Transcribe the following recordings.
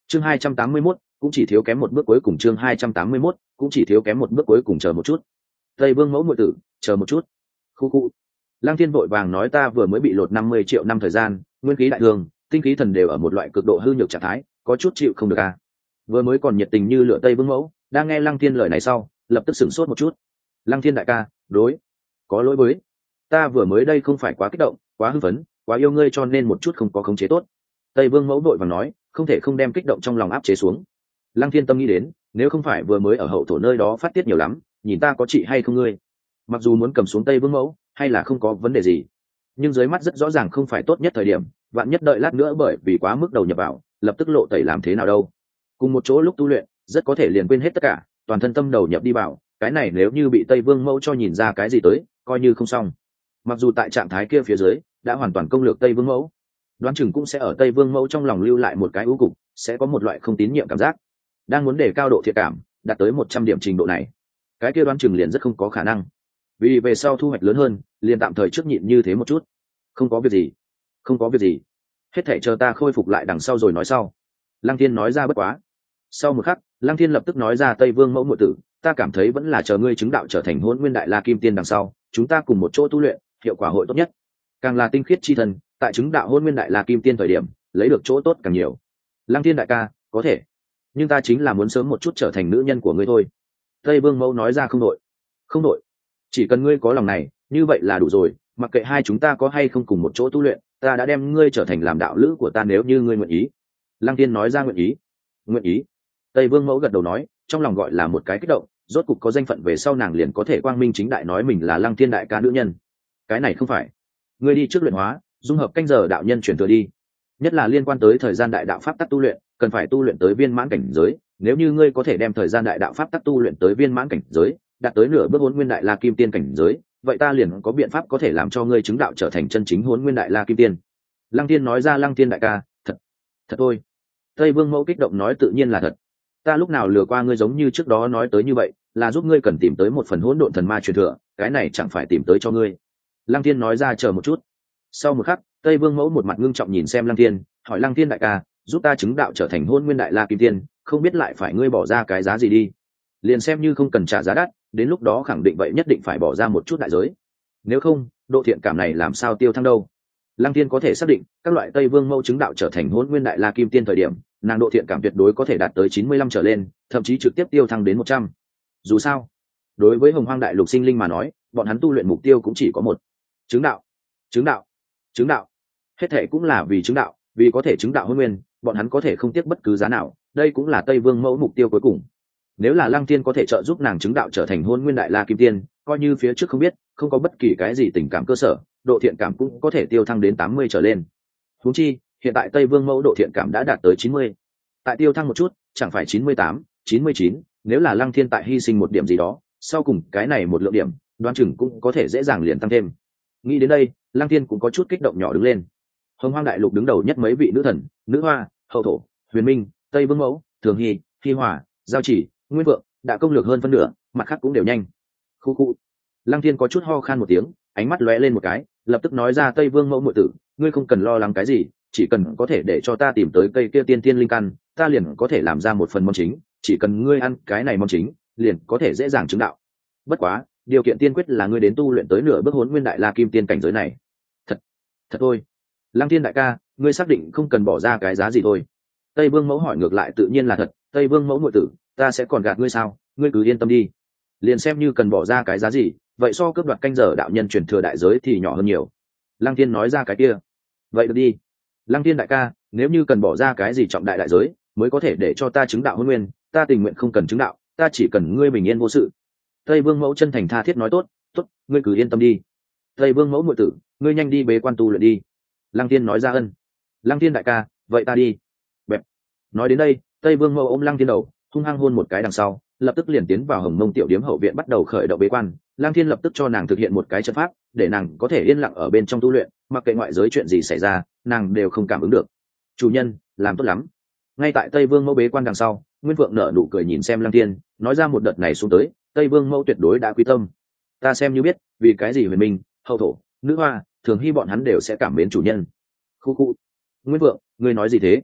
chương 281, cũng chỉ thiếu kém một bước cuối cùng. Chương 281, cũng chỉ thiếu kém một bước cuối cùng. Chờ một chút. Tây Vương mẫu muội tử, chờ một chút. Khu khu. Lăng Thiên vội vàng nói, ta vừa mới bị lột 50 triệu năm thời gian, nguyên khí đại thương, tinh khí thần đều ở một loại cực độ hư nhược trạng thái, có chút chịu không được à. Vừa mới còn nhiệt tình như lửa Tây Vương mẫu, đang nghe Lăng Thiên lời này sau, lập tức sửng sốt một chút. Lăng Thiên đại ca, đối, có lỗi với ta vừa mới đây không phải quá kích động, quá hưng phấn, quá yêu ngươi cho nên một chút không có khống chế tốt. Tây Vương mẫu vội vàng nói, không thể không đem kích động trong lòng áp chế xuống. Lăng Thiên tâm nghĩ đến, nếu không phải vừa mới ở hậu thổ nơi đó phát tiết nhiều lắm, nhìn ta có trị hay không ngươi. Mặc dù muốn cầm xuống Tây Vương mẫu, hay là không có vấn đề gì, nhưng dưới mắt rất rõ ràng không phải tốt nhất thời điểm, vạn nhất đợi lát nữa bởi vì quá mức đầu nhập vào, lập tức lộ tẩy làm thế nào đâu. Cùng một chỗ lúc tu luyện, rất có thể liền quên hết tất cả, toàn thân tâm đầu nhập đi vào, cái này nếu như bị Tây Vương mẫu cho nhìn ra cái gì tới, coi như không xong. Mặc dù tại trạng thái kia phía dưới đã hoàn toàn công lược Tây Vương mẫu, đoán chừng cũng sẽ ở Tây Vương mẫu trong lòng lưu lại một cái ưu cục, sẽ có một loại không tín nhiệm cảm giác. Đang muốn để cao độ thiện cảm đạt tới 100 điểm trình độ này, cái kia đoán chừng liền rất không có khả năng. Vì về sau thu hoạch lớn hơn, liền tạm thời trước nhịn như thế một chút. Không có việc gì, không có việc gì, hết thảy chờ ta khôi phục lại đằng sau rồi nói sau. Lăng Thiên nói ra. Bất quá sau một khắc, Lăng Thiên lập tức nói ra, Tây Vương mẫu muội tử, ta cảm thấy vẫn là chờ ngươi chứng đạo trở thành Hỗn Nguyên Đại La Kim Tiên đằng sau, chúng ta cùng một chỗ tu luyện, hiệu quả hội tốt nhất. Càng là tinh khiết chi thân, tại chứng đạo Hỗn Nguyên Đại La Kim Tiên thời điểm, lấy được chỗ tốt càng nhiều. Lăng Thiên đại ca, có thể, nhưng ta chính là muốn sớm một chút trở thành nữ nhân của ngươi thôi. Tây Vương mẫu nói ra. Không đội, không đội, chỉ cần ngươi có lòng này, như vậy là đủ rồi, mặc kệ hai chúng ta có hay không cùng một chỗ tu luyện, ta đã đem ngươi trở thành làm đạo lữ của ta nếu như ngươi nguyện ý. Lăng Thiên nói ra. Nguyện ý, nguyện ý. Tây Vương mẫu gật đầu nói, trong lòng gọi là một cái kích động, rốt cục có danh phận về sau nàng liền có thể quang minh chính đại nói mình là Lăng Thiên đại ca nữ nhân. Cái này không phải, ngươi đi trước luyện hóa, dung hợp canh giờ đạo nhân chuyển thừa đi, nhất là liên quan tới thời gian đại đạo pháp tắc tu luyện, cần phải tu luyện tới viên mãn cảnh giới. Nếu như ngươi có thể đem thời gian đại đạo pháp tắc tu luyện tới viên mãn cảnh giới, đạt tới nửa bước Hỗn Nguyên Đại La Kim Tiên cảnh giới, vậy ta liền có biện pháp có thể làm cho ngươi chứng đạo trở thành chân chính Hỗn Nguyên Đại La Kim Tiên. Lăng Thiên nói ra. Lăng Thiên đại ca, thật thôi. Tây Vương mẫu kích động nói, tự nhiên là thật. Ta lúc nào lừa qua ngươi giống như trước đó nói tới như vậy, là giúp ngươi cần tìm tới một phần hỗn độn thần ma truyền thừa, cái này chẳng phải tìm tới cho ngươi. Lăng Thiên nói ra. Chờ một chút. Sau một khắc, Tây Vương mẫu một mặt ngưng trọng nhìn xem Lăng Thiên, hỏi, Lăng Thiên đại ca, giúp ta chứng đạo trở thành Hỗn Nguyên Đại La Kim Tiên, không biết lại phải ngươi bỏ ra cái giá gì đi. Liền xem như không cần trả giá đắt, đến lúc đó khẳng định vậy nhất định phải bỏ ra một chút đại giới, nếu không độ thiện cảm này làm sao tiêu thăng đâu. Lăng Thiên có thể xác định, các loại Tây Vương mẫu chứng đạo trở thành Hỗn Nguyên Đại La Kim Tiên thời điểm, nàng độ thiện cảm tuyệt đối có thể đạt tới 95 trở lên, thậm chí trực tiếp tiêu thăng đến 100. Dù sao, đối với Hồng Hoang đại lục sinh linh mà nói, bọn hắn tu luyện mục tiêu cũng chỉ có một: chứng đạo, chứng đạo, chứng đạo. Hết thệ cũng là vì chứng đạo, vì có thể chứng đạo Hỗn Nguyên, bọn hắn có thể không tiếc bất cứ giá nào, đây cũng là Tây Vương mẫu mục tiêu cuối cùng. Nếu là Lăng Thiên có thể trợ giúp nàng chứng đạo trở thành Hỗn Nguyên Đại La Kim Tiên, coi như phía trước không biết, không có bất kỳ cái gì tình cảm cơ sở, độ thiện cảm cũng có thể tiêu thăng đến 80 trở lên. Huống chi, hiện tại Tây Vương mẫu độ thiện cảm đã đạt tới 90, tại tiêu thăng một chút, chẳng phải 98, 99, nếu là Lăng Thiên tại hy sinh một điểm gì đó, sau cùng cái này một lượng điểm, đoán chừng cũng có thể dễ dàng liền tăng thêm. Nghĩ đến đây, Lăng Thiên cũng có chút kích động nhỏ đứng lên. Hồng Hoang đại lục đứng đầu nhất mấy vị nữ thần, Nữ Hoa, Hậu Thổ, Huyền Minh, Tây Vương mẫu, Thường Hy, Hi Hòa, Giao Chỉ, Nguyên Vượng đã công lược hơn phân nửa, mặt khác cũng đều nhanh. Khu khu. Lăng Thiên có chút ho khan một tiếng, ánh mắt lóe lên một cái, lập tức nói ra, Tây Vương mẫu muội tử, ngươi không cần lo lắng cái gì, chỉ cần có thể để cho ta tìm tới cây kia tiên tiên linh căn, ta liền có thể làm ra một phần món chính, chỉ cần ngươi ăn cái này món chính, liền có thể dễ dàng chứng đạo. Bất quá, điều kiện tiên quyết là ngươi đến tu luyện tới nửa bước Hỗn Nguyên Đại La Kim Tiên cảnh giới này. Thật thôi. Lăng Thiên đại ca, ngươi xác định không cần bỏ ra cái giá gì thôi. Tây Vương mẫu hỏi ngược lại, tự nhiên là thật. Tây Vương mẫu muội tử, ta sẽ còn gạt ngươi sao, ngươi cứ yên tâm đi. Liền xem như cần bỏ ra cái giá gì, vậy so cướp đoạt canh giờ đạo nhân truyền thừa đại giới thì nhỏ hơn nhiều. Lăng Thiên nói ra. Cái kia vậy được đi. Lăng Thiên đại ca, nếu như cần bỏ ra cái gì trọng đại đại giới mới có thể để cho ta chứng đạo Hỗn Nguyên, ta tình nguyện không cần chứng đạo, ta chỉ cần ngươi bình yên vô sự. Tây Vương mẫu chân thành tha thiết nói. Tốt, ngươi cứ yên tâm đi. Tây Vương mẫu muội tử, ngươi nhanh đi bế quan tu luyện đi. Lăng Thiên nói ra. Ân. Lăng Thiên đại ca, vậy ta đi. Bẹp. Nói đến đây, Tây Vương mẫu ôm Lăng Thiên đầu, hung hăng hôn một cái đằng sau, lập tức liền tiến vào Hồng Mông tiểu điếm hậu viện bắt đầu khởi động bế quan. Lăng Thiên lập tức cho nàng thực hiện một cái trận pháp, để nàng có thể yên lặng ở bên trong tu luyện, mặc kệ ngoại giới chuyện gì xảy ra, nàng đều không cảm ứng được. Chủ nhân, làm tốt lắm. Ngay tại Tây Vương mẫu bế quan đằng sau, Nguyên Phượng nở nụ cười nhìn xem Lăng Thiên, nói ra, một đợt này xuống tới, Tây Vương mẫu tuyệt đối đã quy tâm. Ta xem như biết, vì cái gì Huyền Minh, Hậu Thổ, Nữ Hoa, Thường Hy bọn hắn đều sẽ cảm mến chủ nhân. Khu khu. Nguyên Phượng, ngươi nói gì thế?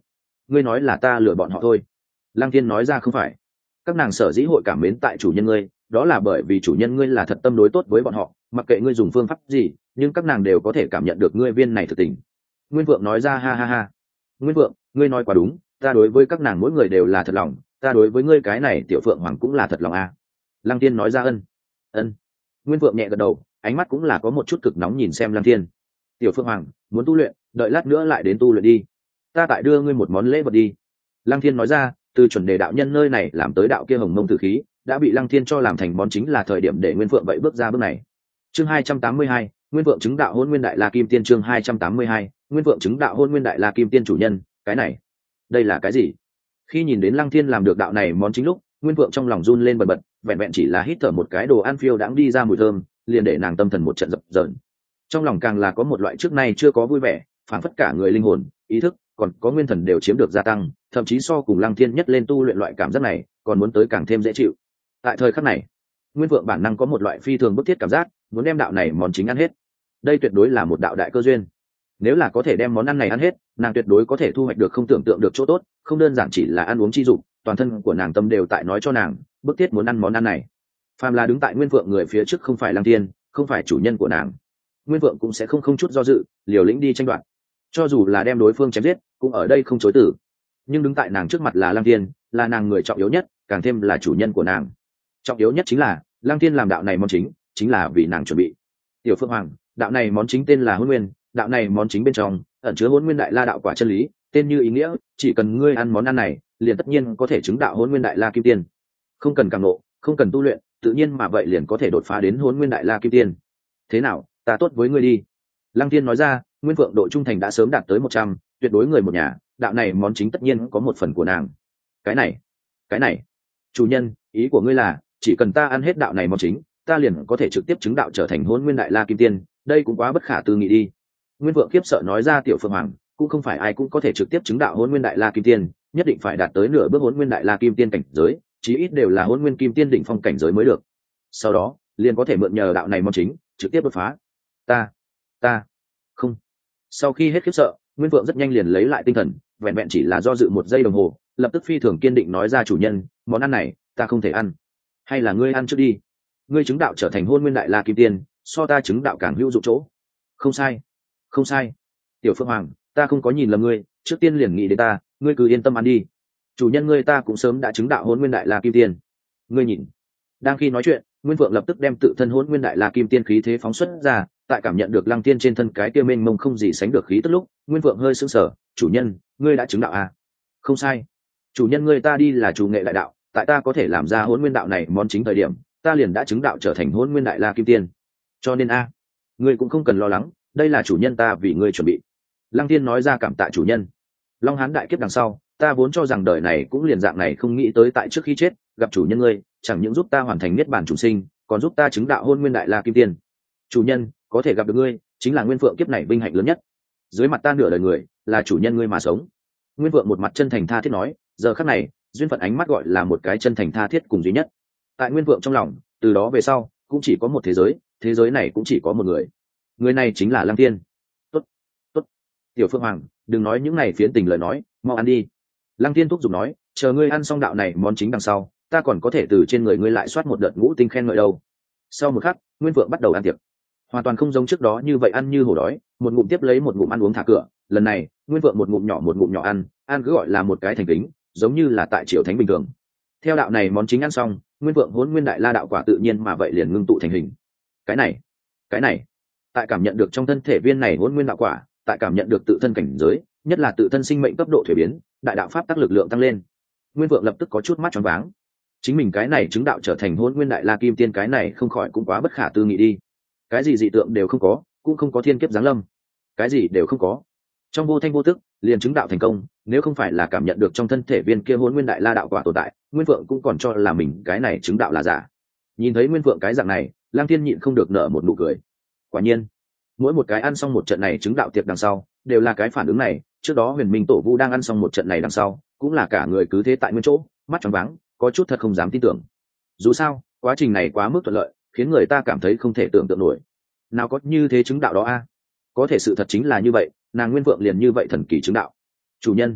ngươi nói là ta lừa bọn họ thôi. Lăng Thiên nói ra không phải. Các nàng sở dĩ hội cảm mến tại chủ nhân ngươi, đó là bởi vì chủ nhân ngươi là thật tâm đối tốt với bọn họ, mặc kệ ngươi dùng phương pháp gì, nhưng các nàng đều có thể cảm nhận được ngươi viên này thực tình. Nguyên Vượng nói ra ha ha ha. Nguyên Vượng, ngươi nói quá đúng, ta đối với các nàng mỗi người đều là thật lòng, ta đối với ngươi cái này tiểu Phượng Hoàng cũng là thật lòng a. Lăng Thiên nói ra ân. Ân. Nguyên Vượng nhẹ gật đầu, ánh mắt cũng là có một chút cực nóng nhìn xem Lăng Thiên. Tiểu Phượng Hoàng, muốn tu luyện, đợi lát nữa lại đến tu luyện đi. Ta tại đưa ngươi một món lễ vật đi. Lăng Thiên nói ra, từ chuẩn đề đạo nhân nơi này làm tới đạo kia hồng mông tử khí, đã bị Lăng Thiên cho làm thành món chính là thời điểm để Nguyên Phượng vậy bước ra bước này. Chương 282, Nguyên Phượng chứng đạo Hỗn Nguyên Đại La Kim Tiên. Chương 282, Nguyên Phượng chứng đạo Hỗn Nguyên Đại La Kim Tiên. Chủ nhân, cái này, đây là cái gì? Khi nhìn đến Lăng Thiên làm được đạo này món chính lúc, Nguyên Phượng trong lòng run lên bần bật, vẹn vẹn chỉ là hít thở một cái đồ ăn phiêu đãng đi ra mùi thơm, liền để nàng tâm thần một trận dập dờn. Trong lòng càng là có một loại trước nay chưa có vui vẻ, phảng phất cả người linh hồn, ý thức, còn có nguyên thần đều chiếm được gia tăng, thậm chí so cùng Lăng Thiên nhất lên tu luyện loại cảm giác này, còn muốn tới càng thêm dễ chịu. Tại thời khắc này, Nguyên Phượng bản năng có một loại phi thường bức thiết cảm giác, muốn đem đạo này món chính ăn hết. Đây tuyệt đối là một đạo đại cơ duyên. Nếu là có thể đem món ăn này ăn hết, nàng tuyệt đối có thể thu hoạch được không tưởng tượng được chỗ tốt, không đơn giản chỉ là ăn uống chi dụng, toàn thân của nàng tâm đều tại nói cho nàng, bức thiết muốn ăn món ăn này. Phàm là đứng tại Nguyên Phượng người phía trước không phải Lăng Thiên, không phải chủ nhân của nàng, Nguyên Phượng cũng sẽ không chút do dự, liều lĩnh đi tranh đoạt. Cho dù là đem đối phương chém giết, cũng ở đây không chối từ. Nhưng đứng tại nàng trước mặt là Lăng Thiên, là nàng người trọng yếu nhất, càng thêm là chủ nhân của nàng. Trọng yếu nhất chính là Lăng Thiên làm đạo này món chính là vì nàng chuẩn bị. Tiểu Phượng Hoàng, đạo này món chính tên là Hỗn Nguyên, đạo này món chính bên trong ẩn chứa Hỗn Nguyên Đại La đạo quả chân lý, tên như ý nghĩa, chỉ cần ngươi ăn món ăn này, liền tất nhiên có thể chứng đạo Hỗn Nguyên Đại La Kim Tiên. Không cần cảm ngộ, không cần tu luyện, tự nhiên mà vậy liền có thể đột phá đến Hỗn Nguyên Đại La Kim Tiên. Thế nào, ta tốt với ngươi đi. Lăng Thiên nói ra, Nguyên Phượng độ trung thành đã sớm đạt tới 100, tuyệt đối người một nhà, đạo này món chính tất nhiên có một phần của nàng. Cái này, chủ nhân, ý của ngươi là, chỉ cần ta ăn hết đạo này món chính, ta liền có thể trực tiếp chứng đạo trở thành Hỗn Nguyên Đại La Kim Tiên, đây cũng quá bất khả tư nghị đi. Nguyên Phượng khiếp sợ nói ra, tiểu Phượng Hoàng, cũng không phải ai cũng có thể trực tiếp chứng đạo Hỗn Nguyên Đại La Kim Tiên, nhất định phải đạt tới nửa bước Hỗn Nguyên Đại La Kim Tiên cảnh giới, chí ít đều là Hỗn Nguyên Kim Tiên đỉnh phong cảnh giới mới được. Sau đó, liền có thể mượn nhờ đạo này món chính, trực tiếp đột phá. Ta không. Sau khi hết khiếp sợ, Nguyên Phượng rất nhanh liền lấy lại tinh thần, vẹn vẹn chỉ là do dự một giây đồng hồ, lập tức phi thường kiên định nói ra, chủ nhân, món ăn này ta không thể ăn. Hay là ngươi ăn trước đi. Ngươi chứng đạo trở thành Hỗn Nguyên Đại La Kim Tiên, so ta chứng đạo càng hữu dụng chỗ. Không sai. Tiểu Phượng Hoàng, ta không có nhìn lầm ngươi, trước tiên liền nghĩ đến ta, ngươi cứ yên tâm ăn đi. Chủ nhân ngươi ta cũng sớm đã chứng đạo Hỗn Nguyên Đại La Kim Tiên. Ngươi nhìn. Đang khi nói chuyện, Nguyên Phượng lập tức đem tự thân Hỗn Nguyên Đại La Kim Tiên khí thế phóng xuất ra, tại cảm nhận được Lăng Tiên trên thân cái kia mênh mông không gì sánh được khí tức lúc, Nguyên Phượng hơi sững sờ, chủ nhân, ngươi đã chứng đạo à? Không sai. Chủ nhân ngươi ta đi là chủ nghệ đại đạo, tại ta có thể làm ra Hỗn Nguyên đạo này món chính thời điểm, ta liền đã chứng đạo trở thành Hỗn Nguyên Đại La Kim Tiên. Cho nên a, ngươi cũng không cần lo lắng, đây là chủ nhân ta vì ngươi chuẩn bị. Lăng Tiên nói ra, cảm tạ chủ nhân. Long Hán đại kiếp đằng sau, ta vốn cho rằng đời này cũng liền dạng này, không nghĩ tới tại trước khi chết, gặp chủ nhân ngươi, chẳng những giúp ta hoàn thành niết bàn chủ sinh, còn giúp ta chứng đạo Hỗn Nguyên Đại La Kim Tiên. Chủ nhân, có thể gặp được ngươi, chính là Nguyên Phượng kiếp này vinh hạnh lớn nhất. Dưới mặt ta nửa đời người, là chủ nhân ngươi mà sống. Nguyên Phượng một mặt chân thành tha thiết nói, giờ khắc này, duyên phận ánh mắt gọi là một cái chân thành tha thiết cùng duy nhất. Tại Nguyên Phượng trong lòng, từ đó về sau, cũng chỉ có một thế giới này cũng chỉ có một người này chính là Lăng Tiên. Tốt. Tiểu Phượng Hoàng, đừng nói những này phiến tình lời nói, mau ăn đi. Lăng Tiên thúc giục nói, chờ ngươi ăn xong đạo này món chính đằng sau, ta còn có thể từ trên người ngươi lại soát một đợt ngũ tinh khen ngợi đâu. Sau một khắc, Nguyên Phượng bắt đầu ăn tiệc, hoàn toàn không giống trước đó như vậy ăn như hổ đói, một ngụm tiếp lấy một ngụm ăn uống thả cửa. Lần này, Nguyên Phượng một ngụm nhỏ ăn cứ gọi là một cái thành kính, giống như là tại triều thánh bình thường. Theo đạo này món chính ăn xong, Nguyên Phượng Hỗn Nguyên Đại La đạo quả tự nhiên mà vậy liền ngưng tụ thành hình. Cái này, tại cảm nhận được trong thân thể viên này Hỗn Nguyên đạo quả, tại cảm nhận được tự thân cảnh giới, nhất là tự thân sinh mệnh cấp độ thuế biến, đại đạo pháp tác lực lượng tăng lên, Nguyên Phượng lập tức có chút mắt choáng váng. Chính mình cái này chứng đạo trở thành Hỗn Nguyên Đại La Kim Tiên, cái này không khỏi cũng quá bất khả tư nghị đi. Cái gì dị tượng đều không có, cũng không có thiên kiếp giáng lâm, cái gì đều không có, trong vô thanh vô tức liền chứng đạo thành công. Nếu không phải là cảm nhận được trong thân thể viên kia Hỗn Nguyên Đại La đạo quả tồn tại, Nguyên Phượng cũng còn cho là mình cái này chứng đạo là giả. Nhìn thấy Nguyên Phượng cái dạng này, Lăng Thiên nhịn không được nở một nụ cười. Quả nhiên, mỗi một cái ăn xong một trận này chứng đạo tiệc đằng sau, đều là cái phản ứng này. Trước đó Huyền Minh Tổ Vu đang ăn xong một trận này đằng sau, cũng là cả người cứ thế tại nguyên chỗ, mắt tròn váng, có chút thật không dám tin tưởng. Dù sao, quá trình này quá mức thuận lợi, khiến người ta cảm thấy không thể tưởng tượng nổi. Nào có như thế chứng đạo đó a? Có thể sự thật chính là như vậy, nàng Nguyên Phượng liền như vậy thần kỳ chứng đạo. Chủ nhân,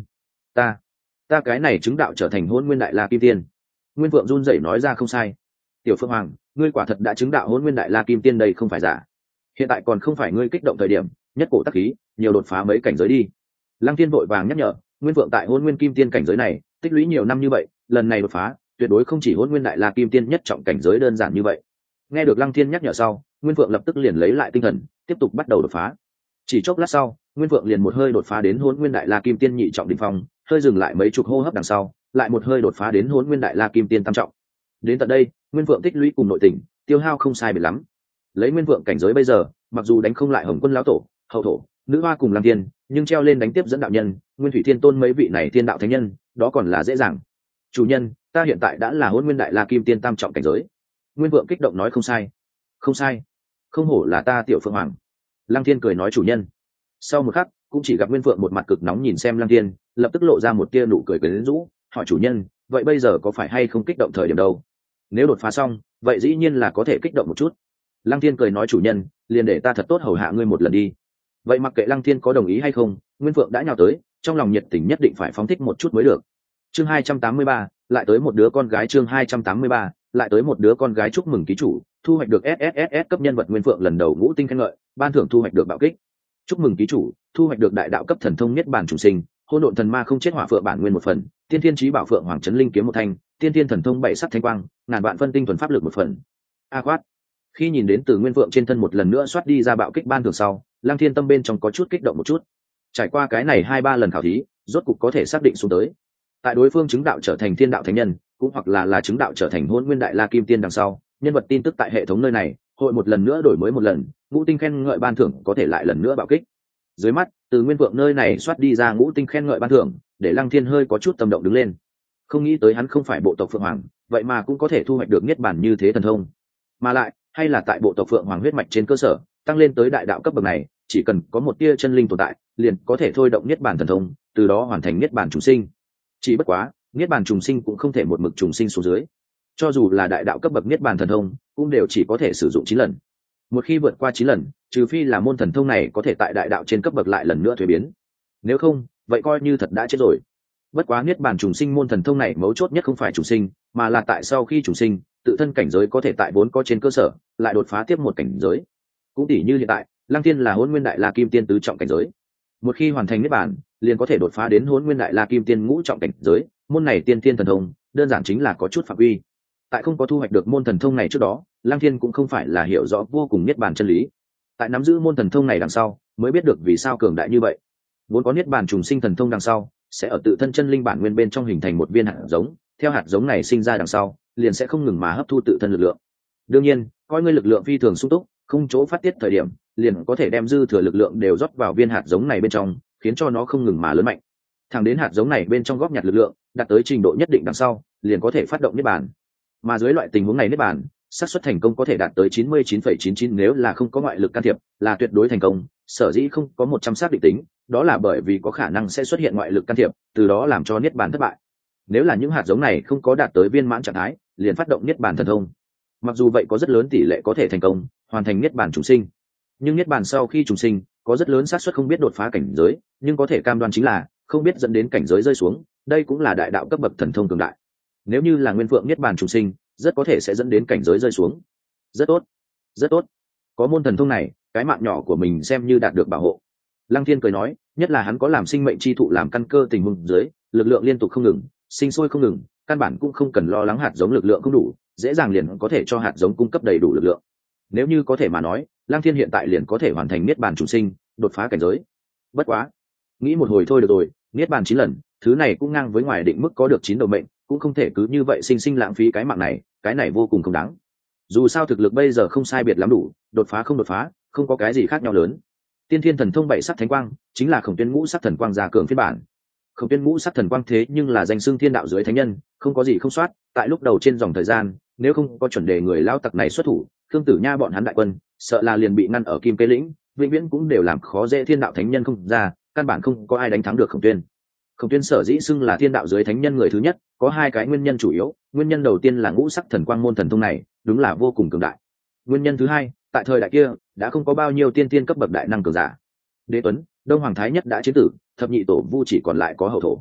Ta cái này chứng đạo trở thành hôn nguyên đại la kim tiên. Nguyên Vượng run rẩy nói ra không sai. Tiểu Phượng Hoàng, ngươi quả thật đã chứng đạo hôn nguyên đại la kim tiên, đây không phải giả. Hiện tại còn không phải ngươi kích động thời điểm, nhất cổ tắc khí, nhiều đột phá mấy cảnh giới đi. Lăng Thiên vội vàng nhắc nhở. Nguyên Vượng tại hôn nguyên kim tiên cảnh giới này tích lũy nhiều năm như vậy, lần này đột phá tuyệt đối không chỉ hôn nguyên đại la kim tiên nhất trọng cảnh giới đơn giản như vậy. Nghe được Lăng Thiên nhắc nhở sau, Nguyên Vượng lập tức liền lấy lại tinh thần, tiếp tục bắt đầu đột phá. Chỉ chốc lát sau, Nguyên Vượng liền một hơi đột phá đến hôn nguyên đại la kim tiên nhị trọng đỉnh phong, hơi dừng lại mấy chục hô hấp đằng sau, lại một hơi đột phá đến hôn nguyên đại la kim tiên tam trọng. Đến tận đây, Nguyên Vượng tích lũy cùng nội tình tiêu hao không sai biệt lắm. Lấy Nguyên Vượng cảnh giới bây giờ, mặc dù đánh không lại Hồng Quân lão tổ, Hậu thổ, Nữ Hoa cùng Lăng Thiên, nhưng treo lên đánh tiếp dẫn đạo nhân, Nguyên Thủy Thiên Tôn mấy vị này thiên đạo thánh nhân, đó còn là dễ dàng. Chủ nhân, ta hiện tại đã là hôn nguyên đại la kim tiên tam trọng cảnh giới. Nguyên Vượng kích động nói không sai, không sai, không hổ là ta Tiểu Phượng Hoàng. Lăng Thiên cười nói chủ nhân. Sau một khắc, cũng chỉ gặp Nguyên Vượng một mặt cực nóng nhìn xem Lăng Thiên, lập tức lộ ra một tia nụ cười quyến rũ, hỏi chủ nhân, vậy bây giờ có phải hay không kích động thời điểm đâu? Nếu đột phá xong, vậy dĩ nhiên là có thể kích động một chút. Lăng Thiên cười nói chủ nhân, liền để ta thật tốt hầu hạ ngươi một lần đi. Vậy mặc kệ Lăng Thiên có đồng ý hay không, Nguyên Vượng đã nhào tới, trong lòng nhiệt tình nhất định phải phóng thích một chút mới được. Chương 283, lại tới một đứa con gái. Chương 283, lại tới một đứa con gái. Chúc mừng ký chủ thu hoạch được SSSS cấp nhân vật Nguyên Vượng lần đầu ngũ tinh khen ngợi, ban thưởng thu hoạch được bạo kích. Chúc mừng ký chủ thu hoạch được đại đạo cấp thần thông niết bàn trùng sinh, hỗn độn thần ma không chết hỏa phượng bản nguyên một phần, tiên thiên chí bảo phượng hoàng chấn linh kiếm một thanh, tiên thiên thần thông bảy sắc thanh quang, ngàn vạn phân tinh thuần pháp lực một phần. A quát. Khi nhìn đến từ Nguyên Vượng trên thân một lần nữa xoát đi ra bạo kích ban thưởng sau, Lăng Thiên tâm bên trong có chút kích động một chút. Trải qua cái này 2-3 lần khảo thí, rốt cục có thể xác định xuống tới. Tại đối phương chứng đạo trở thành thiên đạo thánh nhân, cũng hoặc là chứng đạo trở thành hôn nguyên đại la kim tiên đằng sau, nhân vật tin tức tại hệ thống nơi này hội một lần nữa đổi mới một lần, ngũ tinh khen ngợi ban thưởng có thể lại lần nữa bạo kích. Dưới mắt, từ Nguyên Vượng nơi này xoát đi ra ngũ tinh khen ngợi ban thưởng, để Lăng Thiên hơi có chút tâm động đứng lên. Không nghĩ tới hắn không phải bộ tộc Phượng Hoàng, vậy mà cũng có thể thu hoạch được niết bàn như thế thần thông. Mà lại, hay là tại bộ tộc Phượng Hoàng huyết mạch trên cơ sở, tăng lên tới đại đạo cấp bậc này, chỉ cần có một tia chân linh tồn tại, liền có thể thôi động niết bàn thần thông, từ đó hoàn thành niết bàn trùng sinh. Chỉ bất quá, niết bàn trùng sinh cũng không thể một mực trùng sinh xuống dưới. Cho dù là đại đạo cấp bậc niết bàn thần thông, cũng đều chỉ có thể sử dụng 9 lần. Một khi vượt qua 9 lần, trừ phi là môn thần thông này có thể tại đại đạo trên cấp bậc lại lần nữa thuế biến. Nếu không, vậy coi như thật đã chết rồi. Bất quá niết bàn trùng sinh môn thần thông này mấu chốt nhất không phải trùng sinh, mà là tại sau khi trùng sinh, tự thân cảnh giới có thể tại vốn có trên cơ sở, lại đột phá tiếp một cảnh giới. Cũng tỉ như hiện tại, Lăng Thiên là hỗn nguyên đại la kim tiên tứ trọng cảnh giới. Một khi hoàn thành niết bàn, liền có thể đột phá đến hỗn nguyên đại la kim tiên ngũ trọng cảnh giới. Môn này tiên thiên thần thông, đơn giản chính là có chút phạm vi. Tại không có thu hoạch được môn thần thông này trước đó, Lăng Thiên cũng không phải là hiểu rõ vô cùng niết bàn chân lý. Tại nắm giữ môn thần thông này đằng sau, mới biết được vì sao cường đại như vậy. Vốn có niết bàn trùng sinh thần thông đằng sau, sẽ ở tự thân chân linh bản nguyên bên trong hình thành một viên hạt giống, theo hạt giống này sinh ra đằng sau, liền sẽ không ngừng mà hấp thu tự thân lực lượng. Đương nhiên, coi ngươi lực lượng phi thường sung túc, không chỗ phát tiết thời điểm, liền có thể đem dư thừa lực lượng đều rót vào viên hạt giống này bên trong, khiến cho nó không ngừng mà lớn mạnh. Thẳng đến hạt giống này bên trong góp nhặt lực lượng đạt tới trình độ nhất định đằng sau, liền có thể phát động niết bàn. Mà dưới loại tình huống này niết bàn, xác suất thành công có thể đạt tới 99,99, nếu là không có ngoại lực can thiệp, là tuyệt đối thành công. Sở dĩ không có 100 xác định tính, đó là bởi vì có khả năng sẽ xuất hiện ngoại lực can thiệp, từ đó làm cho niết bàn thất bại. Nếu là những hạt giống này không có đạt tới viên mãn trạng thái, liền phát động niết bàn thần thông. Mặc dù vậy có rất lớn tỷ lệ có thể thành công, hoàn thành niết bàn trùng sinh. Nhưng niết bàn sau khi trùng sinh, có rất lớn xác suất không biết đột phá cảnh giới, nhưng có thể cam đoan chính là không biết dẫn đến cảnh giới rơi xuống, đây cũng là đại đạo cấp bậc thần thông cường đại. Nếu như là Nguyên Phượng niết bàn trùng sinh, rất có thể sẽ dẫn đến cảnh giới rơi xuống. Rất tốt, rất tốt. Có môn thần thông này, cái mạng nhỏ của mình xem như đạt được bảo hộ. Lăng Thiên cười nói, nhất là hắn có làm sinh mệnh chi thụ làm căn cơ tình huống dưới, lực lượng liên tục không ngừng, sinh sôi không ngừng, căn bản cũng không cần lo lắng hạt giống lực lượng không đủ, dễ dàng liền có thể cho hạt giống cung cấp đầy đủ lực lượng. Nếu như có thể mà nói, Lăng Thiên hiện tại liền có thể hoàn thành niết bàn trùng sinh, đột phá cảnh giới. Bất quá, nghĩ một hồi thôi được rồi, niết bàn 9 lần, thứ này cũng ngang với ngoài định mức có được 9 đầu mệnh, cũng không thể cứ như vậy sinh sinh lãng phí cái mạng này, cái này vô cùng không đáng. Dù sao thực lực bây giờ không sai biệt lắm đủ, đột phá không đột phá, không có cái gì khác nhau lớn. Tiên thiên thần thông bảy sắc thánh quang, chính là Khổng Tuyên ngũ sắc thần quang gia cường phiên bản. Khổng Tuyên ngũ sắc thần quang thế nhưng là danh xưng thiên đạo dưới thánh nhân, không có gì không soát, tại lúc đầu trên dòng thời gian, nếu không có chuẩn đề người lao tặc này xuất thủ, Khương Tử Nha bọn hắn đại quân, sợ là liền bị ngăn ở Kim Kế lĩnh, vĩnh viễn cũng đều làm khó dễ thiên đạo thánh nhân không ra, căn bản không có ai đánh thắng được Khổng Tuyên. Khổng Tuyên sở dĩ xưng là thiên đạo dưới thánh nhân người thứ nhất, có hai cái nguyên nhân chủ yếu. Nguyên nhân đầu tiên là ngũ sắc thần quang môn thần thông này, đúng là vô cùng cường đại. Nguyên nhân thứ hai, tại thời đại kia, đã không có bao nhiêu tiên tiên cấp bậc đại năng cường giả. Đế Tuấn, Đông Hoàng Thái Nhất đã chiến tử, thập nhị tổ vu chỉ còn lại có Hậu thổ.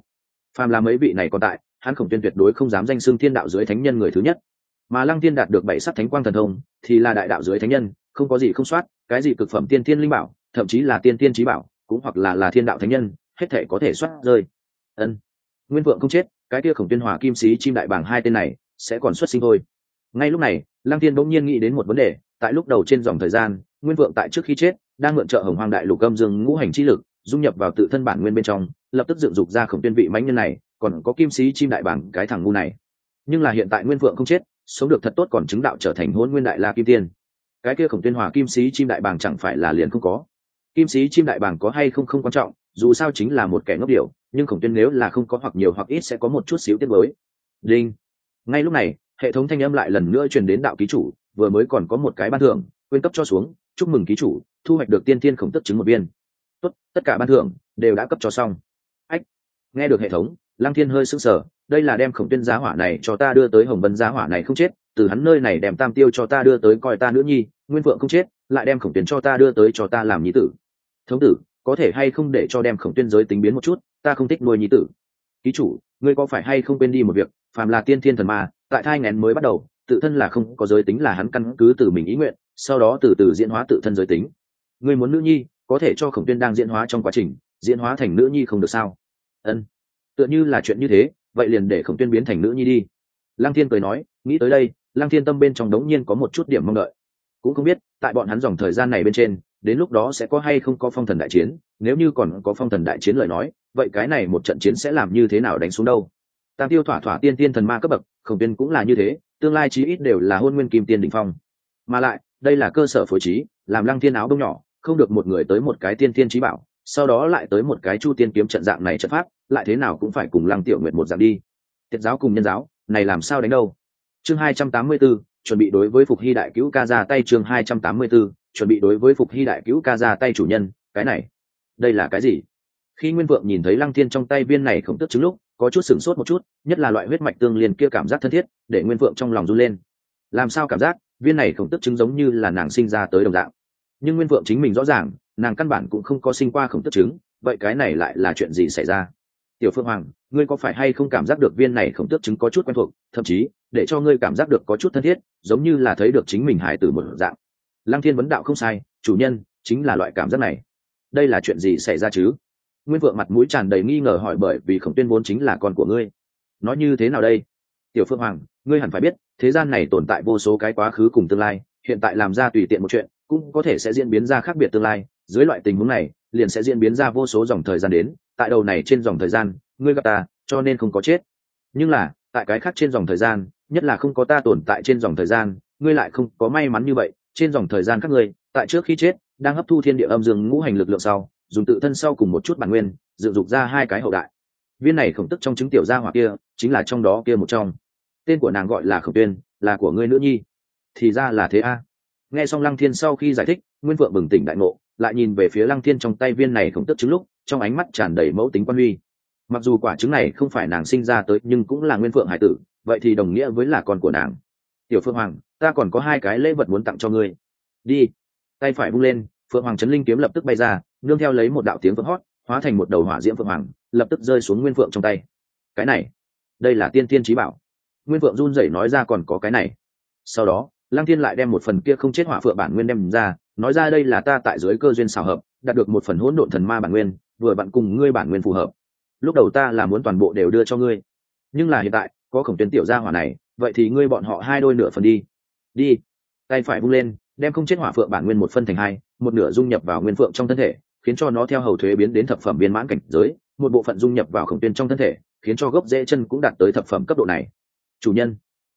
phàm là mấy vị này còn tại, hắn Khổng Tuyên tuyệt đối không dám danh xưng thiên đạo dưới thánh nhân người thứ nhất. Mà Lăng Thiên đạt được 7 sắc thánh quang thần thông thì là đại đạo dưới thánh nhân, không có gì không soát, cái gì cực phẩm tiên thiên linh bảo, thậm chí là tiên thiên chí bảo, cũng hoặc là thiên đạo thánh nhân, hết thể có thể soát rơi. Ân, Nguyên Vượng không chết, cái kia Khổng Tuyên Hòa Kim Sĩ Chim Đại Bàng hai tên này sẽ còn xuất sinh thôi. Ngay lúc này, Lăng Thiên bỗng nhiên nghĩ đến một vấn đề, tại lúc đầu trên dòng thời gian, Nguyên Vượng tại trước khi chết, đang mượn trợ Hồng Hoang Đại Lục âm dương ngũ hành chi lực, dung nhập vào tự thân bản nguyên bên trong, lập tức dựng dục ra Khổng Tuyên vị mãnh nhân này, còn có Kim Sĩ Chim Đại Bàng cái thằng ngu này. Nhưng là hiện tại Nguyên Vượng không chết, sống được thật tốt, còn chứng đạo trở thành Hỗn Nguyên Đại La Kim Tiên. Cái kia Khổng Tuyên Hòa Kim Sĩ Chim Đại Bàng chẳng phải là liền không có. Kim Sĩ Chim Đại Bàng có hay không không quan trọng, dù sao chính là một kẻ ngốc điểu, nhưng Khổng Tuyên nếu là không có hoặc nhiều hoặc ít sẽ có một chút xíu tiếc nuối. Đinh. Ngay lúc này, hệ thống thanh âm lại lần nữa truyền đến đạo ký chủ, vừa mới còn có một cái ban thưởng, quên cấp cho xuống, chúc mừng ký chủ, thu hoạch được tiên thiên khổng tức chứng một viên. Tốt, tất cả ban thưởng đều đã cấp cho xong. Ách. Nghe được hệ thống, Lăng Thiên hơi sững sờ, đây là đem Khổng Tuyên giá hỏa này cho ta đưa tới Hồng Vân giá hỏa này không chết, từ hắn nơi này đem Tam Tiêu cho ta đưa tới coi ta nữ nhi, Nguyên Vượng không chết, lại đem Khổng Tuyên cho ta đưa tới cho ta làm nhi tử. Thống tử, có thể hay không để cho đem Khổng Tuyên giới tính biến một chút, ta không thích nuôi nhi tử. Ký chủ, ngươi có phải hay không quên đi một việc, phàm là tiên thiên thần ma, tại thai nghén mới bắt đầu, tự thân là không có giới tính, là hắn căn cứ từ mình ý nguyện, sau đó từ từ diễn hóa tự thân giới tính. Ngươi muốn nữ nhi, có thể cho Khổng Tuyên đang diễn hóa trong quá trình, diễn hóa thành nữ nhi không được sao? Ân, tựa như là chuyện như thế, vậy liền để Khổng Tuyên biến thành nữ nhi đi. Lăng Thiên cười nói, nghĩ tới đây, Lăng Thiên tâm bên trong đống nhiên có một chút điểm mong đợi. Cũng không biết, tại bọn hắn dòng thời gian này bên trên, đến lúc đó sẽ có hay không có phong thần đại chiến, nếu như còn có phong thần đại chiến lời nói, vậy cái này một trận chiến sẽ làm như thế nào đánh xuống đâu? Tam Tiêu thỏa tiên tiên thần ma cấp bậc, Khổng Tuyên cũng là như thế, tương lai chí ít đều là Hôn Nguyên Kim Tiên đỉnh phong. Mà lại, đây là cơ sở phối trí, làm Lăng Thiên áo bông nhỏ, không được một người tới một cái tiên tiên chí bảo, sau đó lại tới một cái Chu Tiên kiếm trận dạng này trận pháp, lại thế nào cũng phải cùng Lăng Tiểu Nguyệt một dạng đi. Tiết giáo cùng nhân giáo, này làm sao đánh đâu? Chương 284, chuẩn bị đối với Phục Hy đại cứu ca ra tay. Chương 284, chuẩn bị đối với Phục Hy đại cứu ca ra tay. Chủ nhân, cái này, đây là cái gì? Khi Nguyên Vượng nhìn thấy Lăng Thiên trong tay viên này khổng tức trứng lúc, có chút sửng sốt một chút, nhất là loại huyết mạch tương liên kia cảm giác thân thiết, để Nguyên Vượng trong lòng run lên. Làm sao cảm giác viên này khổng tức trứng giống như là nàng sinh ra tới đồng dạng? Nhưng Nguyên Vượng chính mình rõ ràng, nàng căn bản cũng không có sinh qua khổng tức trứng, vậy cái này lại là chuyện gì xảy ra? Tiểu Phượng Hoàng, ngươi có phải hay không cảm giác được viên này khổng tước trứng có chút quen thuộc, thậm chí để cho ngươi cảm giác được có chút thân thiết, giống như là thấy được chính mình hải tử một dạng? Lăng Thiên vấn đạo. Không sai, chủ nhân, chính là loại cảm giác này. Đây là chuyện gì xảy ra chứ? Nguyên Vượng mặt mũi tràn đầy nghi ngờ hỏi, bởi vì Khổng Tuyên vốn chính là con của ngươi. Nói như thế nào đây? Tiểu Phượng Hoàng, ngươi hẳn phải biết, thế gian này tồn tại vô số cái quá khứ cùng tương lai, hiện tại làm ra tùy tiện một chuyện, cũng có thể sẽ diễn biến ra khác biệt tương lai, dưới loại tình huống này, liền sẽ diễn biến ra vô số dòng thời gian đến, tại đầu này trên dòng thời gian, ngươi gặp ta, cho nên không có chết. Nhưng là, tại cái khác trên dòng thời gian, nhất là không có ta tồn tại trên dòng thời gian, ngươi lại không có may mắn như vậy, trên dòng thời gian các ngươi, tại trước khi chết, đang hấp thu thiên địa âm dương ngũ hành lực lượng sau, dùng tự thân sau cùng một chút bản nguyên, dựng dục ra hai cái hậu đại. Viên này khổng tức trong trứng tiểu gia hỏa kia, chính là trong đó kia một trong. Tên của nàng gọi là Khổng Tuyên, là của ngươi nữ nhi. Thì ra là thế a. Nghe xong Lăng Thiên sau khi giải thích, Nguyên Vượng bừng tỉnh đại ngộ, lại nhìn về phía Lăng Thiên trong tay viên này khổng tức trứng lúc, trong ánh mắt tràn đầy mẫu tính quan huy. Mặc dù quả trứng này không phải nàng sinh ra tới, nhưng cũng là Nguyên Phượng hải tử, vậy thì đồng nghĩa với là con của nàng. Tiểu Phượng Hoàng, ta còn có hai cái lễ vật muốn tặng cho ngươi. Đi. Tay phải vung lên, Phượng Hoàng chấn linh kiếm lập tức bay ra, nương theo lấy một đạo tiếng vỡ hót, hóa thành một đầu hỏa diễm Phượng Hoàng, lập tức rơi xuống Nguyên Phượng trong tay. Cái này, đây là tiên tiên chí bảo. Nguyên Phượng run rẩy nói ra, còn có cái này. Sau đó, Lăng Thiên lại đem một phần kia không chết hỏa phượng bản nguyên đem ra, nói ra, đây là ta tại dưới cơ duyên xảo hợp đạt được một phần hỗn độn thần ma bản nguyên, vừa vặn cùng ngươi bản nguyên phù hợp. Lúc đầu ta là muốn toàn bộ đều đưa cho ngươi, nhưng là hiện tại có Khổng Tuyên tiểu gia hỏa này, vậy thì ngươi bọn họ hai đôi nửa phần đi. Đi. Tay phải vung lên, đem không chết hỏa phượng bản nguyên một phân thành hai, một nửa dung nhập vào Nguyên Phượng trong thân thể, khiến cho nó theo hầu thuế biến đến thập phẩm viên mãn cảnh giới, một bộ phận dung nhập vào Khổng Tuyên trong thân thể, khiến cho gốc rễ chân cũng đạt tới thập phẩm cấp độ này. Chủ nhân,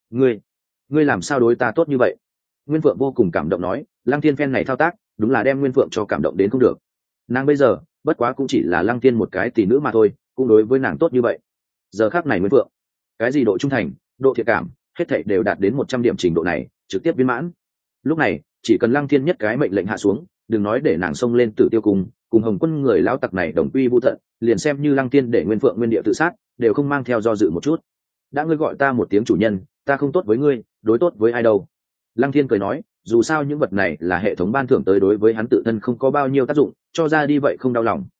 ngươi làm sao đối ta tốt như vậy? Nguyên Phượng vô cùng cảm động nói, Lăng Thiên phen này thao tác, đúng là đem Nguyên Phượng cho cảm động đến không được. Nàng bây giờ, bất quá cũng chỉ là Lăng Thiên một cái tỷ nữ mà thôi, cũng đối với nàng tốt như vậy. Giờ khắc này Nguyên Phượng, cái gì độ trung thành, độ thiện cảm, hết thảy đều đạt đến 100 điểm trình độ này, trực tiếp viên mãn. Lúc này, chỉ cần Lăng Thiên nhất cái mệnh lệnh hạ xuống, đừng nói để nàng xông lên Tử Tiêu Cung, cùng Hồng Quân người lão tặc này đồng quy vu tận, liền xem như Lăng Thiên để Nguyên Phượng nguyên địa tự sát, đều không mang theo do dự một chút. Đã ngươi gọi ta một tiếng chủ nhân, ta không tốt với ngươi, đối tốt với ai đâu? Lăng Thiên cười nói, dù sao những vật này là hệ thống ban thưởng tới, đối với hắn tự thân không có bao nhiêu tác dụng, cho ra đi vậy không đau lòng.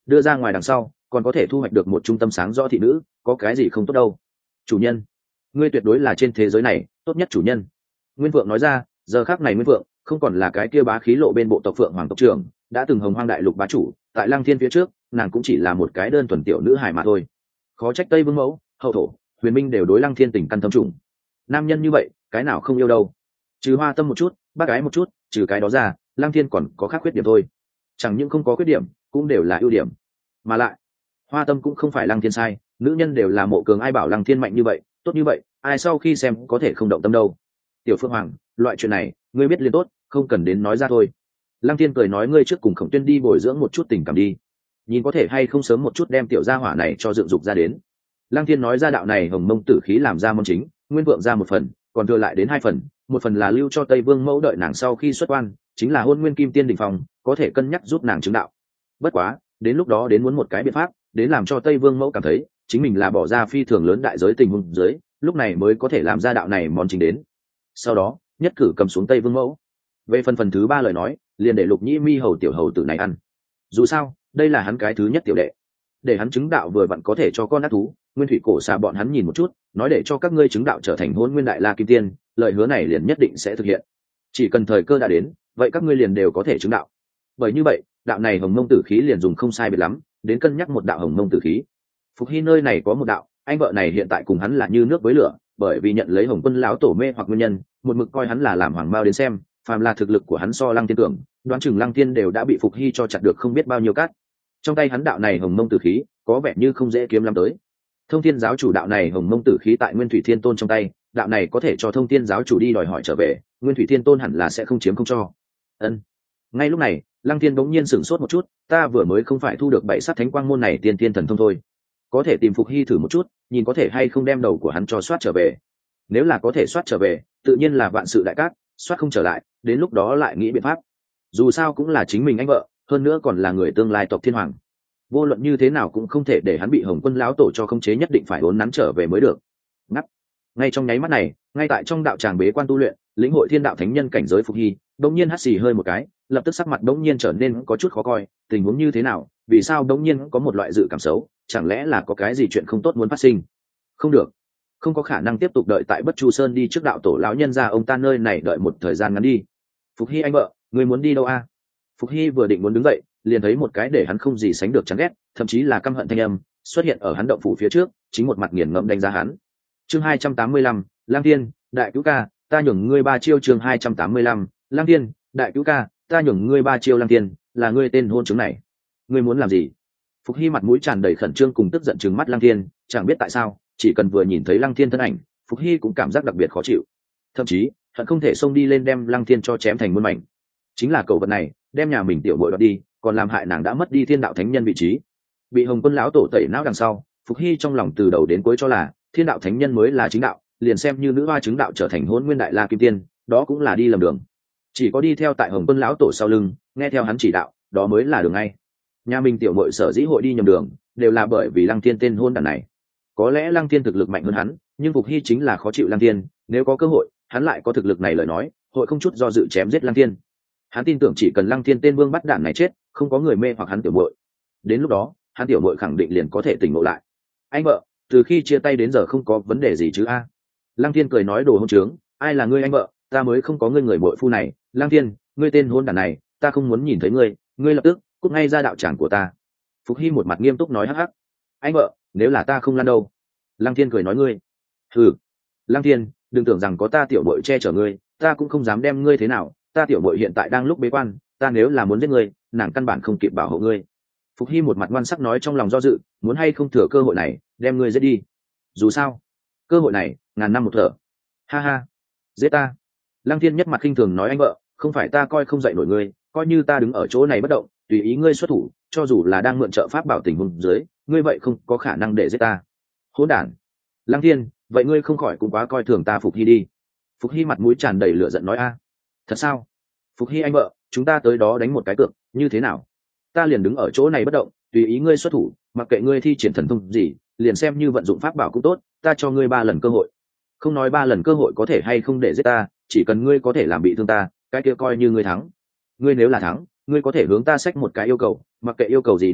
đưa ra ngoài đằng sau còn có thể thu hoạch được một trung tâm sáng rõ thị nữ, có cái gì không tốt đâu. Chủ nhân, ngươi tuyệt đối là trên thế giới này tốt nhất chủ nhân. Nguyên Vượng nói ra. Giờ khác này Nguyên Vượng không còn là cái kia bá khí lộ bên bộ tộc Phượng Hoàng tộc trưởng, đã từng hồng hoang đại lục bá chủ, tại Lăng Thiên phía trước nàng cũng chỉ là một cái đơn thuần tiểu nữ hài mà thôi. Khó trách Tây Vương Mẫu, Hậu Thổ, Huyền Minh đều đối Lăng Thiên tình căn thâm trùng. Nam nhân như vậy cái nào không yêu đâu. Trừ Hoa Tâm một chút, bác gái một chút, trừ cái đó ra Lăng Thiên còn có khác khuyết điểm thôi. Chẳng những không có khuyết điểm cũng đều là ưu điểm. Mà lại Hoa Tâm cũng không phải Lăng Thiên sai, nữ nhân đều là mộ cường, ai bảo Lăng Thiên mạnh như vậy tốt như vậy, ai sau khi xem có thể không động tâm đâu. Tiểu Phượng Hoàng, loại chuyện này ngươi biết liền tốt, không cần đến nói ra thôi. Lăng Thiên cười nói, ngươi trước cùng Khổng Tuyên đi bồi dưỡng một chút tình cảm đi, nhìn có thể hay không sớm một chút đem tiểu gia hỏa này cho dựng dục ra đến. Lăng Thiên nói ra đạo này hồng mông tử khí làm ra món chính, Nguyên Vượng ra một phần, còn thừa lại đến 2 phần, một phần là lưu cho Tây Vương Mẫu đợi nàng sau khi xuất quan, chính là hôn nguyên kim tiên đỉnh phong, có thể cân nhắc giúp nàng chứng đạo. Bất quá đến lúc đó đến muốn một cái biện pháp đến làm cho Tây Vương Mẫu cảm thấy chính mình là bỏ ra phi thường lớn đại giới tình huống dưới, lúc này mới có thể làm ra đạo này món chính đến. Sau đó nhất cử cầm xuống Tây Vương Mẫu. Về phần thứ 3 lời nói liền để Lục Nhĩ Mi hầu tiểu hầu tử này ăn, dù sao đây là hắn cái thứ nhất tiểu đệ, để hắn chứng đạo vừa vặn có thể cho con ác thú nguyên thủy cổ xà bọn hắn nhìn một chút, nói để cho các ngươi chứng đạo trở thành hôn nguyên đại la kim tiên, lời hứa này liền nhất định sẽ thực hiện. Chỉ cần thời cơ đã đến, vậy các ngươi liền đều có thể chứng đạo. Bởi như vậy đạo này hồng mông tử khí liền dùng không sai biệt lắm, đến cân nhắc một đạo hồng mông tử khí. Phục Hy nơi này có một đạo, anh vợ này hiện tại cùng hắn là như nước với lửa, bởi vì nhận lấy Hồng Quân lão tổ mê hoặc nguyên nhân, một mực coi hắn là làm hoàng bao đến xem, phàm là thực lực của hắn so Lăng Thiên tưởng, đoán chừng Lăng Thiên đều đã bị Phục Hy cho chặt được không biết bao nhiêu cát. Trong tay hắn đạo này hồng mông tử khí có vẻ như không dễ kiếm lắm tới. Thông Thiên giáo chủ đạo này hồng mông tử khí tại Nguyên Thủy Thiên Tôn trong tay, đạo này có thể cho Thông Thiên giáo chủ đi đòi hỏi trở về, Nguyên Thủy Thiên Tôn hẳn là sẽ không chiếm không cho. Ân. Ngay lúc này Lăng Thiên bỗng nhiên sửng sốt một chút, ta vừa mới không phải thu được 7 sát thánh quang môn này tiên tiên thần thông thôi, có thể tìm Phục Hy thử một chút, nhìn có thể hay không đem đầu của hắn cho soát trở về. Nếu là có thể soát trở về tự nhiên là vạn sự đại cát, soát không trở lại đến lúc đó lại nghĩ biện pháp. Dù sao cũng là chính mình anh vợ, hơn nữa còn là người tương lai tộc thiên hoàng, vô luận như thế nào cũng không thể để hắn bị Hồng Quân lão tổ cho khống chế, nhất định phải uốn nắn trở về mới được. Ngắt. Ngay trong nháy mắt này, ngay tại trong đạo tràng bế quan tu luyện lĩnh hội thiên đạo thánh nhân cảnh giới Phục Hy đống nhiên hắt xì hơi một cái, lập tức sắc mặt đống nhiên trở nên có chút khó coi. Tình huống như thế nào, vì sao đống nhiên có một loại dự cảm xấu, chẳng lẽ là có cái gì chuyện không tốt muốn phát sinh? Không được, không có khả năng tiếp tục đợi tại Bất Chu Sơn, đi trước đạo tổ lão nhân ra ông ta nơi này đợi một thời gian ngắn đi. Phục Hy anh vợ, người muốn đi đâu a? Phục Hy vừa định muốn đứng dậy, liền thấy một cái để hắn không gì sánh được chán ghét, thậm chí là căm hận thanh âm xuất hiện ở hắn động phủ phía trước, chính một mặt nghiền ngẫm đánh giá hắn. Chương 285, Lang Thiên, đại cứu ca, ta nhường ngươi 3 chiêu. Chương 285, Lang Thiên, đại cứu ca, ta nhường ngươi 3 chiêu. Lang Thiên, là ngươi tên hôn chứng này, ngươi muốn làm gì? Phục Hy mặt mũi tràn đầy khẩn trương cùng tức giận trừng mắt Lang Thiên, chẳng biết tại sao, chỉ cần vừa nhìn thấy Lang Thiên thân ảnh, Phục Hy cũng cảm giác đặc biệt khó chịu, thậm chí hận không thể xông đi lên đem Lang Thiên cho chém thành muôn mảnh. Chính là cậu vật này đem nhà mình tiểu bội đoạt đi, còn làm hại nàng đã mất đi thiên đạo thánh nhân vị trí, bị Hồng Quân lão tổ tẩy não đằng sau, Phục Hy trong lòng từ đầu đến cuối cho là thiên đạo thánh nhân mới là chính đạo, liền xem như nữ hoa chứng đạo trở thành hôn nguyên đại la kim tiên, đó cũng là đi lầm đường. Chỉ có đi theo tại Hồng Quân lão tổ sau lưng, nghe theo hắn chỉ đạo, đó mới là đường ngay. Nhà mình tiểu muội sở dĩ hội đi nhầm đường, đều là bởi vì Lăng Thiên tên hôn đản này. Có lẽ Lăng Thiên thực lực mạnh hơn hắn, nhưng Phục Hy chính là khó chịu Lăng Thiên, nếu có cơ hội, hắn lại có thực lực này lời nói, hội không chút do dự chém giết Lăng Thiên. Hắn tin tưởng chỉ cần Lăng Thiên tên vương bắt đản này chết, không có người mê hoặc hắn tiểu muội, đến lúc đó hắn tiểu muội khẳng định liền có thể tỉnh ngộ lại. Anh vợ, từ khi chia tay đến giờ không có vấn đề gì chứ a? Lăng Thiên cười nói, đồ hỗn trướng, ai là ngươi anh vợ, ta mới không có ngươi người muội phu này. Lăng Thiên, ngươi tên hôn đản này, ta không muốn nhìn thấy ngươi, ngươi lập tức cút ngay ra đạo tràng của ta. Phục Hy một mặt nghiêm túc nói, hắc hắc. Anh vợ, nếu là ta không lăn đâu? Lăng Thiên cười nói, ngươi hừ. Lăng Thiên, đừng tưởng rằng có ta tiểu muội che chở ngươi, ta cũng không dám đem ngươi thế nào, ta tiểu muội hiện tại đang lúc bế quan, ta nếu là muốn giết ngươi, nàng căn bản không kịp bảo hộ ngươi. Phục Hy một mặt ngoan sắc nói, trong lòng do dự, muốn hay không thừa cơ hội này đem ngươi giết đi, dù sao cơ hội này ngàn năm một thở. Ha ha, giết ta? Lăng Thiên nhất mặt khinh thường nói, anh vợ, không phải ta coi không dậy nổi ngươi, coi như ta đứng ở chỗ này bất động, tùy ý ngươi xuất thủ, cho dù là đang mượn trợ pháp bảo tình huống dưới, ngươi vậy không có khả năng để giết ta. Hỗn đản. Lăng Thiên, vậy ngươi không khỏi cũng quá coi thường ta Phục Hy đi. Phục Hy mặt mũi tràn đầy lửa giận nói, a, thật sao? Phục Hy anh vợ, chúng ta tới đó đánh một cái cược, như thế nào? Ta liền đứng ở chỗ này bất động, tùy ý ngươi xuất thủ, mặc kệ ngươi thi triển thần thông gì, liền xem như vận dụng pháp bảo cũng tốt, ta cho ngươi 3 lần cơ hội. Không nói 3 lần cơ hội có thể hay không để giết ta, chỉ cần ngươi có thể làm bị thương ta, cái kia coi như ngươi thắng. Ngươi nếu là thắng, ngươi có thể hướng ta xách một cái yêu cầu, mặc kệ yêu cầu gì đều được,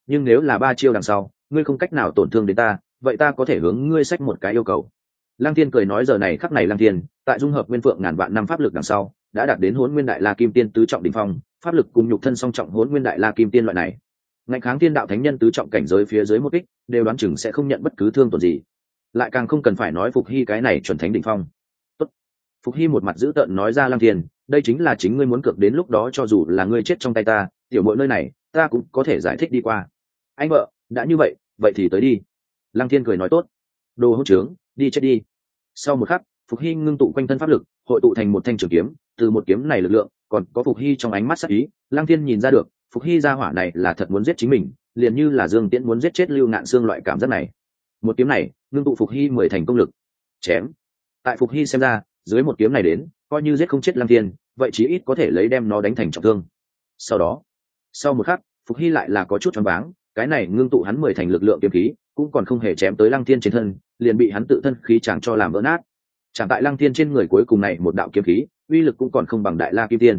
nhưng nếu là 3 chiêu đằng sau ngươi không cách nào tổn thương đến ta, vậy ta có thể hướng ngươi xách một cái yêu cầu. Lăng Thiên cười nói, giờ này khắc này Lăng Thiên tại dung hợp nguyên phượng ngàn vạn năm pháp lực đằng sau đã đạt đến Hỗn Nguyên Đại La Kim Tiên tứ trọng đỉnh phong, pháp lực cùng nhục thân song trọng Hỗn Nguyên Đại La Kim Tiên loại này, ngạnh kháng thiên đạo thánh nhân tứ trọng cảnh giới phía dưới một kích, đều đoán chừng sẽ không nhận bất cứ thương tổn gì. Lại càng không cần phải nói Phục Hy cái này chuẩn thánh đỉnh phong. Tốt. Phục Hy một mặt dữ tợn nói ra, Lăng Thiên, đây chính là chính ngươi muốn cược, đến lúc đó cho dù là ngươi chết trong tay ta, tiểu muội nơi này ta cũng có thể giải thích đi qua. Anh vợ, đã như vậy, vậy thì tới đi. Lăng Thiên cười nói, tốt. Đồ hỗn trướng, đi chết đi. Sau một khắc, Phục Hy ngưng tụ quanh thân pháp lực, hội tụ thành một thanh trường kiếm, từ một kiếm này lực lượng, còn có Phục Hy trong ánh mắt sắc ý, Lăng Thiên nhìn ra được, Phục Hy gia hỏa này là thật muốn giết chính mình, liền như là Dương Tiễn muốn giết chết Lưu Ngạn Xương loại cảm giác này. Một kiếm này, ngưng tụ Phục Hy 10 thành công lực. Chém. Tại Phục Hy xem ra, dưới một kiếm này đến, coi như giết không chết Lăng Thiên, vậy chí ít có thể lấy đem nó đánh thành trọng thương. Sau đó, sau một khắc, Phục Hy lại là có chút choáng váng, cái này ngưng tụ hắn 10 thành lực lượng kiếm khí, cũng còn không hề chém tới Lăng Thiên trên thân, liền bị hắn tự thân khí chàng cho làm vỡ nát. Chẳng tại Lăng Thiên trên người cuối cùng này một đạo kiếm khí, uy lực cũng còn không bằng Đại La Kim Tiên.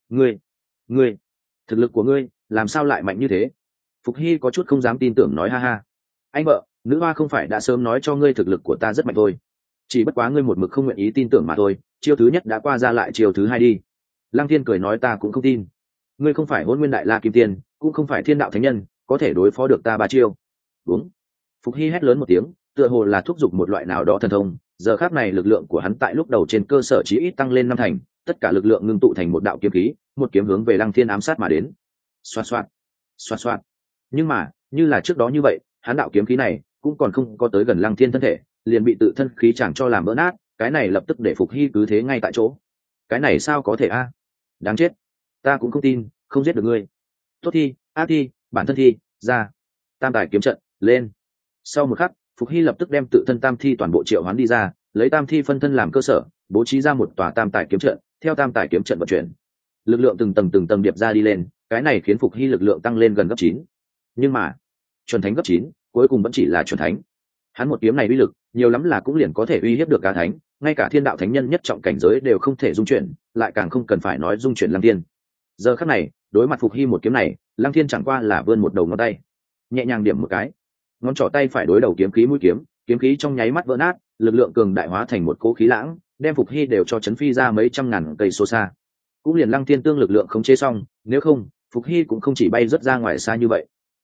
Ngươi, thực lực của ngươi làm sao lại mạnh như thế? Phục Hy có chút không dám tin tưởng nói, ha ha. Anh vợ, nữ hoa không phải đã sớm nói cho ngươi thực lực của ta rất mạnh thôi, chỉ bất quá ngươi một mực không nguyện ý tin tưởng mà thôi. Chiêu thứ nhất đã qua, ra lại chiêu thứ hai đi. Lăng Thiên cười nói, ta cũng không tin. Ngươi không phải Hỗn Nguyên Đại La Kim Tiên, cũng không phải thiên đạo thánh nhân, có thể đối phó được ta 3 chiêu. Đúng. Phục Hy hét lớn một tiếng, tựa hồ là thúc giục một loại nào đó thần thông, giờ khắc này lực lượng của hắn tại lúc đầu trên cơ sở chí ít tăng lên 5 thành, tất cả lực lượng ngưng tụ thành một đạo kiếm khí, một kiếm hướng về Lăng Thiên ám sát mà đến. Xoạt xoạt, xoạt xoạt. Nhưng mà, như là trước đó như vậy, hắn đạo kiếm khí này cũng còn không có tới gần Lăng Thiên thân thể, liền bị tự thân khí chẳng cho làm vỡ nát, cái này lập tức để Phục Hy cứ thế ngay tại chỗ. Cái này sao có thể a? Đáng chết. Ta cũng không tin, không giết được ngươi. Tốt thi, ác thi, bản thân thi, ra. Tam tài kiếm trận, lên. Sau một khắc, Phục Hy lập tức đem tự thân tam thi toàn bộ triệu hoán đi ra, lấy tam thi phân thân làm cơ sở, bố trí ra một tòa tam tài kiếm trận, theo tam tài kiếm trận vận chuyển, lực lượng từng tầng điệp ra đi lên, cái này khiến Phục Hy lực lượng tăng lên gần gấp 9. Nhưng mà, chuẩn thánh gấp 9, cuối cùng vẫn chỉ là chuẩn thánh. Hắn một kiếm này uy lực, nhiều lắm là cũng liền có thể uy hiếp được cả thánh, ngay cả thiên đạo thánh nhân nhất trọng cảnh giới đều không thể dung chuyển, lại càng không cần phải nói dung chuyển Lăng Thiên. Giờ khắc này, đối mặt Phục Hy một kiếm này, Lăng Thiên chẳng qua là vươn một đầu ngón tay, nhẹ nhàng điểm một cái, ngón trỏ tay phải đối đầu kiếm khí mũi kiếm, kiếm khí trong nháy mắt vỡ nát, lực lượng cường đại hóa thành một cỗ khí lãng, đem Phục Hy đều cho chấn phi ra mấy trăm ngàn cây số xa. Cũng liền Lăng Thiên tương lực lượng không chế xong, nếu không, Phục Hy cũng không chỉ bay rất ra ngoài xa như vậy.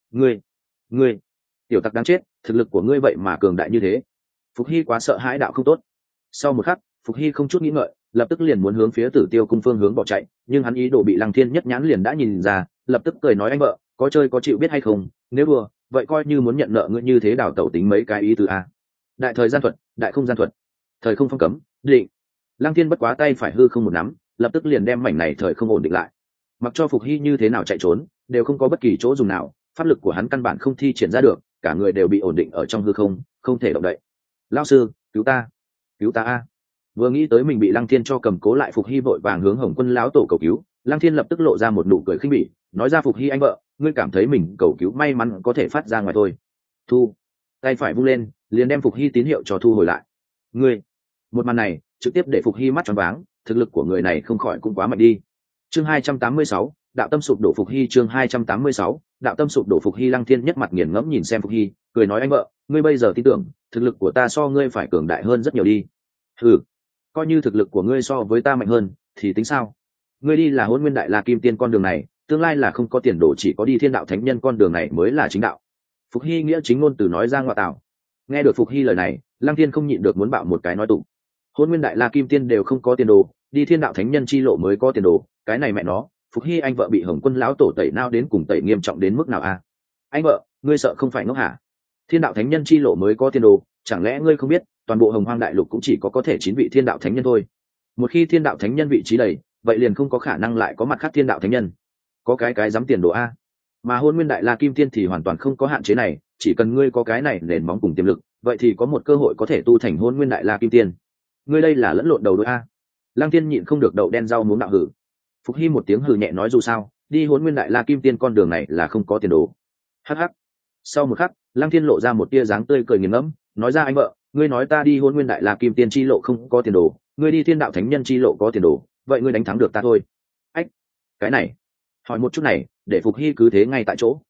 Ngươi, tiểu tặc đáng chết, thực lực của ngươi vậy mà cường đại như thế. Phục Hy quá sợ hãi đạo không tốt. Sau một khắc, Phục Hy không chút nghĩ ngợi, lập tức liền muốn hướng phía Tử Tiêu cung phương hướng bỏ chạy, nhưng hắn ý đồ bị Lăng Thiên nhất nhãn liền đã nhìn ra, lập tức cười nói, anh vợ, có chơi có chịu biết hay không, nếu vừa, vậy coi như muốn nhận nợ ngươi như thế, đào tẩu tính mấy cái ý từ a. Đại thời gian thuật, đại không gian thuật, thời không phong cấm, định. Lăng Thiên bất quá tay phải hư không một nắm, lập tức liền đem mảnh này thời không ổn định lại. Mặc cho Phục Hy như thế nào chạy trốn, đều không có bất kỳ chỗ dùng nào, pháp lực của hắn căn bản không thi triển ra được, cả người đều bị ổn định ở trong hư không, không thể động đậy. Lão sư, cứu ta a. Vừa nghĩ tới mình bị Lăng Thiên cho cầm cố lại, Phục Hy vội vàng hướng Hồng Quân lão tổ cầu cứu. Lăng Thiên lập tức lộ ra một nụ cười khinh bỉ, nói ra, Phục Hy anh vợ, ngươi cảm thấy mình cầu cứu may mắn có thể phát ra ngoài thôi. Thu. Tay phải vung lên, liền đem Phục Hy tín hiệu cho thu hồi lại. Ngươi. Một màn này trực tiếp để Phục Hy mắt tròn váng, thực lực của người này không khỏi cũng quá mạnh đi. Chương 286, đạo tâm sụp đổ Phục Hy. Chương 286, đạo tâm sụp đổ Phục Hy. Lăng Thiên nhất mặt nghiền ngẫm nhìn xem Phục Hy, cười nói, anh vợ, ngươi bây giờ tin tưởng thực lực của ta so ngươi phải cường đại hơn rất nhiều đi. Ừ, coi như thực lực của ngươi so với ta mạnh hơn thì tính sao? Ngươi đi là Hỗn Nguyên Đại La Kim Tiên con đường này, tương lai là không có tiền đồ, chỉ có đi thiên đạo thánh nhân con đường này mới là chính đạo. Phục Hy nghĩa chính ngôn từ nói ra ngoại tảo. Nghe được Phục Hy lời này, Lăng Thiên không nhịn được muốn bạo một cái nói tụng. Hỗn Nguyên Đại La Kim Tiên đều không có tiền đồ, đi thiên đạo thánh nhân chi lộ mới có tiền đồ, cái này mẹ nó, Phục Hy anh vợ bị Hồng Quân lão tổ tẩy não đến cùng tẩy nghiêm trọng đến mức nào a? Anh vợ, ngươi sợ không phải ngốc hả? Thiên đạo thánh nhân chi lộ mới có tiền đồ, chẳng lẽ ngươi không biết, toàn bộ Hồng Hoang đại lục cũng chỉ có thể 9 vị thiên đạo thánh nhân thôi. Một khi thiên đạo thánh nhân vị trí đầy, vậy liền không có khả năng lại có mặt khác thiên đạo thánh nhân. Có cái dám tiền đồ a. Mà Hỗn Nguyên Đại La Kim Tiên thì hoàn toàn không có hạn chế này, chỉ cần ngươi có cái này nền móng cùng tiềm lực, vậy thì có một cơ hội có thể tu thành Hỗn Nguyên Đại La Kim Tiên. Ngươi đây là lẫn lộn đầu đuôi a. Lăng Tiên nhịn không được đậu đen rau muống đạo hử. Phục Hy một tiếng hừ nhẹ nói, dù sao, đi Hỗn Nguyên Đại La Kim Tiên con đường này là không có tiền đồ. Hắc hắc. Sau một khắc, Lăng Thiên lộ ra một tia dáng tươi cười nghiền ngẫm, nói ra, anh vợ, ngươi nói ta đi Hỗn Nguyên Đại La Kim Tiên chi lộ không có tiền đồ, ngươi đi thiên đạo thánh nhân chi lộ có tiền đồ, vậy ngươi đánh thắng được ta thôi. Ách, cái này, hỏi một chút này, để Phục Hy cứ thế ngay tại chỗ.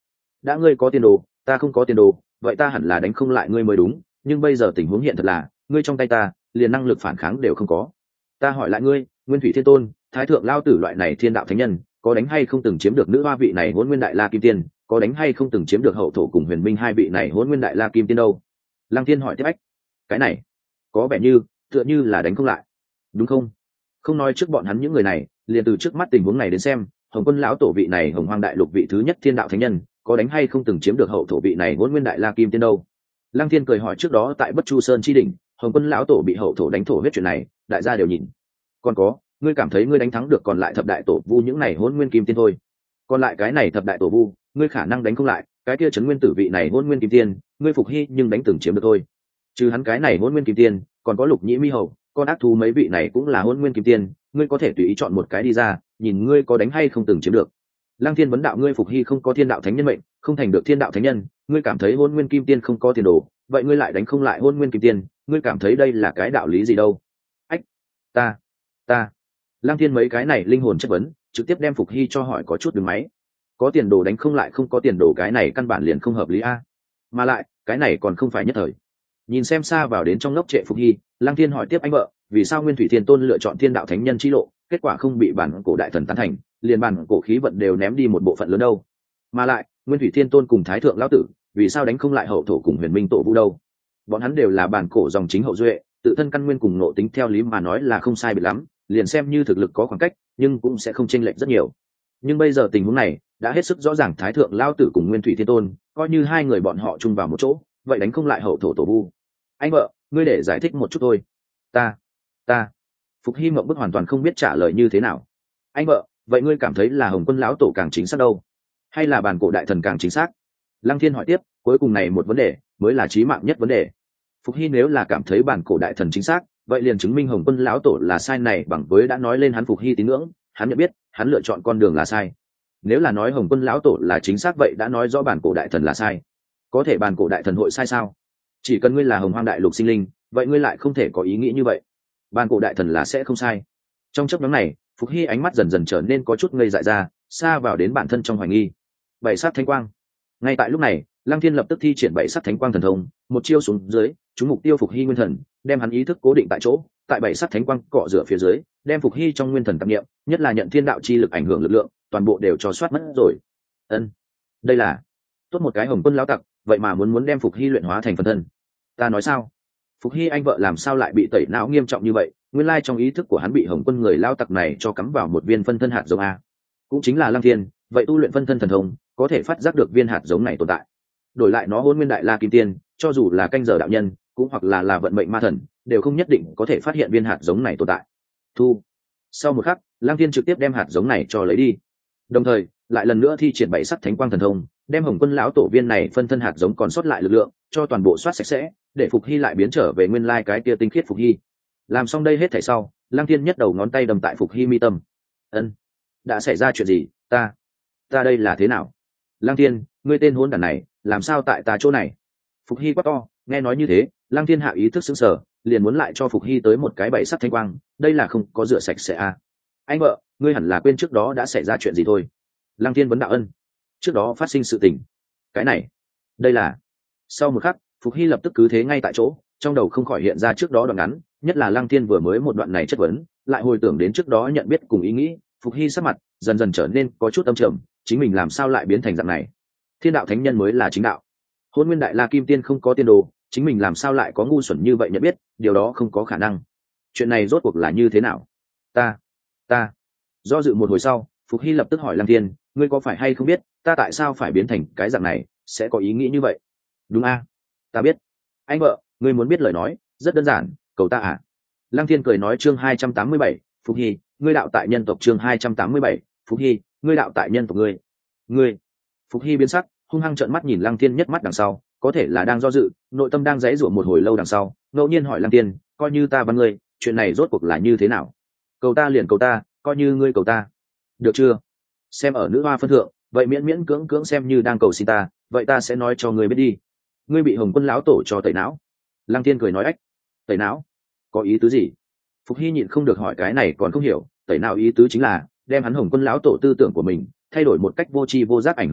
đã ngươi có tiền đồ, ta không có tiền đồ, vậy ta hẳn là đánh không lại ngươi mới đúng, nhưng bây giờ tình huống hiện thật là ngươi trong tay ta liền năng lực phản kháng đều không có. Ta hỏi lại ngươi, Nguyên Thủy Thiên Tôn, Thái Thượng Lao Tử loại này thiên đạo thánh nhân, có đánh hay không từng chiếm được nữ hoa vị này Hỗn Nguyên Đại La Kim Tiên, có đánh hay không từng chiếm được Hậu Thổ cùng Huyền Minh hai vị này Hỗn Nguyên Đại La Kim Tiên đâu? Lăng Thiên hỏi tiếp ách. Cái này, có vẻ như, tựa như là đánh không lại, đúng không? Không nói trước bọn hắn những người này, liền từ trước mắt tình huống này đến xem, Hồng Quân lão tổ vị này Hồng Hoang Đại Lục vị thứ nhất thiên đạo thánh nhân, có đánh hay không từng chiếm được Hậu Thổ vị này Hỗn Nguyên Đại La Kim Tiên đâu? Lăng Thiên cười hỏi trước đó tại Bất Chu Sơn chi đỉnh, Hồng Quân lão tổ bị Hậu Thổ đánh thổ huyết chuyện này, đại gia đều nhìn. Còn có, ngươi cảm thấy ngươi đánh thắng được còn lại thập đại tổ vu những này Hỗn Nguyên Kim Tiên thôi? Còn lại cái này thập đại tổ vu, ngươi khả năng đánh không lại, cái kia Trấn Nguyên Tử vị này Hỗn Nguyên Kim Tiên, ngươi phục hy nhưng đánh từng chiếm được thôi. Trừ hắn cái này Hỗn Nguyên Kim Tiên, còn có Lục Nhĩ Mi Hầu, con ác thú mấy vị này cũng là Hỗn Nguyên Kim Tiên, ngươi có thể tùy ý chọn một cái đi ra, nhìn ngươi có đánh hay không từng chiếm được. Lăng Thiên vấn đạo, ngươi phục hy không có thiên đạo thánh nhân mệnh, không thành được thiên đạo thánh nhân, ngươi cảm thấy Hỗn Nguyên Kim Tiên không có tiền đồ, vậy ngươi lại đánh không lại Hỗn Nguyên Kim Tiên, ngươi cảm thấy đây là cái đạo lý gì đâu? Ách, ta. Lăng Thiên mấy cái này linh hồn chất vấn, trực tiếp đem phục hy cho hỏi có chút đứng máy. Có tiền đồ đánh không lại không có tiền đồ cái này căn bản liền không hợp lý a. Mà lại, cái này còn không phải nhất thời. Nhìn xem xa vào đến trong ngốc trệ phục hy, Lăng Thiên hỏi tiếp anh vợ, vì sao Nguyên Thủy Thiên Tôn lựa chọn thiên đạo thánh nhân chi lộ, kết quả không bị bản cổ đại thần tán thành, liền bản cổ khí vận đều ném đi một bộ phận lớn đâu? Mà lại, Nguyên Thủy Thiên Tôn cùng Thái Thượng lão tử, vì sao đánh không lại Hậu Thổ cùng Huyền Minh tổ vu đâu? Bọn hắn đều là bản cổ dòng chính hậu duệ, tự thân căn nguyên cùng nộ tính theo lý mà nói là không sai biệt lắm, liền xem như thực lực có khoảng cách, nhưng cũng sẽ không chênh lệch rất nhiều. Nhưng bây giờ tình huống này đã hết sức rõ ràng, Thái Thượng lão tử cùng Nguyên Thủy Thiên Tôn, coi như hai người bọn họ chung vào một chỗ, vậy đánh không lại Hậu Thổ tổ vu. Anh vợ, ngươi để giải thích một chút thôi. Ta. Phục hy mộng bức hoàn toàn không biết trả lời như thế nào. Anh vợ, vậy ngươi cảm thấy là Hồng Quân lão tổ càng chính xác đâu, hay là bản cổ đại thần càng chính xác? Lăng Thiên hỏi tiếp, cuối cùng này một vấn đề mới là chí mạng nhất vấn đề. Phục hy nếu là cảm thấy bản cổ đại thần chính xác, vậy liền chứng minh Hồng Quân lão tổ là sai này, bằng với đã nói lên hắn phục hy tín ngưỡng, hắn nhận biết, hắn lựa chọn con đường là sai. Nếu là nói Hồng Quân lão tổ là chính xác, vậy đã nói rõ bản cổ đại thần là sai. Có thể bản cổ đại thần hội sai sao? Chỉ cần ngươi là Hồng Hoang Đại Lục sinh linh, vậy ngươi lại không thể có ý nghĩ như vậy. Bản cổ đại thần là sẽ không sai. Trong chốc ngắn này, phục hy ánh mắt dần dần trở nên có chút ngây dại ra, xa vào đến bản thân trong hoài nghi. Bảy sát thánh quang. Ngay tại lúc này, Lăng Thiên lập tức thi triển bảy sát thánh quang thần thông, một chiêu xuống dưới, trúng mục tiêu phục hy nguyên thần, đem hắn ý thức cố định tại chỗ, tại bảy sát thánh quang cọ rửa phía dưới, đem phục hy trong nguyên thần tạp niệm, nhất là nhận thiên đạo chi lực ảnh hưởng lực lượng, toàn bộ đều cho soát mất rồi. Ân, đây là tốt một cái Hồng Quân lão tặc, vậy mà muốn đem phục hy luyện hóa thành phân thân. Ta nói sao? Phục hy anh vợ làm sao lại bị tẩy não nghiêm trọng như vậy? Nguyên lai trong ý thức của hắn bị Hồng Quân người lao tặc này cho cắm vào một viên phân thân hạt giống a. Cũng chính là Lăng Thiên, vậy tu luyện phân thân thần thông, có thể phát giác được viên hạt giống này tồn tại. Đổi lại nó Hỗn Nguyên Đại La Kim Tiên, cho dù là canh giờ đạo nhân, cũng hoặc là vận mệnh ma thần, đều không nhất định có thể phát hiện viên hạt giống này tồn tại. Thu. Sau một khắc, Lăng Thiên trực tiếp đem hạt giống này cho lấy đi. Đồng thời, lại lần nữa thi triển bảy sắc thánh quang thần thông, đem Hồng Quân lão tổ viên này phân thân hạt giống còn sót lại lực lượng, cho toàn bộ soát sạch sẽ, để phục hy lại biến trở về nguyên lai cái kia tinh khiết phục hy. Làm xong đây hết thảy sau, Lăng Thiên nhất đầu ngón tay đâm tại phục hy mi tâm. Ân, đã xảy ra chuyện gì? Ta đây là thế nào? Lăng Thiên, ngươi tên hỗn đản này, làm sao tại ta chỗ này? Phục hy quát to. Nghe nói như thế, Lăng Thiên hạ ý thức sững sờ, liền muốn lại cho phục hy tới một cái bảy sắc thanh quang, đây là không có rửa sạch sẽ à? Anh vợ, ngươi hẳn là quên trước đó đã xảy ra chuyện gì thôi. Lăng Thiên vấn đạo. Ân, trước đó phát sinh sự tình. Cái này, đây là. Sau một khắc, phục hy lập tức cứ thế ngay tại chỗ, trong đầu không khỏi hiện ra trước đó đoạn ngắn, nhất là Lăng Thiên vừa mới một đoạn này chất vấn, lại hồi tưởng đến trước đó nhận biết cùng ý nghĩ, phục hy sắc mặt dần dần trở nên có chút âm trầm, chính mình làm sao lại biến thành dạng này? Thiên đạo thánh nhân mới là chính đạo, Hỗn Nguyên Đại La Kim Tiên không có tiên đồ, chính mình làm sao lại có ngu xuẩn như vậy nhận biết, điều đó không có khả năng. Chuyện này rốt cuộc là như thế nào? Ta do dự một hồi sau, phục hy lập tức hỏi Lăng Thiên, ngươi có phải hay không biết ta tại sao phải biến thành cái dạng này, sẽ có ý nghĩ như vậy? Đúng a, ta biết. Anh vợ, ngươi muốn biết lời nói rất đơn giản, cầu ta à? Lăng Thiên cười nói. Chương 287, Phục Hy, ngươi đạo tại nhân tộc. Chương 287, Phục Hy, ngươi đạo tại nhân tộc. Ngươi. Phục Hy biến sắc, hung hăng trợn mắt nhìn Lăng Thiên nhất mắt đằng sau, có thể là đang do dự, nội tâm đang giãy giụa một hồi lâu đằng sau, ngẫu nhiên hỏi Lăng Thiên, coi như ta văn ngươi, chuyện này rốt cuộc là như thế nào? Cầu ta liền cầu ta, coi như ngươi cầu ta, được chưa? Xem ở nữ hoa phân thượng, vậy miễn miễn cưỡng cưỡng xem như đang cầu xin ta, vậy ta sẽ nói cho ngươi biết đi. Ngươi bị Hồng Quân lão tổ cho tẩy não. Lăng Thiên cười nói. Ách, tẩy não? Có ý tứ gì? Phục Hy nhịn không được hỏi, cái này còn không hiểu. Tẩy não ý tứ chính là đem hắn Hồng Quân lão tổ tư tưởng của mình thay đổi một cách vô tri vô giác ảnh hưởng ngươi,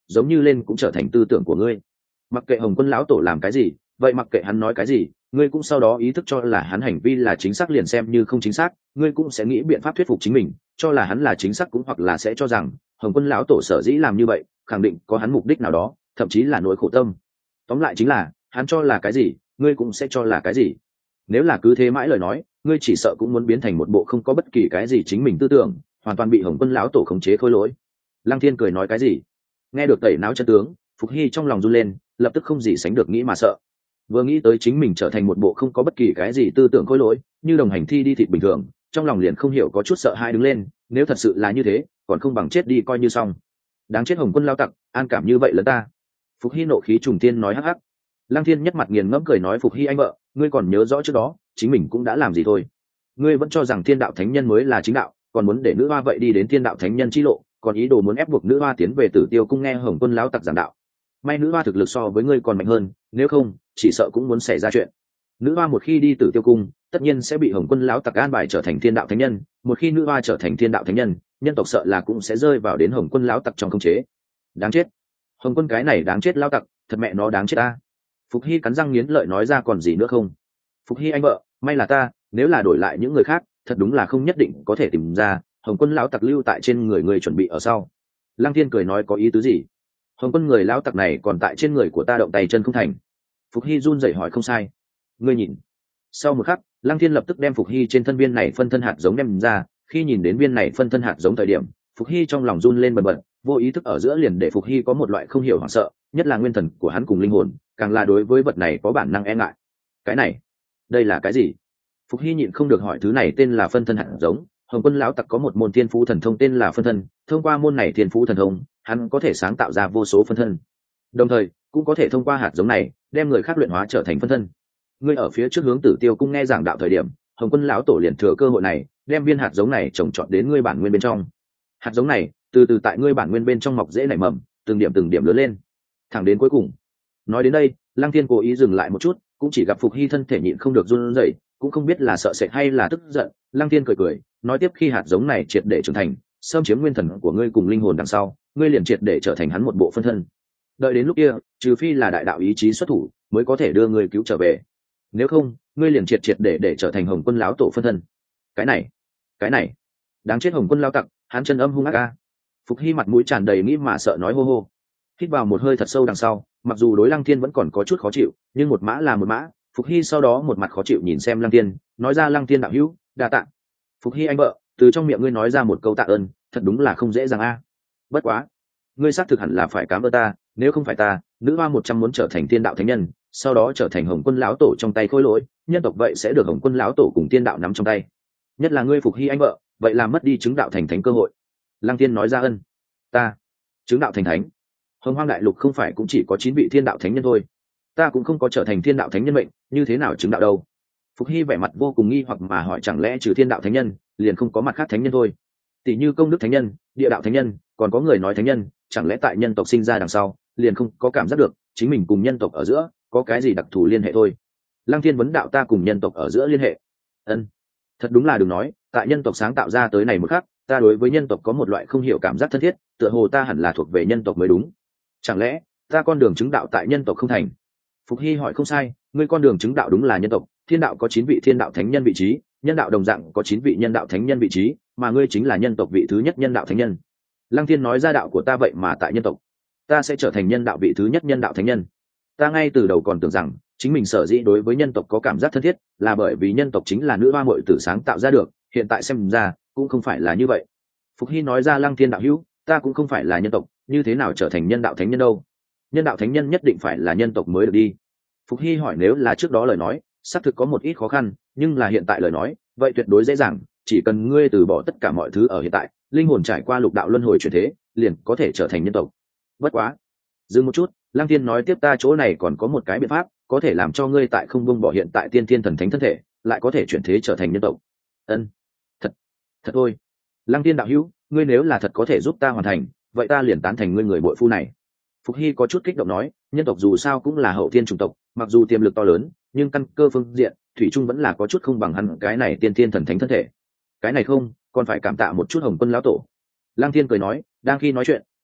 giống như lên cũng trở thành tư tưởng của ngươi. Mặc kệ Hồng Quân lão tổ làm cái gì, vậy mặc kệ hắn nói cái gì, ngươi cũng sau đó ý thức cho là hắn hành vi là chính xác, liền xem như không chính xác, ngươi cũng sẽ nghĩ biện pháp thuyết phục chính mình, cho là hắn là chính xác, cũng hoặc là sẽ cho rằng Hồng Quân lão tổ sở dĩ làm như vậy, khẳng định có hắn mục đích nào đó, thậm chí là nỗi khổ tâm. Tóm lại chính là, hắn cho là cái gì, ngươi cũng sẽ cho là cái gì. Nếu là cứ thế mãi lời nói, ngươi chỉ sợ cũng muốn biến thành một bộ không có bất kỳ cái gì chính mình tư tưởng, hoàn toàn bị Hồng Quân lão tổ khống chế khôi lỗi. Lăng Thiên cười nói cái gì? Nghe được tẩy não chân tướng, Phục Hy trong lòng run lên, lập tức không gì sánh được nghĩ mà sợ. Vừa nghĩ tới chính mình trở thành một bộ không có bất kỳ cái gì tư tưởng khôi lỗi, như đồng hành thi đi thịt bình thường, trong lòng liền không hiểu có chút sợ hãi đứng lên. Nếu thật sự là như thế, còn không bằng chết đi coi như xong. Đáng chết Hồng Quân lao tặc, an cảm như vậy lớn ta. Phục Hy nộ khí trùng thiên nói hắc hắc. Lăng Thiên nhất mặt nghiền ngẫm cười nói, Phục Hy anh vợ, ngươi còn nhớ rõ trước đó chính mình cũng đã làm gì thôi. Ngươi vẫn cho rằng thiên đạo thánh nhân mới là chính đạo, còn muốn để nữ hoa vậy đi đến thiên đạo thánh nhân chi lộ, còn ý đồ muốn ép buộc nữ hoa tiến về Tử Tiêu cung nghe Hồng Quân lão tặc giảng đạo. May nữ hoa thực lực so với ngươi còn mạnh hơn, nếu không chỉ sợ cũng muốn xảy ra chuyện. Nữ hoa một khi đi Tử Tiêu cung, tất nhiên sẽ bị Hồng Quân lão tặc an bài trở thành thiên đạo thánh nhân, một khi nữ hoa trở thành thiên đạo thánh nhân, nhân tộc sợ là cũng sẽ rơi vào đến Hồng Quân lão tặc trong khống chế. Đáng chết, Hồng Quân cái này đáng chết lão tặc, thật mẹ nó đáng chết ta. Phục Hy cắn răng nghiến lợi nói ra, còn gì nữa không? Phục Hy anh vợ, may là ta, nếu là đổi lại những người khác, thật đúng là không nhất định có thể tìm ra Hồng Quân lão tặc lưu tại trên người người chuẩn bị ở sau. Lăng Thiên cười nói, có ý tứ gì? Hồng Quân người lão tặc này còn tại trên người của ta động tay chân không thành? Phục Hy run rẩy hỏi. Không sai, ngươi nhìn. Sau một khắc, Lăng Thiên lập tức đem Phục Hy trên thân viên này phân thân hạt giống đem ra. Khi nhìn đến viên này phân thân hạt giống thời điểm, Phục Hy trong lòng run lên bần bật, vô ý thức ở giữa liền để Phục Hy có một loại không hiểu hoảng sợ, nhất là nguyên thần của hắn cùng linh hồn, càng là đối với vật này có bản năng e ngại. Cái này, đây là cái gì? Phục Hy nhịn không được hỏi. Thứ này tên là phân thân hạt giống. Hồng Quân lão tặc có một môn thiên phú thần thông tên là phân thân, thông qua môn này thiên phú thần thông, hắn có thể sáng tạo ra vô số phân thân, đồng thời cũng có thể thông qua hạt giống này đem người khác luyện hóa trở thành phân thân. Ngươi ở phía trước hướng Tử Tiêu cung nghe giảng đạo thời điểm, Hồng Quân lão tổ liền thừa cơ hội này đem viên hạt giống này trồng trọt đến ngươi bản nguyên bên trong. Hạt giống này từ từ tại ngươi bản nguyên bên trong mọc rễ nảy mầm, từng điểm lớn lên, thẳng đến cuối cùng. Nói đến đây, Lăng Thiên cố ý dừng lại một chút, cũng chỉ gặp Phục Hy thân thể nhịn không được run rẩy, cũng không biết là sợ sệt hay là tức giận. Lăng Thiên cười nói tiếp, khi hạt giống này triệt để trưởng thành, xâm chiếm nguyên thần của ngươi cùng linh hồn đằng sau, ngươi liền triệt để trở thành hắn một bộ phân thân. Đợi đến lúc kia, trừ phi là đại đạo ý chí xuất thủ, mới có thể đưa ngươi cứu trở về. Nếu không, ngươi liền triệt để trở thành Hồng Quân lão tổ phân thân. Cái này, đáng chết Hồng Quân lao tặc, hắn chân âm hung ác a. Phục Hy mặt mũi tràn đầy nghĩ mà sợ nói hô hô. Hít vào một hơi thật sâu đằng sau, mặc dù đối Lăng Thiên vẫn còn có chút khó chịu, nhưng một mã là một mã. Phục Hy sau đó một mặt khó chịu nhìn xem Lăng Thiên, nói ra, Lăng Thiên đạo hữu, đa tạ. Phục Hy anh vợ, từ trong miệng ngươi nói ra một câu tạ ơn, thật đúng là không dễ dàng a. Bất quá, ngươi xác thực hẳn là phải cảm ơn ta, nếu không phải ta, nữ hoa 100 muốn trở thành thiên đạo thánh nhân, sau đó trở thành Hồng Quân lão tổ trong tay khôi lỗi, nhân tộc vậy sẽ được Hồng Quân lão tổ cùng thiên đạo nắm trong tay. Nhất là ngươi Phục Hy anh vợ, vậy làm mất đi chứng đạo thành thánh cơ hội. Lăng Thiên nói ra, ân, ta chứng đạo thành thánh? Hồng Hoang đại lục không phải cũng chỉ có 9 vị thiên đạo thánh nhân thôi, ta cũng không có trở thành thiên đạo thánh nhân mệnh, như thế nào chứng đạo đâu? Phục Hy vẻ mặt vô cùng nghi hoặc mà hỏi, chẳng lẽ trừ thiên đạo thánh nhân liền không có mặt khác thánh nhân thôi? Tỷ như công đức thánh nhân, địa đạo thánh nhân, còn có người nói thánh nhân, chẳng lẽ tại nhân tộc sinh ra đằng sau liền không có cảm giác được chính mình cùng nhân tộc ở giữa có cái gì đặc thù liên hệ thôi? Lăng Thiên vấn đạo, ta cùng nhân tộc ở giữa liên hệ? Ân, thật đúng là đừng nói, tại nhân tộc sáng tạo ra tới này một khắc, ta đối với nhân tộc có một loại không hiểu cảm giác thân thiết, tựa hồ ta hẳn là thuộc về nhân tộc mới đúng. Chẳng lẽ ta con đường chứng đạo tại nhân tộc không thành? Phục Hy hỏi, không sai, ngươi con đường chứng đạo đúng là nhân tộc. Thiên đạo có 9 vị thiên đạo thánh nhân vị trí, nhân đạo đồng dạng có 9 vị nhân đạo thánh nhân vị trí, mà ngươi chính là nhân tộc vị thứ nhất nhân đạo thánh nhân. Lăng Thiên nói ra, đạo của ta vậy mà tại nhân tộc, ta sẽ trở thành nhân đạo vị thứ nhất nhân đạo thánh nhân. Ta ngay từ đầu còn tưởng rằng chính mình sở dĩ đối với nhân tộc có cảm giác thân thiết là bởi vì nhân tộc chính là nữ hoa muội tử sáng tạo ra được, hiện tại xem ra cũng không phải là như vậy. Phục Hy nói ra, Lăng Thiên đạo hữu, ta cũng không phải là nhân tộc, như thế nào trở thành nhân đạo thánh nhân đâu? Nhân đạo thánh nhân nhất định phải là nhân tộc mới được đi. Phục Hy hỏi, nếu là trước đó lời nói xác thực có một ít khó khăn, nhưng là hiện tại lời nói vậy tuyệt đối dễ dàng, chỉ cần ngươi từ bỏ tất cả mọi thứ ở hiện tại, linh hồn trải qua lục đạo luân hồi chuyển thế, liền có thể trở thành nhân tộc. Bất quá, dừng một chút, Lăng Thiên nói tiếp, ta chỗ này còn có một cái biện pháp có thể làm cho ngươi tại không buông bỏ hiện tại tiên thiên thần thánh thân thể, lại có thể chuyển thế trở thành nhân tộc. Ân, thật thôi. Lăng Thiên đạo hữu, ngươi nếu là thật có thể giúp ta hoàn thành, vậy ta liền tán thành ngươi người bội phu này. Phục Hy có chút kích động nói, nhân tộc dù sao cũng là hậu thiên chủng tộc, mặc dù tiềm lực to lớn, nhưng căn cơ phương diện thủy chung vẫn là có chút không bằng hắn cái này tiên thiên thần thánh thân thể. Cái này không, còn phải cảm tạ một chút Hồng Quân lão tổ. Lăng Thiên cười nói, đang khi nói chuyện,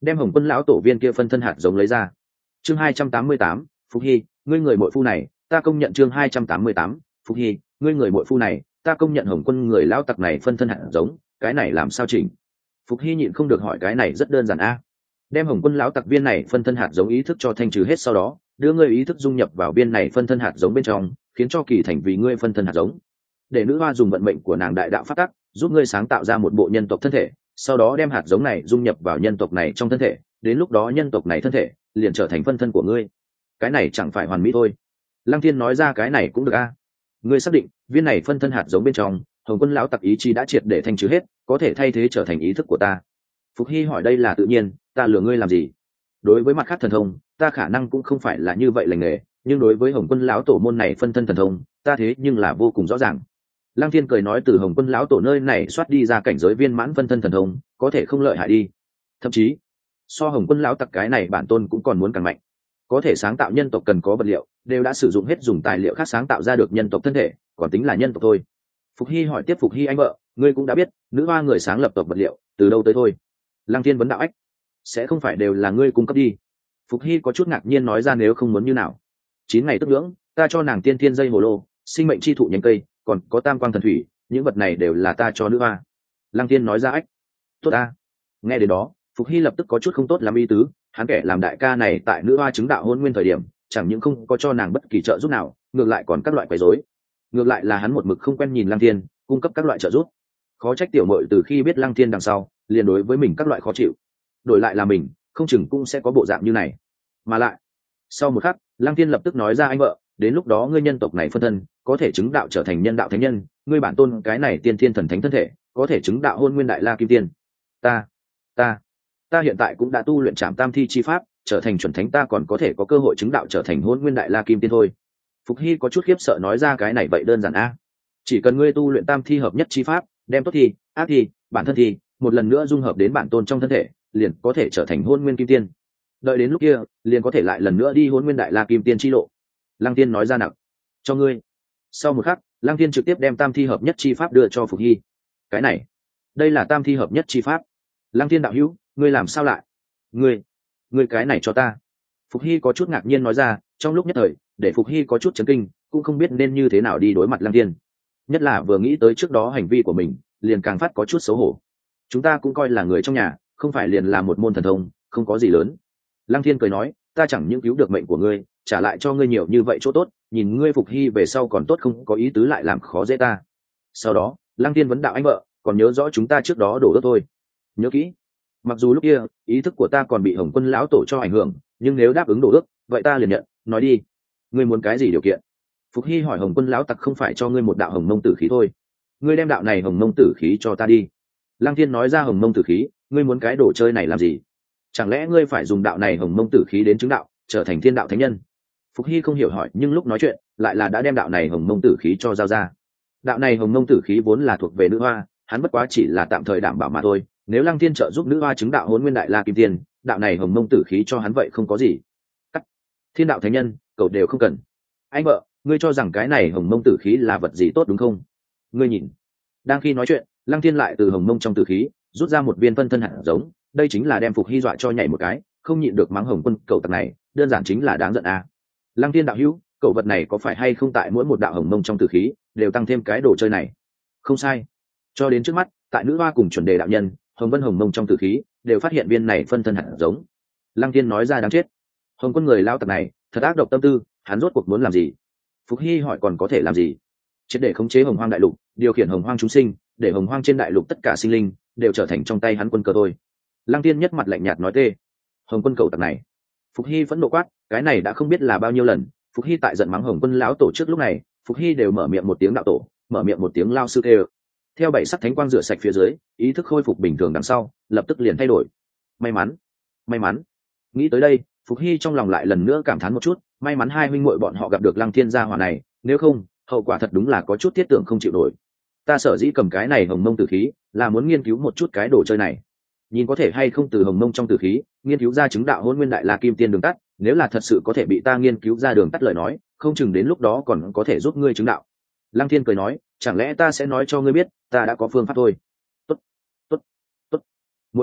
đem Hồng Quân lão tổ viên kia phân thân hạt giống lấy ra. Chương 288, Phục Hy, ngươi người muội phu này, ta công nhận. Chương 288, Phục Hy, ngươi người muội phu này, ta công nhận Hồng Quân người lão tặc này phân thân hạt giống, cái này làm sao chỉnh? Phục Hy nhịn không được hỏi, cái này rất đơn giản a. Đem Hồng Quân lão tặc viên này phân thân hạt giống ý thức cho thanh trừ hết, sau đó đưa ngươi ý thức dung nhập vào viên này phân thân hạt giống bên trong, khiến cho kỳ thành vì ngươi phân thân hạt giống. Để nữ hoa dùng vận mệnh của nàng đại đạo phát tắc, giúp ngươi sáng tạo ra một bộ nhân tộc thân thể, sau đó đem hạt giống này dung nhập vào nhân tộc này trong thân thể, đến lúc đó nhân tộc này thân thể liền trở thành phân thân của ngươi. Cái này chẳng phải hoàn mỹ thôi? Lăng Thiên nói ra, cái này cũng được a. Ngươi xác định viên này phân thân hạt giống bên trong Hồng Quân lão tặc ý chí đã triệt để thanh trừ hết, có thể thay thế trở thành ý thức của ta? Phục Hy hỏi, đây là tự nhiên, ta lừa ngươi làm gì? Đối với mặt khác thần thông, ta khả năng cũng không phải là như vậy lành nghề, nhưng đối với Hồng Quân lão tổ môn này phân thân thần thông, ta thế nhưng là vô cùng rõ ràng. Lăng Thiên cười nói, từ Hồng Quân lão tổ nơi này soát đi ra cảnh giới viên mãn phân thân thần thông, có thể không lợi hại đi. Thậm chí, so Hồng Quân lão tặc cái này bản tôn cũng còn muốn càng mạnh. Có thể sáng tạo nhân tộc cần có vật liệu, đều đã sử dụng hết, dùng tài liệu khác sáng tạo ra được nhân tộc thân thể, còn tính là nhân tộc thôi. Phục Hy hỏi tiếp, Phục Hy anh vợ, ngươi cũng đã biết, nữ hoa người sáng lập tộc vật liệu, từ đâu tới thôi? Lăng Thiên vấn đạo, ách, sẽ không phải đều là ngươi cung cấp đi? Phục Hy có chút ngạc nhiên nói ra, nếu không muốn như nào? 9 ngày tức nhưỡng, ta cho nàng tiên thiên dây hồ lô, sinh mệnh chi thụ nhánh cây, còn có tam quang thần thủy, những vật này đều là ta cho nữ hoa. Lăng Thiên nói ra, ách, tốt ta. Nghe đến đó, Phục Hy lập tức có chút không tốt làm ý tứ, hắn kẻ làm đại ca này tại nữ hoa chứng đạo hôn nguyên thời điểm, chẳng những không có cho nàng bất kỳ trợ giúp nào, ngược lại còn các loại quấy rối. Ngược lại là hắn một mực không quen nhìn Lăng Thiên cung cấp các loại trợ giúp. Khó trách tiểu muội từ khi biết Lăng Thiên đằng sau, liền đối với mình các loại khó chịu. Đổi lại là mình, không chừng cũng sẽ có bộ dạng như này. Mà lại, sau một khắc, Lăng Thiên lập tức nói ra, anh vợ, đến lúc đó ngươi nhân tộc này phân thân có thể chứng đạo trở thành nhân đạo thánh nhân, ngươi bản tôn cái này tiên thiên thần thánh thân thể có thể chứng đạo hôn nguyên đại la kim tiên. Ta hiện tại cũng đã tu luyện trảm tam thi chi pháp, trở thành chuẩn thánh, ta còn có thể có cơ hội chứng đạo trở thành hôn nguyên đại la kim tiên thôi. Phục Hy có chút khiếp sợ nói ra, cái này vậy đơn giản a. Chỉ cần ngươi tu luyện tam thi hợp nhất chi pháp, đem tốt thi, ác thi, bản thân thi một lần nữa dung hợp đến bản tôn trong thân thể, liền có thể trở thành hôn nguyên kim tiên. Đợi đến lúc kia, liền có thể lại lần nữa đi hôn nguyên đại la kim tiên chi lộ. Lăng Tiên nói ra, nặng cho ngươi. Sau một khắc, Lăng Tiên trực tiếp đem tam thi hợp nhất chi pháp đưa cho Phục Hy. Cái này, đây là tam thi hợp nhất chi pháp. Lăng Tiên đạo hữu, ngươi làm sao lại? Ngươi cái này cho ta. Phục Hy có chút ngạc nhiên nói ra, trong lúc nhất thời, để Phục Hy có chút chấn kinh, cũng không biết nên như thế nào đi đối mặt Lăng Tiên. Nhất là vừa nghĩ tới trước đó hành vi của mình, liền càng phát có chút xấu hổ. Chúng ta cũng coi là người trong nhà, không phải liền là một môn thần thông, không có gì lớn. Lăng Thiên cười nói, ta chẳng những cứu được mệnh của ngươi, trả lại cho ngươi nhiều như vậy chỗ tốt, nhìn ngươi Phục Hy về sau còn tốt, không có ý tứ lại làm khó dễ ta. Sau đó, Lăng Thiên vấn đạo, anh vợ, còn nhớ rõ chúng ta trước đó đổ ước thôi? Nhớ kỹ. Mặc dù lúc kia ý thức của ta còn bị Hồng Quân lão tổ cho ảnh hưởng, nhưng nếu đáp ứng đổ ước, vậy ta liền nhận. Nói đi, ngươi muốn cái gì điều kiện? Phục Hy hỏi, Hồng Quân lão tặc không phải cho ngươi một đạo hồng mông tử khí thôi, ngươi đem đạo này hồng mông tử khí cho ta đi. Lăng Thiên nói ra, hồng mông tử khí, ngươi muốn cái đồ chơi này làm gì? Chẳng lẽ ngươi phải dùng đạo này hồng mông tử khí đến chứng đạo, trở thành thiên đạo thánh nhân? Phục Hy không hiểu hỏi, nhưng lúc nói chuyện lại là đã đem đạo này hồng mông tử khí cho giao ra. Đạo này hồng mông tử khí vốn là thuộc về nữ hoa, hắn bất quá chỉ là tạm thời đảm bảo mà thôi. Nếu Lăng Thiên trợ giúp nữ hoa chứng đạo hôn nguyên đại la kim tiên, đạo này hồng mông tử khí cho hắn vậy không có gì. Cắt. Thiên đạo thánh nhân, cậu đều không cần. Anh vợ, ngươi cho rằng cái này hồng mông tử khí là vật gì tốt đúng không? Ngươi nhìn. Đang khi nói chuyện, Lăng Thiên lại từ hồng mông trong tử khí rút ra một viên phân thân hạt giống, đây chính là đem Phục Hy dọa cho nhảy một cái, không nhịn được mắng Hồng Quân cậu tặc này, đơn giản chính là đáng giận a. Lăng Thiên đạo hữu, cậu vật này có phải hay không tại mỗi một đạo hồng mông trong tử khí đều tăng thêm cái đồ chơi này? Không sai. Cho đến trước mắt, tại nữ hoa cùng chuẩn đề đạo nhân, Hồng Vân hồng mông trong tử khí đều phát hiện viên này phân thân hạt giống. Lăng Thiên nói ra, đáng chết. Hồng Quân người lao tặc này, thật ác độc tâm tư, hắn rốt cuộc muốn làm gì? Phục Hy hỏi, còn có thể làm gì? Triệt để khống chế hồng hoang đại lục, điều khiển hồng hoang chúng sinh, để hồng hoang trên đại lục tất cả sinh linh đều trở thành trong tay hắn quân cờ thôi. Lăng Tiên nhất mặt lạnh nhạt nói, tê Hồng Quân cậu tặc này. Phục Hy phẫn nộ quát, cái này đã không biết là bao nhiêu lần Phục Hy tại giận mắng Hồng Quân lão tổ trước lúc này, Phục Hy đều mở miệng một tiếng đạo tổ, mở miệng một tiếng lao sư tê. Theo bảy sắc thánh quang rửa sạch phía dưới, ý thức khôi phục bình thường đằng sau, lập tức liền thay đổi. May mắn. Nghĩ tới đây, Phục Hy trong lòng lại lần nữa cảm thán một chút, may mắn hai huynh muội bọn họ gặp được Lăng Thiên gia hỏa này, nếu không, hậu quả thật đúng là có chút thiết tưởng không chịu nổi. Ta sở dĩ cầm cái này hồng mông tử khí, là muốn nghiên cứu một chút cái đồ chơi này, nhìn có thể hay không từ hồng mông trong tử khí nghiên cứu ra chứng đạo hôn nguyên đại la kim tiên đường tắt. Nếu là thật sự có thể bị ta nghiên cứu ra đường tắt lời nói, không chừng đến lúc đó còn có thể giúp ngươi chứng đạo. Lăng Thiên cười nói, chẳng lẽ ta sẽ nói cho ngươi biết ta đã có phương pháp thôi? Tốt. Muội phu,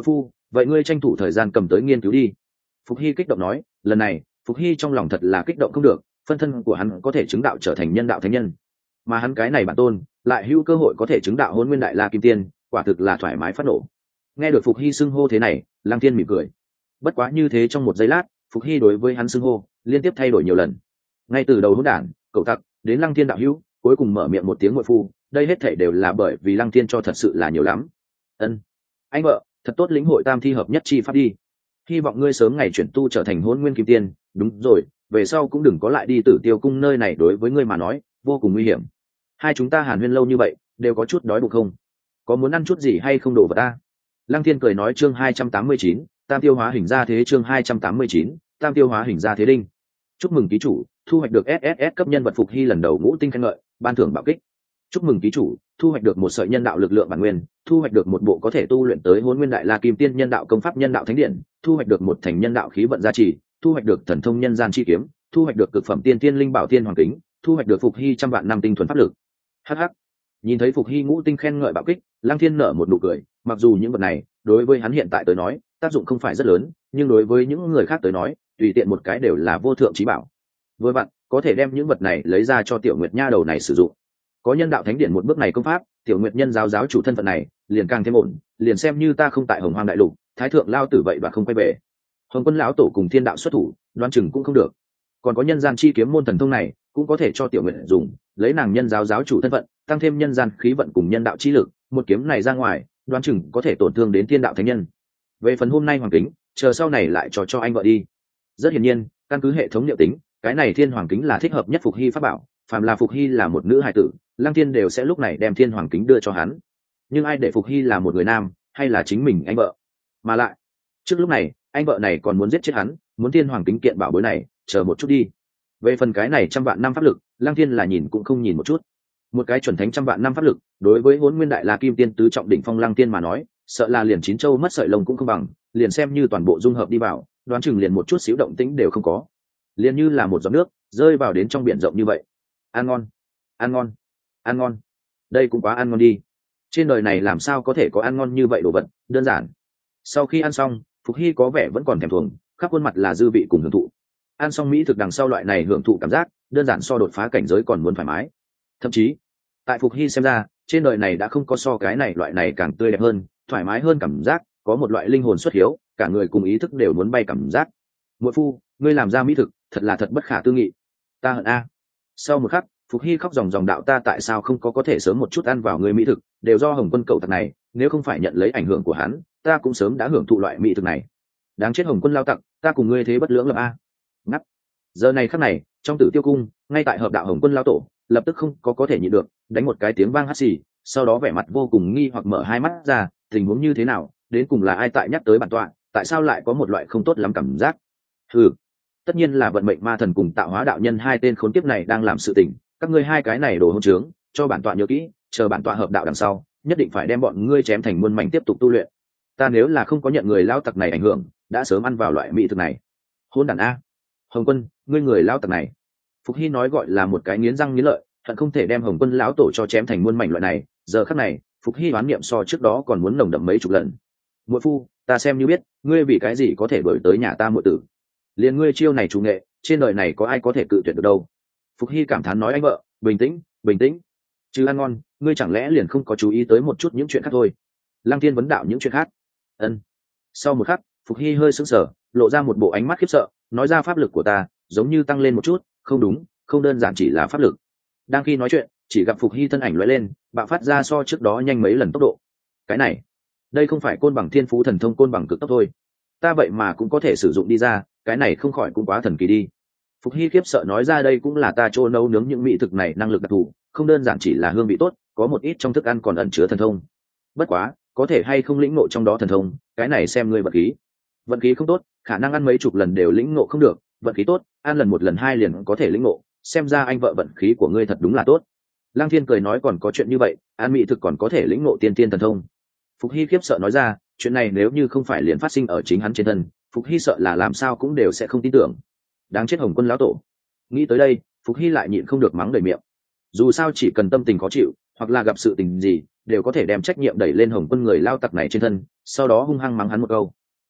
vậy ngươi tranh thủ thời gian cầm tới nghiên cứu đi. Phục Hy kích động nói. Lần này Phục Hy trong lòng thật là kích động không được, phân thân của hắn có thể chứng đạo trở thành nhân đạo thánh nhân, mà hắn cái này bản tôn lại hữu cơ hội có thể chứng đạo Hỗn Nguyên Đại La Kim Tiên, quả thực là thoải mái phát nổ. Nghe được Phục Hy xưng hô thế này, Lăng Thiên mỉm cười. Bất quá như thế trong một giây lát, Phục Hy đối với hắn xưng hô liên tiếp thay đổi nhiều lần, ngay từ đầu hỗn đản, cậu tặc, đến Lăng Thiên đạo hữu, cuối cùng mở miệng một tiếng muội phu, đây hết thảy đều là bởi vì Lăng Thiên cho thật sự là nhiều lắm. Ân, anh vợ, thật tốt lĩnh hội tam thi hợp nhất chi pháp đi. Hy vọng ngươi sớm ngày chuyển tu trở thành Hỗn Nguyên Kim Tiên. Đúng rồi, về sau cũng đừng có lại đi Tử Tiêu cung, nơi này đối với ngươi mà nói vô cùng nguy hiểm. Hai chúng ta hàn huyên lâu như vậy, đều có chút đói bụng không? Có muốn ăn chút gì hay không đồ vật ta? Lăng Thiên cười nói. Chương 289, tam tiêu hóa hình ra thế. Chương 289, tam tiêu hóa hình ra thế đinh. Chúc mừng ký chủ thu hoạch được SSS cấp nhân vật Phục Hy lần đầu ngũ tinh khen ngợi, ban thưởng bạo kích. Chúc mừng ký chủ thu hoạch được một sợi nhân đạo lực lượng bản nguyên, thu hoạch được một bộ có thể tu luyện tới Hỗn Nguyên Đại La Kim Tiên nhân đạo công pháp nhân đạo thánh điện, thu hoạch được một thành nhân đạo khí vận gia trì, thu hoạch được thần thông nhân gian chi kiếm, thu hoạch được cực phẩm tiên tiên linh bảo tiên hoàng kính, thu hoạch được Phục Hy trăm vạn năm tinh thuần pháp lực. Hh. Nhìn thấy Phục Hy ngũ tinh khen ngợi bạo kích, Lăng Thiên nở một nụ cười. Mặc dù những vật này đối với hắn hiện tại tới nói tác dụng không phải rất lớn, nhưng đối với những người khác tới nói tùy tiện một cái đều là vô thượng trí bảo. Vừa vặn có thể đem những vật này lấy ra cho Tiểu Nguyệt nha đầu này sử dụng. Có nhân đạo thánh điện một bước này công pháp, Tiểu Nguyệt nhân giáo chủ thân phận này liền càng thêm ổn, liền xem như ta không tại Hồng Hoang đại lục, thái thượng lao tử vậy và không quay về. Hồng Quân lão tổ cùng thiên đạo xuất thủ, đoán chừng cũng không được. Còn có nhân gian chi kiếm môn thần thông này cũng có thể cho Tiểu Nguyệt dùng, lấy nàng nhân giáo chủ thân phận tăng thêm nhân gian khí vận cùng nhân đạo chi lực, một kiếm này ra ngoài đoán chừng có thể tổn thương đến thiên đạo thánh nhân. Về phần hôm nay hoàng kính, chờ sau này lại cho anh vợ đi. Rất hiển nhiên, căn cứ hệ thống liệu tính, cái này thiên hoàng kính là thích hợp nhất Phục Hy pháp bảo. Phàm là Phục Hy là một nữ hài tử, Lăng Thiên đều sẽ lúc này đem thiên hoàng kính đưa cho hắn. Nhưng ai để Phục Hy là một người nam, hay là chính mình anh vợ? Mà lại trước lúc này anh vợ này còn muốn giết chết hắn, muốn thiên hoàng kính kiện bảo bối này, chờ một chút đi. Về phần cái này trăm vạn năm pháp lực, Lăng Thiên là nhìn cũng không nhìn một chút. Một cái chuẩn thánh trăm vạn năm pháp lực, đối với Hỗn Nguyên Đại La Kim Tiên tứ trọng đỉnh phong Lăng Thiên mà nói, sợ là liền chín châu mất sợi lông cũng không bằng, liền xem như toàn bộ dung hợp đi vào, đoán chừng liền một chút xíu động tĩnh đều không có, liền như là một giọt nước rơi vào đến trong biển rộng như vậy. Ăn ngon, ăn ngon, ăn ngon, đây cũng quá ăn ngon đi. Trên đời này làm sao có thể có ăn ngon như vậy đồ vật, đơn giản. Sau khi ăn xong, Phục Hy có vẻ vẫn còn thèm thuồng, khắp khuôn mặt là dư vị cùng hưởng thụ. Ăn xong mỹ thực đằng sau, loại này hưởng thụ cảm giác đơn giản so đột phá cảnh giới còn muốn thoải mái. Thậm chí tại Phục Hy xem ra, trên đời này đã không có so cái này loại này càng tươi đẹp hơn, thoải mái hơn cảm giác, có một loại linh hồn xuất hiếu, cả người cùng ý thức đều muốn bay cảm giác. Muội phu, ngươi làm ra mỹ thực thật là thật bất khả tư nghị. Ta hận a. Sau một khắc, Phục Hy khóc ròng ròng đạo, ta tại sao không có thể sớm một chút ăn vào ngươi mỹ thực, đều do Hồng Quân cậu tặc này, nếu không phải nhận lấy ảnh hưởng của hắn, ta cũng sớm đã hưởng thụ loại mỹ thực này. Đáng chết Hồng Quân lao tặc, ta cùng ngươi thế bất lưỡng lập a. Ngắt. Giờ này khắc này, trong Tử Tiêu cung, ngay tại hợp đạo Hồng Quân lao tổ, lập tức không có thể nhịn được, đánh một cái tiếng vang hắt xì, sau đó vẻ mặt vô cùng nghi hoặc mở hai mắt ra, tình huống như thế nào, đến cùng là ai tại nhắc tới bản tọa, tại sao lại có một loại không tốt lắm cảm giác? Hừ, tất nhiên là vận mệnh ma thần cùng tạo hóa đạo nhân hai tên khốn kiếp này đang làm sự tình, các ngươi hai cái này đồ hỗn trướng, cho bản tọa nhớ kỹ, chờ bản tọa hợp đạo đằng sau, nhất định phải đem bọn ngươi chém thành muôn mảnh tiếp tục tu luyện. Ta nếu là không có nhận người lao tặc này ảnh hưởng, đã sớm ăn vào loại mỹ thực này. Hôn đản a. Hồng Quân, ngươi người lao tặc này. Phục Hy nói gọi là một cái nghiến răng nghiến lợi, hận không thể đem Hồng Quân lão tổ cho chém thành muôn mảnh loại này. Giờ khắc này, Phục Hy oán niệm so trước đó còn muốn nồng đậm mấy chục lần. Muội phu, ta xem như biết, ngươi vì cái gì có thể đổi tới nhà ta muội tử. Liền ngươi chiêu này chủ nghệ, trên đời này có ai có thể cự tuyệt được đâu. Phục Hy cảm thán nói, anh vợ, bình tĩnh, bình tĩnh. Chứ ăn ngon, ngươi chẳng lẽ liền không có chú ý tới một chút những chuyện khác thôi? Lăng Thiên vấn đạo những chuyện khác. Ân. Sau một khắc, Phục Hy hơi sững sờ, lộ ra một bộ ánh mắt khiếp sợ, nói ra pháp lực của ta giống như tăng lên một chút, không đúng, không đơn giản chỉ là pháp lực. Đang khi nói chuyện, chỉ gặp Phục Hy thân ảnh lóe lên, bạo phát ra so trước đó nhanh mấy lần tốc độ. Cái này, đây không phải côn bằng thiên phú thần thông côn bằng cực tốc thôi, ta vậy mà cũng có thể sử dụng đi ra, cái này không khỏi cũng quá thần kỳ đi. Phục Hy khiếp sợ nói ra, đây cũng là ta trô nấu nướng những mỹ thực này năng lực đặc thù, không đơn giản chỉ là hương vị tốt, có một ít trong thức ăn còn ẩn chứa thần thông. Bất quá, có thể hay không lĩnh ngộ trong đó thần thông, cái này xem ngươi vận khí. Vận khí không tốt, khả năng ăn mấy chục lần đều lĩnh ngộ không được, vận khí tốt, ăn lần một lần hai liền có thể lĩnh ngộ, xem ra anh vợ vận khí của ngươi thật đúng là tốt. Lăng Thiên cười nói, còn có chuyện như vậy, ăn mỹ thực còn có thể lĩnh ngộ tiên tiên thần thông. Phục Hy khiếp sợ nói ra, chuyện này nếu như không phải liền phát sinh ở chính hắn trên thân, Phục Hy sợ là làm sao cũng đều sẽ không tin tưởng. Đáng chết Hồng Quân lão tổ. Nghĩ tới đây, Phục Hy lại nhịn không được mắng đầy miệng. Dù sao chỉ cần tâm tình khó chịu, hoặc là gặp sự tình gì, đều có thể đem trách nhiệm đẩy lên Hồng Quân người lao tặc này trên thân, sau đó hung hăng mắng hắn một câu.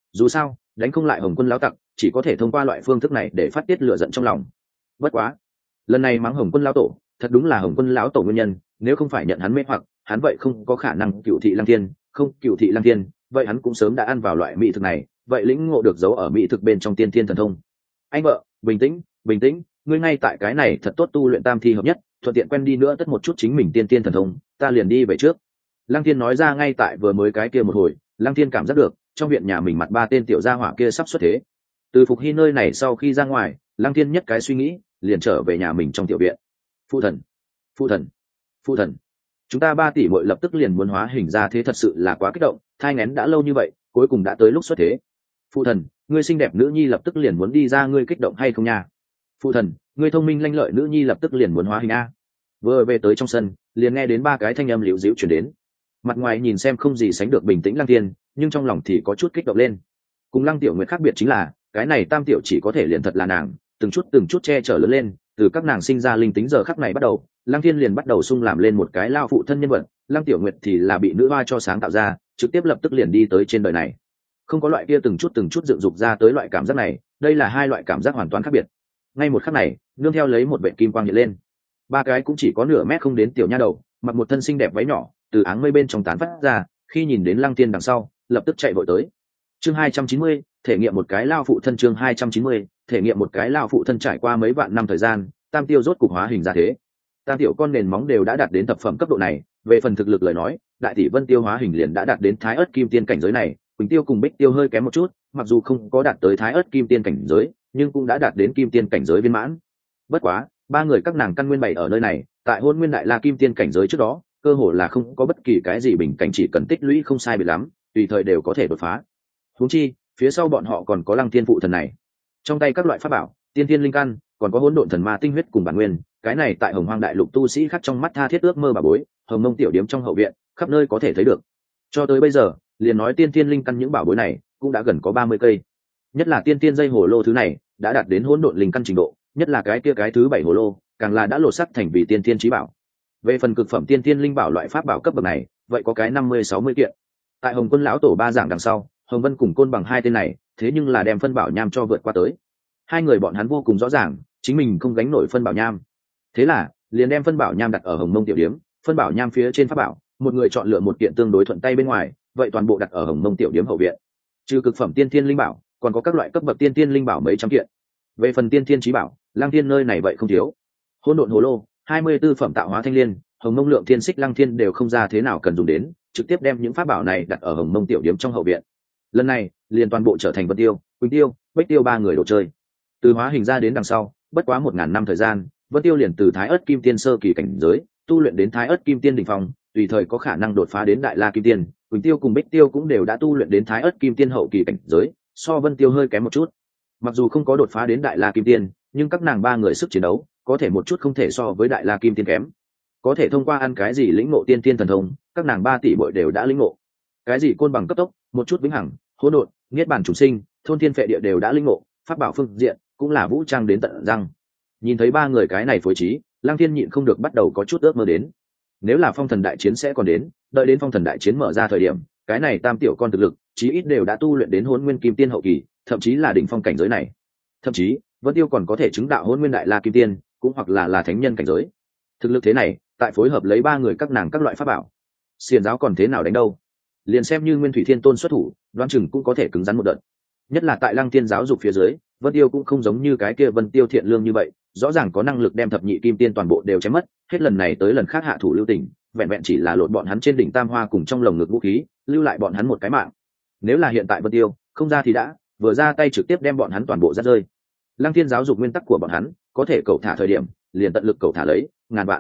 dù sao đánh không lại Hồng Quân lão tặc, chỉ có thể thông qua loại phương thức này để phát tiết lửa giận trong lòng. Bất quá lần này mắng Hồng Quân lão tổ thật đúng là Hồng Quân lão tổ nguyên nhân, nếu không phải nhận hắn mê hoặc, hắn vậy không có khả năng cựu thị lăng thiên. Không cựu thị lăng thiên, vậy hắn cũng sớm đã ăn vào loại mỹ thực này, vậy lĩnh ngộ được dấu ở mỹ thực bên trong tiên thiên thần thông. Anh vợ, bình tĩnh bình tĩnh, ngươi ngay tại cái này thật tốt tu luyện tam thi hợp nhất, thuận tiện quen đi nữa tất một chút chính mình tiên thiên thần thông, ta liền đi về trước. Lăng Thiên nói ra. Ngay tại vừa mới cái kia một hồi, Lăng Thiên cảm giác được trong viện nhà mình mặt ba tên tiểu gia hỏa kia sắp xuất thế. Từ Phục Hy nơi này sau khi ra ngoài, Lăng Thiên nhất cái suy nghĩ liền trở về nhà mình trong tiểu viện. Phụ thần, phụ thần, phụ thần, chúng ta 3 tỷ muội lập tức liền muốn hóa hình ra thế, thật sự là quá kích động, thai nghén đã lâu như vậy, cuối cùng đã tới lúc xuất thế. Phụ thần, ngươi xinh đẹp nữ nhi lập tức liền muốn đi ra, ngươi kích động hay không nha? Phụ thần, ngươi thông minh lanh lợi nữ nhi lập tức liền muốn hóa hình a. Vừa về tới trong sân, liền nghe đến 3 cái thanh âm liễu dĩu truyền đến. Mặt ngoài nhìn xem không gì sánh được bình tĩnh Lăng Thiên, nhưng trong lòng thì có chút kích động lên. Cùng Lăng Tiểu Nguyệt khác biệt chính là, cái này tam tiểu chỉ có thể liền thật là nàng, từng chút che chở lớn lên, từ các nàng sinh ra linh tính giờ khắc này bắt đầu, Lăng Thiên liền bắt đầu sung làm lên một cái lao phụ thân nhân vật. Lăng Tiểu Nguyệt thì là bị nữ hoa cho sáng tạo ra, trực tiếp lập tức liền đi tới trên đời này. Không có loại kia từng chút dựng dục ra tới loại cảm giác này, đây là 2 loại cảm giác hoàn toàn khác biệt. Ngay một khắc này, nương theo lấy một vệt kim quang hiện lên, 3 cái cũng chỉ có nửa mét không đến tiểu nha đầu, mặc một thân xinh đẹp váy nhỏ, từ áng mây bên trong tán phát ra, khi nhìn đến Lăng Thiên đằng sau, lập tức chạy vội tới. Chương 290, thể nghiệm một cái lao phụ thân. Chương 290, thể nghiệm một cái lao phụ thân. Trải qua mấy vạn năm thời gian, tam tiêu rốt cục hóa hình ra thế. Tam tiểu con nền móng đều đã đạt đến thập phẩm cấp độ này, về phần thực lực lời nói, đại tỷ Vân Tiêu hóa hình liền đã đạt đến Thái Ức Kim Tiên cảnh giới này, Quỳnh Tiêu cùng Bích Tiêu hơi kém một chút, mặc dù không có đạt tới Thái Ức Kim Tiên cảnh giới, nhưng cũng đã đạt đến Kim Tiên cảnh giới viên mãn. Bất quá, 3 người các nàng căn nguyên bày ở nơi này, tại Hôn Nguyên Đại La Kim Tiên cảnh giới trước đó, cơ hồ là không có bất kỳ cái gì bình cảnh, chỉ cần tích lũy không sai biệt lắm, tùy thời đều có thể đột phá. Huống chi, phía sau bọn họ còn có Lăng Thiên phụ thần này, trong tay các loại pháp bảo, tiên thiên linh căn, còn có hỗn độn thần ma tinh huyết cùng bản nguyên, cái này tại Hồng Hoang đại lục tu sĩ khác trong mắt tha thiết ước mơ bà bối, Hồng Mông tiểu điếm trong hậu viện, khắp nơi có thể thấy được. Cho tới bây giờ, liền nói tiên thiên linh căn những bảo bối này, cũng đã gần có 30 cây. Nhất là tiên thiên dây hồ lô thứ này, đã đạt đến hỗn độn linh căn trình độ, nhất là cái kia cái thứ 7 hồ lô, càng là đã lột sắc thành vì tiên thiên chí bảo. Về phần cực phẩm tiên thiên linh bảo loại pháp bảo cấp bậc này, vậy có cái 50-60 kiện. Tại Hồng Quân lão tổ 3 giảng đằng sau, Hồng Vân cùng Côn Bằng 2 tên này, thế nhưng là đem phân bảo nham cho vượt qua tới. 2 người bọn hắn vô cùng rõ ràng, chính mình không gánh nổi phân bảo nham. Thế là, liền đem phân bảo nham đặt ở Hồng Mông tiểu điếm, phân bảo nham phía trên pháp bảo, một người chọn lựa một kiện tương đối thuận tay bên ngoài, vậy toàn bộ đặt ở Hồng Mông tiểu điếm hậu viện. Trừ cực phẩm tiên thiên linh bảo, còn có các loại cấp bậc tiên thiên linh bảo mấy trăm kiện. Về phần tiên thiên chí bảo, Lăng Thiên nơi này vậy không thiếu. Hỗn độn hồ lô, 24 phẩm tạo hóa thanh liên, Hồng Mông lượng thiên xích Lăng Thiên đều không ra thế nào cần dùng đến, trực tiếp đem những pháp bảo này đặt ở Hồng Mông tiểu điếm trong hậu viện. Lần này, liền toàn bộ trở thành Vân Tiêu, Quỳnh Tiêu, Bích Tiêu 3 người đồ chơi. Từ hóa hình ra đến đằng sau, bất quá 1000 năm thời gian, Vân Tiêu liền từ Thái Ức Kim Tiên sơ kỳ cảnh giới, tu luyện đến Thái Ức Kim Tiên đỉnh phong, tùy thời có khả năng đột phá đến Đại La Kim Tiên. Quỳnh Tiêu cùng Bích Tiêu cũng đều đã tu luyện đến Thái Ức Kim Tiên hậu kỳ cảnh giới, so Vân Tiêu hơi kém một chút. Mặc dù không có đột phá đến Đại La Kim Tiên, nhưng các nàng 3 người sức chiến đấu, có thể một chút không thể so với Đại La Kim Tiên kém. Có thể thông qua ăn cái gì lĩnh ngộ tiên tiên thần thông, các nàng 3 tỷ muội đều đã lĩnh ngộ. Cái gì côn bằng cấp tốc, một chút vĩnh hằng, hỗn độn, niết bàn chủ sinh, thôn thiên phệ địa đều đã lĩnh ngộ, pháp bảo phương diện cũng là vũ trang đến tận răng. Nhìn thấy 3 người cái này phối trí, Lăng Thiên nhịn không được bắt đầu có chút ước mơ đến. Nếu là phong thần đại chiến sẽ còn đến, đợi đến phong thần đại chiến mở ra thời điểm, cái này tam tiểu con thực lực, chí ít đều đã tu luyện đến Hỗn Nguyên Kim Tiên hậu kỳ, thậm chí là đỉnh phong cảnh giới này. Thậm chí, Vân Tiêu còn có thể chứng đạo Hỗn Nguyên Đại La Kim Tiên, cũng hoặc là thánh nhân cảnh giới. Thực lực thế này, tại phối hợp lấy 3 người các nàng các loại pháp bảo, xiển giáo còn thế nào đánh đâu? Liền xem như Nguyên Thủy Thiên Tôn xuất thủ, đoán chừng cũng có thể cứng rắn một đợt. Nhất là tại Lăng Thiên giáo dục phía dưới, Vân Tiêu cũng không giống như cái kia Vân Tiêu thiện lương như vậy, rõ ràng có năng lực đem thập nhị kim tiên toàn bộ đều chém mất, hết lần này tới lần khác hạ thủ lưu tình, vẹn vẹn chỉ là lột bọn hắn trên đỉnh tam hoa cùng trong lồng ngực vũ khí, lưu lại bọn hắn một cái mạng. Nếu là hiện tại Vân Tiêu, không ra thì đã, vừa ra tay trực tiếp đem bọn hắn toàn bộ dắt rơi. Lăng Thiên giáo dục nguyên tắc của bọn hắn, có thể cầu thả thời điểm, liền tận lực cầu thả lấy,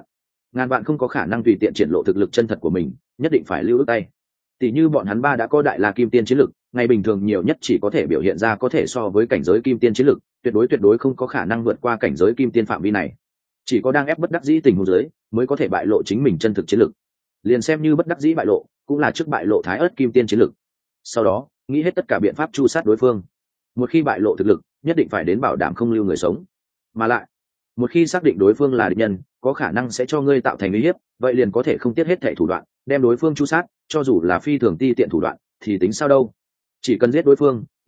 ngàn vạn không có khả năng tùy tiện triển lộ thực lực chân thật của mình, nhất định phải lưu ước tay. Tỷ như bọn hắn 3 đã có Đại La Kim Tiên chiến lực, ngày bình thường nhiều nhất chỉ có thể biểu hiện ra có thể so với cảnh giới Kim Tiên chiến lực, tuyệt đối không có khả năng vượt qua cảnh giới Kim Tiên phạm vi này. Chỉ có đang ép bất đắc dĩ tình huống dưới, mới có thể bại lộ chính mình chân thực chiến lực. Liền xem như bất đắc dĩ bại lộ, cũng là trước bại lộ Thái Ức Kim Tiên chiến lực. Sau đó, nghĩ hết tất cả biện pháp tru sát đối phương. Một khi bại lộ thực lực, nhất định phải đến bảo đảm không lưu người sống. Mà lại, một khi xác định đối phương là địch nhân, có khả năng sẽ cho ngươi tạo thành uy hiếp, vậy liền có thể không tiếc hết thảy thủ đoạn, đem đối phương tru sát, cho dù là phi thường ti tiện thủ đoạn, thì tính sao đâu? Chỉ cần giết đối phương,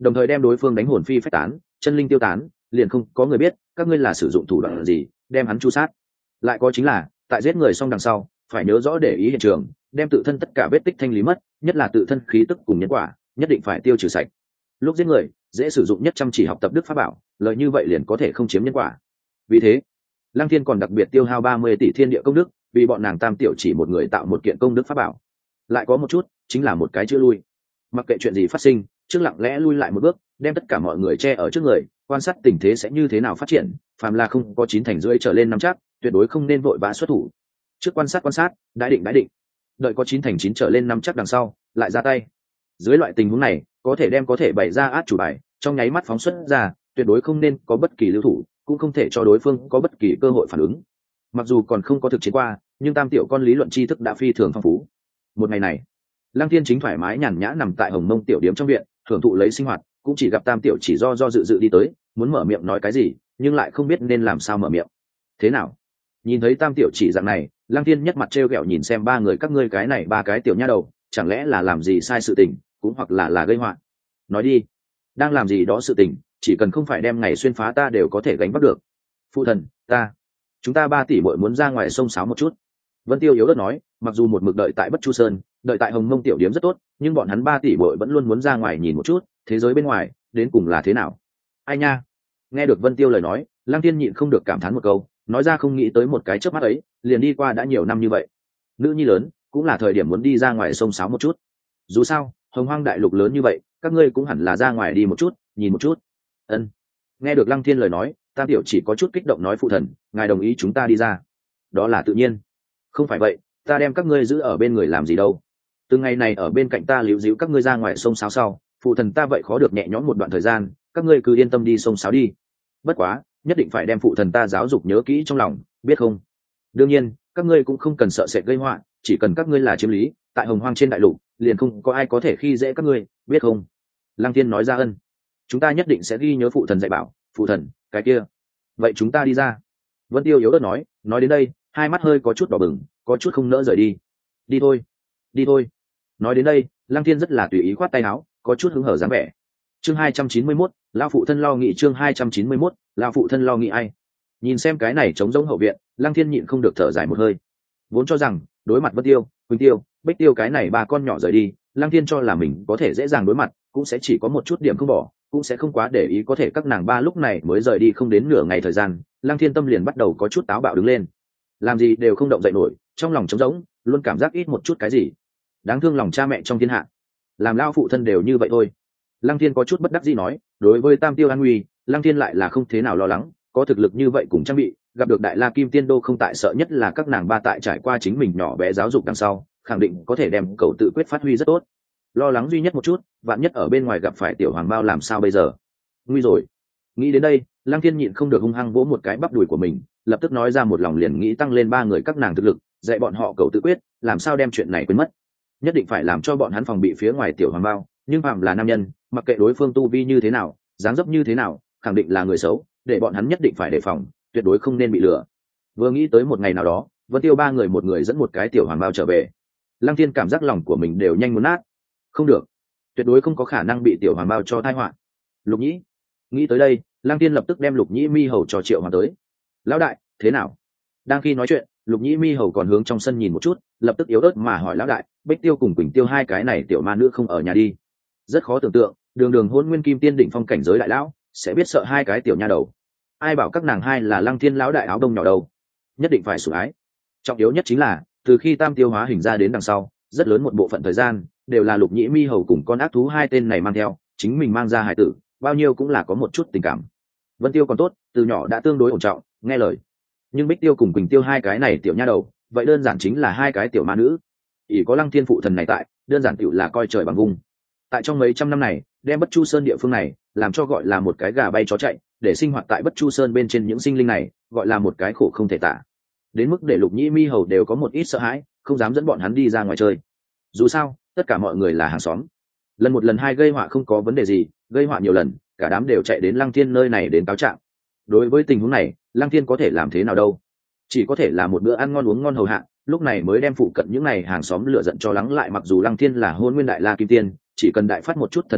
đồng thời đem đối phương đánh hồn phi phách tán, chân linh tiêu tán, liền không có người biết các ngươi là sử dụng thủ đoạn gì đem hắn chu sát. Lại có chính là tại giết người xong đằng sau phải nhớ rõ để ý hiện trường, đem tự thân tất cả vết tích thanh lý mất, nhất là tự thân khí tức cùng nhân quả nhất định phải tiêu trừ sạch. Lúc giết người dễ sử dụng nhất chăm chỉ học tập đức pháp bảo, lợi như vậy liền có thể không chiếm nhân quả. Vì thế Lăng Thiên còn đặc biệt tiêu hao 30 tỷ thiên địa công đức, vì bọn nàng tam tiểu chỉ một người tạo một kiện công đức pháp bảo. Lại có một chút chính là một cái chữ lui, mặc kệ chuyện gì phát sinh trước lặng lẽ lui lại một bước, đem tất cả mọi người che ở trước người, quan sát tình thế sẽ như thế nào phát triển, phàm là không có 9 thành rưỡi trở lên nắm chắc tuyệt đối không nên vội vã xuất thủ. Trước quan sát đãi định, đợi có 9 thành 9 trở lên nắm chắc đằng sau lại ra tay. Dưới loại tình huống này có thể bày ra át chủ bài, trong nháy mắt phóng xuất ra, tuyệt đối không nên có bất kỳ lưu thủ, cũng không thể cho đối phương có bất kỳ cơ hội phản ứng. Mặc dù còn không có thực chiến qua, nhưng tam tiểu con lý luận tri thức đã phi thường phong phú. Một ngày này Lăng Thiên chính thoải mái nhàn nhã nằm tại Hồng Mông tiểu điếm trong viện hưởng thụ lấy sinh hoạt, cũng chỉ gặp tam tiểu chỉ do dự đi tới, muốn mở miệng nói cái gì nhưng lại không biết nên làm sao mở miệng. Thế nào? Nhìn thấy tam tiểu chỉ dạng này, Lăng Thiên nhất mặt trêu ghẹo nhìn xem ba người các ngươi cái này ba cái tiểu nha đầu, chẳng lẽ là làm gì sai sự tình, cũng hoặc là gây họa. Nói đi, đang làm gì đó sự tình, chỉ cần không phải đem ngày xuyên phá ta đều có thể gánh vác được. Phụ thần, chúng ta 3 tỷ muội muốn ra ngoài sông sáo một chút. Vân Tiêu yếu ớt nói, mặc dù một mực đợi tại Bất Chu Sơn, đợi tại Hồng Mông tiểu điếm rất tốt, nhưng bọn hắn 3 tỷ muội vẫn luôn muốn ra ngoài nhìn một chút, thế giới bên ngoài đến cùng là thế nào. Ai nha? Nghe được Vân Tiêu lời nói, Lăng Thiên nhịn không được cảm thán một câu, nói ra không nghĩ tới một cái chớp mắt ấy, liền đi qua đã nhiều năm như vậy. Nữ nhi lớn, cũng là thời điểm muốn đi ra ngoài sông sáo một chút. Dù sao, Hồng Hoang đại lục lớn như vậy, các ngươi cũng hẳn là ra ngoài đi một chút, nhìn một chút. Ân. Nghe được Lăng Thiên lời nói, Tam tiểu chỉ có chút kích động nói phụ thần, ngài đồng ý chúng ta đi ra. Đó là tự nhiên. Không phải vậy, ta đem các ngươi giữ ở bên người làm gì đâu. Từ ngày này ở bên cạnh ta líu díu các ngươi ra ngoài sông sáo sau, phụ thần ta vậy khó được nhẹ nhõm một đoạn thời gian, các ngươi cứ yên tâm đi sông sáo đi. Bất quá, nhất định phải đem phụ thần ta giáo dục nhớ kỹ trong lòng, biết không? Đương nhiên, các ngươi cũng không cần sợ sệt gây họa, chỉ cần các ngươi là chiếm lý, tại Hồng Hoang trên đại lục, liền không có ai có thể khi dễ các ngươi, biết không? Lăng Thiên nói ra ân. Chúng ta nhất định sẽ ghi nhớ phụ thần dạy bảo, phụ thần, cái kia. Vậy chúng ta đi ra. Vân Tiêu yếu ớt nói đến đây, hai mắt hơi có chút đỏ bừng, có chút không nỡ rời đi. Đi thôi. Nói đến đây, Lăng Thiên rất là tùy ý khoát tay áo, có chút hứng hở dáng vẻ. Chương 291, lão phụ thân lo nghĩ chương 291, lão phụ thân lo nghĩ ai. Nhìn xem cái này trống rỗng hậu viện, Lăng Thiên nhịn không được thở dài một hơi. Vốn cho rằng, đối mặt Vân Tiêu, Quỳnh Tiêu, Bích Tiêu cái này ba con nhỏ rời đi, Lăng Thiên cho là mình có thể dễ dàng đối mặt, cũng sẽ chỉ có một chút điểm không bỏ, cũng sẽ không quá để ý có thể các nàng ba lúc này mới rời đi không đến nửa ngày thời gian, Lăng Thiên tâm liền bắt đầu có chút táo bạo đứng lên. Làm gì đều không động dậy nổi, trong lòng trống rỗng, luôn cảm giác ít một chút cái gì. Đáng thương lòng cha mẹ trong thiên hạ. Làm lao phụ thân đều như vậy thôi. Lăng Thiên có chút bất đắc dĩ nói, đối với Tam Tiêu an nguy, Lăng Thiên lại là không thế nào lo lắng, có thực lực như vậy cùng trang bị, gặp được Đại La Kim Tiên Đô không tại sợ nhất là các nàng ba tại trải qua chính mình nhỏ bé giáo dục đằng sau, khẳng định có thể đem cầu tự quyết phát huy rất tốt. Lo lắng duy nhất một chút, vạn nhất ở bên ngoài gặp phải tiểu hoàng bao làm sao bây giờ? Nguy rồi. Nghĩ đến đây, Lăng Thiên nhịn không được hung hăng vỗ một cái bắp đùi của mình, lập tức nói ra một lòng liền nghĩ tăng lên ba người các nàng thực lực, dạy bọn họ cầu tự quyết, làm sao đem chuyện này quên mất. Nhất định phải làm cho bọn hắn phòng bị phía ngoài tiểu hoàng bao, nhưng phạm là nam nhân, mặc kệ đối phương tu vi như thế nào, dáng dấp như thế nào, khẳng định là người xấu, để bọn hắn nhất định phải đề phòng, tuyệt đối không nên bị lừa. Vừa nghĩ tới một ngày nào đó, Vân Tiêu ba người một người dẫn một cái tiểu hoàng bao trở về, Lăng Thiên cảm giác lòng của mình đều nhanh muốn nát. Không được, tuyệt đối không có khả năng bị tiểu hoàng bao cho tai họa. Lục Nhĩ, nghĩ tới đây, Lăng Thiên lập tức đem Lục Nhĩ Mi Hầu cho Triệu Hoàng tới. Lão đại, thế nào? Đang khi nói chuyện, Lục Nhĩ Mi Hầu còn hướng trong sân nhìn một chút, lập tức yếu ớt mà hỏi lão đại, Bích Tiêu cùng Quỳnh Tiêu hai cái này tiểu ma nữ không ở nhà đi. Rất khó tưởng tượng, đường hôn nguyên kim tiên đỉnh phong cảnh giới đại lão sẽ biết sợ hai cái tiểu nha đầu. Ai bảo các nàng hai là Lăng Thiên lão đại áo đông nhỏ đầu, nhất định phải sủng ái. Trọng yếu nhất chính là, từ khi Tam Tiêu hóa hình ra đến đằng sau, rất lớn một bộ phận thời gian đều là Lục Nhĩ Mi Hầu cùng con ác thú hai tên này mang theo, chính mình mang ra hải tử, bao nhiêu cũng là có một chút tình cảm. Vân Tiêu còn tốt, từ nhỏ đã tương đối ổn trọng, nghe lời. Nhưng Bích Tiêu cùng Quỳnh Tiêu hai cái này tiểu nha đầu, vậy đơn giản chính là hai cái tiểu ma nữ. Ỷ có Lăng Thiên phụ thần này tại, đơn giản tiểu là coi trời bằng vung. Tại trong mấy trăm năm này, đem Bất Chu Sơn địa phương này làm cho gọi là một cái gà bay chó chạy, để sinh hoạt tại Bất Chu Sơn bên trên những sinh linh này, gọi là một cái khổ không thể tả. Đến mức để Lục Nhĩ Mi Hầu đều có một ít sợ hãi, không dám dẫn bọn hắn đi ra ngoài chơi. Dù sao, tất cả mọi người là hàng xóm. Lần một lần hai gây họa không có vấn đề gì, gây họa nhiều lần, cả đám đều chạy đến Lăng Thiên nơi này đến cáo trạng. Đối với tình huống này, Lăng Thiên có thể làm thế nào đâu? Chỉ có thể là một bữa ăn ngon uống ngon hầu hạ, lúc này mới đem phụ cận những này hàng xóm lựa giận cho lắng lại. Mặc dù Lăng Thiên là Hôn Nguyên Đại La Kim Tiên, chỉ cần đại phát một chút thần uy,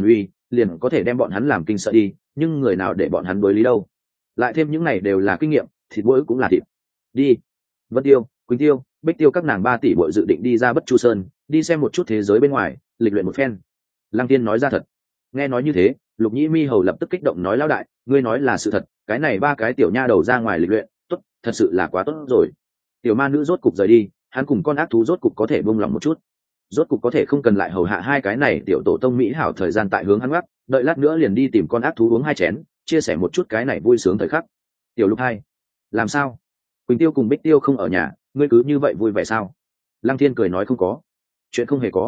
liền có thể đem bọn hắn làm kinh sợ đi, nhưng người nào để bọn hắn đối lý đâu. Lại thêm những này đều là kinh nghiệm, thịt muỗi cũng là thịt. Đi. Vân Tiêu, Quỳnh Tiêu, Bích Tiêu các nàng 3 tỷ muội dự định đi ra Bất Chu Sơn, đi xem một chút thế giới bên ngoài, lịch luyện một phen. Lăng Tiên nói ra thật. Nghe nói như thế, Lục Nhĩ Mi hầu lập tức kích động nói: lão đại, ngươi nói là sự thật, cái này 3 cái tiểu nha đầu ra ngoài lịch luyện, tốt, thật sự là quá tốt rồi. Tiểu ma nữ rốt cục rời đi, hắn cùng con ác thú rốt cục có thể buông lòng một chút, rốt cục có thể không cần lại hầu hạ 2 cái này tiểu tổ tông mỹ hảo thời gian tại hướng hắn gác, đợi lát nữa liền đi tìm con ác thú uống 2 chén, chia sẻ một chút cái này vui sướng thời khắc. Tiểu Lục hai, làm sao? Quỳnh Tiêu cùng Bích Tiêu không ở nhà, ngươi cứ như vậy vui vẻ sao? Lăng Thiên cười nói: không có, chuyện không hề có.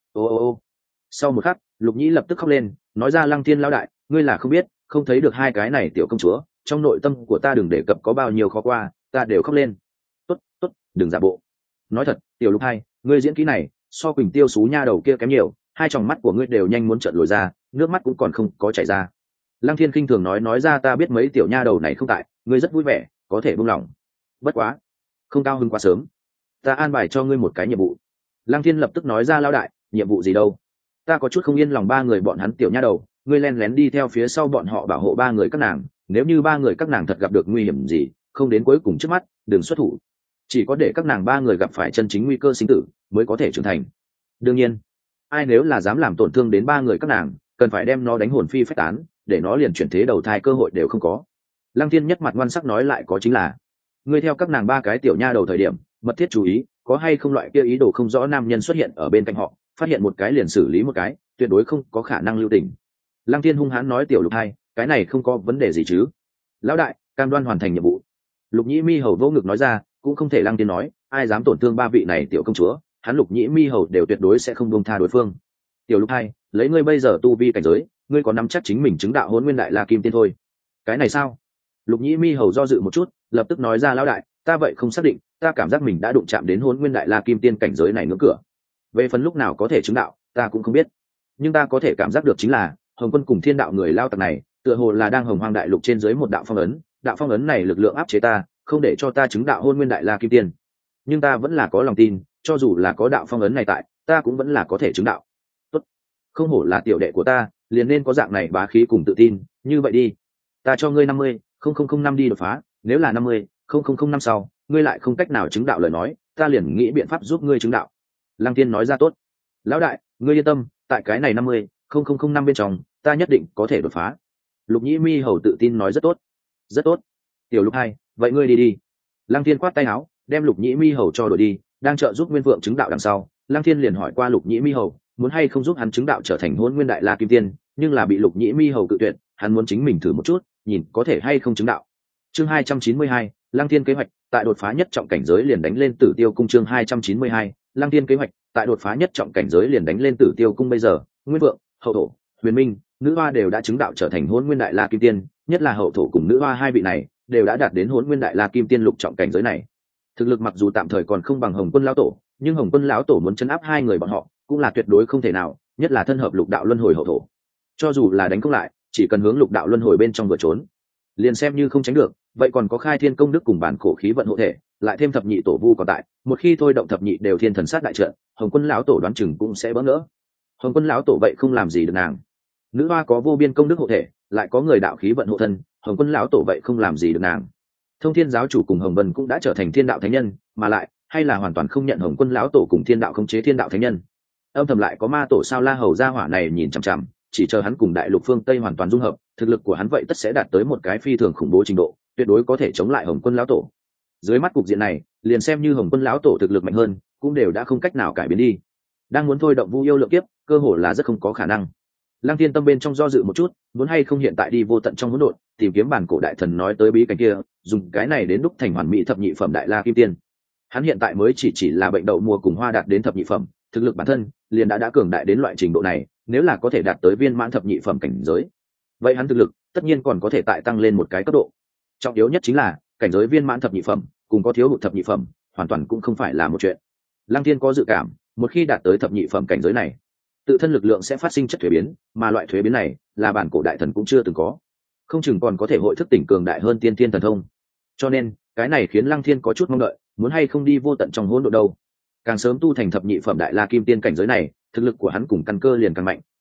Ô. Sau một khắc, Lục Nhĩ lập tức khóc lên, nói ra: Lăng Thiên lão đại, ngươi là không biết, không thấy được 2 cái này tiểu công chúa, trong nội tâm của ta đừng đề cập có bao nhiêu khó qua, ta đều khóc lên. Tốt, đừng giả bộ. Nói thật, Tiểu Lục hai, ngươi diễn kỹ này so Quỳnh Tiêu xú nha đầu kia kém nhiều, 2 tròng mắt của ngươi đều nhanh muốn trợn lồi ra, nước mắt cũng còn không có chảy ra. Lăng Thiên khinh thường nói ra: ta biết mấy tiểu nha đầu này không tại, ngươi rất vui vẻ, có thể buông lòng. Bất quá, không cao hứng quá sớm, ta an bài cho ngươi một cái nhiệm vụ. Lăng Thiên lập tức nói ra: lão đại, nhiệm vụ gì đâu? Ta có chút không yên lòng 3 người bọn hắn tiểu nha đầu, ngươi len lén đi theo phía sau bọn họ bảo hộ 3 người các nàng, nếu như 3 người các nàng thật gặp được nguy hiểm gì, không đến cuối cùng trước mắt, đừng xuất thủ. Chỉ có để các nàng 3 người gặp phải chân chính nguy cơ sinh tử mới có thể trưởng thành. Đương nhiên, ai nếu là dám làm tổn thương đến 3 người các nàng, cần phải đem nó đánh hồn phi phách tán, để nó liền chuyển thế đầu thai cơ hội đều không có. Lăng Thiên nhất mặt ngoan sắc nói lại: có chính là, ngươi theo các nàng 3 cái tiểu nha đầu thời điểm, mật thiết chú ý, có hay không loại kia ý đồ không rõ nam nhân xuất hiện ở bên cạnh họ, phát hiện một cái liền xử lý một cái, tuyệt đối không có khả năng lưu tình. Lăng Thiên hung hãn nói: Tiểu Lục hai, cái này không có vấn đề gì chứ? Lão đại, cam đoan hoàn thành nhiệm vụ. Lục Nhĩ Mi hầu vô ngực nói ra: cũng không thể. Lăng Thiên nói: ai dám tổn thương 3 vị này tiểu công chúa, hắn Lục Nhĩ Mi hầu đều tuyệt đối sẽ không buông tha đối phương. Tiểu Lục hai, lấy ngươi bây giờ tu vi cảnh giới, ngươi có nắm chắc chính mình chứng đạo Hỗn Nguyên Đại La Kim Tiên thôi? Cái này sao? Lục Nhĩ Mi hầu do dự một chút, lập tức nói ra: lão đại, ta vậy không xác định, ta cảm giác mình đã đụng chạm đến Hỗn Nguyên Đại La Kim Tiên cảnh giới này ngưỡng cửa. Về phần lúc nào có thể chứng đạo, ta cũng không biết, nhưng ta có thể cảm giác được chính là Hồng Quân cùng Thiên Đạo người lao tặc này, tựa hồ là đang hồng hoang đại lục trên dưới một đạo phong ấn, đạo phong ấn này lực lượng áp chế ta, không để cho ta chứng đạo Hôn Nguyên Đại La Kim Tiên. Nhưng ta vẫn là có lòng tin, cho dù là có đạo phong ấn này tại, ta cũng vẫn là có thể chứng đạo. Tốt, không hổ là tiểu đệ của ta, liền nên có dạng này bá khí cùng tự tin. Như vậy đi, ta cho ngươi 50,000 năm đi đột phá, nếu là 50,000 năm sau, ngươi lại không cách nào chứng đạo lời nói, ta liền nghĩ biện pháp giúp ngươi chứng đạo. Lăng Tiên nói ra: tốt, lão đại, ngươi yên tâm, tại cái này 50,000 năm bên trong, ta nhất định có thể đột phá. Lục Nhĩ Mi hầu tự tin nói: rất tốt, rất tốt. Tiểu Lục hai, vậy ngươi đi đi. Lăng Thiên quát tay áo, đem Lục Nhĩ Mi hầu cho đổi đi. Đang trợ giúp Nguyên Vượng chứng đạo đằng sau, Lăng Thiên liền hỏi qua Lục Nhĩ Mi hầu, muốn hay không giúp hắn chứng đạo trở thành Hỗn Nguyên Đại La Kim Tiên, nhưng là bị Lục Nhĩ Mi hầu cự tuyệt, hắn muốn chính mình thử một chút, nhìn có thể hay không chứng đạo. Chương 292, Lăng Thiên kế hoạch, tại đột phá nhất trọng cảnh giới liền đánh lên Tử Tiêu cung. Chương 292, Lăng Thiên kế hoạch, tại đột phá nhất trọng cảnh giới liền đánh lên Tử Tiêu cung. Bây giờ, Nguyên Vượng, Hậu Thổ, Huyền Minh, Nữ Hoa đều đã chứng đạo trở thành Hỗn Nguyên Đại La Kim Tiên, nhất là Hậu Thổ cùng Nữ Hoa 2 vị này, đều đã đạt đến Hỗn Nguyên Đại La Kim Tiên lục trọng cảnh giới này. Thực lực mặc dù tạm thời còn không bằng Hồng Quân lão tổ, nhưng Hồng Quân lão tổ muốn chấn áp 2 người bọn họ, cũng là tuyệt đối không thể nào, nhất là thân hợp lục đạo luân hồi Hậu Thổ. Cho dù là đánh không lại, chỉ cần hướng lục đạo luân hồi bên trong vừa trốn, liền xem như không tránh được, vậy còn có Khai Thiên công đức cùng bản cổ khí vận hộ thể, lại thêm thập nhị tổ vu còn tại, một khi thôi động thập nhị đều thiên thần sát đại trận, Hồng Quân lão tổ đoán chừng cũng sẽ bỡ ngỡ. Hồng Quân lão tổ vậy không làm gì được nàng. Nữ Hoa có vô biên công đức hộ thể, lại có người đạo khí vận hộ thân, Hồng Quân lão tổ vậy không làm gì được nàng. Thông Thiên giáo chủ cùng Hồng Vân cũng đã trở thành thiên đạo thánh nhân, mà lại hay là hoàn toàn không nhận Hồng Quân lão tổ cùng thiên đạo khống chế thiên đạo thánh nhân. Âm thầm lại có ma tổ Sao La Hầu gia hỏa này nhìn chằm chằm, chỉ chờ hắn cùng đại lục phương Tây hoàn toàn dung hợp, thực lực của hắn vậy tất sẽ đạt tới một cái phi thường khủng bố trình độ, tuyệt đối có thể chống lại Hồng Quân lão tổ. Dưới mắt cục diện này, liền xem như Hồng Quân lão tổ thực lực mạnh hơn, cũng đều đã không cách nào cải biến đi. Đang muốn thôi động Vu Yêu Lượng Kiếp, cơ hội là rất không có khả năng. Lăng Thiên tâm bên trong do dự một chút, muốn hay không hiện tại đi vô tận trong hỗn độn, tìm kiếm bản cổ đại thần nói tới bí cảnh kia, dùng cái này đến đúc thành hoàn mỹ thập nhị phẩm Đại La Kim Tiên. Hắn hiện tại mới chỉ là bệnh đậu mùa cùng hoa đạt đến thập nhị phẩm, thực lực bản thân liền đã cường đại đến loại trình độ này, nếu là có thể đạt tới viên mãn thập nhị phẩm cảnh giới, vậy hắn thực lực tất nhiên còn có thể tại tăng lên một cái cấp độ. Trọng yếu nhất chính là cảnh giới viên mãn thập nhị phẩm cùng có thiếu hụt thập nhị phẩm hoàn toàn cũng không phải là một chuyện. Lăng Thiên có dự cảm, một khi đạt tới thập nhị phẩm cảnh giới này, tự thân lực lượng sẽ phát sinh chất thuế biến, mà loại thuế biến này là bản cổ đại thần cũng chưa từng có, không chừng còn có thể hội thức tỉnh cường đại hơn tiên thiên thần thông. Cho nên cái này khiến Lăng Thiên có chút mong đợi, muốn hay không đi vô tận trong hỗn độn đâu. Càng sớm tu thành thập nhị phẩm Đại La Kim Tiên cảnh giới này, thực lực của hắn cùng căn cơ liền càng mạnh,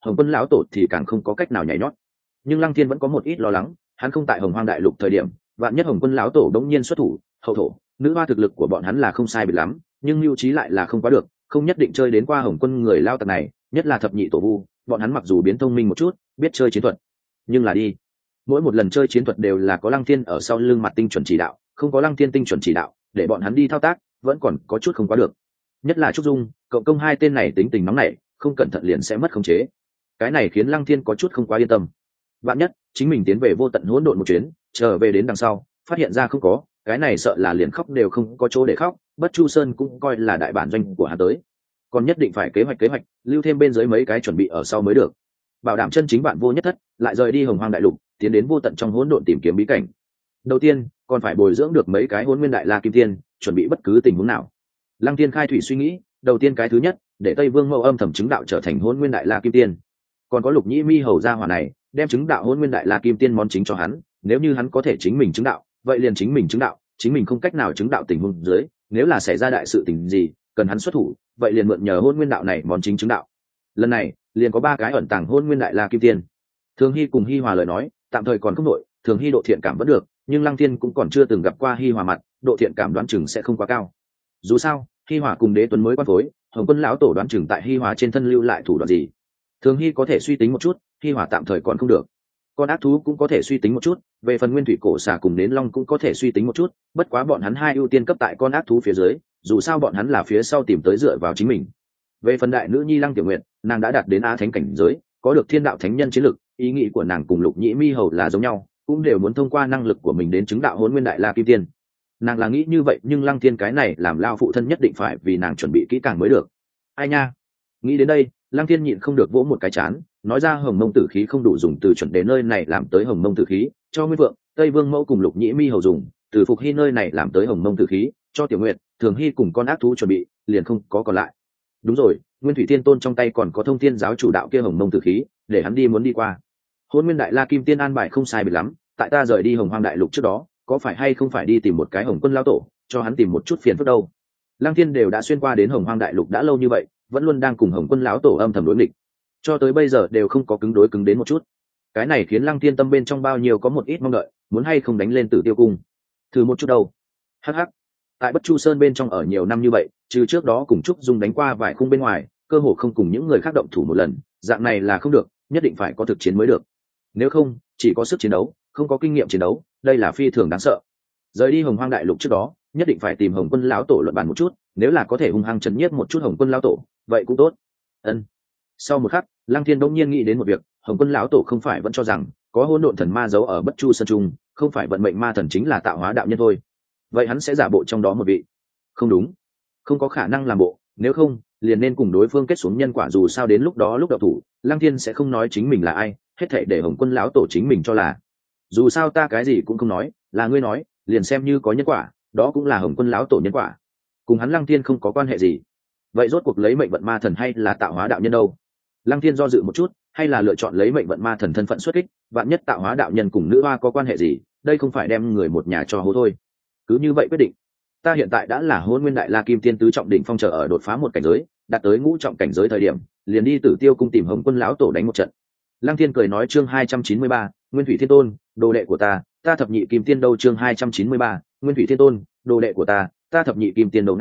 Hồng Quân lão tổ thì càng không có cách nào nhảy nhót. Nhưng Lăng Thiên vẫn có một ít lo lắng, hắn không tại Hồng Hoang đại lục thời điểm, vạn nhất Hồng Quân lão tổ đống nhiên xuất thủ, hậu thổ, nữ hoa thực lực của bọn hắn là không sai biệt lắm, nhưng mưu trí lại là không quá được, không nhất định chơi đến qua Hồng Quân người lao tặc này, nhất là thập nhị tổ vu, bọn hắn mặc dù biến thông minh một chút, biết chơi chiến thuật, nhưng là đi, mỗi một lần chơi chiến thuật đều là có Lăng Thiên ở sau lưng mặt tinh chuẩn chỉ đạo, không có Lăng Thiên tinh chuẩn chỉ đạo, để bọn hắn đi thao tác, vẫn còn có chút không quá được. Nhất là Trúc Dung, cộng công hai tên này tính tình nóng nảy, không cẩn thận liền sẽ mất khống chế. Cái này khiến Lăng Thiên có chút không quá yên tâm. Vạn nhất chính mình tiến về vô tận hỗn độn một chuyến, trở về đến đằng sau, phát hiện ra không có, cái này sợ là liền khóc đều không có chỗ để khóc. Bất Chu Sơn cũng coi là đại bản doanh của hắn tới, còn nhất định phải kế hoạch, lưu thêm bên dưới mấy cái chuẩn bị ở sau mới được, bảo đảm chân chính bạn vô nhất thất, lại rời đi Hồng Hoang đại lục, tiến đến vô tận trong hỗn độn tìm kiếm bí cảnh. Đầu tiên, còn phải bồi dưỡng được mấy cái Hỗn Nguyên Đại La Kim Tiên, chuẩn bị bất cứ tình huống nào. Lăng Tiên khai thủy suy nghĩ, đầu tiên cái thứ nhất, để Tây Vương Mẫu âm thầm chứng đạo trở thành Hỗn Nguyên Đại La Kim Tiên. Còn có Lục Nhĩ Mi hầu gia hỏa này, đem chứng đạo Hỗn Nguyên Đại La Kim Tiên món chính cho hắn, nếu như hắn có thể chính mình chứng đạo, vậy liền chính mình chứng đạo, chính mình không cách nào chứng đạo tình huống dưới, nếu là xảy ra đại sự tình gì, cần hắn xuất thủ, vậy liền mượn nhờ Hỗn Nguyên đạo này món chính chứng đạo. Lần này, liền có ba cái ẩn tàng Hỗn Nguyên Đại La Kim Tiên. Thường Hy cùng Hi Hòa lời nói, tạm thời còn không đội, Thường Hy độ thiện cảm vẫn được, nhưng Lăng Thiên cũng còn chưa từng gặp qua Hi Hòa mặt, độ thiện cảm đoán chừng sẽ không quá cao. Dù sao, Hi Hòa cùng Đế Tuấn mới quan phối, Hồng Quân lão tổ đoán chừng tại Hi Hòa trên thân lưu lại thủ đoạn gì. Thường Hy có thể suy tính một chút, Hi Hòa tạm thời còn không được. Con ác thú cũng có thể suy tính một chút, về phần Nguyên Thủy cổ xà cùng Nến Long cũng có thể suy tính một chút, bất quá bọn hắn hai ưu tiên cấp tại con ác thú phía dưới, dù sao bọn hắn là phía sau tìm tới dựa vào chính mình. Về phần đại nữ nhi Lăng Tiểu Nguyệt, nàng đã đạt đến A Thánh cảnh giới, có được Thiên Đạo Thánh Nhân chiến lực, ý nghĩ của nàng cùng Lục Nhĩ Mi hầu là giống nhau, cũng đều muốn thông qua năng lực của mình đến chứng đạo Hỗn Nguyên Đại La Kim Tiên. Nàng là nghĩ như vậy, nhưng Lăng Thiên cái này làm lao phụ thân nhất định phải vì nàng chuẩn bị kỹ càng mới được. Ai nha, nghĩ đến đây, Lăng Thiên nhịn không được vỗ một cái chán, nói ra Hồng Mông Tử khí không đủ dùng từ chuẩn đến nơi này làm tới Hồng Mông Tử khí, cho Nguyên Vượng, Tây Vương Mẫu cùng Lục Nhĩ Mi hầu dùng, từ Phục Hy nơi này làm tới Hồng Mông Tử khí, cho Tiểu Nguyệt, Thường Hy cùng con ác thú chuẩn bị, liền không có còn lại. Đúng rồi, Nguyên Thủy Thiên Tôn trong tay còn có Thông Thiên giáo chủ đạo kia Hồng Mông Tử khí, để hắn đi muốn đi qua. Hỗn Nguyên Đại La Kim Tiên an bài không sai biệt lắm, tại ta rời đi Hồng Hoang đại lục trước đó, có phải hay không phải đi tìm một cái Hồng Quân lão tổ, cho hắn tìm một chút phiền phức đâu. Lăng Thiên đều đã xuyên qua đến Hồng Hoang đại lục đã lâu như vậy, vẫn luôn đang cùng Hồng Quân lão tổ âm thầm đối nghịch, cho tới bây giờ đều không có cứng đối cứng đến một chút. Cái này khiến Lăng Thiên tâm bên trong bao nhiêu có một ít mong đợi, muốn hay không đánh lên Tử Tiêu cung, thử một chút đâu. Hắc hắc. Tại Bất Chu Sơn bên trong ở nhiều năm như vậy, trừ trước đó cùng Trúc Dung đánh qua vài khung bên ngoài, cơ hồ không cùng những người khác động thủ một lần, dạng này là không được, nhất định phải có thực chiến mới được. Nếu không, chỉ có sức chiến đấu, không có kinh nghiệm chiến đấu, đây là phi thường đáng sợ. Rời đi Hồng Hoang đại lục trước đó, nhất định phải tìm Hồng Quân lão tổ luận bàn một chút, nếu là có thể hung hăng chấn nhiếp một chút Hồng Quân lão tổ, vậy cũng tốt. Ân. Sau một khắc, Lăng Thiên đột nhiên nghĩ đến một việc, Hồng Quân lão tổ không phải vẫn cho rằng có hỗn độn thần ma giấu ở Bất Chu Sơn trung, không phải vận mệnh ma thần chính là tạo hóa đạo nhân thôi. Vậy hắn sẽ giả bộ trong đó một vị? Không đúng, không có khả năng làm bộ, nếu không, liền nên cùng đối phương kết xuống nhân quả, dù sao đến lúc đó lúc đậu thủ, Lăng Thiên sẽ không nói chính mình là ai, hết thảy để Hồng Quân lão tổ chính mình cho là. Dù sao ta cái gì cũng không nói, là ngươi nói, liền xem như có nhân quả, đó cũng là Hồng Quân lão tổ nhân quả, cùng hắn Lăng Thiên không có quan hệ gì. Vậy rốt cuộc lấy mệnh vận ma thần hay là tạo hóa đạo nhân đâu? Lăng Thiên do dự một chút, hay là lựa chọn lấy mệnh vận ma thần thân phận xuất kích, vạn nhất tạo hóa đạo nhân cùng nữ hoa có quan hệ gì, đây không phải đem người một nhà cho hố thôi. Cứ như vậy quyết định. Ta hiện tại đã là Hỗn Nguyên Đại La Kim Tiên tứ trọng đỉnh phong, chờ ở đột phá một cảnh giới, đạt tới ngũ trọng cảnh giới thời điểm, liền đi Tử Tiêu cung tìm Hồng Quân lão tổ đánh một trận. Lăng Thiên cười nói, chương 293, Nguyên Thủy Thiên Tôn, đồ đệ của ta thập nhị kim tiên đâu, chương 293, Nguyên Thủy Thiên Tôn, đồ đệ của ta thập nhị kim tiên đâu.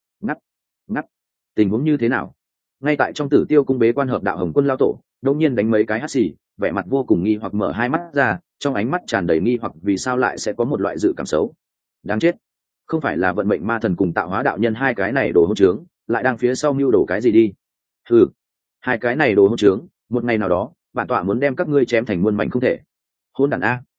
Ngáp. Tình huống như thế nào? Ngay tại trong Tử Tiêu cung bế quan hợp đạo Hồng Quân lão tổ, đột nhiên đánh mấy cái hắt xì, vẻ mặt vô cùng nghi hoặc, mở hai mắt ra, trong ánh mắt tràn đầy nghi hoặc, vì sao lại sẽ có một loại dự cảm xấu. Đáng chết, không phải là vận mệnh ma thần cùng tạo hóa đạo nhân hai cái này đồ hỗn trướng, lại đang phía sau mưu đồ cái gì đi? Ừ, hai cái này đồ hỗn trướng, một ngày nào đó, bản tọa muốn đem các ngươi chém thành muôn mảnh không thể. Hỗn đản a!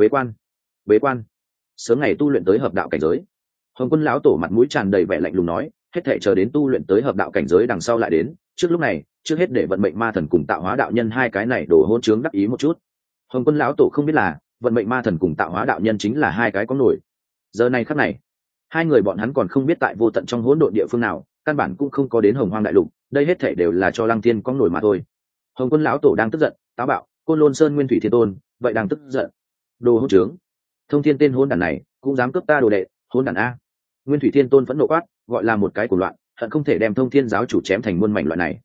Bế quan, sớm ngày tu luyện tới hợp đạo cảnh giới. Hồng Quân lão tổ mặt mũi tràn đầy vẻ lạnh lùng nói, hết thảy chờ đến tu luyện tới hợp đạo cảnh giới đằng sau lại đến, trước lúc này, trước hết để vận mệnh ma thần cùng tạo hóa đạo nhân hai cái này đồ hỗn trướng đắc ý một chút. Hồng Quân lão tổ không biết là, vận mệnh ma thần cùng tạo hóa đạo nhân chính là hai cái có nổi. Giờ này khắc này, hai người bọn hắn còn không biết tại vô tận trong hỗn độn địa phương nào, căn bản cũng không có đến Hồng Hoang đại lục, đây hết thảy đều là cho Lăng Thiên có nổi mà thôi. Hồng Quân lão tổ đang tức giận, táo bạo, Côn Lôn Sơn Nguyên Thủy Thiên Tôn vậy đang tức giận. Đồ hỗn trướng, Thông Thiên tên hỗn đản này cũng dám cướp ta đồ đệ, hỗn đản a! Nguyên Thủy Thiên Tôn phẫn nộ quát, gọi là một cái của loạn, hận không thể đem Thông Thiên giáo chủ chém thành muôn mảnh loại này.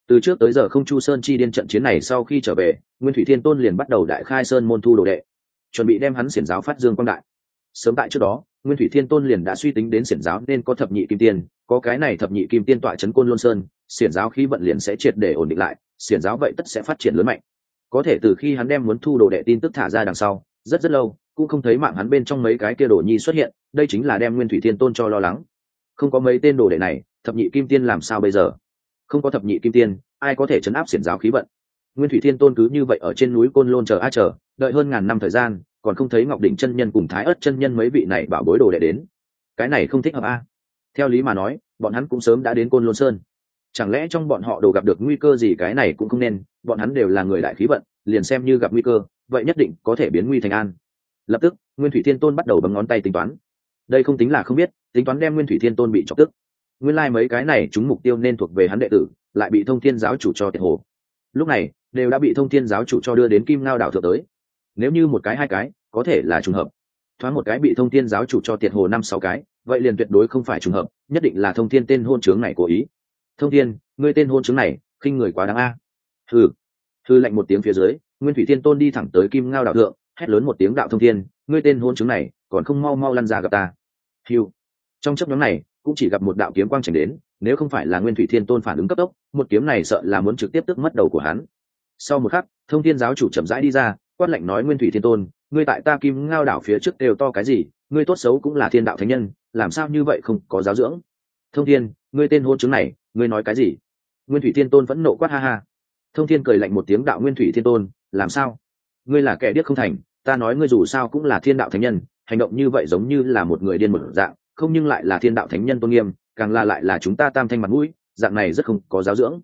Từ trước tới giờ không Chu Sơn chi điên trận chiến này sau khi trở về, Nguyên Thủy Thiên Tôn liền bắt đầu đại khai sơn môn thu đồ đệ, chuẩn bị đem hắn xiển giáo phát dương quang đại. Sớm tại trước đó, Nguyên Thủy Thiên Tôn liền đã suy tính đến xiển giáo nên có thập nhị kim tiên, có cái này thập nhị kim tiên tọa trấn Côn Lôn Sơn, xiển giáo khí vận liền sẽ triệt để ổn định lại, xiển giáo vậy tất sẽ phát triển lớn mạnh. Có thể từ khi hắn đem muốn thu đồ đệ tin tức thả ra đằng sau, rất rất lâu cũng không thấy mạng hắn bên trong mấy cái kia đồ nhi xuất hiện, đây chính là đem Nguyên Thủy Thiên Tôn cho lo lắng. Không có mấy tên đồ đệ này, thập nhị kim tiên làm sao bây giờ? Không có thập nhị kim tiên, ai có thể chấn áp xiển giáo khí vận? Nguyên Thủy Thiên Tôn cứ như vậy ở trên núi Côn Lôn chờ a chờ, đợi hơn ngàn năm thời gian, còn không thấy Ngọc Đỉnh chân nhân cùng Thái Ức chân nhân mấy vị này bảo bối đồ đệ đến. Cái này không thích hợp a. Theo lý mà nói, bọn hắn cũng sớm đã đến Côn Lôn Sơn. Chẳng lẽ trong bọn họ đều gặp được nguy cơ gì? Cái này cũng không nên, bọn hắn đều là người đại khí vận, liền xem như gặp nguy cơ, vậy nhất định có thể biến nguy thành an. Lập tức, Nguyên Thủy Thiên Tôn bắt đầu bấm ngón tay tính toán. Đây không tính là không biết, tính toán đem Nguyên Thủy Thiên Tôn bị chọc tức. Nguyên lai mấy cái này chúng mục tiêu nên thuộc về hắn đệ tử, lại bị Thông Thiên giáo chủ cho tiệt hồ. Lúc này, đều đã bị Thông Thiên giáo chủ cho đưa đến Kim Ngao đảo thượng tới. Nếu như một cái hai cái, có thể là trùng hợp. Thoáng một cái bị Thông Thiên giáo chủ cho tiệt hồ 5-6 cái, vậy liền tuyệt đối không phải trùng hợp, nhất định là Thông Thiên tên hôn trướng này cố ý. Thông Thiên, ngươi tên hôn trướng này, khinh người quá đáng a. Hừ. Hừ lạnh một tiếng phía dưới, Nguyên Thủy Thiên Tôn đi thẳng tới Kim Ngao đảo thượng, hét lớn một tiếng đạo Thông Thiên, ngươi tên hôn trướng này, còn không mau mau lăn ra gặp ta. Hưu. Trong chốc ngắn này, cũng chỉ gặp một đạo kiếm quang chảy đến, nếu không phải là Nguyên Thủy Thiên Tôn phản ứng cấp tốc, một kiếm này sợ là muốn trực tiếp tước mất đầu của hắn. Sau một khắc, Thông Thiên giáo chủ chậm rãi đi ra, quát lạnh nói: Nguyên Thủy Thiên Tôn, ngươi tại ta Kim Ngao đảo phía trước đều to cái gì? Ngươi tốt xấu cũng là thiên đạo thánh nhân, làm sao như vậy không có giáo dưỡng? Thông Thiên, ngươi tên hôn chứng này, ngươi nói cái gì? Nguyên Thủy Thiên Tôn vẫn nộ quát ha ha. Thông Thiên cười lạnh một tiếng đạo: Nguyên Thủy Thiên Tôn, làm sao? Ngươi là kẻ điếc không thành, ta nói ngươi dù sao cũng là thiên đạo thánh nhân, hành động như vậy giống như là một người điên một dạng, không nhưng lại là thiên đạo thánh nhân tôn nghiêm, càng là lại là chúng ta Tam Thanh mặt mũi, dạng này rất không có giáo dưỡng.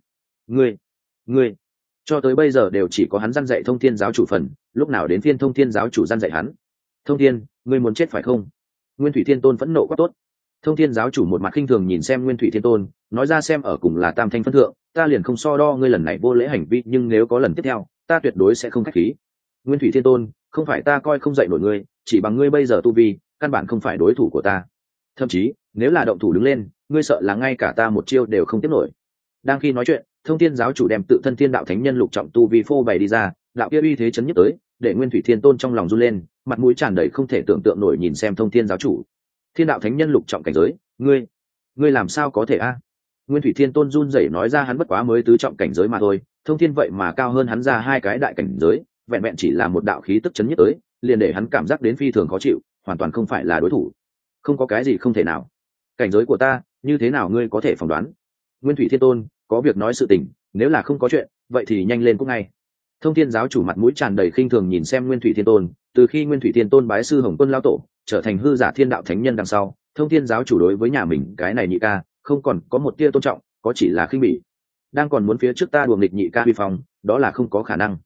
Ngươi, cho tới bây giờ đều chỉ có hắn răn dạy Thông Thiên giáo chủ phần, lúc nào đến phiên Thông Thiên giáo chủ răn dạy hắn? Thông Thiên, ngươi muốn chết phải không? Nguyên Thủy Thiên Tôn phẫn nộ quá tốt. Thông Thiên giáo chủ một mặt khinh thường nhìn xem Nguyên Thủy Thiên Tôn, nói ra xem ở cùng là Tam Thanh phân thượng, ta liền không so đo ngươi lần này vô lễ hành vi, nhưng nếu có lần tiếp theo, ta tuyệt đối sẽ không khách khí. Nguyên Thủy Thiên Tôn, không phải ta coi không dạy nổi ngươi, chỉ bằng ngươi bây giờ tu vi, căn bản không phải đối thủ của ta. Thậm chí, nếu là động thủ đứng lên, ngươi sợ là ngay cả ta một chiêu đều không tiếp nổi. Đang khi nói chuyện, Thông Thiên giáo chủ đem tự thân thiên đạo thánh nhân lục trọng tu vi phô bày đi ra, đạo kia uy thế chấn nhất tới, để Nguyên Thủy Thiên Tôn trong lòng run lên, mặt mũi tràn đầy không thể tưởng tượng nổi nhìn xem Thông Thiên giáo chủ. Thiên đạo thánh nhân lục trọng cảnh giới, ngươi làm sao có thể a? Nguyên Thủy Thiên Tôn run rẩy nói ra hắn bất quá mới tứ trọng cảnh giới mà thôi, Thông Thiên vậy mà cao hơn hắn ra 2 cái đại cảnh giới, vẹn vẹn chỉ là một đạo khí tức chấn nhất tới, liền để hắn cảm giác đến phi thường khó chịu, hoàn toàn không phải là đối thủ. Không có cái gì không thể nào. Cảnh giới của ta, như thế nào ngươi có thể phỏng đoán? Nguyên Thủy Thiên Tôn, có việc nói sự tình, nếu là không có chuyện, vậy thì nhanh lên cũng ngay. Thông Thiên giáo chủ mặt mũi tràn đầy khinh thường nhìn xem Nguyên Thủy Thiên Tôn, từ khi Nguyên Thủy Thiên Tôn bái sư Hồng Quân lão tổ, trở thành hư giả thiên đạo thánh nhân đằng sau, Thông Thiên giáo chủ đối với nhà mình cái này nhị ca, không còn có một tia tôn trọng, có chỉ là khinh bỉ. Đang còn muốn phía trước ta đùa nghịch nhị ca uy phong, đó là không có khả năng.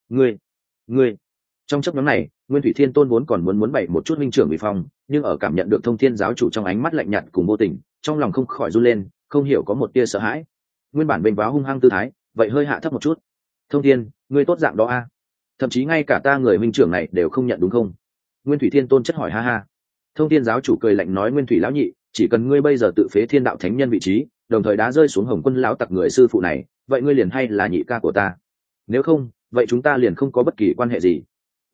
Ngươi. Trong chốc ngắn này, Nguyên Thủy Thiên Tôn vốn còn muốn bày một chút minh trưởng uy phong, nhưng ở cảm nhận được Thông Thiên giáo chủ trong ánh mắt lạnh nhạt cùng vô tình, trong lòng không khỏi run lên, không hiểu có một tia sợ hãi. Nguyên bản bênh váo hung hăng tư thái, vậy hơi hạ thấp một chút. Thông Thiên, ngươi tốt dạng đó a? Thậm chí ngay cả ta người minh trưởng này đều không nhận đúng không? Nguyên Thủy Thiên Tôn chất hỏi ha ha. Thông Thiên giáo chủ cười lạnh nói: Nguyên Thủy lão nhị, chỉ cần ngươi bây giờ tự phế thiên đạo thánh nhân vị trí, đồng thời đá rơi xuống Hồng Quân lão tặc người sư phụ này, vậy ngươi liền hay là nhị ca của ta. Nếu không, vậy chúng ta liền không có bất kỳ quan hệ gì.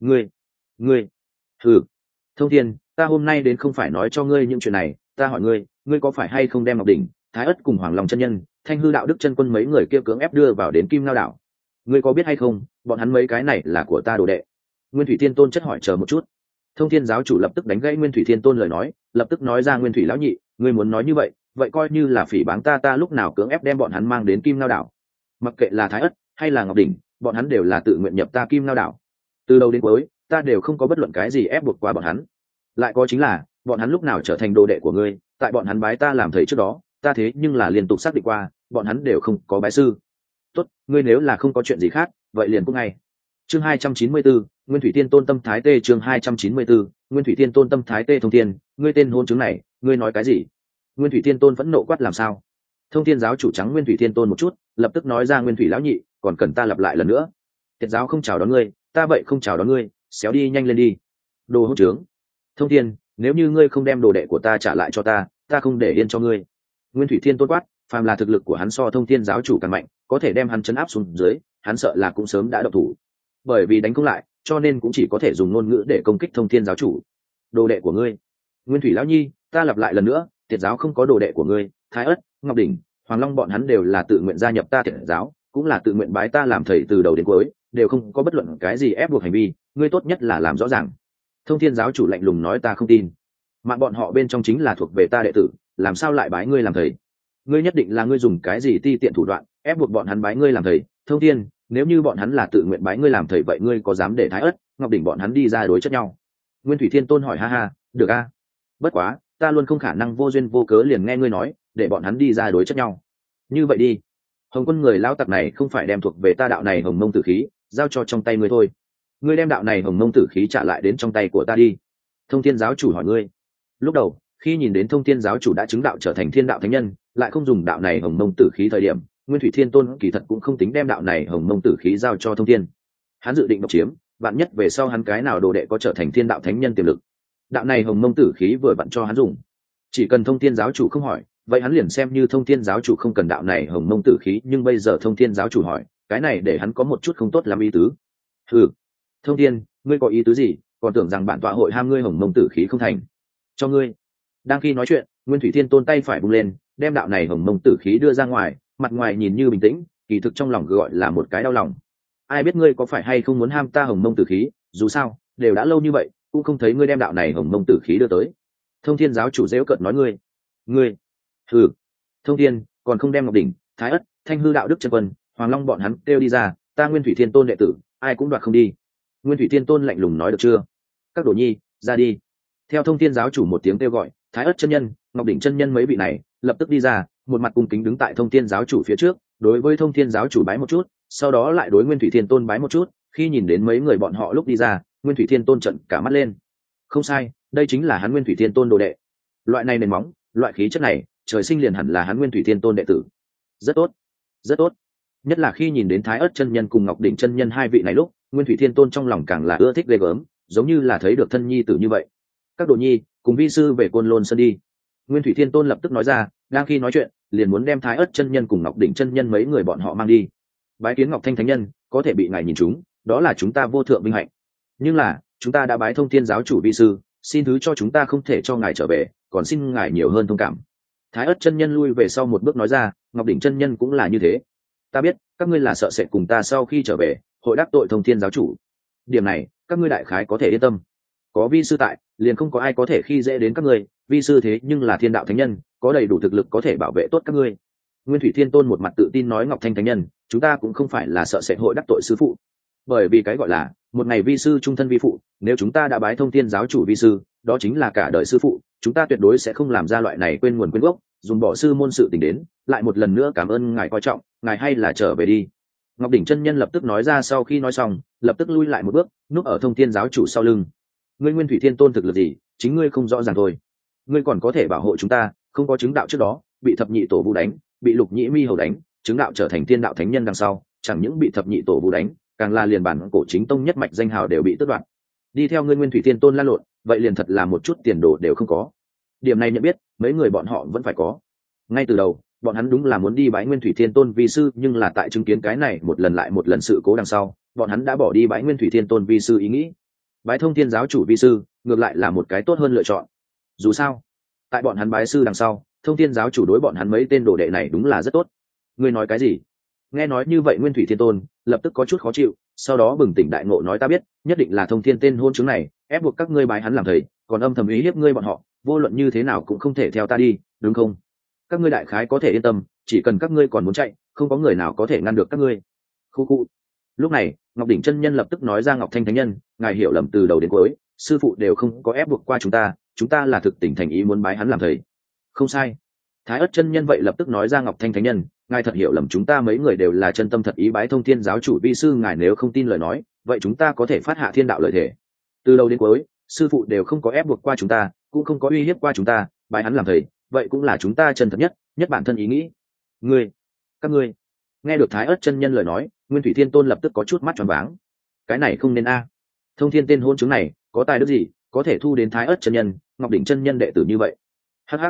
Ngươi. Hừ. Thông Thiên, ta hôm nay đến không phải nói cho ngươi những chuyện này, ta hỏi ngươi có phải hay không đem Ngọc Đỉnh, Thái Ức cùng Hoàng Long chân nhân, Thanh Hư đạo đức chân quân mấy người kia cưỡng ép đưa vào đến Kim Ngao đảo? Ngươi có biết hay không, bọn hắn mấy cái này là của ta đồ đệ. Nguyên Thủy Thiên Tôn chất hỏi chờ một chút. Thông Thiên giáo chủ lập tức đánh gãy Nguyên Thủy Thiên Tôn lời nói, lập tức nói ra: Nguyên Thủy lão nhị, ngươi muốn nói như vậy coi như là phỉ báng ta lúc nào cưỡng ép đem bọn hắn mang đến Kim Ngao đảo. Mặc kệ là Thái Ức hay là Ngọc Đỉnh, bọn hắn đều là tự nguyện nhập ta Kim Ngao đảo. Từ đầu đến cuối, ta đều không có bất luận cái gì ép buộc qua bọn hắn. Lại có chính là, bọn hắn lúc nào trở thành đồ đệ của ngươi, tại bọn hắn bái ta làm thầy trước đó, ta thế nhưng là liên tục xác định qua, bọn hắn đều không có bái sư. Tốt, ngươi nếu là không có chuyện gì khác, vậy liền cũng ngay. Chương 294, Nguyên Thủy Thiên Tôn tâm thái tê. Chương 294, Nguyên Thủy Thiên Tôn tâm thái tê. Thông Thiên, ngươi tên hôn chứng này, ngươi nói cái gì? Nguyên Thủy Thiên Tôn phẫn nộ quát làm sao? Thông Thiên giáo chủ trắng Nguyên Thủy Thiên Tôn một chút, lập tức nói ra: Nguyên Thủy lão nhị, còn cần ta lặp lại lần nữa? Thiệt giáo không chào đón ngươi, ta vậy không chào đón ngươi, xéo đi nhanh lên đi. Đồ hỗn trướng. Thông Thiên, nếu như ngươi không đem đồ đệ của ta trả lại cho ta, ta không để yên cho ngươi. Nguyên Thủy Thiên Tôn quát, phàm là thực lực của hắn so thông thiên giáo chủ càng mạnh, có thể đem hắn chấn áp xuống dưới, hắn sợ là cũng sớm đã độc thủ. Bởi vì đánh không lại, cho nên cũng chỉ có thể dùng ngôn ngữ để công kích thông thiên giáo chủ. Đồ đệ của ngươi, Nguyên Thủy lão nhi, ta lặp lại lần nữa, Tiệt giáo không có đồ đệ của ngươi. Thái Ất, Ngọc Đỉnh, Hoàng Long bọn hắn đều là tự nguyện gia nhập ta Tiệt giáo, cũng là tự nguyện bái ta làm thầy từ đầu đến cuối, đều không có bất luận cái gì ép buộc hành vi, ngươi tốt nhất là làm rõ ràng. Thông thiên giáo chủ lạnh lùng nói, ta không tin. Mạng bọn họ bên trong chính là thuộc về ta đệ tử, làm sao lại bái ngươi làm thầy? Ngươi nhất định là ngươi dùng cái gì ti tiện thủ đoạn ép buộc bọn hắn bái ngươi làm thầy. Thông thiên, nếu như bọn hắn là tự nguyện bái ngươi làm thầy, vậy ngươi có dám để Thái Ất, Ngọc Đỉnh bọn hắn đi ra đối chất nhau? Nguyên Thủy Thiên Tôn hỏi. Ha ha, được a. Bất quá ta luôn không khả năng vô duyên vô cớ liền nghe ngươi nói để bọn hắn đi ra đối chất nhau. Như vậy đi, Hồng Quân người lão tặc này không phải đem thuộc về ta đạo này Hồng Mông Tử khí giao cho trong tay ngươi thôi, ngươi đem đạo này Hồng Mông Tử khí trả lại đến trong tay của ta đi. Thông thiên giáo chủ hỏi. Ngươi lúc đầu khi nhìn đến thông thiên giáo chủ đã chứng đạo trở thành thiên đạo thánh nhân, lại không dùng đạo này Hồng Mông Tử khí thời điểm, Nguyên Thủy Thiên Tôn kỳ thật cũng không tính đem đạo này Hồng Mông Tử khí giao cho thông thiên. Hắn dự định độc chiếm, vạn nhất về sau hắn cái nào đồ đệ có trở thành thiên đạo thánh nhân tiềm lực, đạo này Hồng Mông Tử khí vừa vặn cho hắn dùng. Chỉ cần thông thiên giáo chủ không hỏi, vậy hắn liền xem như thông thiên giáo chủ không cần đạo này Hồng Mông Tử khí, nhưng bây giờ thông thiên giáo chủ hỏi, cái này để hắn có một chút không tốt làm ý tứ. Thông thiên, ngươi có ý tứ gì? Còn tưởng rằng bản tọa hội ham ngươi Hồng Mông Tử khí không thành? Cho ngươi. Đang khi nói chuyện, Nguyên Thủy Thiên Tôn tay phải bung lên, đem đạo này Hồng Mông Tử khí đưa ra ngoài, mặt ngoài nhìn như bình tĩnh, kỳ thực trong lòng gọi là một cái đau lòng. Ai biết ngươi có phải hay không muốn ham ta Hồng Mông Tử khí? Dù sao đều đã lâu như vậy, cũng không thấy ngươi đem đạo này Hồng Mông Tử khí đưa tới. Thông thiên giáo chủ giễu cợt nói. Ngươi. Thông thiên còn không đem Ngọc Đỉnh, Thái Ất, Thanh Hư đạo đức chân quân, Hoàng Long bọn hắn kêu đi ra, ta Nguyên Thủy Thiên Tôn đệ tử ai cũng đoạt không đi. Nguyên Thủy Thiên Tôn lạnh lùng nói. Được chưa? Các đồ nhi ra đi. Theo thông thiên giáo chủ một tiếng kêu gọi, Thái Ất chân nhân, Ngọc Đỉnh chân nhân mấy vị này lập tức đi ra, một mặt cung kính đứng tại thông thiên giáo chủ phía trước, đối với thông thiên giáo chủ bái một chút, sau đó lại đối Nguyên Thủy Thiên Tôn bái một chút. Khi nhìn đến mấy người bọn họ lúc đi ra, Nguyên Thủy Thiên Tôn trợn cả mắt lên. Không sai, đây chính là hắn Nguyên Thủy Thiên Tôn đồ đệ. Loại này nền móng, loại khí chất này, trời sinh liền hẳn là hắn Nguyên Thủy Thiên Tôn đệ tử. Rất tốt, rất tốt. Nhất là khi nhìn đến Thái Ất chân nhân cùng Ngọc Đỉnh chân nhân hai vị này lúc, Nguyên Thủy Thiên Tôn trong lòng càng là ưa thích ghê gớm, giống như là thấy được thân nhi tử như vậy. Các đồ nhi cùng vi sư về Côn Lôn Sơn đi. Nguyên Thủy Thiên Tôn lập tức nói ra, đang khi nói chuyện liền muốn đem Thái Ất chân nhân cùng Ngọc Đỉnh chân nhân mấy người bọn họ mang đi. Bái kiến Ngọc Thanh thánh nhân, có thể bị ngài nhìn chúng, đó là chúng ta vô thượng vinh hạnh. Nhưng là chúng ta đã bái thông thiên giáo chủ vi sư, xin thứ cho chúng ta không thể cho ngài trở về, còn xin ngài nhiều hơn thông cảm. Thái Ất chân nhân lui về sau một bước nói ra, Ngọc Đỉnh chân nhân cũng là như thế. Ta biết các ngươi là sợ sệt cùng ta sau khi trở về hội đắc tội thông thiên giáo chủ, điểm này các ngươi đại khái có thể yên tâm, có vi sư tại liền không có ai có thể khi dễ đến các ngươi. Vi sư thế nhưng là thiên đạo thánh nhân, có đầy đủ thực lực có thể bảo vệ tốt các ngươi. Nguyên Thủy Thiên Tôn một mặt tự tin nói. Ngọc Thanh thánh nhân, chúng ta cũng không phải là sợ sệt hội đắc tội sư phụ, bởi vì cái gọi là một ngày vi sư trung thân vi phụ, nếu chúng ta đã bái thông thiên giáo chủ vi sư, đó chính là cả đời sư phụ, chúng ta tuyệt đối sẽ không làm ra loại này quên nguồn quên gốc dùng bỏ sư môn sự tình đến. Lại một lần nữa cảm ơn ngài coi trọng, ngài hay là trở về đi. Ngọc Đỉnh chân nhân lập tức nói ra, sau khi nói xong lập tức lui lại một bước, núp ở thông thiên giáo chủ sau lưng. Ngươi Nguyên Thủy Thiên Tôn thực lực gì, chính ngươi không rõ ràng thôi. Ngươi còn có thể bảo hộ chúng ta, không có chứng đạo trước đó bị thập nhị tổ vu đánh, bị lục nhĩ mi hầu đánh, chứng đạo trở thành thiên đạo thánh nhân đằng sau chẳng những bị thập nhị tổ vu đánh, càng là liền bản cổ chính tông nhất mạch danh hào đều bị tước đoạt. Đi theo ngươi Nguyên Thủy Thiên Tôn lan lộn, vậy liền thật là một chút tiền đồ đều không có. Điểm này nhận biết mấy người bọn họ vẫn phải có. Ngay từ đầu bọn hắn đúng là muốn đi bái Nguyên Thủy Thiên Tôn vi sư, nhưng là tại chứng kiến cái này một lần lại một lần sự cố đằng sau, bọn hắn đã bỏ đi bái Nguyên Thủy Thiên Tôn vi sư ý nghĩ. Bái thông thiên giáo chủ vi sư ngược lại là một cái tốt hơn lựa chọn. Dù sao tại bọn hắn bái sư đằng sau, thông thiên giáo chủ đối bọn hắn mấy tên đồ đệ này đúng là rất tốt. Ngươi nói cái gì? Nghe nói như vậy Nguyên Thủy Thiên Tôn lập tức có chút khó chịu, sau đó bừng tỉnh đại ngộ nói, ta biết, nhất định là thông thiên tên hôn chứng này ép buộc các ngươi bái hắn làm thầy, còn âm thầm ý hiếp ngươi bọn họ, vô luận như thế nào cũng không thể theo ta đi, đúng không? Các ngươi đại khái có thể yên tâm, chỉ cần các ngươi còn muốn chạy, không có người nào có thể ngăn được các ngươi. Khu khu. Lúc này Ngọc Đỉnh chân nhân lập tức nói ra, Ngọc Thanh thánh nhân, ngài hiểu lầm từ đầu đến cuối, sư phụ đều không có ép buộc qua chúng ta là thực tình thành ý muốn bái hắn làm thầy. Không sai. Thái Ất chân nhân vậy lập tức nói ra, Ngọc Thanh thánh nhân, ngài thật hiểu lầm, chúng ta mấy người đều là chân tâm thật ý bái thông thiên giáo chủ vi sư, ngài nếu không tin lời nói, vậy chúng ta có thể phát hạ thiên đạo lợi thể. Từ đầu đến cuối sư phụ đều không có ép buộc qua chúng ta, cũng không có uy hiếp qua chúng ta, bái hắn làm thầy vậy cũng là chúng ta chân thật nhất bản thân ý nghĩ. Các ngươi nghe được Thái Ất chân nhân lời nói, Nguyên Thủy Thiên Tôn lập tức có chút mắt tròn váng. Cái này không nên a. Thông thiên tên hôn chứng này có tài đức gì có thể thu đến Thái Ất chân nhân, Ngọc Đỉnh chân nhân đệ tử như vậy? Hắc hắc.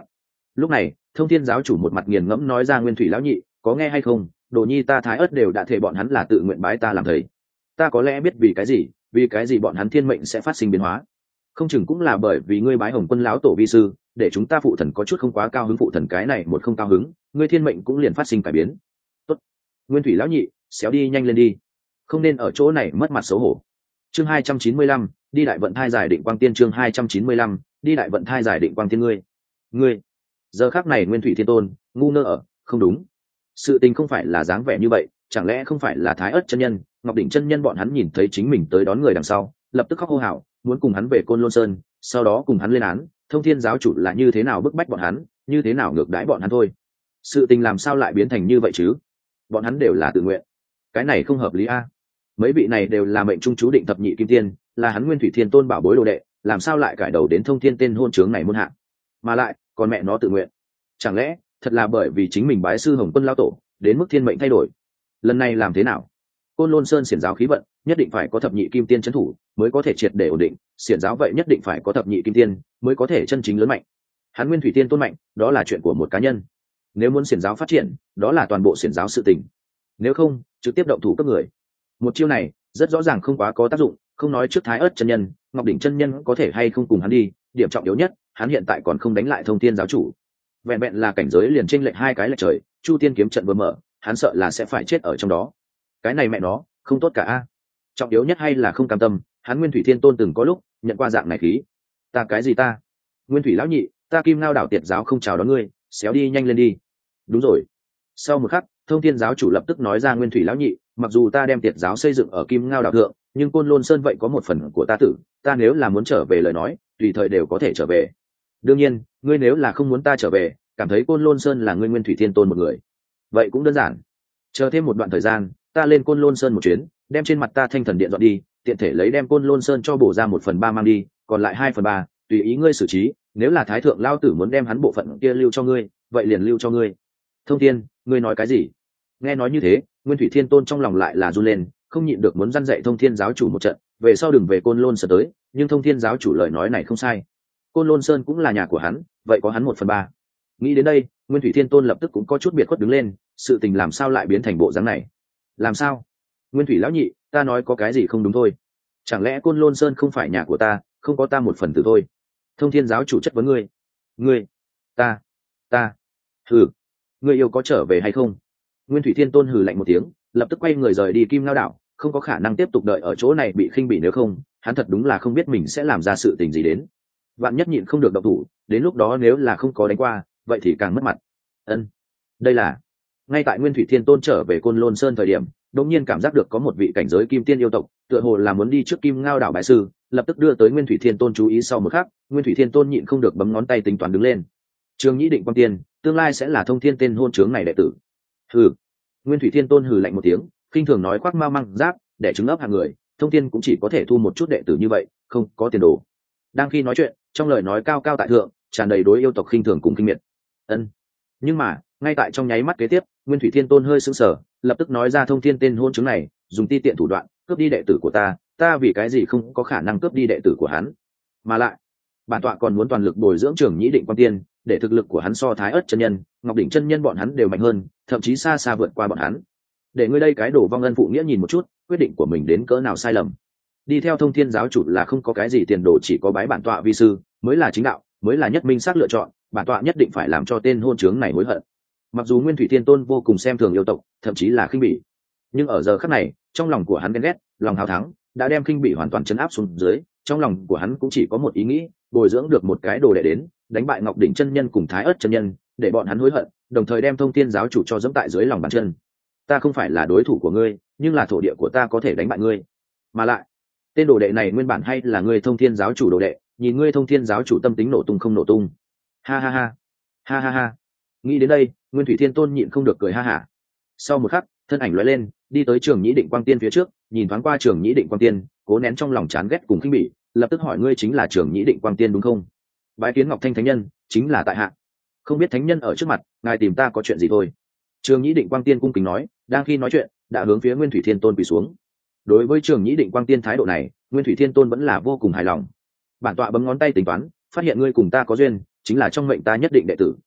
Lúc này Thông Thiên giáo chủ một mặt nghiền ngẫm nói ra: Nguyên Thủy lão nhị, có nghe hay không, đồ nhi ta Thái Ất đều đã thể bọn hắn là tự nguyện bái ta làm thầy. Ta có lẽ biết vì cái gì bọn hắn thiên mệnh sẽ phát sinh biến hóa, không chừng cũng là bởi vì ngươi bái Hồng Quân lão tổ vi sư, để chúng ta phụ thần có chút không quá cao hứng. Phụ thần cái này một không cao hứng, ngươi thiên mệnh cũng liền phát sinh cải biến. Tốt, Nguyên Thủy lão nhị, xéo đi nhanh lên đi, không nên ở chỗ này mất mặt xấu hổ. Chương 295, đi đại vận thai giải định quang tiên. Chương 295, đi đại vận thai giải định quang tiên. Ngươi giờ khắc này Nguyên Thủy Thiên Tôn ngu ngơ ở, không đúng, sự tình không phải là dáng vẻ như vậy. Chẳng lẽ không phải là Thái Ất chân nhân, Ngọc Đỉnh chân nhân bọn hắn nhìn thấy chính mình tới đón người đằng sau, lập tức khóc hô hào, muốn cùng hắn về Côn Lôn Sơn, sau đó cùng hắn lên án. Thông Thiên giáo chủ là như thế nào bức bách bọn hắn, như thế nào ngược đãi bọn hắn thôi. Sự tình làm sao lại biến thành như vậy chứ? Bọn hắn đều là tự nguyện, cái này không hợp lý a. Mấy vị này đều là mệnh trung chú định thập nhị kim tiên, là hắn Nguyên Thủy Thiên Tôn bảo bối đồ đệ, làm sao lại cải đầu đến Thông Thiên tên hôn trướng này môn hạ, mà lại còn mẹ nó tự nguyện? Chẳng lẽ thật là bởi vì chính mình bái sư Hồng Quân lão tổ, đến mức thiên mệnh thay đổi? Lần này làm thế nào? Côn Lôn Sơn xiển giáo khí vận nhất định phải có thập nhị kim tiên trấn thủ mới có thể triệt để ổn định, xiển giáo vậy nhất định phải có thập nhị kim tiên mới có thể chân chính lớn mạnh. Hắn Nguyên Thủy Tiên Tôn mạnh, đó là chuyện của một cá nhân. Nếu muốn xiển giáo phát triển, đó là toàn bộ xiển giáo sự tình. Nếu không, trực tiếp động thủ cấp người. Một chiêu này rất rõ ràng không quá có tác dụng, không nói trước Thái Ất chân nhân, Ngọc Đỉnh chân nhân có thể hay không cùng hắn đi, điểm trọng yếu nhất, hắn hiện tại còn không đánh lại Thông Thiên giáo chủ. Vẹn vẹn là cảnh giới liền chênh lệch hai cái lệch trời, Chu Tiên kiếm trận vừa mở, hắn sợ là sẽ phải chết ở trong đó. Cái này mẹ nó không tốt cả a. Trọng yếu nhất hay là không cam tâm, hắn Nguyên Thủy Thiên Tôn từng có lúc nhận qua dạng này khí. Ta cái gì ta? Nguyên Thủy lão nhị, ta Kim Ngao đảo tiệt giáo không chào đón ngươi, xéo đi nhanh lên đi. Đúng rồi. Sau một khắc, Thông Thiên giáo chủ lập tức nói ra: Nguyên Thủy lão nhị, mặc dù ta đem tiệt giáo xây dựng ở Kim Ngao đảo thượng, nhưng Côn Lôn Sơn vậy có một phần của ta tử, ta nếu là muốn trở về lời nói, tùy thời đều có thể trở về. Đương nhiên, ngươi nếu là không muốn ta trở về, cảm thấy Côn Lôn Sơn là ngươi Nguyên Thủy Thiên Tôn một người, vậy cũng đơn giản, chờ thêm một đoạn thời gian, ta lên Côn Lôn Sơn một chuyến, đem trên mặt ta Thanh Thần Điện dọn đi, tiện thể lấy đem Côn Lôn Sơn cho bổ ra 1/3 mang đi, còn lại 2/3 tùy ý ngươi xử trí. Nếu là Thái Thượng lao tử muốn đem hắn bộ phận kia lưu cho ngươi, vậy liền lưu cho ngươi. Thông Thiên, ngươi nói cái gì? Nghe nói như thế, Nguyên Thủy Thiên Tôn trong lòng lại là run lên, không nhịn được muốn răn dạy Thông Thiên giáo chủ một trận, về sau đừng về Côn Lôn Sơn tới. Nhưng Thông Thiên giáo chủ lời nói này không sai, Côn Lôn Sơn cũng là nhà của hắn, vậy có hắn 1/3. Nghĩ đến đây, Nguyên Thủy Thiên Tôn lập tức cũng có chút biệt khuất đứng lên, sự tình làm sao lại biến thành bộ dáng này? Làm sao? Nguyên Thủy lão nhị, ta nói có cái gì không đúng thôi? Chẳng lẽ Côn Lôn Sơn không phải nhà của ta, không có ta một phần tử thôi? Thông Thiên giáo chủ chất vấn ngươi, ta, hừ, ngươi yêu có trở về hay không? Nguyên Thủy Thiên Tôn hừ lạnh một tiếng, lập tức quay người rời đi Kim Ngao đảo, không có khả năng tiếp tục đợi ở chỗ này bị khinh bỉ, nếu không, hắn thật đúng là không biết mình sẽ làm ra sự tình gì đến. Vạn nhất nhịn không được động thủ, đến lúc đó nếu là không có đánh qua, vậy thì càng mất mặt. Đây là ngay tại Nguyên Thủy Thiên Tôn trở về Côn Lôn Sơn thời điểm, đột nhiên cảm giác được có một vị cảnh giới kim tiên yêu tộc, tựa hồ là muốn đi trước Kim Ngao đảo bái sư, lập tức đưa tới Nguyên Thủy Thiên Tôn chú ý. Sau một khắc, Nguyên Thủy Thiên Tôn nhịn không được bấm ngón tay tính toán đứng lên. Trường Nhĩ Định Quang Tiên, tương lai sẽ là Thông Thiên tên hôn trướng này đệ tử. Hừ. Nguyên Thủy Thiên Tôn hừ lạnh một tiếng, khinh thường nói: khoác mao măng giáp, để trứng ấp hàng người, Thông Thiên cũng chỉ có thể thu một chút đệ tử như vậy, không có tiền đồ. Đang khi nói chuyện, trong lời nói cao cao tại thượng, tràn đầy đối yêu tộc khinh thường cùng kinh miệt. Nhưng mà ngay tại trong nháy mắt kế tiếp, Nguyên Thủy Thiên Tôn hơi sững sờ, lập tức nói ra: Thông Thiên tên hôn chứng này dùng ti tiện thủ đoạn cướp đi đệ tử của ta vì cái gì không có khả năng cướp đi đệ tử của hắn, mà lại bản tọa còn muốn toàn lực bồi dưỡng Trường Nhĩ Định Quang Tiên, để thực lực của hắn so Thái Ất chân nhân, Ngọc Đỉnh chân nhân bọn hắn đều mạnh hơn, thậm chí xa xa vượt qua bọn hắn. Để ngươi đây cái đổ vong ân phụ nghĩa nhìn một chút, quyết định của mình đến cỡ nào sai lầm. Đi theo Thông Thiên giáo chủ là không có cái gì tiền đồ, chỉ có bái bản tọa vi sư mới là chính đạo, mới là nhất minh xác lựa chọn. Bản tọa nhất định phải làm cho tên hôn trướng này hối hận. Mặc dù Nguyên Thủy Thiên Tôn vô cùng xem thường yêu tộc, thậm chí là khinh bỉ, nhưng ở giờ khắc này, trong lòng của hắn ghen ghét, lòng hào thắng đã đem khinh bỉ hoàn toàn chấn áp xuống dưới. Trong lòng của hắn cũng chỉ có một ý nghĩ, bồi dưỡng được một cái đồ đệ đến, đánh bại Ngọc Đỉnh chân nhân cùng Thái Ất chân nhân, để bọn hắn hối hận, đồng thời đem Thông Thiên giáo chủ cho dẫm tại dưới lòng bàn chân. Ta không phải là đối thủ của ngươi, nhưng là thổ địa của ta có thể đánh bại ngươi. Mà lại, tên đồ đệ này nguyên bản hay là ngươi Thông Thiên giáo chủ đồ đệ, nhìn ngươi Thông Thiên giáo chủ tâm tính nổ tung không nổ tung. Ha ha ha, ha ha ha. Nghĩ đến đây, Nguyên Thủy Thiên Tôn nhịn không được cười ha hả. Sau một khắc, thân ảnh lóe lên, đi tới Trường Nhĩ Định Quang Tiên phía trước, nhìn thoáng qua Trường Nhĩ Định Quang Tiên, cố nén trong lòng chán ghét cùng khinh bỉ, lập tức hỏi: ngươi chính là Trường Nhĩ Định Quang Tiên đúng không? Bái kiến Ngọc Thanh thánh nhân, chính là tại hạ. Không biết thánh nhân ở trước mặt, ngài tìm ta có chuyện gì thôi? Trường Nhĩ Định Quang Tiên cung kính nói, đang khi nói chuyện, đã hướng phía Nguyên Thủy Thiên Tôn quỳ xuống. Đối với Trường Nhĩ Định Quang Tiên thái độ này, Nguyên Thủy Thiên Tôn vẫn là vô cùng hài lòng. Bản tọa bấm ngón tay tính toán, phát hiện ngươi cùng ta có duyên, chính là trong mệnh ta nhất định đệ tử.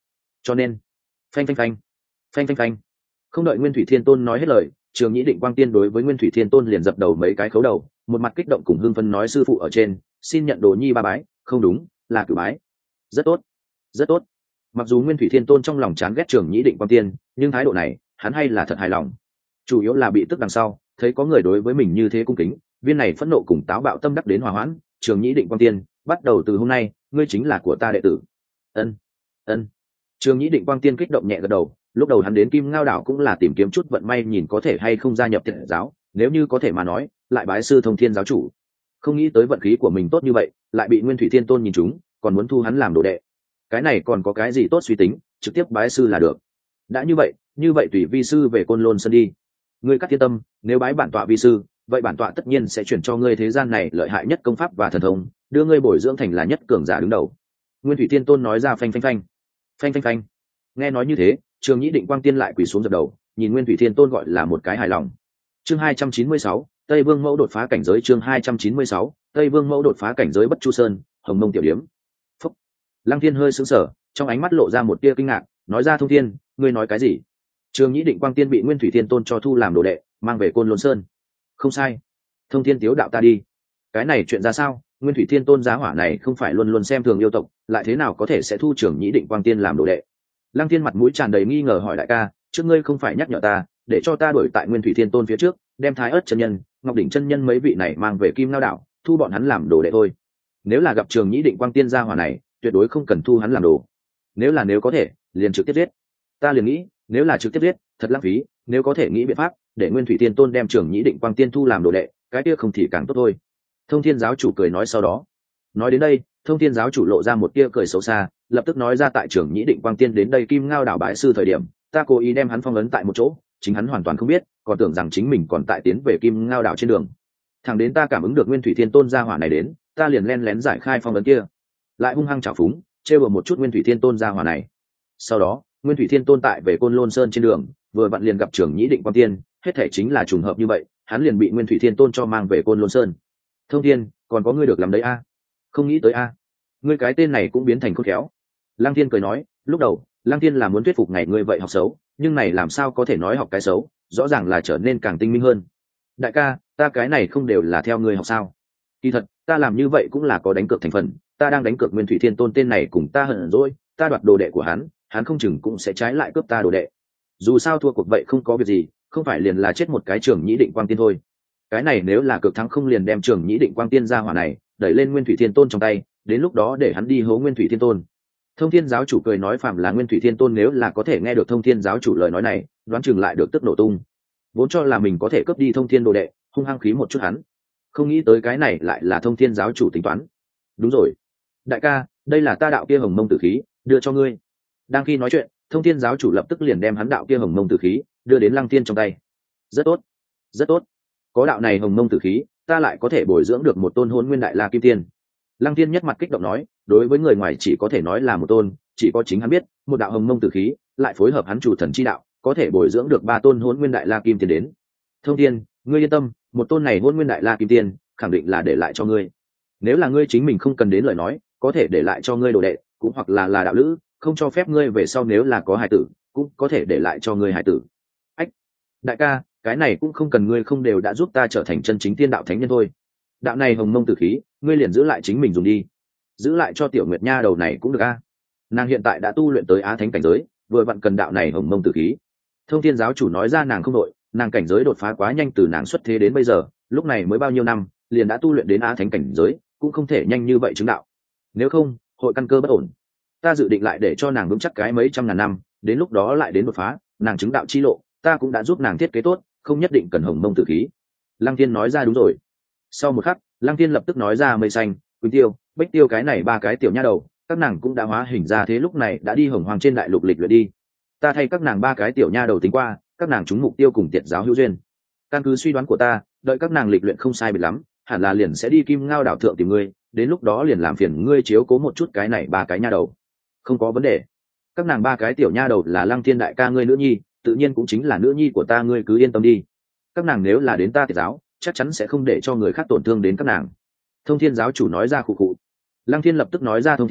cho nên phanh phanh phanh phanh phanh phanh. Không đợi Nguyên Thủy Thiên Tôn nói hết lời, Trường Nhĩ Định Quang Tiên đối với Nguyên Thủy Thiên Tôn liền dập đầu mấy cái khấu đầu, một mặt kích động cùng hưng phấn nói: sư phụ ở trên, xin nhận đồ nhi ba bái. Không đúng, là cử bái. Rất tốt, rất tốt. Mặc dù Nguyên Thủy Thiên Tôn trong lòng chán ghét Trường Nhĩ Định Quang Tiên, nhưng thái độ này hắn hay là thật hài lòng. Chủ yếu là bị tức đằng sau, thấy có người đối với mình như thế cung kính, viên này phẫn nộ cùng táo bạo tâm đắc đến hòa hoãn. Trường Nhĩ Định Quang Tiên, bắt đầu từ hôm nay ngươi chính là của ta đệ tử. Ân, ân. Trường Nhĩ Định Quang Tiên kích động nhẹ gật đầu. Lúc đầu hắn đến Kim Ngao đảo cũng là tìm kiếm chút vận may, nhìn có thể hay không gia nhập Tiệt giáo, nếu như có thể mà nói lại bái sư Thông Thiên giáo chủ. Không nghĩ tới vận khí của mình tốt như vậy, lại bị Nguyên Thủy Thiên Tôn nhìn trúng, còn muốn thu hắn làm đồ đệ. Cái này còn có cái gì tốt suy tính, trực tiếp bái sư là được. Đã như vậy tùy vi sư về Côn Lôn Sơn đi. Ngươi Cát Thiên Tâm, nếu bái bản tọa vi sư, vậy bản tọa tất nhiên sẽ chuyển cho ngươi thế gian này lợi hại nhất công pháp và thần thông, đưa ngươi bồi dưỡng thành là nhất cường giả đứng đầu. Nguyên Thủy Thiên Tôn nói ra. Phanh phanh phanh phanh phanh phanh. Nghe nói như thế, Trường Nhĩ Định Quang Tiên lại quỳ xuống dập đầu, nhìn Nguyên Thủy Thiên Tôn gọi là một cái hài lòng. Chương 296, Tây Vương Mẫu đột phá cảnh giới. Chương 296, Tây Vương Mẫu đột phá cảnh giới. Bất Chu Sơn, Hồng Mông tiểu điếm. Phúc. Lăng Thiên hơi sững sờ, trong ánh mắt lộ ra một tia kinh ngạc, nói ra: Thông Thiên, ngươi nói cái gì? Trường Nhĩ Định Quang Tiên bị Nguyên Thủy Thiên Tôn cho thu làm đồ đệ, mang về Côn Lôn Sơn. Không sai. Thông Thiên tiếu đạo ta đi. Cái này chuyện ra sao? Nguyên Thủy Thiên Tôn giá hỏa này không phải luôn luôn xem thường yêu tộc, lại thế nào có thể sẽ thu Trường Nhĩ Định Quang Tiên làm đồ đệ? Lăng Thiên mặt mũi tràn đầy nghi ngờ hỏi: đại ca, trước ngươi không phải nhắc nhở ta, để cho ta đuổi tại Nguyên Thủy Thiên Tôn phía trước, đem Thái Ức chân nhân, Ngọc Đỉnh chân nhân mấy vị này mang về Kim Ngao đảo, thu bọn hắn làm đồ đệ thôi. Nếu là gặp Trường Nhĩ Định Quang Tiên gia hỏa này, tuyệt đối không cần thu hắn làm đồ. Nếu có thể, liền trực tiếp giết. Ta liền nghĩ, nếu là trực tiếp giết, thật lãng phí, nếu có thể nghĩ biện pháp để Nguyên Thủy Thiên Tôn đem Trường Nhĩ Định Quang Tiên thu làm đồ đệ, cái kia không thì càng tốt thôi. Thông Thiên giáo chủ cười nói. Sau đó, nói đến đây, Thông Thiên giáo chủ lộ ra một tia cười xấu xa, lập tức nói ra: tại Trường Nhĩ Định Quang Tiên đến đây Kim Ngao đảo bái sư thời điểm, ta cố ý đem hắn phong ấn tại một chỗ, chính hắn hoàn toàn không biết, còn tưởng rằng chính mình còn tại tiến về Kim Ngao đảo trên đường. Thẳng đến ta cảm ứng được Nguyên Thủy Thiên Tôn gia hỏa này đến, ta liền len lén giải khai phong ấn kia, lại hung hăng trào phúng trêu đùa một chút Nguyên Thủy Thiên Tôn gia hỏa này. Sau đó, Nguyên Thủy Thiên Tôn tại về Côn Lôn Sơn trên đường, vừa vặn liền gặp Trường Nhĩ Định Quang Tiên, hết thể chính là trùng hợp như vậy, hắn liền bị Nguyên Thủy Thiên Tôn cho mang về Côn Lôn Sơn. Thông Thiên, còn có ngươi được làm đấy a? Không nghĩ tới a, ngươi cái tên này cũng biến thành khôn khéo. Lăng Thiên cười nói, lúc đầu Lăng Thiên là muốn thuyết phục ngày ngươi vậy học xấu, nhưng này làm sao có thể nói học cái xấu, rõ ràng là trở nên càng tinh minh hơn. Đại ca, ta cái này không đều là theo ngươi học sao? Kỳ thật, ta làm như vậy cũng là có đánh cược thành phần, ta đang đánh cược Nguyên Thủy Thiên Tôn tên này cùng ta hận rồi, ta đoạt đồ đệ của hắn không chừng cũng sẽ trái lại cướp ta đồ đệ. Dù sao thua cuộc vậy không có việc gì, không phải liền là chết một cái Trường Nhĩ Định Quang Tiên thôi. Cái này nếu là cược thắng không liền đem Trường Nhĩ Định Quang Tiên ra hỏa này đẩy lên Nguyên Thủy Thiên Tôn trong tay, đến lúc đó để hắn đi hố Nguyên Thủy Thiên Tôn. Thông Thiên giáo chủ cười nói, phạm là Nguyên Thủy Thiên Tôn nếu là có thể nghe được Thông Thiên giáo chủ lời nói này, đoán chừng lại được tức nổ tung. Vốn cho là mình có thể cướp đi Thông Thiên đồ đệ, hung hăng khí một chút hắn, không nghĩ tới cái này lại là Thông Thiên giáo chủ tính toán. Đúng rồi, đại ca, đây là ta đạo kia Hồng Mông tử khí, đưa cho ngươi. Đang khi nói chuyện, Thông Thiên giáo chủ lập tức liền đem hắn đạo kia Hồng Mông tử khí đưa đến Lăng Thiên trong tay. Rất tốt, rất tốt, có đạo này Hồng Mông tử khí, ta lại có thể bồi dưỡng được một tôn Hỗn Nguyên Đại La Kim Tiên. Lăng Thiên nhất mặt kích động nói, đối với người ngoài chỉ có thể nói là một tôn, chỉ có chính hắn biết, một đạo Hồng Mông tử khí lại phối hợp hắn chủ thần chi đạo, có thể bồi dưỡng được 3 tôn Hỗn Nguyên Đại La Kim Tiên đến. Thông Thiên, ngươi yên tâm, một tôn này Hỗn Nguyên Đại La Kim Tiên khẳng định là để lại cho ngươi. Nếu là ngươi chính mình không cần đến lời nói, có thể để lại cho ngươi đồ đệ, cũng hoặc là đạo lữ, không cho phép ngươi về sau nếu là có hài tử, cũng có thể để lại cho ngươi hài tử. Ách, đại ca, cái này cũng không cần, ngươi không đều đã giúp ta trở thành chân chính tiên đạo thánh nhân thôi. Đạo này Hồng Mông tử khí, ngươi liền giữ lại chính mình dùng đi, giữ lại cho Tiểu Nguyệt Nha đầu này cũng được a. Nàng hiện tại đã tu luyện tới Á Thánh cảnh giới, vừa vặn cần đạo này Hồng Mông tử khí. Thông Thiên giáo chủ nói ra, nàng không đội, nàng cảnh giới đột phá quá nhanh, từ nàng xuất thế đến bây giờ, lúc này mới bao nhiêu năm, liền đã tu luyện đến Á Thánh cảnh giới, cũng không thể nhanh như vậy chứng đạo. Nếu không, hội căn cơ bất ổn. Ta dự định lại để cho nàng vững chắc cái mấy trăm ngàn năm, đến lúc đó lại đến đột phá, nàng chứng đạo chi lộ, ta cũng đã giúp nàng thiết kế tốt, không nhất định cần Hồng Mông tử khí. Lăng Thiên nói ra, đúng rồi. Sau một khắc, Lăng Thiên lập tức nói ra, Mây Xanh, Quỳnh Tiêu, Bách Tiêu cái này 3 cái tiểu nha đầu, các nàng cũng đã hóa hình ra, thế lúc này đã đi Hồng Hoàng trên đại lục lịch luyện đi. Ta thay các nàng 3 cái tiểu nha đầu tính qua, các nàng trúng mục tiêu cùng Tiệt giáo hữu duyên. Căn cứ suy đoán của ta, đợi các nàng lịch luyện không sai biệt lắm, hẳn là liền sẽ đi Kim Ngao đảo thượng tìm ngươi, đến lúc đó liền làm phiền ngươi chiếu cố một chút cái này 3 cái nha đầu. Không có vấn đề. Các nàng 3 cái tiểu nha đầu là Lăng Thiên đại ca ngươi nữ nhi, tự nhiên cũng chính là nữ nhi của ta, ngươi cứ yên tâm đi. Các nàng nếu là đến ta Tiệt giáo, chắc chắn sẽ không để cho người khác tổn thương đến các nàng. Thông Thiên giáo chủ nói ra khụ khụ. Lăng Thiên lập tức nói ra, Thông Thiên,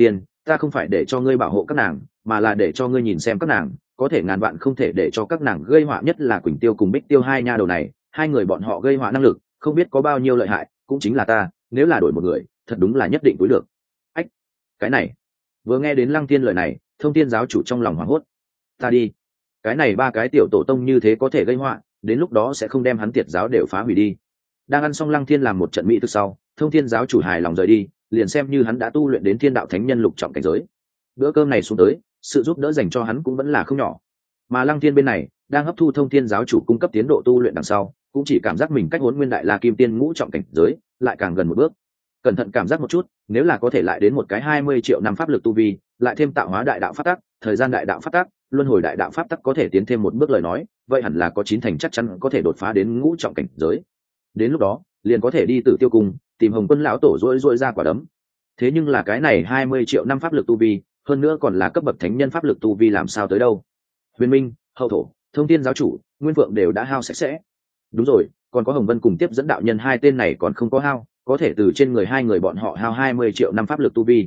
ta không phải để cho ngươi bảo hộ các nàng, mà là để cho ngươi nhìn xem các nàng có thể ngàn vạn không thể để cho các nàng gây họa, nhất là Quỳnh Tiêu cùng Bích Tiêu hai nha đầu này, hai người bọn họ gây họa năng lực không biết có bao nhiêu lợi hại, cũng chính là ta nếu là đổi một người thật đúng là nhất định túi được. Ách, cái này vừa nghe đến Lăng Thiên lời này, Thông Thiên giáo chủ trong lòng hoảng hốt. Ta đi, cái này ba cái tiểu tổ tông như thế có thể gây họa, đến lúc đó sẽ không đem hắn tiệt giáo đều phá hủy đi. Đang ăn xong Lăng Thiên làm một trận mỹ thực sau, Thông Thiên giáo chủ hài lòng rời đi, liền xem như hắn đã tu luyện đến Thiên đạo thánh nhân lục trọng cảnh giới. Bữa cơm này xuống tới, sự giúp đỡ dành cho hắn cũng vẫn là không nhỏ. Mà Lăng Thiên bên này đang hấp thu Thông Thiên giáo chủ cung cấp tiến độ tu luyện đằng sau, cũng chỉ cảm giác mình cách Hỗn Nguyên Đại La Kim Tiên ngũ trọng cảnh giới lại càng gần một bước. Cẩn thận cảm giác một chút, nếu là có thể lại đến một cái 20 triệu năm pháp lực tu vi, lại thêm tạo hóa đại đạo pháp tắc, thời gian đại đạo pháp tắc, luân hồi đại đạo pháp tắc có thể tiến thêm một bước lời nói, vậy hẳn là có 9 thành chắc chắn có thể đột phá đến ngũ trọng cảnh giới. Đến lúc đó, liền có thể đi Tử Tiêu cung, tìm Hồng Quân lão tổ rỗi ra quả đấm. Thế nhưng là cái này 20 triệu năm pháp lực tu vi, hơn nữa còn là cấp bậc thánh nhân pháp lực tu vi làm sao tới đâu? Huyền Minh, Hậu Thổ, Thông Thiên giáo chủ, Nguyên Vượng đều đã hao sạch sẽ. Đúng rồi, còn có Hồng Vân cùng tiếp dẫn đạo nhân hai tên này còn không có hao, có thể từ trên người hai người bọn họ hao 20 triệu năm pháp lực tu vi.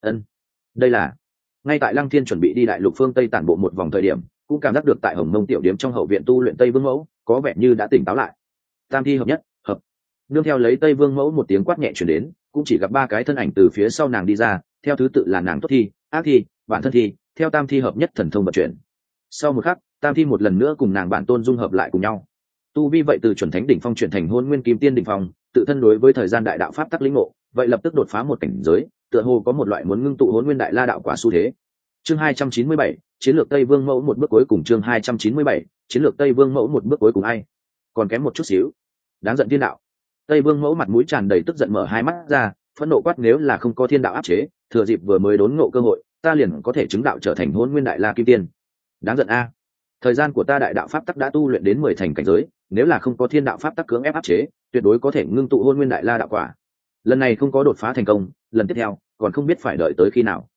Đây là ngay tại Lăng Thiên chuẩn bị đi đại lục phương Tây tản bộ một vòng thời điểm, cũng cảm giác được tại Hồng Mông tiểu điếm trong hậu viện tu luyện Tây Vương Mẫu có vẻ như đã tỉnh táo lại. Tam thi hợp nhất, hợp. Nương theo lấy Tây Vương Mẫu một tiếng quát nhẹ truyền đến, cũng chỉ gặp ba cái thân ảnh từ phía sau nàng đi ra, theo thứ tự là nàng tốt thi, ác thi, bản thân thi, theo tam thi hợp nhất thần thông vận chuyển. Sau một khắc, tam thi một lần nữa cùng nàng bản tôn dung hợp lại cùng nhau. Tu vi vậy từ chuẩn thánh đỉnh phong chuyển thành Hôn Nguyên Kim Tiên đỉnh phong, tự thân đối với thời gian đại đạo pháp tắc lĩnh ngộ, vậy lập tức đột phá một cảnh giới, tựa hồ có một loại muốn ngưng tụ Hôn Nguyên Đại La đạo quả xu thế. Chương 297, chiến lược Tây Vương Mẫu một bước cuối cùng. Chương 297, chiến lược Tây Vương Mẫu một bước cuối cùng. Ai còn kém một chút xíu, đáng giận thiên đạo. Tây Vương Mẫu mặt mũi tràn đầy tức giận mở hai mắt ra, phẫn nộ quát, nếu là không có thiên đạo áp chế, thừa dịp vừa mới đốn ngộ cơ hội, ta liền có thể chứng đạo trở thành Hôn Nguyên Đại La Kim Tiên. Đáng giận a, thời gian của ta đại đạo pháp tắc đã tu luyện đến 10 thành cảnh giới, nếu là không có thiên đạo pháp tắc cưỡng ép áp chế, tuyệt đối có thể ngưng tụ Hôn Nguyên Đại La đạo quả. Lần này không có đột phá thành công, lần tiếp theo còn không biết phải đợi tới khi nào.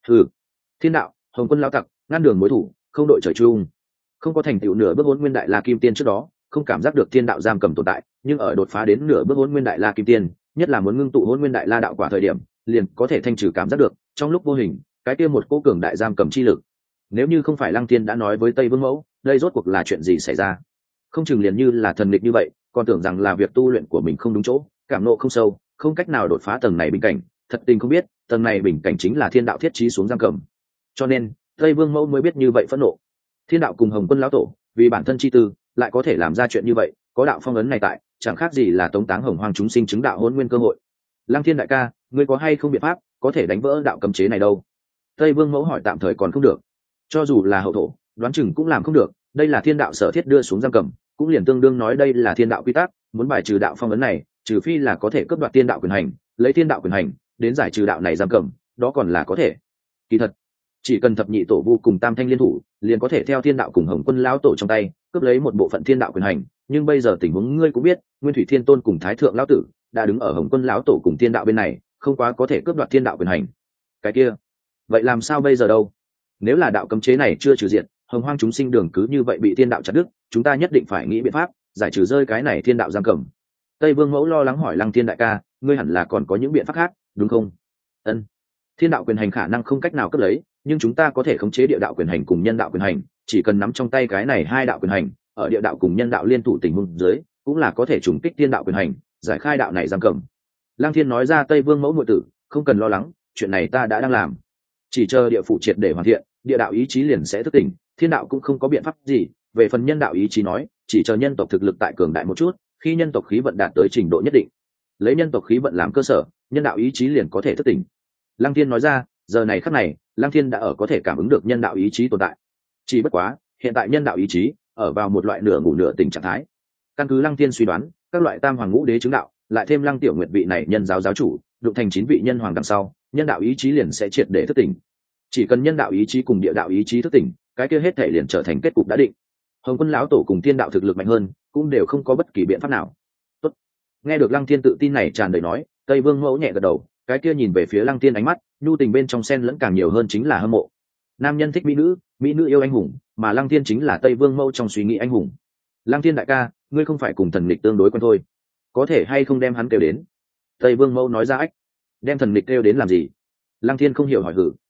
Thiên đạo, Hồng Quân lão tặc, ngăn đường mối thủ, không đội trời chung. Không có thành tựu nửa bước Hôn Nguyên Đại La Kim Tiên trước đó, không cảm giác được thiên đạo giam cầm tồn tại, nhưng ở đột phá đến nửa bước Hôn Nguyên Đại La Kim Tiên, nhất là muốn ngưng tụ Hôn Nguyên Đại La đạo quả thời điểm, liền có thể thanh trừ cảm giác được, trong lúc vô hình, cái kia một cỗ cường đại giam cầm chi lực. Nếu như không phải Lăng Thiên đã nói với Tây Vương Mẫu, đây rốt cuộc là chuyện gì xảy ra? Không chừng liền như là thần nghịch như vậy, còn tưởng rằng là việc tu luyện của mình không đúng chỗ, cảm nộ không sâu, không cách nào đột phá tầng này bình cảnh, thật tình không biết, tầng này bình cảnh chính là thiên đạo thiết trí xuống giam cầm. Cho nên, Tây Vương Mẫu mới biết như vậy phẫn nộ. Thiên đạo cùng Hồng Quân lão tổ, vì bản thân chi tư, lại có thể làm ra chuyện như vậy, có đạo phong ấn này tại, chẳng khác gì là tống táng hồng hoang chúng sinh chứng đạo hôn nguyên cơ hội. Lăng Thiên đại ca, ngươi có hay không biện pháp có thể đánh vỡ đạo cấm chế này đâu? Tây Vương Mẫu hỏi. Tạm thời còn không được, cho dù là hậu thổ, đoán chừng cũng làm không được, đây là thiên đạo sở thiết đưa xuống giam cầm, cũng liền tương đương nói đây là thiên đạo quy tắc, muốn bài trừ đạo phong ấn này, trừ phi là có thể cướp đoạt thiên đạo quyền hành, lấy thiên đạo quyền hành đến giải trừ đạo này giam cầm, đó còn là có thể. Kỳ thật, chỉ cần thập nhị tổ vu cùng tam thanh liên thủ, liền có thể theo thiên đạo cùng Hồng Quân lão tổ trong tay cướp lấy một bộ phận thiên đạo quyền hành, nhưng bây giờ tình huống ngươi cũng biết, Nguyên Thủy Thiên Tôn cùng Thái Thượng lão tử đã đứng ở Hồng Quân lão tổ cùng thiên đạo bên này, không quá có thể cướp đoạt thiên đạo quyền hành. Cái kia, vậy làm sao bây giờ đâu? Nếu là đạo cấm chế này chưa trừ diệt, hồng hoang chúng sinh đường cứ như vậy bị thiên đạo chặt đứt, chúng ta nhất định phải nghĩ biện pháp giải trừ rơi cái này thiên đạo giam cầm. Tây Vương Mẫu lo lắng hỏi. Lăng Thiên đại ca, ngươi hẳn là còn có những biện pháp khác, đúng không? Thiên đạo quyền hành khả năng không cách nào cướp lấy, nhưng chúng ta có thể khống chế địa đạo quyền hành cùng nhân đạo quyền hành, chỉ cần nắm trong tay cái này hai đạo quyền hành, ở địa đạo cùng nhân đạo liên thủ tình huống dưới, cũng là có thể trùng kích thiên đạo quyền hành, giải khai đạo này giam cầm. Lăng Thiên nói ra. Tây Vương Mẫu muội tử, không cần lo lắng, chuyện này ta đã đang làm, chỉ chờ địa phủ triệt để hoàn thiện, địa đạo ý chí liền sẽ thức tỉnh, thiên đạo cũng không có biện pháp gì. Về phần nhân đạo ý chí nói, chỉ chờ nhân tộc thực lực tại cường đại một chút, khi nhân tộc khí vận đạt tới trình độ nhất định, lấy nhân tộc khí vận làm cơ sở, nhân đạo ý chí liền có thể thức tỉnh. Lăng Thiên nói ra. Giờ này khắc này, Lăng Thiên đã ở có thể cảm ứng được nhân đạo ý chí tồn tại, chỉ bất quá hiện tại nhân đạo ý chí ở vào một loại nửa ngủ nửa tỉnh trạng thái. Căn cứ Lăng Thiên suy đoán, các loại tam hoàng ngũ đế chứng đạo, lại thêm Lăng Tiểu Nguyệt vị này nhân giáo giáo chủ, đụng thành 9 vị nhân hoàng đằng sau, nhân đạo ý chí liền sẽ triệt để thức tỉnh. Chỉ cần nhân đạo ý chí cùng địa đạo ý chí thức tỉnh, cái kia hết thể liền trở thành kết cục đã định. Hồng Quân lão tổ cùng thiên đạo thực lực mạnh hơn, cũng đều không có bất kỳ biện pháp nào. Tốt. Nghe được Lăng Thiên tự tin này tràn đầy nói, Tây Vương Mẫu nhẹ gật đầu, cái kia nhìn về phía Lăng Thiên ánh mắt nhu tình bên trong xen lẫn càng nhiều hơn chính là hâm mộ. Nam nhân thích mỹ nữ yêu anh hùng, mà Lăng Thiên chính là Tây Vương Mẫu trong suy nghĩ anh hùng. Lăng Thiên đại ca, ngươi không phải cùng thần nghịch tương đối quen thôi, có thể hay không đem hắn kêu đến? Tây Vương Mẫu nói ra. Đem thần nghịch kêu đến làm gì? Lăng Thiên không hiểu hỏi.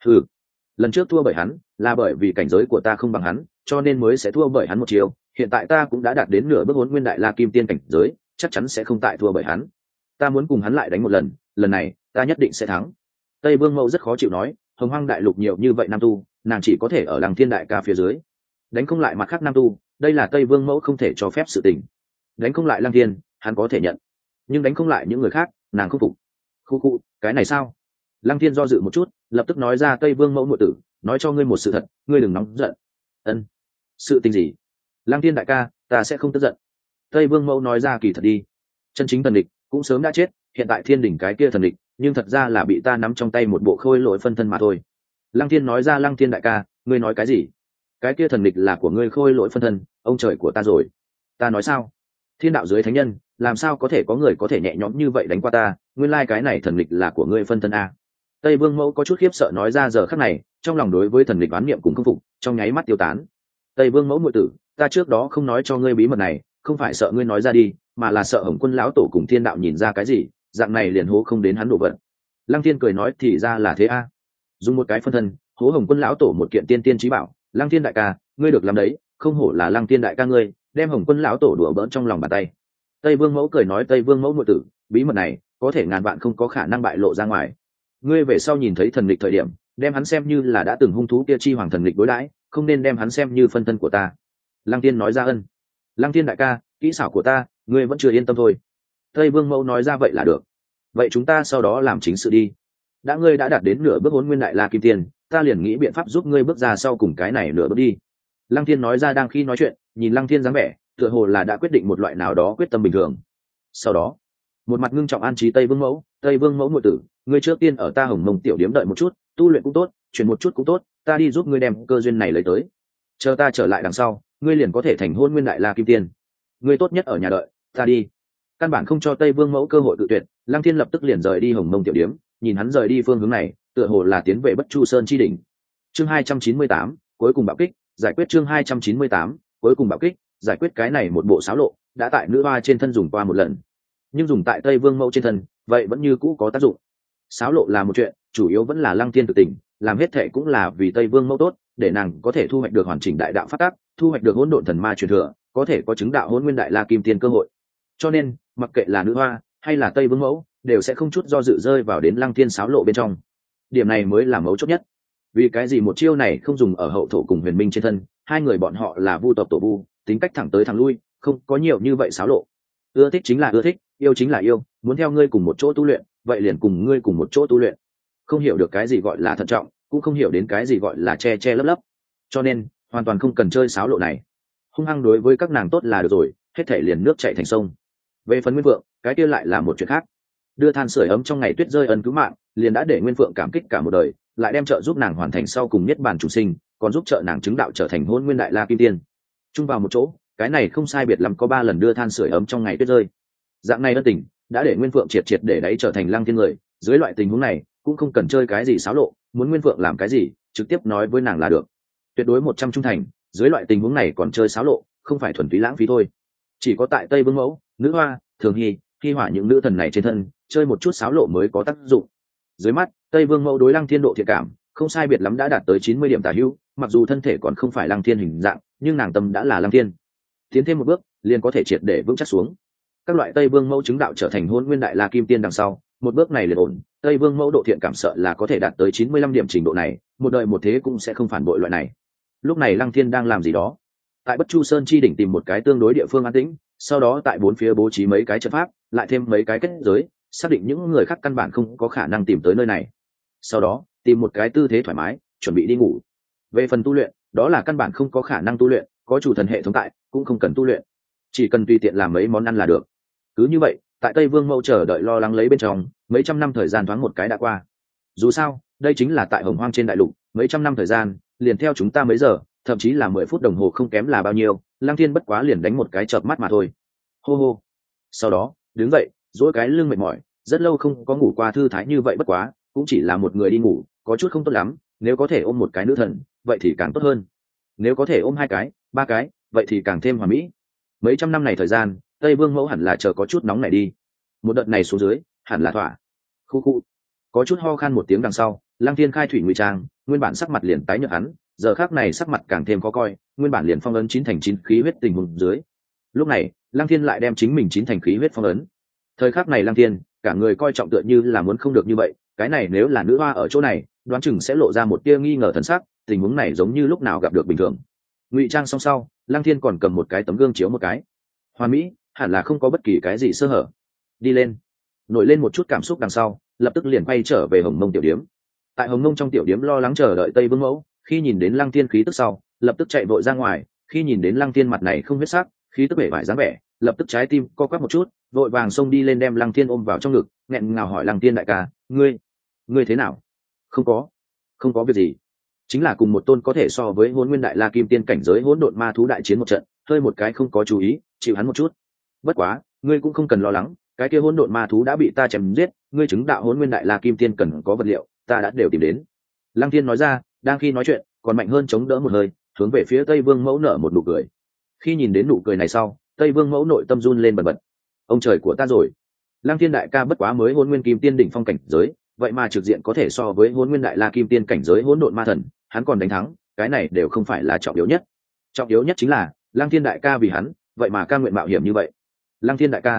Ừ, lần trước thua bởi hắn là bởi vì cảnh giới của ta không bằng hắn, cho nên mới sẽ thua bởi hắn một chiều. Hiện tại ta cũng đã đạt đến nửa bước Hỗn Nguyên Đại La Kim Tiên cảnh giới, chắc chắn sẽ không tại thua bởi hắn. Ta muốn cùng hắn lại đánh một lần, lần này ta nhất định sẽ thắng. Tây Vương Mẫu rất khó chịu nói, Hồng Hoang đại lục nhiều như vậy nam tu, nàng chỉ có thể ở Lăng Thiên Đại Ca phía dưới, đánh không lại mặt khác nam tu, đây là Tây Vương Mẫu không thể cho phép sự tình. Đánh không lại Lăng Thiên, hắn có thể nhận, nhưng đánh không lại những người khác, nàng không phục. Khu khu, cái này sao? Lăng Thiên do dự một chút, lập tức nói ra, Tây Vương Mẫu muội tử, nói cho ngươi một sự thật, ngươi đừng nóng giận. Ân, sự tình gì? Lăng Thiên đại ca, ta sẽ không tức giận. Tây Vương Mẫu nói ra, kỳ thật đi, chân chính thần địch cũng sớm đã chết, hiện tại thiên đỉnh cái kia thần địch, nhưng thật ra là bị ta nắm trong tay một bộ khôi lỗi phân thân mà thôi. Lăng Thiên nói ra, Lăng Thiên đại ca, ngươi nói cái gì? Cái kia thần địch là của ngươi khôi lỗi phân thân, ông trời của ta rồi. Ta nói sao? Thiên đạo dưới thánh nhân, làm sao có thể có người có thể nhẹ nhõm như vậy đánh qua ta? Nguyên lai cái này thần địch là của ngươi phân thân a. Tây Vương Mẫu có chút khiếp sợ nói ra, giờ khắc này trong lòng đối với thần địch oán niệm cùng không phục trong nháy mắt tiêu tán. Tây Vương Mẫu muội tử, ta trước đó không nói cho ngươi bí mật này, không phải sợ ngươi nói ra đi, mà là sợ Hồng Quân lão tổ cùng thiên đạo nhìn ra cái gì, dạng này liền hố không đến hắn đổ vật. Lăng Thiên cười nói, thì ra là thế a. Dùng một cái phân thân hố Hồng Quân lão tổ một kiện tiên tiên chí bảo. Lăng Thiên đại ca, ngươi được làm đấy, không hổ là Lăng Thiên đại ca ngươi, đem Hồng Quân lão tổ đùa bỡn trong lòng bàn tay. Tây Vương Mẫu cười nói, Tây Vương Mẫu muội tử, bí mật này có thể ngàn vạn không có khả năng bại lộ ra ngoài. Ngươi về sau nhìn thấy thần lịch thời điểm, đem hắn xem như là đã từng hung thú kia chi hoàng thần lịch đối đãi, không nên đem hắn xem như phân thân của ta. Lăng Thiên nói ra, ân. Lăng Thiên đại ca, kỹ xảo của ta ngươi vẫn chưa yên tâm thôi. Tây Vương Mẫu nói ra, vậy là được, vậy chúng ta sau đó làm chính sự đi. Đã ngươi đã đạt đến nửa bước Hỗn Nguyên Đại La Kim Tiên, ta liền nghĩ biện pháp giúp ngươi bước ra sau cùng cái này nửa bước đi. Lăng Thiên nói ra, đang khi nói chuyện nhìn Lăng Thiên dáng vẻ tựa hồ là đã quyết định một loại nào đó quyết tâm bình thường. Sau đó một mặt ngưng trọng an trí Tây Vương Mẫu, Tây Vương Mẫu muội tử, ngươi trước tiên ở ta Hồng Mông tiểu điếm đợi một chút, tu luyện cũng tốt, chuyển một chút cũng tốt, ta đi giúp ngươi đem cơ duyên này lấy tới. Chờ ta trở lại đằng sau, ngươi liền có thể thành Hỗn Nguyên Đại La Kim Tiên. Ngươi tốt nhất ở nhà đợi, ta đi. Căn bản không cho Tây Vương Mẫu cơ hội tự tuyệt, Lăng Thiên lập tức liền rời đi Hồng Mông tiểu điếm, nhìn hắn rời đi phương hướng này, tựa hồ là tiến về Bất Chu Sơn chi đỉnh. Chương 298, cuối cùng bạo kích, giải quyết. Chương 298, cuối cùng bạo kích, giải quyết. Cái này một bộ xáo lộ, đã tại nữ hoa trên thân dùng qua một lần, nhưng dùng tại Tây Vương Mẫu trên thân, vậy vẫn như cũ có tác dụng. Xáo lộ là một chuyện, chủ yếu vẫn là Lăng Thiên tự tỉnh, làm hết thệ cũng là vì Tây Vương Mẫu tốt, để nàng có thể thu hoạch được hoàn chỉnh đại đạo pháp tắc, thu hoạch được hỗn độn thần ma truyền thừa, có thể có chứng đạo Hỗn Nguyên Đại La Kim Tiên cơ hội. Cho nên mặc kệ là nữ hoa hay là Tây Vương Mẫu, đều sẽ không chút do dự rơi vào đến Lăng Thiên xáo lộ bên trong. Điểm này mới là mấu chốt nhất. Vì cái gì một chiêu này không dùng ở Hậu Thổ cùng Huyền Minh trên thân? Hai người bọn họ là vu tộc tổ vu, tính cách thẳng tới thẳng lui, không có nhiều như vậy xáo lộ. Ưa thích chính là ưa thích, yêu chính là yêu, muốn theo ngươi cùng một chỗ tu luyện, vậy liền cùng ngươi cùng một chỗ tu luyện. Không hiểu được cái gì gọi là thận trọng, cũng không hiểu đến cái gì gọi là che che lấp lấp. Cho nên hoàn toàn không cần chơi xáo lộ này. Hung hăng đối với các nàng tốt là được rồi, hết thể liền nước chảy thành sông. Về phần Nguyên Phượng, cái kia lại là một chuyện khác. Đưa than sưởi ấm trong ngày tuyết rơi ân cứu mạng, liền đã để Nguyên Phượng cảm kích cả một đời, lại đem trợ giúp nàng hoàn thành sau cùng niết bàn chủ sinh, còn giúp trợ nàng chứng đạo trở thành Hỗn Nguyên Đại La Kim Tiên. Chung vào một chỗ, cái này không sai biệt lắm có 3 lần đưa than sưởi ấm trong ngày tuyết rơi. Dạng này ân tình đã để Nguyên Phượng triệt triệt để đáy trở thành Lăng Thiên người. Dưới loại tình huống này cũng không cần chơi cái gì xáo lộ, muốn Nguyên Phượng làm cái gì trực tiếp nói với nàng là được, tuyệt đối 100 trung thành. Dưới loại tình huống này còn chơi xáo lộ, không phải thuần túy lãng phí thôi. Chỉ có tại Tây Vương Mẫu, nữ hoa, Thường Hy, Hy Hỏa những nữ thần này trên thân chơi một chút xáo lộ mới có tác dụng. Dưới mắt Tây Vương Mẫu đối Lăng Thiên độ thiện cảm không sai biệt lắm đã đạt tới 90 điểm tả hữu, mặc dù thân thể còn không phải Lăng Thiên hình dạng, nhưng nàng tâm đã là Lăng Thiên. Tiến thêm một bước liền có thể triệt để vững chắc xuống. Các loại Tây Vương Mẫu chứng đạo trở thành Hỗn Nguyên Đại La Kim Tiên đằng sau, một bước này liền ổn, Tây Vương Mẫu độ thiện cảm sợ là có thể đạt tới 95 điểm trình độ này, một đời một thế cũng sẽ không phản bội loại này. Lúc này Lăng Thiên đang làm gì đó? Tại Bất Chu Sơn chi đỉnh tìm một cái tương đối địa phương an tĩnh, sau đó tại bốn phía bố trí mấy cái trận pháp, lại thêm mấy cái kết giới, xác định những người khác căn bản không có khả năng tìm tới nơi này. Sau đó tìm một cái tư thế thoải mái, chuẩn bị đi ngủ. Về phần tu luyện, đó là căn bản không có khả năng tu luyện, có chủ thần hệ thống tại cũng không cần tu luyện, chỉ cần tùy tiện làm mấy món ăn là được. Cứ như vậy tại Tây Vương Mẫu chờ đợi lo lắng lấy bên trong, mấy trăm năm thời gian thoáng một cái đã qua. Dù sao đây chính là tại Hồng Hoang trên đại lục, mấy trăm năm thời gian liền theo chúng ta mấy giờ, thậm chí là 10 phút đồng hồ không kém là bao nhiêu. Lăng Thiên bất quá liền đánh một cái chợp mắt mà thôi. Hô hô. Sau đó đứng dậy, duỗi cái lưng mệt mỏi, rất lâu không có ngủ qua thư thái như vậy, bất quá cũng chỉ là một người đi ngủ, có chút không tốt lắm, nếu có thể ôm một cái nữ thần vậy thì càng tốt hơn, nếu có thể ôm 2 cái 3 cái vậy thì càng thêm hoàn mỹ. Mấy trăm năm này thời gian, Tây Vương Mẫu hẳn là chờ có chút nóng này đi, một đợt này xuống dưới hẳn là thỏa. Khu khu. Có chút ho khan một tiếng đằng sau, Lăng Thiên khai thủy ngụy trang, nguyên bản sắc mặt liền tái nhợt hắn, giờ khắc này sắc mặt càng thêm khó coi, nguyên bản liền phong ấn 9 thành 9 khí huyết tình huống dưới. Lúc này, Lăng Thiên lại đem chính mình 9 thành khí huyết phong ấn. Thời khắc này Lăng Thiên, cả người coi trọng tựa như là muốn không được như vậy, cái này nếu là nữ hoa ở chỗ này, đoán chừng sẽ lộ ra một tia nghi ngờ thần sắc, tình huống này giống như lúc nào gặp được bình thường. Ngụy trang xong sau, Lăng Thiên còn cầm một cái tấm gương chiếu một cái. Hoàn mỹ, hẳn là không có bất kỳ cái gì sơ hở. Đi lên. Nổi lên một chút cảm xúc đằng sau, lập tức liền quay trở về Hồng Mông tiểu điếm. Tại Hồng Mông trong tiểu điếm lo lắng chờ đợi Tây Vương Mẫu, khi nhìn đến Lăng Thiên khí tức sau, lập tức chạy vội ra ngoài, khi nhìn đến Lăng Thiên mặt này không huyết sắc, khí tức bể vải dáng vẻ, lập tức trái tim co quắp một chút, vội vàng xông đi lên đem Lăng Thiên ôm vào trong ngực, nghẹn ngào hỏi Lăng Thiên đại ca, ngươi thế nào? Không có việc gì, chính là cùng một tôn có thể so với Hỗn Nguyên Đại La Kim Tiên cảnh giới hỗn độn ma thú đại chiến một trận, hơi một cái không có chú ý, chịu hắn một chút. Bất quá, ngươi cũng không cần lo lắng, cái kia hỗn độn ma thú đã bị ta chém giết, ngươi chứng đạo Hỗn Nguyên Đại La Kim Tiên cần có vật liệu, ta đã đều tìm đến. Lăng Thiên nói ra, đang khi nói chuyện, còn mạnh hơn chống đỡ một hơi, hướng về phía Tây Vương Mẫu nở một nụ cười. Khi nhìn đến nụ cười này sau, Tây Vương Mẫu nội tâm run lên bần bật. Ông trời của ta rồi, Lăng Thiên đại ca bất quá mới Hỗn Nguyên Kim Tiên đỉnh phong cảnh giới, vậy mà trực diện có thể so với Hỗn Nguyên Đại La Kim Tiên cảnh giới hỗn độn ma thần, hắn còn đánh thắng, cái này đều không phải là trọng yếu nhất. Trọng yếu nhất chính là Lăng Thiên đại ca vì hắn, vậy mà ca nguyện mạo hiểm như vậy. Lăng Thiên đại ca,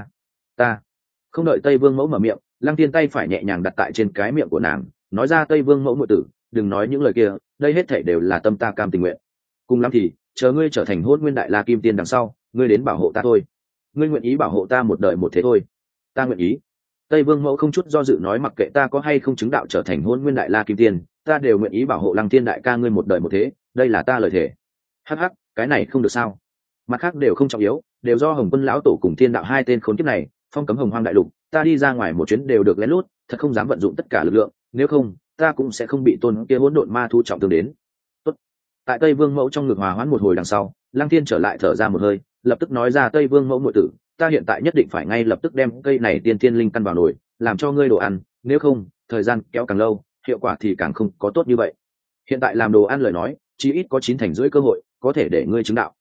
ta không đợi Tây Vương Mẫu mở miệng, Lăng Thiên tay phải nhẹ nhàng đặt tại trên cái miệng của nàng, nói ra Tây Vương Mẫu muội tử, đừng nói những lời kia, đây hết thảy đều là tâm ta cam tình nguyện. Cùng lắm thì chờ ngươi trở thành Hỗn Nguyên Đại La Kim Tiên đằng sau, ngươi đến bảo hộ ta thôi. Ngươi nguyện ý bảo hộ ta một đời một thế thôi. Ta nguyện ý. Tây Vương Mẫu không chút do dự nói mặc kệ ta có hay không chứng đạo trở thành Hỗn Nguyên Đại La Kim Tiên, ta đều nguyện ý bảo hộ Lăng Thiên đại ca ngươi một đời một thế, đây là ta lời thề. Hắc hắc, cái này không được sao? Mặt khác đều không trọng yếu, đều do Hồng Quân lão tổ cùng Thiên đạo hai tên khốn kiếp này, phong cấm Hồng Hoang đại lục, ta đi ra ngoài một chuyến đều được lén lút, thật không dám vận dụng tất cả lực lượng, nếu không, ta cũng sẽ không bị tôn kia hỗn độn ma thú trọng thương đến. Tốt. Tại Tây Vương Mẫu trong ngực hòa hoãn một hồi đằng sau, Lăng Thiên trở lại thở ra một hơi, lập tức nói ra Tây Vương Mẫu muội tử, ta hiện tại nhất định phải ngay lập tức đem cây này tiên thiên linh căn vào nồi, làm cho ngươi đồ ăn, nếu không, thời gian kéo càng lâu, hiệu quả thì càng không có tốt như vậy. Hiện tại làm đồ ăn lời nói, chí ít có 9 thành rưỡi cơ hội, có thể để ngươi chứng đạo.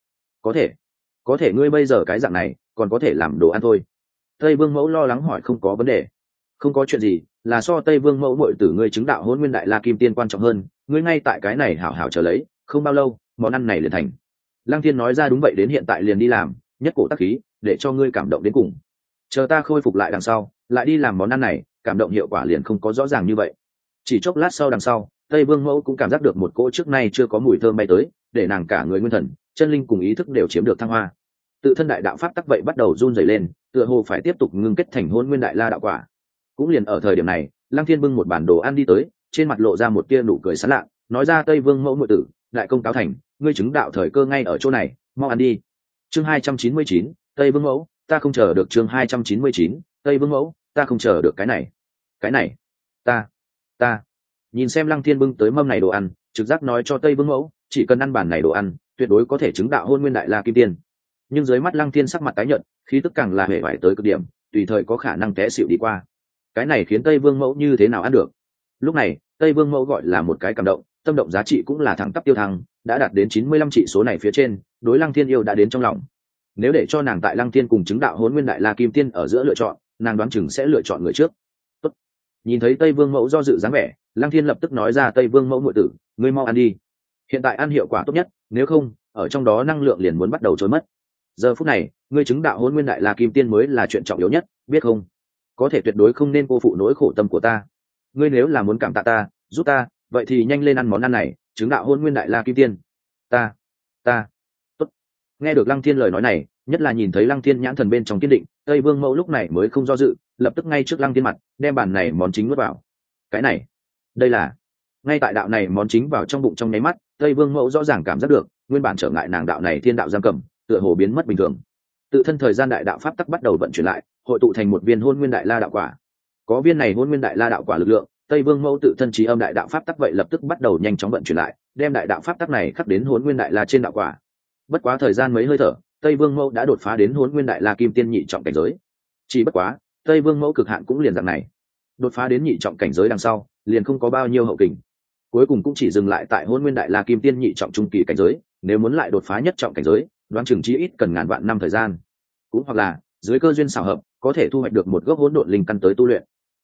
Có thể ngươi bây giờ cái dạng này, còn có thể làm đồ ăn thôi. Tây Vương Mẫu lo lắng hỏi không có vấn đề. Không có chuyện gì, là so Tây Vương Mẫu muội tử ngươi chứng đạo Hỗn Nguyên Đại La Kim Tiên quan trọng hơn, ngươi ngay tại cái này hảo hảo chờ lấy, không bao lâu, món ăn này liền thành. Lăng Thiên nói ra đúng vậy, đến hiện tại liền đi làm, nhất cổ tác khí, để cho ngươi cảm động đến cùng. Chờ ta khôi phục lại đằng sau, lại đi làm món ăn này, cảm động hiệu quả liền không có rõ ràng như vậy. Chỉ chốc lát sau đằng sau, Tây Vương Mẫu cũng cảm giác được một cỗ trước nay chưa có mùi thơm bay tới, để nàng cả người nguyên thần, chân linh cùng ý thức đều chiếm được thăng hoa. Tự thân đại đạo pháp tắc vậy bắt đầu run rẩy lên, tựa hồ phải tiếp tục ngưng kết thành Hỗn Nguyên Đại La đạo quả. Cũng liền ở thời điểm này, Lăng Thiên bưng một bản đồ ăn đi tới, trên mặt lộ ra một tia nụ cười sảng lạ, nói ra Tây Vương Mẫu muội tử, đại công cáo thành, ngươi chứng đạo thời cơ ngay ở chỗ này, mau ăn đi. Chương 299, Tây Vương Mẫu, ta không chờ được. Chương 299, Tây Vương Mẫu, ta không chờ được. Cái này, ta. Nhìn xem Lăng Thiên bưng tới mâm này đồ ăn, trực giác nói cho Tây Vương Mẫu, chỉ cần ăn bản này đồ ăn, tuyệt đối có thể chứng đạo Hỗn Nguyên Đại La Kim Tiên. Nhưng dưới mắt Lăng Thiên sắc mặt tái nhợt, khí tức càng là hề vải tới cực điểm, tùy thời có khả năng té xỉu đi qua. Cái này khiến Tây Vương Mẫu như thế nào ăn được? Lúc này, Tây Vương Mẫu gọi là một cái cảm động, tâm động giá trị cũng là thẳng tắp tiêu thăng, đã đạt đến 95 trị số này phía trên, đối Lăng Thiên yêu đã đến trong lòng. Nếu để cho nàng tại Lăng Thiên cùng chứng đạo Hỗn Nguyên Đại La Kim Tiên ở giữa lựa chọn, nàng đoán chừng sẽ lựa chọn người trước. Tốt. Nhìn thấy Tây Vương Mẫu do dự dáng vẻ, Lăng Thiên lập tức nói ra Tây Vương Mẫu muội tử, ngươi mau ăn đi. Hiện tại ăn hiệu quả tốt nhất, nếu không, ở trong đó năng lượng liền muốn bắt đầu trôi mất. Giờ phút này, ngươi chứng đạo Hỗn Nguyên Đại La Kim Tiên mới là chuyện trọng yếu nhất, biết không? Có thể tuyệt đối không nên cô phụ nỗi khổ tâm của ta. Ngươi nếu là muốn cảm tạ ta, giúp ta, vậy thì nhanh lên ăn món ăn này, chứng đạo Hỗn Nguyên Đại La Kim Tiên. Ta. Tốt. Nghe được Lăng Thiên lời nói này, nhất là nhìn thấy Lăng Thiên nhãn thần bên trong kiên định, Tây Vương Mẫu lúc này mới không do dự, lập tức ngay trước Lăng Thiên mặt, đem bàn này món chính nuốt vào. Cái này, đây là ngay tại đạo này món chính vào trong bụng trong nháy mắt, Tây Vương Mẫu rõ ràng cảm giác được, nguyên bản trở ngại nàng đạo này thiên đạo giam cầm, tựa hồ biến mất bình thường. Tự thân thời gian đại đạo pháp tắc bắt đầu vận chuyển lại, hội tụ thành một viên Hỗn Nguyên Đại La đạo quả. Có viên này Hỗn Nguyên Đại La đạo quả lực lượng, Tây Vương Mẫu tự thân trí âm đại đạo pháp tắc vậy lập tức bắt đầu nhanh chóng vận chuyển lại, đem đại đạo pháp tắc này khắc đến Hỗn Nguyên Đại La trên đạo quả. Bất quá thời gian mấy hơi thở, Tây Vương Mẫu đã đột phá đến Hỗn Nguyên Đại La Kim Tiên nhị trọng cảnh giới. Chỉ bất quá, Tây Vương Mẫu cực hạn cũng liền dạng này. Đột phá đến nhị trọng cảnh giới đằng sau, liền không có bao nhiêu hậu kình. Cuối cùng cũng chỉ dừng lại tại Hỗn Nguyên Đại La Kim Tiên nhị trọng trung kỳ cảnh giới, nếu muốn lại đột phá nhất trọng cảnh giới, đoán chừng chí ít cần ngàn vạn năm thời gian. Cũng hoặc là, dưới cơ duyên xảo hợp, có thể thu hoạch được một gốc hỗn độn linh căn tới tu luyện.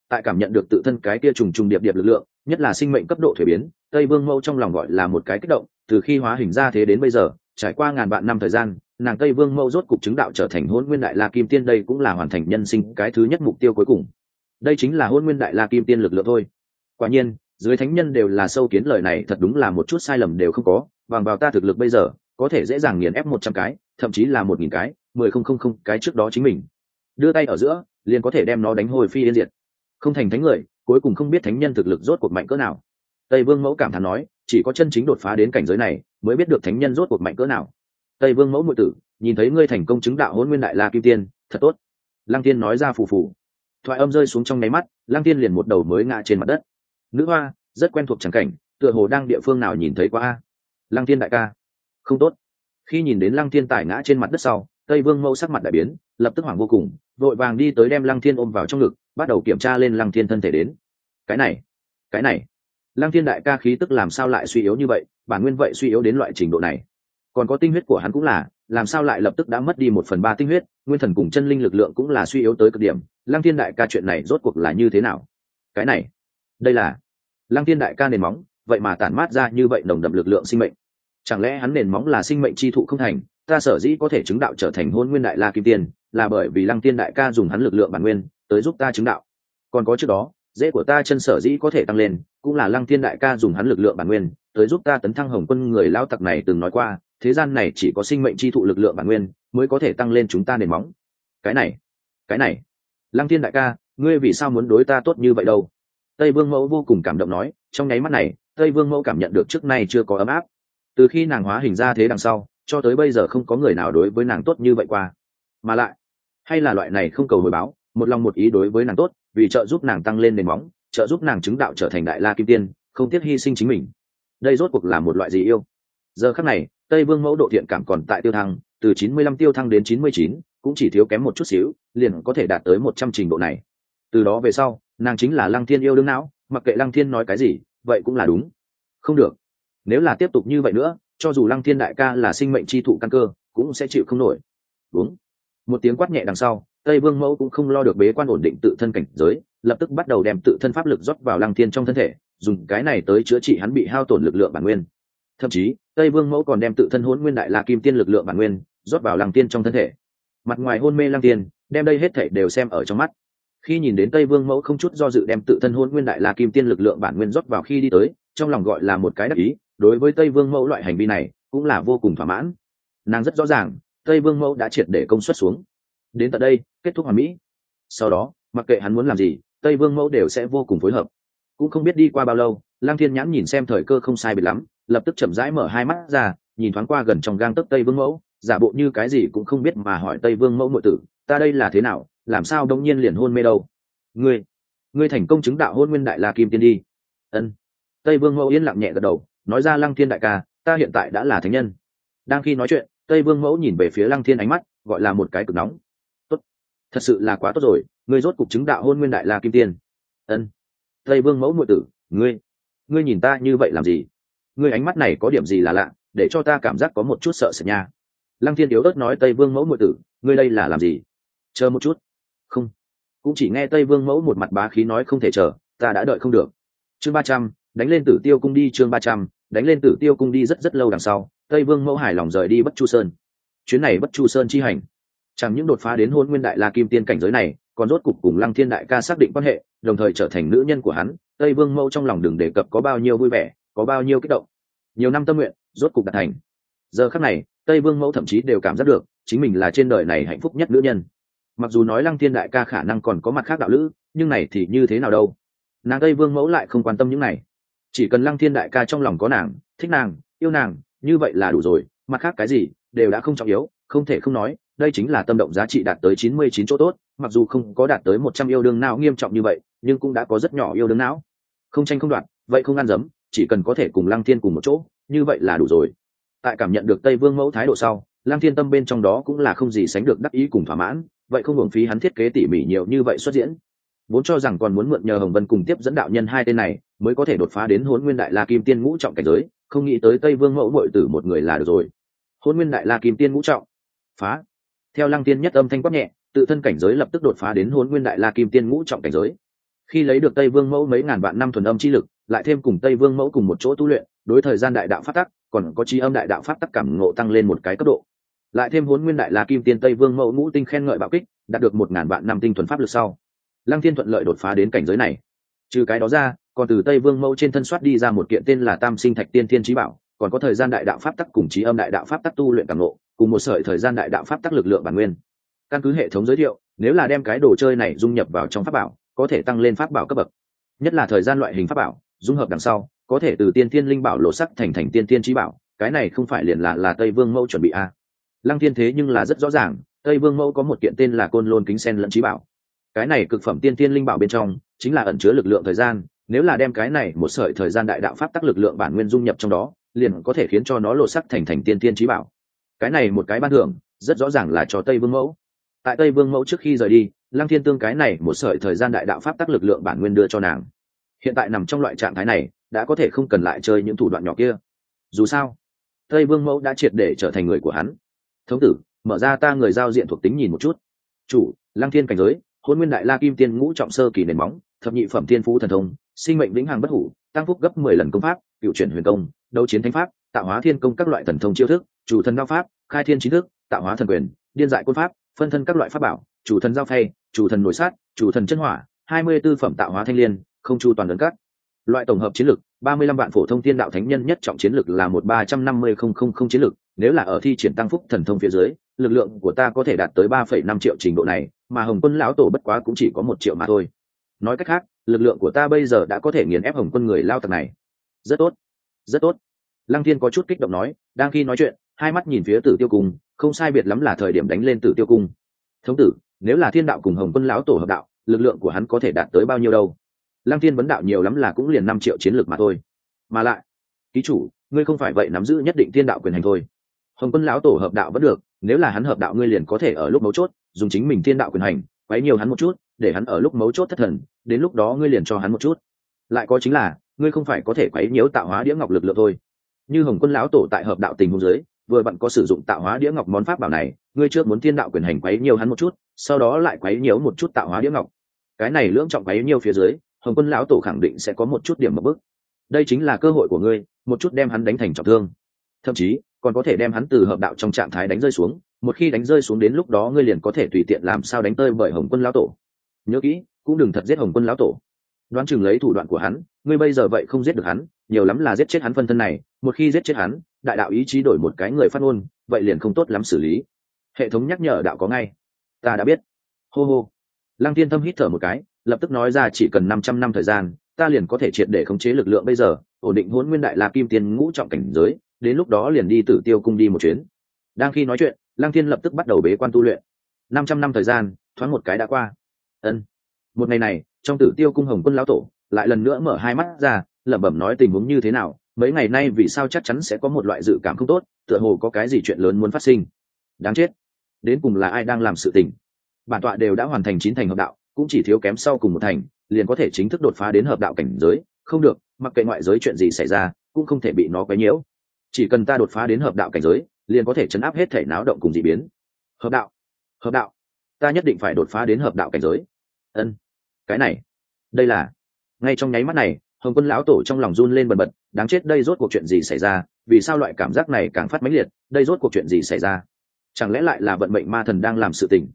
Tại cảm nhận được tự thân cái kia trùng trùng điệp điệp lực lượng, nhất là sinh mệnh cấp độ thuế biến, Tây Vương Mẫu trong lòng gọi là một cái kích động. Từ khi hóa hình ra thế đến bây giờ, trải qua ngàn vạn năm thời gian, nàng Tây Vương Mẫu rốt cục chứng đạo trở thành Hỗn Nguyên Đại La Kim Tiên, đây cũng là hoàn thành nhân sinh cái thứ nhất mục tiêu cuối cùng. Đây chính là Hỗn Nguyên Đại La Kim Tiên lực lượng thôi. Quả nhiên, dưới thánh nhân đều là sâu kiến, lời này thật đúng là một chút sai lầm đều không có, bằng vào ta thực lực bây giờ, có thể dễ dàng nghiền ép 100 cái, thậm chí là 1000 cái, 10,000 cái trước đó chính mình. Đưa tay ở giữa, liền có thể đem nó đánh hồi phi yên diệt. Không thành thánh người, cuối cùng không biết thánh nhân thực lực rốt cuộc mạnh cỡ nào. Tây Vương Mẫu cảm thán nói, chỉ có chân chính đột phá đến cảnh giới này, mới biết được thánh nhân rốt cuộc mạnh cỡ nào. Tây Vương Mẫu muội tử, nhìn thấy ngươi thành công chứng đạo Hỗn Nguyên Đại La Kim Tiên, thật tốt. Lăng Tiên nói ra phù phù. Thoại âm rơi xuống trong nháy mắt, Lăng Tiên liền một đầu mới ngã trên mặt đất. Nữ hoa, rất quen thuộc chẳng cảnh, tựa hồ đang địa phương nào nhìn thấy qua a. Lăng Tiên đại ca, không tốt. Khi nhìn đến Lăng Tiên tải ngã trên mặt đất sau, Tây Vương Mẫu sắc mặt đại biến, lập tức hoảng vô cùng, vội vàng đi tới đem Lăng Thiên ôm vào trong ngực, bắt đầu kiểm tra lên Lăng Thiên thân thể đến. Cái này, Lăng Thiên đại ca khí tức làm sao lại suy yếu như vậy, bản nguyên vậy suy yếu đến loại trình độ này. Còn có tinh huyết của hắn cũng là, làm sao lại lập tức đã mất đi 1/3 tinh huyết, nguyên thần cùng chân linh lực lượng cũng là suy yếu tới cực điểm. Lăng Thiên đại ca chuyện này rốt cuộc là như thế nào? Cái này, đây là Lăng Thiên đại ca nền móng, vậy mà tản mát ra như vậy nồng đậm lực lượng sinh mệnh. Chẳng lẽ hắn nền móng là sinh mệnh chi thụ không thành? Ta sở dĩ có thể chứng đạo trở thành Hỗn Nguyên Đại La Kim Tiên, là bởi vì Lăng Tiên đại ca dùng hắn lực lượng bản nguyên tới giúp ta chứng đạo. Còn có trước đó, rễ của ta chân sở dĩ có thể tăng lên, cũng là Lăng Tiên đại ca dùng hắn lực lượng bản nguyên tới giúp ta tấn thăng Hồng Quân. Người lão tặc này từng nói qua, thế gian này chỉ có sinh mệnh chi thụ lực lượng bản nguyên mới có thể tăng lên chúng ta nền móng. Cái này, Lăng Tiên đại ca, ngươi vì sao muốn đối ta tốt như vậy đâu? Tây Vương Mẫu vô cùng cảm động nói, trong nháy mắt này, Tây Vương Mẫu cảm nhận được trước nay chưa có ấm áp. Từ khi nàng hóa hình ra thế đằng sau, cho tới bây giờ không có người nào đối với nàng tốt như vậy qua, mà lại hay là loại này không cầu hồi báo, một lòng một ý đối với nàng tốt, vì trợ giúp nàng tăng lên nền móng, trợ giúp nàng chứng đạo trở thành Đại La Kim Tiên, không tiếc hy sinh chính mình. Đây rốt cuộc là một loại gì yêu? Giờ khắc này, Tây Vương Mẫu độ thiện cảm còn tại tiêu thăng, từ 95 tiêu thăng đến 99, cũng chỉ thiếu kém một chút xíu, liền có thể đạt tới 100 trình độ này. Từ đó về sau, nàng chính là Lăng Thiên yêu đương não, mặc kệ Lăng Thiên nói cái gì, vậy cũng là đúng. Không được, nếu là tiếp tục như vậy nữa, cho dù Lăng Thiên đại ca là sinh mệnh chi thụ căn cơ, cũng sẽ chịu không nổi. Đúng. Một tiếng quát nhẹ đằng sau, Tây Vương Mẫu cũng không lo được bế quan ổn định tự thân cảnh giới, lập tức bắt đầu đem tự thân pháp lực rót vào Lăng Thiên trong thân thể, dùng cái này tới chữa trị hắn bị hao tổn lực lượng bản nguyên. Thậm chí, Tây Vương Mẫu còn đem tự thân Hỗn Nguyên Đại La Kim Tiên lực lượng bản nguyên rót vào Lăng Thiên trong thân thể. Mặt ngoài hôn mê Lăng Thiên, đem đây hết thảy đều xem ở trong mắt. Khi nhìn đến Tây Vương Mẫu không chút do dự đem tự thân Hỗn Nguyên Đại La Kim Tiên lực lượng bản nguyên rót vào khi đi tới, trong lòng gọi là một cái đắc ý. Đối với Tây Vương Mẫu loại hành vi này cũng là vô cùng thỏa mãn. Nàng rất rõ ràng, Tây Vương Mẫu đã triệt để công suất xuống. Đến tận đây, kết thúc hoàn mỹ. Sau đó, mặc kệ hắn muốn làm gì, Tây Vương Mẫu đều sẽ vô cùng phối hợp. Cũng không biết đi qua bao lâu, Lăng Thiên nhãn nhìn xem thời cơ không sai biệt lắm, lập tức chậm rãi mở hai mắt ra, nhìn thoáng qua gần trong gang tấc Tây Vương Mẫu, giả bộ như cái gì cũng không biết mà hỏi Tây Vương Mẫu muội tử, ta đây là thế nào, làm sao đông nhiên liền hôn mê đâu? Ngươi thành công chứng đạo Hỗn Nguyên Đại La Kim Tiên đi. Ân. Tây Vương Mẫu yên lặng nhẹ gật đầu, nói ra Lăng Thiên đại ca, ta hiện tại đã là thánh nhân. Đang khi nói chuyện, Tây Vương Mẫu nhìn về phía Lăng Thiên, ánh mắt gọi là một cái cực nóng. Tốt, thật sự là quá tốt rồi, ngươi rốt cục chứng đạo Hỗn Nguyên Đại La Kim Tiên. Ân. Tây Vương Mẫu muội tử, ngươi nhìn ta như vậy làm gì? Ngươi ánh mắt này có điểm gì là lạ, để cho ta cảm giác có một chút sợ sệt nha. Lăng Thiên yếu ớt nói, Tây Vương Mẫu muội tử, ngươi đây là làm gì? Chờ một chút. Không. Cũng chỉ nghe Tây Vương Mẫu một mặt bá khí nói, không thể chờ, ta đã đợi không được. Chương 300, đánh lên Tử Tiêu cung đi. Chương 300, đánh lên Tử Tiêu cung đi. Rất lâu đằng sau, Tây Vương Mẫu hài lòng rời đi Bất Chu Sơn. Chuyến này Bất Chu Sơn chi hành, chẳng những đột phá đến Hỗn Nguyên Đại La Kim Tiên cảnh giới này, còn rốt cục cùng Lăng Thiên đại ca xác định quan hệ, đồng thời trở thành nữ nhân của hắn. Tây Vương Mẫu trong lòng đừng đề cập có bao nhiêu vui vẻ, có bao nhiêu kích động. Nhiều năm tâm nguyện rốt cục đạt thành. Giờ khắc này, Tây Vương Mẫu thậm chí đều cảm giác được chính mình là trên đời này hạnh phúc nhất nữ nhân. Mặc dù nói Lăng Thiên đại ca khả năng còn có mặt khác đạo lữ, nhưng này thì như thế nào đâu? Nàng Tây Vương Mẫu lại không quan tâm những này, chỉ cần Lăng Thiên đại ca trong lòng có nàng, thích nàng, yêu nàng, như vậy là đủ rồi, mặt khác cái gì đều đã không trọng yếu. Không thể không nói, đây chính là tâm động giá trị đạt tới 99 chỗ tốt, mặc dù không có đạt tới 100 yêu đương não nghiêm trọng như vậy, nhưng cũng đã có rất nhỏ yêu đương não. Không tranh không đoạt, vậy không ăn dấm, chỉ cần có thể cùng Lăng Thiên cùng một chỗ, như vậy là đủ rồi. Tại cảm nhận được Tây Vương Mẫu thái độ sau, Lăng Thiên tâm bên trong đó cũng là không gì sánh được đắc ý cùng thỏa mãn, vậy không uổng phí hắn thiết kế tỉ mỉ nhiều như vậy xuất diễn. Vốn cho rằng còn muốn mượn nhờ Hồng Vân cùng tiếp dẫn đạo nhân hai tên này mới có thể đột phá đến Hỗn Nguyên Đại La Kim Tiên ngũ trọng cảnh giới, không nghĩ tới Tây Vương Mẫu muội tử một người là được rồi. Hỗn Nguyên Đại La Kim Tiên ngũ trọng, phá. Theo Lăng Tiên nhất âm thanh quát nhẹ, tự thân cảnh giới lập tức đột phá đến Hỗn Nguyên Đại La Kim Tiên ngũ trọng cảnh giới. Khi lấy được Tây Vương Mẫu mấy ngàn vạn năm thuần âm chi lực, lại thêm cùng Tây Vương Mẫu cùng một chỗ tu luyện, đối thời gian đại đạo pháp tắc, còn có trí âm đại đạo pháp tắc cảm ngộ tăng lên một cái cấp độ. Lại thêm Hỗn Nguyên Đại La Kim Tiên Tây Vương Mẫu ngũ tinh khen ngợi bạo kích, đạt được 1000 vạn năm tinh thuần pháp lực sau, Lăng Thiên thuận lợi đột phá đến cảnh giới này. Trừ cái đó ra, còn từ Tây Vương Mẫu trên thân soát đi ra một kiện tên là Tam Sinh Thạch Tiên Thiên Chí Bảo, còn có thời gian đại đạo pháp tắc cùng trí âm đại đạo pháp tắc tu luyện cảm ngộ, cùng một sợi thời gian đại đạo pháp tắc lực lượng bản nguyên. Căn cứ hệ thống giới thiệu, nếu là đem cái đồ chơi này dung nhập vào trong pháp bảo, có thể tăng lên pháp bảo cấp bậc. Nhất là thời gian loại hình pháp bảo, dung hợp đằng sau, có thể từ tiên thiên linh bảo lộ sắc thành tiên thiên chí bảo, cái này không phải liền là Tây Vương Mẫu chuẩn bị a. Lăng Thiên thế nhưng là rất rõ ràng, Tây Vương Mẫu có một kiện tên là Côn Lôn Kính Sen lẫn chí bảo. Cái này cực phẩm tiên thiên linh bảo bên trong, chính là ẩn chứa lực lượng thời gian, nếu là đem cái này một sợi thời gian đại đạo pháp tắc lực lượng bản nguyên dung nhập trong đó, liền có thể khiến cho nó lộ sắc thành tiên thiên chí bảo. Cái này một cái ban thưởng, rất rõ ràng là cho Tây Vương Mẫu. Tại Tây Vương Mẫu trước khi rời đi, Lăng Thiên tương cái này một sợi thời gian đại đạo pháp tắc lực lượng bản nguyên đưa cho nàng. Hiện tại nằm trong loại trạng thái này, đã có thể không cần lại chơi những thủ đoạn nhỏ kia. Dù sao, Tây Vương Mẫu đã triệt để trở thành người của hắn. Thống tử, mở ra ta người giao diện thuộc tính nhìn một chút. Chủ, Lăng Thiên cảnh giới, Hỗn Nguyên Đại La Kim Tiên ngũ trọng sơ kỳ nền móng, thập nhị phẩm thiên phú thần thông, sinh mệnh vĩnh hằng bất hủ, tăng phúc gấp 10 lần công pháp, cựu chuyển huyền công, đấu chiến thánh pháp, tạo hóa thiên công các loại thần thông chiêu thức, chủ thần đao pháp, khai thiên chính thức, tạo hóa thần quyền, điên dại côn pháp, phân thân các loại pháp bảo, chủ thần giao phay, chủ thần nổi sát, chủ thần chân hỏa, 24 phẩm tạo hóa thanh liên, không chu toàn ấn các loại tổng hợp chiến lực, 35 vạn phổ thông tiên đạo thánh nhân nhất trọng chiến lực là 1350000 chiến lực, nếu là ở thi triển tăng phúc thần thông phía dưới, lực lượng của ta có thể đạt tới 3,5 triệu trình độ này, mà Hồng Quân lão tổ bất quá cũng chỉ có 1 triệu mà thôi. Nói cách khác, lực lượng của ta bây giờ đã có thể nghiền ép Hồng Quân người lao tặc này. Rất tốt, rất tốt. Lăng Thiên có chút kích động nói, đang khi nói chuyện, hai mắt nhìn phía Tử Tiêu Cung, không sai biệt lắm là thời điểm đánh lên Tử Tiêu Cung. Thống tử, nếu là Thiên đạo cùng Hồng Quân lão tổ hợp đạo, lực lượng của hắn có thể đạt tới bao nhiêu đâu? Lăng Thiên vấn đạo nhiều lắm là cũng liền 5 triệu chiến lực mà thôi. Mà lại, ký chủ, ngươi không phải vậy nắm giữ nhất định thiên đạo quyền hành thôi. Hồng Quân lão tổ hợp đạo vẫn được, nếu là hắn hợp đạo ngươi liền có thể ở lúc mấu chốt, dùng chính mình thiên đạo quyền hành, quấy nhiều hắn một chút, để hắn ở lúc mấu chốt thất thần, đến lúc đó ngươi liền cho hắn một chút. Lại có chính là, ngươi không phải có thể quấy nhiễu tạo hóa đĩa ngọc lực lượng thôi. Như Hồng Quân lão tổ tại hợp đạo tình huống dưới, vừa vặn có sử dụng tạo hóa đĩa ngọc món pháp bảo này, ngươi trước muốn thiên đạo quyền hành quấy nhiều hắn một chút, sau đó lại quấy nhiễu một chút tạo hóa đĩa ngọc. Cái này lưỡng trọng quấy nhiễu phía dưới, Hồng Quân lão tổ khẳng định sẽ có một chút điểm một bước. Đây chính là cơ hội của ngươi, một chút đem hắn đánh thành trọng thương, thậm chí còn có thể đem hắn từ hợp đạo trong trạng thái đánh rơi xuống. Một khi đánh rơi xuống đến lúc đó ngươi liền có thể tùy tiện làm sao đánh tơi bởi Hồng Quân lão tổ. Nhớ kỹ, cũng đừng thật giết Hồng Quân lão tổ. Đoán chừng lấy thủ đoạn của hắn, ngươi bây giờ vậy không giết được hắn, nhiều lắm là giết chết hắn phân thân này. Một khi giết chết hắn, đại đạo ý chí đổi một cái người phát ngôn, vậy liền không tốt lắm xử lý. Hệ thống nhắc nhở đạo có ngay. Ta đã biết. Hô hô. Lăng Thiên Thâm hít thở một cái, lập tức nói ra chỉ cần 500 năm thời gian, ta liền có thể triệt để khống chế lực lượng bây giờ, ổn định Hỗn Nguyên Đại La Kim Tiên ngũ trọng cảnh giới, đến lúc đó liền đi Tử Tiêu Cung đi một chuyến. Đang khi nói chuyện, Lăng Thiên lập tức bắt đầu bế quan tu luyện. 500 năm thời gian, thoáng một cái đã qua. Một ngày này, trong Tử Tiêu Cung Hồng Quân lão tổ lại lần nữa mở hai mắt ra, lẩm bẩm nói tình huống như thế nào, mấy ngày nay vì sao chắc chắn sẽ có một loại dự cảm không tốt, tựa hồ có cái gì chuyện lớn muốn phát sinh. Đáng chết, đến cùng là ai đang làm sự tình? Bản tọa đều đã hoàn thành 9 thành hợp đạo, cũng chỉ thiếu kém sau cùng một thành, liền có thể chính thức đột phá đến hợp đạo cảnh giới, không được, mặc kệ ngoại giới chuyện gì xảy ra, cũng không thể bị nó quấy nhiễu. Chỉ cần ta đột phá đến hợp đạo cảnh giới, liền có thể chấn áp hết thể náo động cùng dị biến. Hợp đạo, hợp đạo, ta nhất định phải đột phá đến hợp đạo cảnh giới. Cái này, đây là. Ngay trong nháy mắt này, Hồng Quân lão tổ trong lòng run lên bần bật, đáng chết, đây rốt cuộc chuyện gì xảy ra, vì sao loại cảm giác này càng phát mãnh liệt, đây rốt cuộc chuyện gì xảy ra? Chẳng lẽ lại là vận mệnh ma thần đang làm sự tình?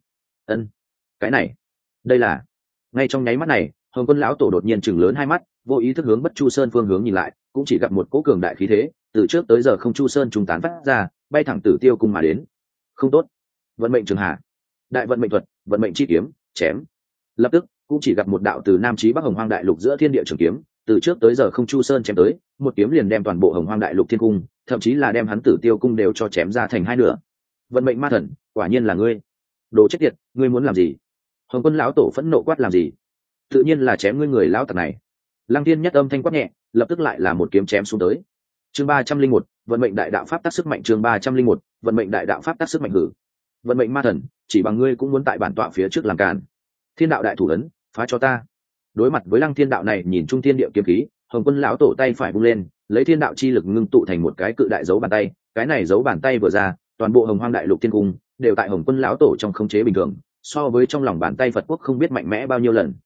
Cái này, đây là. Ngay trong nháy mắt này, Hồng Quân lão tổ đột nhiên chừng lớn hai mắt, vô ý thức hướng Bất Chu Sơn phương hướng nhìn lại, cũng chỉ gặp một cỗ cường đại khí thế, từ trước tới giờ không Chu Sơn trung tán phát ra, bay thẳng Tử Tiêu Cung mà đến. Không tốt, vận mệnh trường hạ, đại vận mệnh thuật, vận mệnh chi kiếm, chém. Lập tức, cũng chỉ gặp một đạo từ nam chí bắc Hồng Hoang đại lục giữa thiên địa trường kiếm, từ trước tới giờ không Chu Sơn chém tới, một kiếm liền đem toàn bộ Hồng Hoang đại lục thiên cung, thậm chí là đem hắn Tử Tiêu Cung đều cho chém ra thành hai nửa. Vận mệnh ma thần, quả nhiên là ngươi. Đồ chết tiệt, ngươi muốn làm gì? Hồng Quân lão tổ phẫn nộ quát làm gì? Tự nhiên là chém ngươi người lão tặc này. Lăng Thiên nhất âm thanh quát nhẹ, lập tức lại là một kiếm chém xuống tới. Chương 301, vận mệnh đại đạo pháp tác sức mạnh. Chương 301, vận mệnh đại đạo pháp tác sức mạnh. Hử. Vận mệnh ma thần, chỉ bằng ngươi cũng muốn tại bản tọa phía trước làm càn. Thiên đạo đại thủ ấn, phá cho ta. Đối mặt với Lăng Thiên đạo này nhìn trung thiên địa kiếm khí, Hồng Quân lão tổ tay phải vung lên, lấy thiên đạo chi lực ngưng tụ thành một cái cự đại dấu bàn tay, cái này dấu bàn tay vừa ra, toàn bộ Hồng Hoang đại lục thiên cung đều tại Hồng Quân lão tổ trong khống chế bình thường, so với trong lòng bàn tay Phật quốc không biết mạnh mẽ bao nhiêu lần.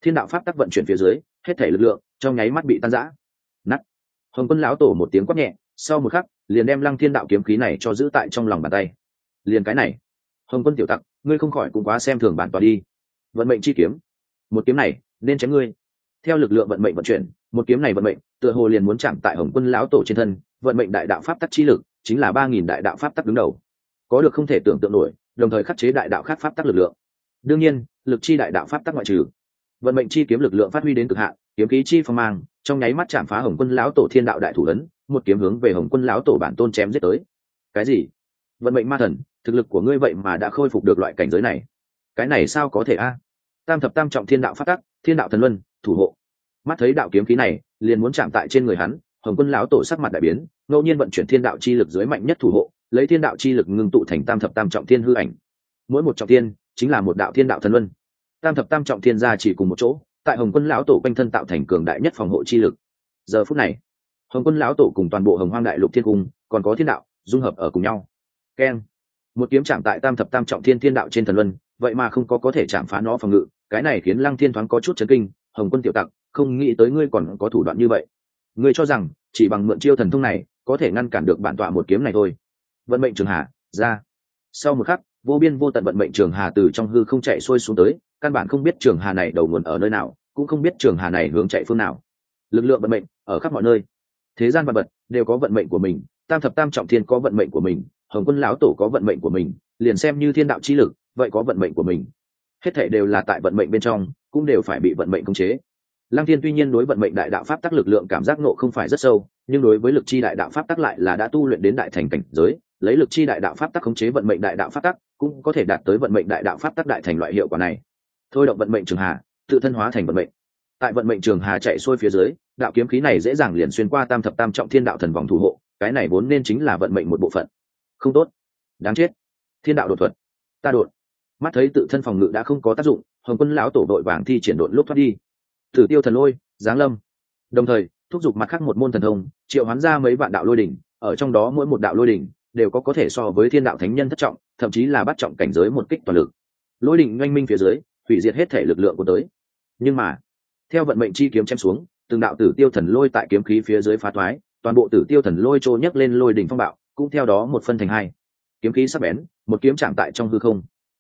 thiên đạo pháp tắc vận chuyển phía dưới, hết thể lực lượng trong nháy mắt bị tan rã. Nát. Hồng Quân lão tổ một tiếng quát nhẹ, sau một khắc liền đem Lăng Thiên đạo kiếm khí này cho giữ tại trong lòng bàn tay. Liền cái này, Hồng Quân tiểu tặc, ngươi không khỏi cũng quá xem thường bản tọa đi. Vận mệnh chi kiếm, một kiếm này nên chém ngươi. Theo lực lượng vận mệnh vận chuyển, một kiếm này vận mệnh tựa hồ liền muốn chạm tại Hồng Quân lão tổ trên thân. Vận mệnh đại đạo pháp tắc chi lực chính là 3000 đại đạo pháp tắc đứng đầu, có được không thể tưởng tượng nổi, đồng thời khắc chế đại đạo khác pháp tắc lực lượng. Đương nhiên, lực chi đại đạo pháp tắc ngoại trừ. Vận mệnh chi kiếm lực lượng phát huy đến cực hạn, kiếm khí chi phong mang trong nháy mắt chạm phá Hồng Quân lão tổ thiên đạo đại thủ ấn, một kiếm hướng về Hồng Quân lão tổ bản tôn chém giết tới. Cái gì? Vận mệnh ma thần, thực lực của ngươi vậy mà đã khôi phục được loại cảnh giới này? Cái này sao có thể a? Tam thập tam trọng thiên đạo pháp tắc, thiên đạo thần luân, thủ hộ. Mắt thấy đạo kiếm khí này liền muốn chạm tại trên người hắn, Hồng Quân lão tổ sắc mặt đại biến, ngẫu nhiên vận chuyển thiên đạo chi lực dưới mạnh nhất thủ hộ, lấy thiên đạo chi lực ngưng tụ thành tam thập tam trọng thiên hư ảnh. Mỗi một trọng thiên chính là một đạo thiên đạo thần luân. Tam thập tam trọng thiên gia chỉ cùng một chỗ, tại Hồng Quân lão tổ quanh thân tạo thành cường đại nhất phòng hộ chi lực. Giờ phút này, Hồng Quân lão tổ cùng toàn bộ Hồng Hoang đại lục thiên cung, còn có thiên đạo dung hợp ở cùng nhau. Keng, một kiếm chạm tại tam thập tam trọng thiên thiên đạo trên thần luân, vậy mà không có thể chạm phá nó phòng ngự, cái này khiến Lăng Thiên thoáng có chút chấn kinh. Hồng Quân tiểu tặc, không nghĩ tới ngươi còn có thủ đoạn như vậy. Ngươi cho rằng chỉ bằng mượn chiêu thần thông này có thể ngăn cản được bản tọa một kiếm này thôi? Vận mệnh trường hà ra. Sau một khắc, vô biên vô tận vận mệnh trường hà từ trong hư không chạy xuôi xuống tới, căn bản không biết trường hà này đầu nguồn ở nơi nào, cũng không biết trường hà này hướng chạy phương nào. Lực lượng vận mệnh ở khắp mọi nơi, thế gian vạn vật đều có vận mệnh của mình. Tam thập tam trọng thiên có vận mệnh của mình, Hồng Quân lão tổ có vận mệnh của mình, liền xem như thiên đạo chi lực vậy có vận mệnh của mình. Hết thảy đều là tại vận mệnh bên trong, cũng đều phải bị vận mệnh khống chế. Lăng Thiên tuy nhiên đối vận mệnh đại đạo pháp tắc lực lượng cảm giác nộ không phải rất sâu, nhưng đối với lực chi đại đạo pháp tắc lại là đã tu luyện đến đại thành cảnh giới, lấy lực chi đại đạo pháp tắc khống chế vận mệnh đại đạo pháp tắc, cũng có thể đạt tới vận mệnh đại đạo pháp tắc đại thành loại hiệu quả này. Thôi động vận mệnh trường hà, tự thân hóa thành vận mệnh. Tại vận mệnh trường hà chạy xuôi phía dưới, đạo kiếm khí này dễ dàng liền xuyên qua tam thập tam trọng thiên đạo thần vòng thủ hộ, cái này vốn nên chính là vận mệnh một bộ phận. Không tốt, đáng chết. Thiên đạo đột thuật, ta đột. Mắt thấy tự thân phòng ngự đã không có tác dụng, Hồng Quân lão tổ đội vàng thi triển đột lúc thoát đi. Tử Tiêu thần lôi giáng lâm, đồng thời thúc giục mặt khác một môn thần thông, triệu hoán ra mấy vạn đạo lôi đỉnh, ở trong đó mỗi một đạo lôi đỉnh đều có thể so với thiên đạo thánh nhân thất trọng, thậm chí là bắt trọng cảnh giới một kích toàn lực. Lôi đỉnh oanh minh phía dưới, hủy diệt hết thể lực lượng của tới. Nhưng mà theo vận mệnh chi kiếm chém xuống, từng đạo Tử Tiêu thần lôi tại kiếm khí phía dưới phá thoái, toàn bộ Tử Tiêu thần lôi trô nhấc lên lôi đỉnh phong bạo, cũng theo đó một phân thành hai. Kiếm khí sắc bén, một kiếm chạm tại trong hư không.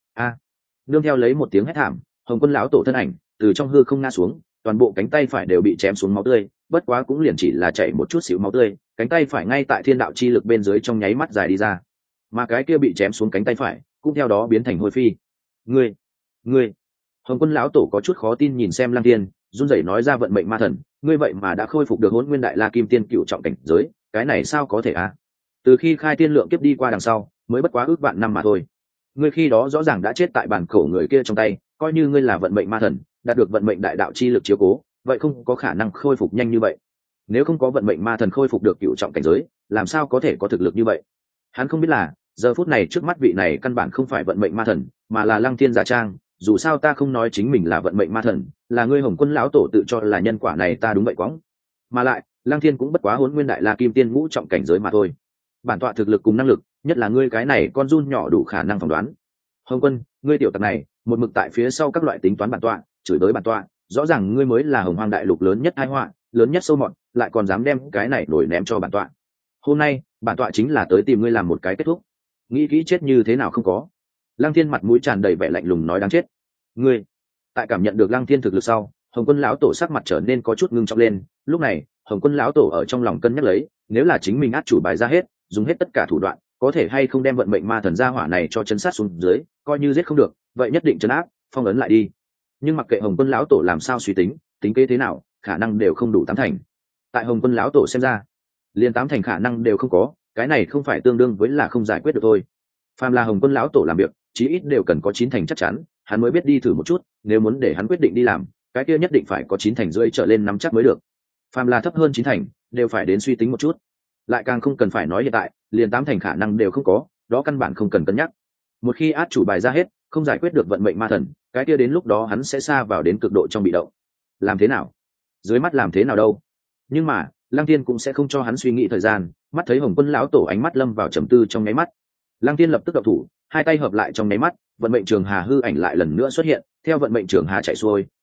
Nương theo lấy một tiếng hét thảm, Hồng Quân lão tổ thân ảnh từ trong hư không ngã xuống, toàn bộ cánh tay phải đều bị chém xuống máu tươi, bất quá cũng liền chỉ là chảy một chút xíu máu tươi, cánh tay phải ngay tại thiên đạo chi lực bên dưới trong nháy mắt dài đi ra, mà cái kia bị chém xuống cánh tay phải cũng theo đó biến thành hôi phi. Ngươi, Hồng Quân lão tổ có chút khó tin nhìn xem Lăng Thiên, run rẩy nói ra vận mệnh ma thần, ngươi vậy mà đã khôi phục được Hỗn Nguyên Đại La Kim Tiên cựu trọng cảnh giới, cái này sao có thể a? Từ khi khai tiên lượng kiếp đi qua đằng sau, mới bất quá ước vạn năm mà thôi. Ngươi khi đó rõ ràng đã chết tại bản cổ người kia trong tay, coi như ngươi là vận mệnh ma thần, đạt được vận mệnh đại đạo chi lực chiếu cố, vậy không có khả năng khôi phục nhanh như vậy. Nếu không có vận mệnh ma thần khôi phục được cựu trọng cảnh giới, làm sao có thể có thực lực như vậy? Hắn không biết là giờ phút này trước mắt vị này căn bản không phải vận mệnh ma thần, mà là Lăng Thiên giả trang. Dù sao ta không nói chính mình là vận mệnh ma thần, là ngươi Hồng Quân lão tổ tự cho là nhân quả này ta đúng vậy quõng. Mà lại Lăng Thiên cũng bất quá Hỗn Nguyên Đại La Kim Tiên ngũ trọng cảnh giới mà thôi. Bản tọa thực lực cùng năng lực, nhất là ngươi cái này con giun nhỏ đủ khả năng phỏng đoán. Hồng Quân, ngươi tiểu tặc này một mực tại phía sau các loại tính toán bản tọa, chửi tới bản tọa, rõ ràng ngươi mới là Hồng Hoang đại lục lớn nhất tai họa, lớn nhất sâu mọt, lại còn dám đem cái này nổi ném cho bản tọa. Hôm nay bản tọa chính là tới tìm ngươi làm một cái kết thúc, nghĩ kỹ chết như thế nào không có. Lăng Thiên mặt mũi tràn đầy vẻ lạnh lùng nói đáng chết. Ngươi. Tại cảm nhận được Lăng Thiên thực lực sau, Hồng Quân lão tổ sắc mặt trở nên có chút ngưng trọng lên. Lúc này Hồng Quân lão tổ ở trong lòng cân nhắc lấy, nếu là chính mình át chủ bài ra hết, dùng hết tất cả thủ đoạn, có thể hay không đem vận mệnh ma thần gia hỏa này cho chấn sát xuống dưới, coi như giết không được, vậy nhất định trấn áp, phong ấn lại đi. Nhưng mặc kệ Hồng Quân lão tổ làm sao suy tính, tính kế thế nào, khả năng đều không đủ tám thành. Tại Hồng Quân lão tổ xem ra, liền tám thành khả năng đều không có, cái này không phải tương đương với là không giải quyết được thôi. Phàm là Hồng Quân lão tổ làm việc, chí ít đều cần có 9 thành chắc chắn, hắn mới biết đi thử một chút, nếu muốn để hắn quyết định đi làm, cái kia nhất định phải có 9 thành rưỡi trở lên nắm chắc mới được. Phàm là thấp hơn 9 thành, đều phải đến suy tính một chút. Lại càng không cần phải nói hiện tại, liền 8 thành khả năng đều không có, đó căn bản không cần cân nhắc. Một khi át chủ bài ra hết, không giải quyết được vận mệnh ma thần, cái kia đến lúc đó hắn sẽ sa vào đến cực độ trong bị động. Làm thế nào? Dưới mắt làm thế nào đâu? Nhưng mà Lăng Thiên cũng sẽ không cho hắn suy nghĩ thời gian, mắt thấy Hồng Quân lão tổ ánh mắt lâm vào trầm tư trong nháy mắt, Lăng Thiên lập tức động thủ, hai tay hợp lại trong nháy mắt, vận mệnh trường hà hư ảnh lại lần nữa xuất hiện, theo vận mệnh trường hà chạy xuôi,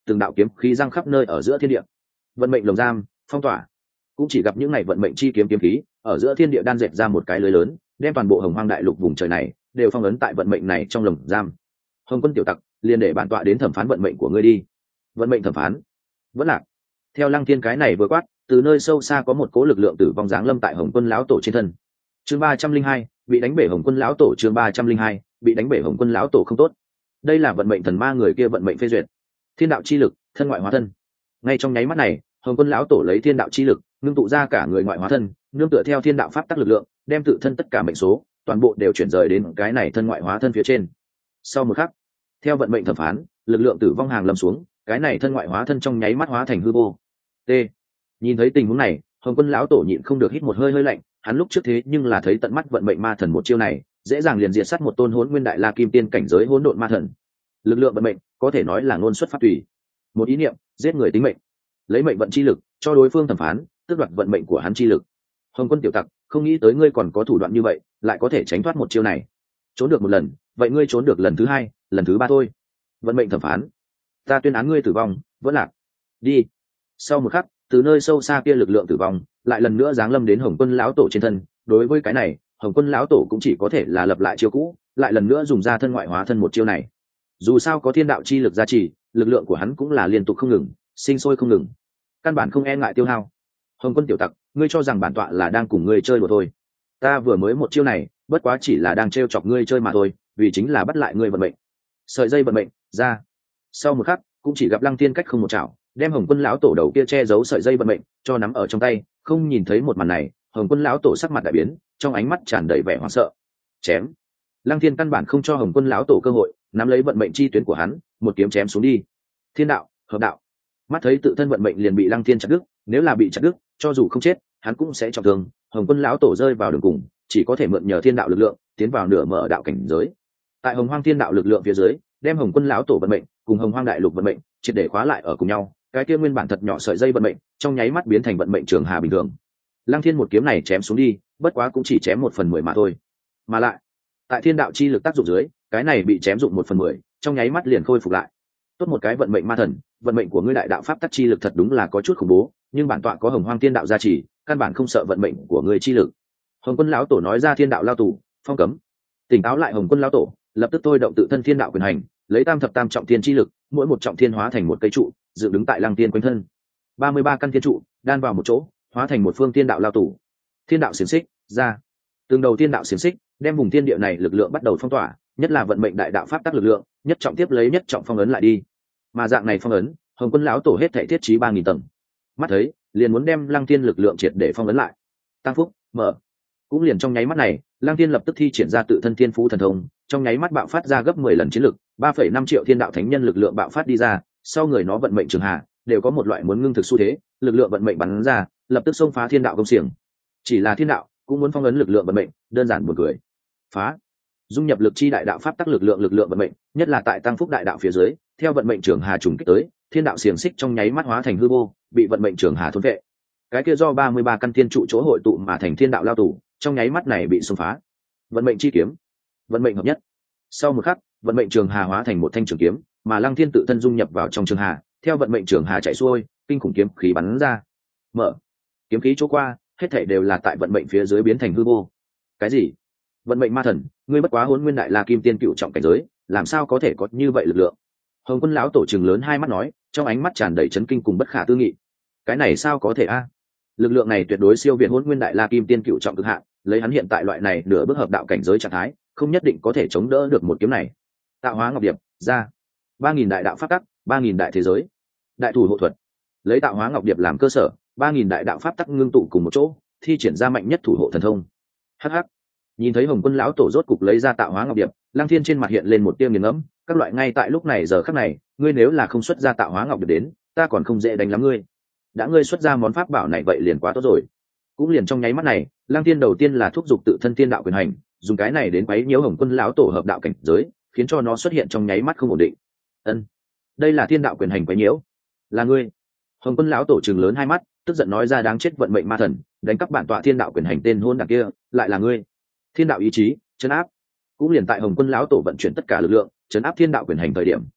từng đạo kiếm khí răng khắp nơi ở giữa thiên địa. Vận mệnh lồng giam phong tỏa, cũng chỉ gặp những ngày vận mệnh chi kiếm kiếm khí ở giữa thiên địa đan dệt ra một cái lưới lớn, đem toàn bộ hồng hoang đại lục vùng trời này đều phong ấn tại vận mệnh này trong lồng giam. Hồng Quân tiểu tặc, liền để bản tọa đến thẩm phán vận mệnh của ngươi đi. Vận mệnh thẩm phán vẫn lạc. Theo Lăng Thiên cái này vừa quát, từ nơi sâu xa có một cỗ lực lượng tử vong giáng lâm tại Hồng Quân lão tổ trên thân. Chương 302, bị đánh bể Hồng Quân lão tổ. Chương 302, bị đánh bể Hồng Quân lão tổ không tốt. Đây là vận mệnh thần ma người kia vận mệnh phê duyệt. Thiên đạo chi lực, thân ngoại hóa thân. Ngay trong nháy mắt này, Hồng Quân lão tổ lấy thiên đạo chi lực, ngưng tụ ra cả người ngoại hóa thân, nương tựa theo thiên đạo pháp tắc lực lượng, đem tự thân tất cả mệnh số, toàn bộ đều chuyển rời đến cái này thân ngoại hóa thân phía trên. Sau một khắc, theo vận mệnh thẩm phán, lực lượng tử vong hàng lâm xuống, cái này thân ngoại hóa thân trong nháy mắt hóa thành hư vô. T. Nhìn thấy tình huống này, Hồng Quân lão tổ nhịn không được hít một hơi hơi lạnh, hắn lúc trước thế nhưng là thấy tận mắt vận mệnh ma thần một chiêu này, dễ dàng liền diệt sát một tôn Hỗn Nguyên Đại La Kim Tiên cảnh giới hỗn độn ma thần. Lực lượng vận mệnh, có thể nói là ngôn xuất pháp tùy. Một ý niệm, giết người tính mệnh. Lấy mệnh vận chi lực, cho đối phương thẩm phán, tước đoạt vận mệnh của hắn chi lực. Hồng Quân tiểu tặc, không nghĩ tới ngươi còn có thủ đoạn như vậy, lại có thể tránh thoát một chiêu này. Trốn được một lần, vậy ngươi trốn được lần thứ hai, lần thứ ba thôi. Vận mệnh thẩm phán, ta tuyên án ngươi tử vong, vẫn lạc. Đi. Sau một khắc, từ nơi sâu xa kia lực lượng tử vong lại lần nữa giáng lâm đến Hồng Quân lão tổ trên thân. Đối với cái này, Hồng Quân lão tổ cũng chỉ có thể là lập lại chiêu cũ, lại lần nữa dùng ra thân ngoại hóa thân một chiêu này. Dù sao có thiên đạo chi lực gia trì, lực lượng của hắn cũng là liên tục không ngừng, sinh sôi không ngừng, căn bản không e ngại tiêu hao. Hồng Quân tiểu tặc, ngươi cho rằng bản tọa là đang cùng ngươi chơi đùa thôi? Ta vừa mới một chiêu này, bất quá chỉ là đang trêu chọc ngươi chơi mà thôi, vì chính là bắt lại ngươi vận mệnh. Sợi dây vận mệnh ra. Sau một khắc, cũng chỉ gặp Lăng Thiên cách không một chảo, đem Hồng Quân lão tổ đầu kia che giấu sợi dây vận mệnh cho nắm ở trong tay. Không nhìn thấy một màn này, Hồng Quân lão tổ sắc mặt đại biến, trong ánh mắt tràn đầy vẻ hoảng sợ. Chém. Lăng Thiên căn bản không cho Hồng Quân lão tổ cơ hội, nắm lấy vận mệnh chi tuyến của hắn, một kiếm chém xuống đi. Thiên đạo, hợp đạo. Mắt thấy tự thân vận mệnh liền bị Lăng Thiên chặt đứt, nếu là bị chặt đứt, cho dù không chết, hắn cũng sẽ trọng thương. Hồng Quân lão tổ rơi vào đường cùng, chỉ có thể mượn nhờ thiên đạo lực lượng, tiến vào nửa mở đạo cảnh giới. Tại Hồng Hoang thiên đạo lực lượng phía dưới, đem Hồng Quân lão tổ vận mệnh cùng Hồng Hoang đại lục vận mệnh triệt để khóa lại ở cùng nhau. Cái kia nguyên bản thật nhỏ sợi dây vận mệnh, trong nháy mắt biến thành vận mệnh trường hà bình thường. Lăng Thiên một kiếm này chém xuống đi, bất quá cũng chỉ chém 1/10 mà thôi. Mà lại, tại thiên đạo chi lực tác dụng dưới, cái này bị chém dụng 1/10, trong nháy mắt liền khôi phục lại. Tốt một cái vận mệnh ma thần, vận mệnh của ngươi đại đạo pháp tắc chi lực thật đúng là có chút khủng bố, nhưng bản tọa có Hồng Hoang thiên đạo gia trì, căn bản không sợ vận mệnh của ngươi chi lực. Hồng Quân lão tổ nói ra thiên đạo lao tù, phong cấm. Tỉnh táo lại Hồng Quân lão tổ, lập tức thôi động tự thân thiên đạo quyền hành, lấy tam thập tam trọng thiên chi lực, mỗi một trọng thiên hóa thành một cây trụ, dựng đứng tại Lăng Tiên quanh thân. 33 căn thiên trụ đan vào một chỗ, hóa thành một phương thiên đạo lao tù. Thiên đạo xiềng xích ra. Từng đầu thiên đạo xiềng xích đem vùng thiên địa này lực lượng bắt đầu phong tỏa, nhất là vận mệnh đại đạo pháp tắc lực lượng, nhất trọng tiếp lấy nhất trọng phong ấn lại đi. Mà dạng này phong ấn, Hồng Quân lão tổ hết thảy thiết trí 3000 tầng. Mắt thấy, liền muốn đem Lăng Tiên lực lượng triệt để phong ấn lại. Tăng phúc, mở. Cũng liền trong nháy mắt này, Lăng Tiên lập tức thi triển ra tự thân thiên phú thần thông, trong nháy mắt bạo phát ra gấp 10 lần chiến lực, 3,5 triệu thiên đạo thánh nhân lực lượng bạo phát đi ra, sau người nó vận mệnh trường hạ, đều có một loại muốn ngưng thực xu thế, lực lượng vận mệnh bắn ra, lập tức xông phá thiên đạo công xiềng. Chỉ là thiên đạo, cũng muốn phong ấn lực lượng vận mệnh, đơn giản buồn cười. Phá. Dung nhập lực chi đại đạo pháp tắc lực lượng vận mệnh, nhất là tại tăng phúc đại đạo phía dưới, theo vận mệnh trường hà trùng kích tới, thiên đạo xiềng xích trong nháy mắt hóa thành hư vô, bị vận mệnh trường hà thôn vệ. Cái kia do 33 căn thiên trụ chỗ hội tụ mà thành thiên đạo lao tù, trong nháy mắt này bị xông phá. Vận mệnh chi kiếm, vận mệnh hợp nhất. Sau một khắc, vận mệnh trường hà hóa thành một thanh trường kiếm, mà Lăng Thiên tự thân dung nhập vào trong trường hà, theo vận mệnh trường hà chạy xuôi, kinh khủng kiếm khí bắn ra. Mở. Kiếm khí chỗ qua, hết thảy đều là tại vận mệnh phía dưới biến thành hư vô. Cái gì? Vận mệnh ma thần, ngươi bất quá Hỗn Nguyên Đại La Kim Tiên cựu trọng cảnh giới, làm sao có thể có như vậy lực lượng? Hồng Quân lão tổ trừng lớn hai mắt nói, trong ánh mắt tràn đầy chấn kinh cùng bất khả tư nghị. Cái này sao có thể a? Lực lượng này tuyệt đối siêu việt Hỗn Nguyên Đại La Kim Tiên cựu trọng cực hạn, lấy hắn hiện tại loại này nửa bước hợp đạo cảnh giới trạng thái, không nhất định có thể chống đỡ được một kiếm này. Tạo hóa ngọc điệp ra. 3000 đại đạo pháp tắc, 3000 đại thế giới. Đại thủ hộ thuật. Lấy tạo hóa ngọc điệp làm cơ sở, 3000 đại đạo pháp tắc ngưng tụ cùng một chỗ, thi triển ra mạnh nhất thủ hộ thần thông. Hắc. Nhìn thấy Hồng Quân lão tổ rốt cục lấy ra tạo hóa ngọc điệp, Lăng Thiên trên mặt hiện lên một tia nghiền ngẫm, các loại ngay tại lúc này giờ khắc này, ngươi nếu là không xuất ra tạo hóa ngọc điệp đến, ta còn không dễ đánh lắm ngươi. Đã ngươi xuất ra món pháp bảo này vậy liền quá tốt rồi. Cũng liền trong nháy mắt này, Lăng Thiên đầu tiên là thúc giục tự thân thiên đạo quyền hành, dùng cái này đến quấy nhiễu Hồng Quân lão tổ hợp đạo cảnh giới, khiến cho nó xuất hiện trong nháy mắt không ổn định. Ân, đây là thiên đạo quyền hành quấy nhiễu. Là ngươi? Hồng Quân lão tổ trừng lớn hai mắt, tức giận nói ra đáng chết vận mệnh ma thần, đánh cắp bản tọa thiên đạo quyền hành tên hôn đảng kia, lại là ngươi. Thiên đạo ý chí, trấn áp. Cũng liền tại Hồng Quân lão tổ vận chuyển tất cả lực lượng, trấn áp thiên đạo quyền hành thời điểm,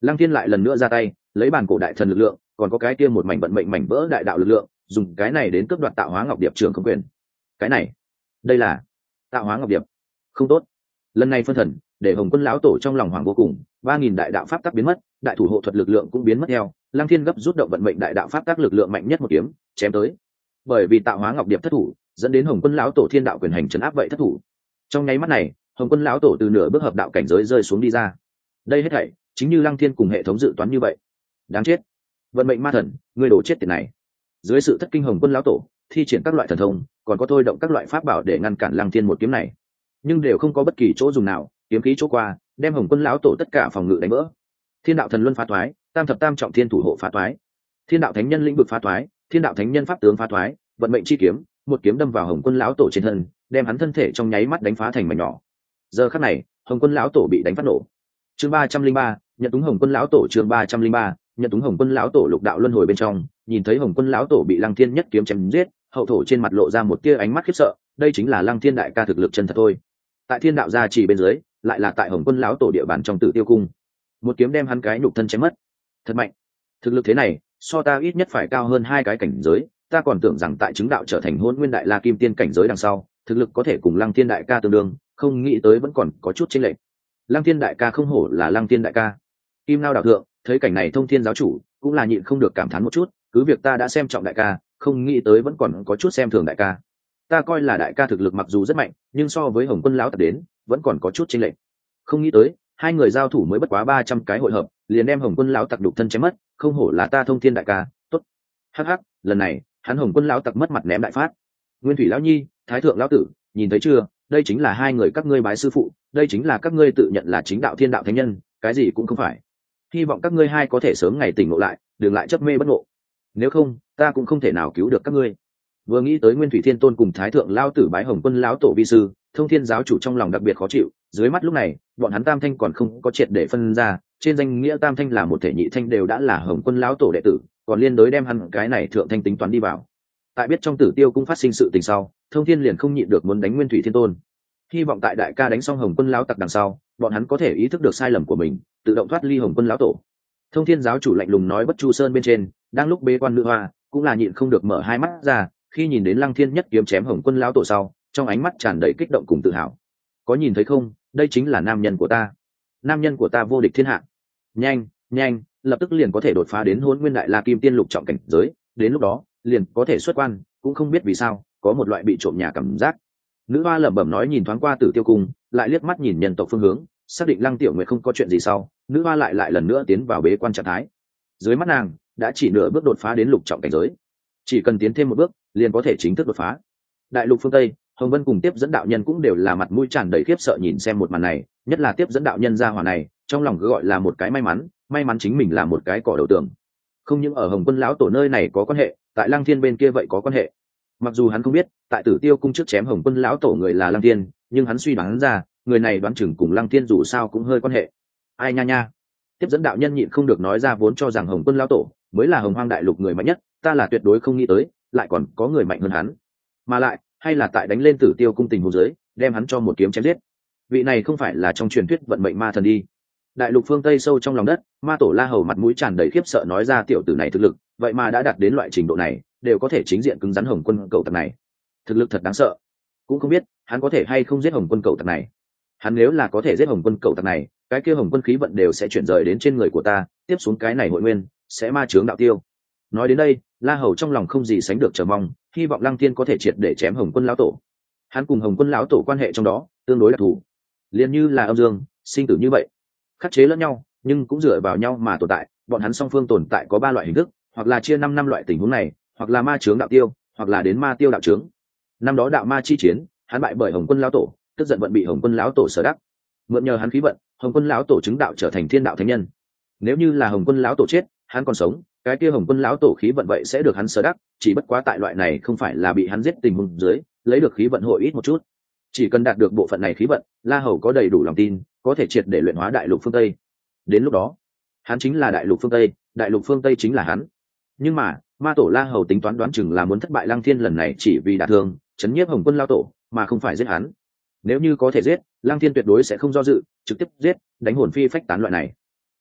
Lăng Thiên lại lần nữa ra tay, lấy bản cổ đại thần lực lượng, còn có cái kia một mảnh vận mệnh mảnh vỡ đại đạo lực lượng, dùng cái này đến cướp đoạt tạo hóa ngọc điệp trường không quyền. Cái này, đây là tạo hóa ngọc điệp. Không tốt. Lần này phân thần, để Hồng Quân lão tổ trong lòng hoảng vô cùng, 3000 đại đạo pháp tắc biến mất, đại thủ hộ thuật lực lượng cũng biến mất theo. Lăng Thiên gấp rút động vận mệnh đại đạo pháp tắc lực lượng mạnh nhất một kiếm, chém tới. Bởi vì tạo hóa ngọc điệp thất thủ, dẫn đến Hồng Quân lão tổ thiên đạo quyền hành trấn áp vậy thất thủ. Trong nháy mắt này, Hồng Quân lão tổ từ nửa bước hợp đạo cảnh giới rơi xuống đi ra. Đây hết thảy chính như Lăng Thiên cùng hệ thống dự toán như vậy. Đáng chết. Vận mệnh ma thần, ngươi đổ chết tiệt này. Dưới sự thất kinh, Hồng Quân lão tổ thi triển các loại thần thông, còn có thôi động các loại pháp bảo để ngăn cản Lăng Thiên một kiếm này, nhưng đều không có bất kỳ chỗ dùng nào. Kiếm khí chỗ qua, đem Hồng Quân lão tổ tất cả phòng ngự đánh vỡ. Thiên đạo thần luân phá thoái, tam thập tam trọng thiên thủ hộ phá thoái, thiên đạo thánh nhân lĩnh vực phá thoái, thiên đạo thánh nhân pháp tướng phá thoái, vận mệnh chi kiếm một kiếm đâm vào Hồng Quân lão tổ trên thân, đem hắn thân thể trong nháy mắt đánh phá thành mảnh nhỏ. Giờ khắc này, Hồng Quân lão tổ bị đánh phát nổ. Chương 303, nhận túng Hồng Quân lão tổ. Chương 303, nhận túng Hồng Quân lão tổ. Lục đạo luân hồi bên trong, nhìn thấy Hồng Quân lão tổ bị Lăng Thiên nhất kiếm chém giết, hậu thổ trên mặt lộ ra một tia ánh mắt khiếp sợ. Đây chính là Lăng Thiên đại ca thực lực chân thật thôi. Tại thiên đạo gia chỉ bên dưới, lại là tại Hồng Quân lão tổ địa bàn trong Tử Tiêu cung, một kiếm đem hắn cái nhục thân chém mất. Thật mạnh. Thực lực thế này, so ta ít nhất phải cao hơn 2 cái cảnh giới. Ta còn tưởng rằng tại chứng đạo trở thành Hỗn Nguyên Đại La Kim Tiên cảnh giới đằng sau, thực lực có thể cùng Lăng Thiên đại ca tương đương, không nghĩ tới vẫn còn có chút chênh lệch. Lăng Thiên đại ca không hổ là Lăng Thiên đại ca. Kim Nao đạo thượng thấy cảnh này, Thông Thiên giáo chủ cũng là nhịn không được cảm thán một chút, cứ việc ta đã xem trọng đại ca, không nghĩ tới vẫn còn có chút xem thường đại ca. Ta coi là đại ca thực lực mặc dù rất mạnh, nhưng so với Hồng Quân lão tập đến, vẫn còn có chút chênh lệch. Không nghĩ tới, hai người giao thủ mới bất quá 300 cái hội hợp, liền đem Hồng Quân lão tặc đục thân chém mất, không hổ là ta Thông Thiên đại ca, tốt. Hắc hắc, lần này, hắn Hồng Quân lão tặc mất mặt ném đại phát. Nguyên Thủy lão nhi, Thái thượng lão tử, nhìn thấy chưa, đây chính là hai người các ngươi bái sư phụ, đây chính là các ngươi tự nhận là chính đạo thiên đạo thánh nhân, cái gì cũng không phải. Hy vọng các ngươi hai có thể sớm ngày tỉnh ngộ lại, đừng lại chấp mê bất ngộ. Nếu không, ta cũng không thể nào cứu được các ngươi. Vừa nghĩ tới Nguyên Thủy Thiên Tôn cùng Thái thượng lão tử bái Hồng Quân lão tổ vi sư, Thông Thiên giáo chủ trong lòng đặc biệt khó chịu. Dưới mắt lúc này, bọn hắn tam thanh còn không có triệt để phân ra, trên danh nghĩa tam thanh là một thể, nhị thanh đều đã là Hồng Quân lão tổ đệ tử, còn liên đối đem hắn cái này thượng thanh tính toán đi vào. Tại biết trong Tử Tiêu cung phát sinh sự tình sau, Thông Thiên liền không nhịn được muốn đánh Nguyên Thủy Thiên Tôn. Hy vọng tại đại ca đánh xong Hồng Quân lão tặc đằng sau, bọn hắn có thể ý thức được sai lầm của mình, tự động thoát ly Hồng Quân lão tổ. Thông Thiên giáo chủ lạnh lùng nói. Bất Chu Sơn bên trên, đang lúc bế quan nữ hoa cũng là nhịn không được mở hai mắt ra, khi nhìn đến Lăng Thiên nhất kiếm chém Hồng Quân lão tổ sau, trong ánh mắt tràn đầy kích động cùng tự hào. Có nhìn thấy không, đây chính là nam nhân của ta, nam nhân của ta vô địch thiên hạ. Nhanh, nhanh, lập tức liền có thể đột phá đến Hỗn Nguyên Đại La Kim Tiên lục trọng cảnh giới, đến lúc đó liền có thể xuất quan. Cũng không biết vì sao, có một loại bị trộm nhà cảm giác. Nữ hoa lẩm bẩm nói, nhìn thoáng qua Tử Tiêu cung, lại liếc mắt nhìn nhân tộc phương hướng, xác định Lăng Tiểu Nguyệt không có chuyện gì sau, nữ hoa lại lần nữa tiến vào bế quan trạng thái. Dưới mắt nàng đã chỉ nửa bước đột phá đến lục trọng cảnh giới, chỉ cần tiến thêm một bước liền có thể chính thức đột phá. Đại lục phương Tây, Hồng Vân cùng tiếp dẫn đạo nhân cũng đều là mặt mũi tràn đầy khiếp sợ nhìn xem một màn này, nhất là tiếp dẫn đạo nhân gia hỏa này, trong lòng cứ gọi là một cái may mắn chính mình là một cái cỏ đầu tường. Không những ở Hồng Quân lão tổ nơi này có quan hệ, tại Lăng Thiên bên kia vậy có quan hệ. Mặc dù hắn không biết tại Tử Tiêu cung trước chém Hồng Quân lão tổ người là Lăng Thiên, nhưng hắn suy đoán ra người này đoán chừng cùng Lăng Thiên dù sao cũng hơi quan hệ. Ai nha nha. Tiếp dẫn đạo nhân nhịn không được nói ra, vốn cho rằng Hồng Quân lão tổ mới là Hồng Hoang đại lục người mạnh nhất, ta là tuyệt đối không nghĩ tới lại còn có người mạnh hơn hắn, mà lại hay là tại đánh lên Tử Tiêu cung tình huống dưới đem hắn cho một kiếm chém giết. Vị này không phải là trong truyền thuyết vận mệnh ma thần đi. Đại lục phương Tây sâu trong lòng đất, ma tổ La Hầu mặt mũi tràn đầy khiếp sợ nói ra, tiểu tử này thực lực vậy mà đã đạt đến loại trình độ này, đều có thể chính diện cứng rắn Hồng Quân cậu tặc này, thực lực thật đáng sợ. Cũng không biết hắn có thể hay không giết Hồng Quân cậu tặc này. Hắn nếu là có thể giết Hồng Quân cậu tặc này, cái kia Hồng Quân khí vận đều sẽ chuyển rời đến trên người của ta, tiếp xuống cái này hội nguyên sẽ ma chướng đạo tiêu. Nói đến đây, La Hầu trong lòng không gì sánh được chờ mong, hy vọng Lăng Thiên có thể triệt để chém Hồng Quân lão tổ. Hắn cùng Hồng Quân lão tổ quan hệ trong đó tương đối đặc thù, liền như là âm dương sinh tử như vậy, khắc chế lẫn nhau nhưng cũng dựa vào nhau mà tồn tại. Bọn hắn song phương tồn tại có 3 loại hình thức, hoặc là chia 5 năm loại tình huống này, hoặc là ma chướng đạo tiêu, hoặc là đến ma tiêu đạo chướng. Năm đó đạo ma chi chiến, hắn bại bởi Hồng Quân lão tổ, tức giận vận bị Hồng Quân lão tổ sở đắc, mượn nhờ hắn khí vận, Hồng Quân lão tổ chứng đạo trở thành thiên đạo thánh nhân. Nếu như là Hồng Quân lão tổ chết, hắn còn sống, cái kia Hồng Quân lão tổ khí vận vậy sẽ được hắn sở đắc, chỉ bất quá tại loại này không phải là bị hắn giết tình huống dưới, lấy được khí vận hội ít một chút. Chỉ cần đạt được bộ phận này khí vận, La Hầu có đầy đủ lòng tin, có thể triệt để luyện hóa đại lục phương Tây. Đến lúc đó, hắn chính là đại lục phương Tây, đại lục phương Tây chính là hắn. Nhưng mà, ma tổ La Hầu tính toán đoán chừng là muốn thất bại Lăng Thiên lần này chỉ vì đả thương, chấn nhiếp Hồng Quân lão tổ, mà không phải giết hắn. Nếu như có thể giết, Lăng Thiên tuyệt đối sẽ không do dự, trực tiếp giết, đánh hồn phi phách tán loại này.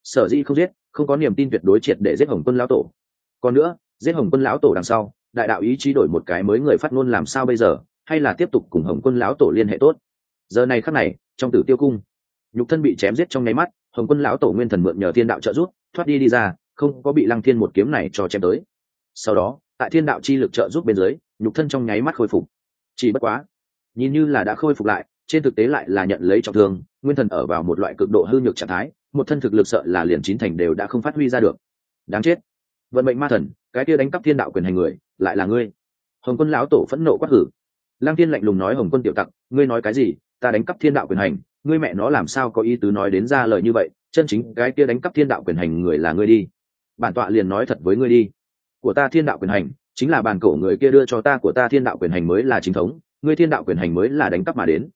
sở dĩ không giết, không có niềm tin tuyệt đối triệt để giết Hồng Quân lão tổ. Còn nữa, giết Hồng Quân lão tổ đằng sau, đại đạo ý chí đổi một cái mới người phát ngôn làm sao bây giờ, hay là tiếp tục cùng Hồng Quân lão tổ liên hệ tốt. Giờ này khắc này, trong Tử Tiêu cung, nhục thân bị chém giết trong nháy mắt, Hồng Quân lão tổ nguyên thần mượn nhờ thiên đạo trợ giúp, thoát đi ra, không có bị Lăng Thiên một kiếm này cho chém tới. Sau đó, tại thiên đạo chi lực trợ giúp bên dưới, nhục thân trong nháy mắt khôi phục. Chỉ bất quá, nhìn như là đã khôi phục lại, trên thực tế lại là nhận lấy trọng thương, nguyên thần ở vào một loại cực độ hư nhược trạng thái, một thân thực lực sợ là liền chín thành đều đã không phát huy ra được. Đáng chết! Vận mệnh ma thần, cái kia đánh cắp thiên đạo quyền hành người, lại là ngươi. Hồng Quân lão tổ phẫn nộ quát hử. Lăng Thiên lạnh lùng nói: Hồng Quân tiểu tặc, ngươi nói cái gì? Ta đánh cắp thiên đạo quyền hành, ngươi mẹ nó làm sao có ý tứ nói đến ra lời như vậy? Chân chính cái kia đánh cắp thiên đạo quyền hành người là ngươi đi. Bản tọa liền nói thật với ngươi đi, của ta thiên đạo quyền hành chính là bàn cổ người kia đưa cho ta, của ta thiên đạo quyền hành mới là chính thống, ngươi thiên đạo quyền hành mới là đánh cắp mà đến.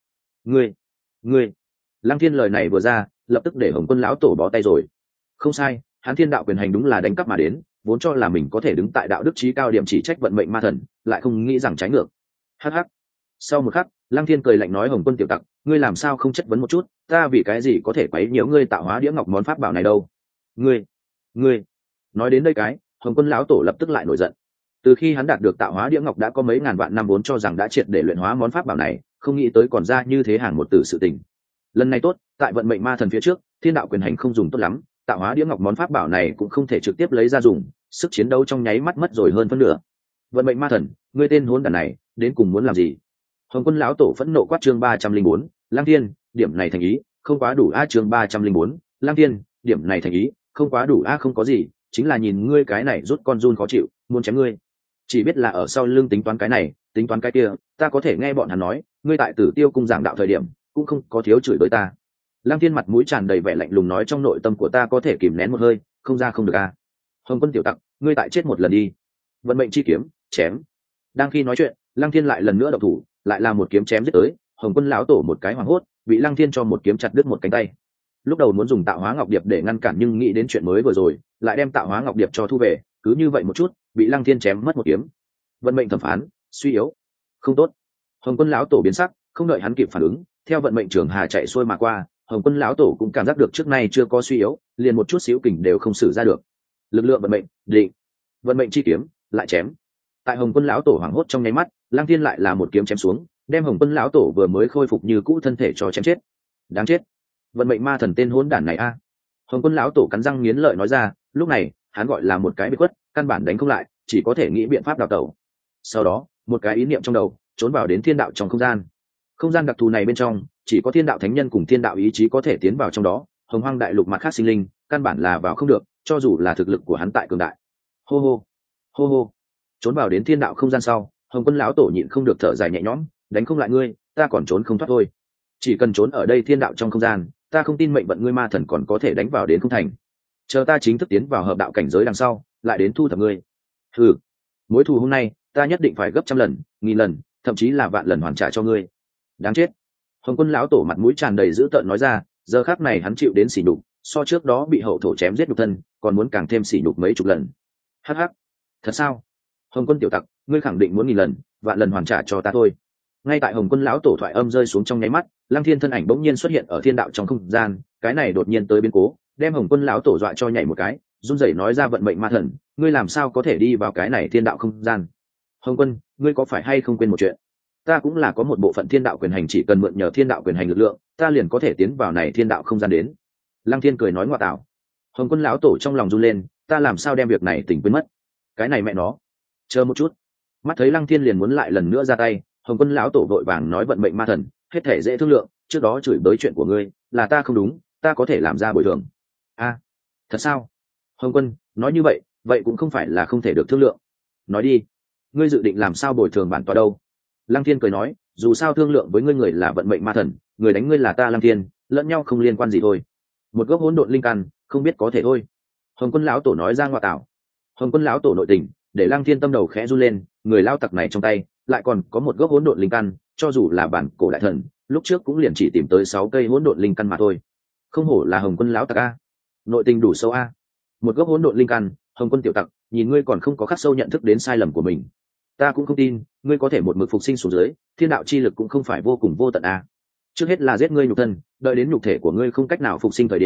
Ngươi! Lăng Thiên lời này vừa ra, lập tức để Hồng Quân lão tổ bó tay rồi. Không sai, hắn thiên đạo quyền hành đúng là đánh cắp mà đến, vốn cho là mình có thể đứng tại đạo đức chí cao điểm chỉ trách vận mệnh ma thần, lại không nghĩ rằng trái ngược. Hắc hắc. Sau một khắc, Lăng Thiên cười lạnh nói: Hồng Quân tiểu tặc, ngươi làm sao không chất vấn một chút, ta vì cái gì có thể quấy nhiễu ngươi tạo hóa đĩa ngọc món pháp bảo này đâu? Ngươi! Nói đến đây cái, Hồng Quân lão tổ lập tức lại nổi giận. Từ khi hắn đạt được tạo hóa đĩa ngọc đã có mấy ngàn vạn năm, vốn cho rằng đã triệt để luyện hóa món pháp bảo này, không nghĩ tới còn ra như thế hàng một tử sự tình. Lần này tốt, tại vận mệnh ma thần phía trước, thiên đạo quyền hành không dùng tốt lắm, tạo hóa đĩa ngọc món pháp bảo này cũng không thể trực tiếp lấy ra dùng, sức chiến đấu trong nháy mắt mất rồi hơn phân nửa. Vận mệnh ma thần, ngươi tên hỗn đản này, đến cùng muốn làm gì? Hồng Quân lão tổ phẫn nộ quát. Chương 304, Lăng Thiên, điểm này thành ý, không quá đủ a. Chương 304, Lăng Thiên, điểm này thành ý, không quá đủ a. Không có gì, chính là nhìn ngươi cái này rút con run khó chịu, muốn chém ngươi. Chỉ biết là ở sau lưng tính toán cái này, tính toán cái kia, ta có thể nghe bọn hắn nói, ngươi tại Tử Tiêu cung giảng đạo thời điểm, cũng không có thiếu chửi đối ta. Lăng Thiên mặt mũi tràn đầy vẻ lạnh lùng nói: trong nội tâm của ta có thể kìm nén một hơi, không ra không được a. Hồng Quân tiểu tặc, ngươi tại chết một lần đi. Vận mệnh chi kiếm, chém. Đang khi nói chuyện, Lăng Thiên lại lần nữa động thủ, lại là một kiếm chém giết tới. Hồng Quân lão tổ một cái hoảng hốt, bị Lăng Thiên cho một kiếm chặt đứt một cánh tay. Lúc đầu muốn dùng tạo hóa ngọc điệp để ngăn cản, nhưng nghĩ đến chuyện mới vừa rồi, lại đem tạo hóa ngọc điệp cho thu về, cứ như vậy một chút, bị Lăng Thiên chém mất một kiếm. Vận mệnh thẩm phán, suy yếu, không tốt. Hồng Quân lão tổ biến sắc, không đợi hắn kịp phản ứng, theo vận mệnh trường hà chạy xuôi mà qua, Hồng Quân lão tổ cũng cảm giác được trước nay chưa có suy yếu, liền một chút xíu kình đều không sử ra được. Lực lượng vận mệnh, định, vận mệnh chi kiếm, lại chém. Tại Hồng Quân lão tổ hoảng hốt trong nháy mắt, Lăng Thiên lại là một kiếm chém xuống, đem Hồng Quân lão tổ vừa mới khôi phục như cũ thân thể cho chém chết. Đáng chết, vận mệnh ma thần tên hỗn đản này a. Hồng Quân lão tổ cắn răng nghiến lợi nói ra. Lúc này, hắn gọi là một cái bị quất, căn bản đánh không lại, chỉ có thể nghĩ biện pháp đào tẩu. Sau đó, một cái ý niệm trong đầu, trốn vào đến thiên đạo trong không gian. Không gian đặc thù này bên trong, chỉ có thiên đạo thánh nhân cùng thiên đạo ý chí có thể tiến vào trong đó, hồng hoang đại lục mặt khác sinh linh, căn bản là vào không được, cho dù là thực lực của hắn tại cường đại. Hô hô, hô hô. Trốn vào đến thiên đạo không gian sau, Hồng Quân lão tổ nhịn không được thở dài nhẹ nhõm, đánh không lại ngươi, ta còn trốn không thoát thôi. Chỉ cần trốn ở đây thiên đạo trong không gian, ta không tin mệnh vận ngươi ma thần còn có thể đánh vào đến không thành. Chờ ta chính thức tiến vào hợp đạo cảnh giới đằng sau, lại đến thu thập ngươi. Ừ, mối thù hôm nay, ta nhất định phải gấp trăm lần, nghìn lần, thậm chí là vạn lần hoàn trả cho ngươi. Đáng chết. Hồng Quân lão tổ mặt mũi tràn đầy dữ tợn nói ra, giờ khắc này hắn chịu đến sỉ nhục, so trước đó bị hậu thổ chém giết nhục thân, còn muốn càng thêm sỉ nhục mấy chục lần. Hắc hắc, thật sao? Hồng Quân tiểu tặc, ngươi khẳng định muốn nghìn lần, vạn lần hoàn trả cho ta thôi. Ngay tại Hồng Quân lão tổ thoại âm rơi xuống trong nháy mắt, Lăng Thiên thân ảnh bỗng nhiên xuất hiện ở thiên đạo trong không gian, cái này đột nhiên tới biến cố, đem Hồng Quân lão tổ dọa cho nhảy một cái, run rẩy nói ra: vận mệnh ma thần, ngươi làm sao có thể đi vào cái này thiên đạo không gian? Hồng Quân, ngươi có phải hay không quên một chuyện? Ta cũng là có một bộ phận thiên đạo quyền hành, chỉ cần mượn nhờ thiên đạo quyền hành lực lượng, ta liền có thể tiến vào này thiên đạo không gian đến. Lăng Thiên cười nói ngoại tạo. Hồng Quân lão tổ trong lòng run lên, ta làm sao đem việc này tỉnh quên mất? Cái này mẹ nó. Chờ một chút. Mắt thấy Lăng Thiên liền muốn lại lần nữa ra tay, Hồng Quân lão tổ vội vàng nói: vận mệnh ma thần, hết thể dễ thương lượng, trước đó chửi bới chuyện của ngươi, là ta không đúng, ta có thể làm ra bồi thường. A, thật sao? Hồng Quân, nói như vậy, vậy cũng không phải là không thể được thương lượng. Nói đi, ngươi dự định làm sao bồi thường bản tọa đâu? Lăng Thiên cười nói: dù sao thương lượng với ngươi người là vận mệnh ma thần, người đánh ngươi là ta Lăng Thiên, lẫn nhau không liên quan gì thôi. Một gốc hỗn độn linh căn, không biết có thể thôi. Hồng Quân lão tổ nói ra ngoại tảo. Hồng Quân lão tổ nội tình, để Lăng Thiên tâm đầu khẽ run lên, người lao tặc này trong tay lại còn có một gốc hỗn độn linh căn, cho dù là bản cổ đại thần, lúc trước cũng liền chỉ tìm tới 6 cây hỗn độn linh căn mà thôi. Không hổ là Hồng Quân lão tặc a, nội tình đủ sâu a. Một gốc hỗn độn linh căn, Hồng Quân tiểu tặc, nhìn ngươi còn không có khắc sâu nhận thức đến sai lầm của mình. Ta cũng không tin ngươi có thể một mực phục sinh xuống dưới, thiên đạo chi lực cũng không phải vô cùng vô tận a. Trước hết là giết ngươi nhục thân, đợi đến nhục thể của ngươi không cách nào phục sinh thời điểm,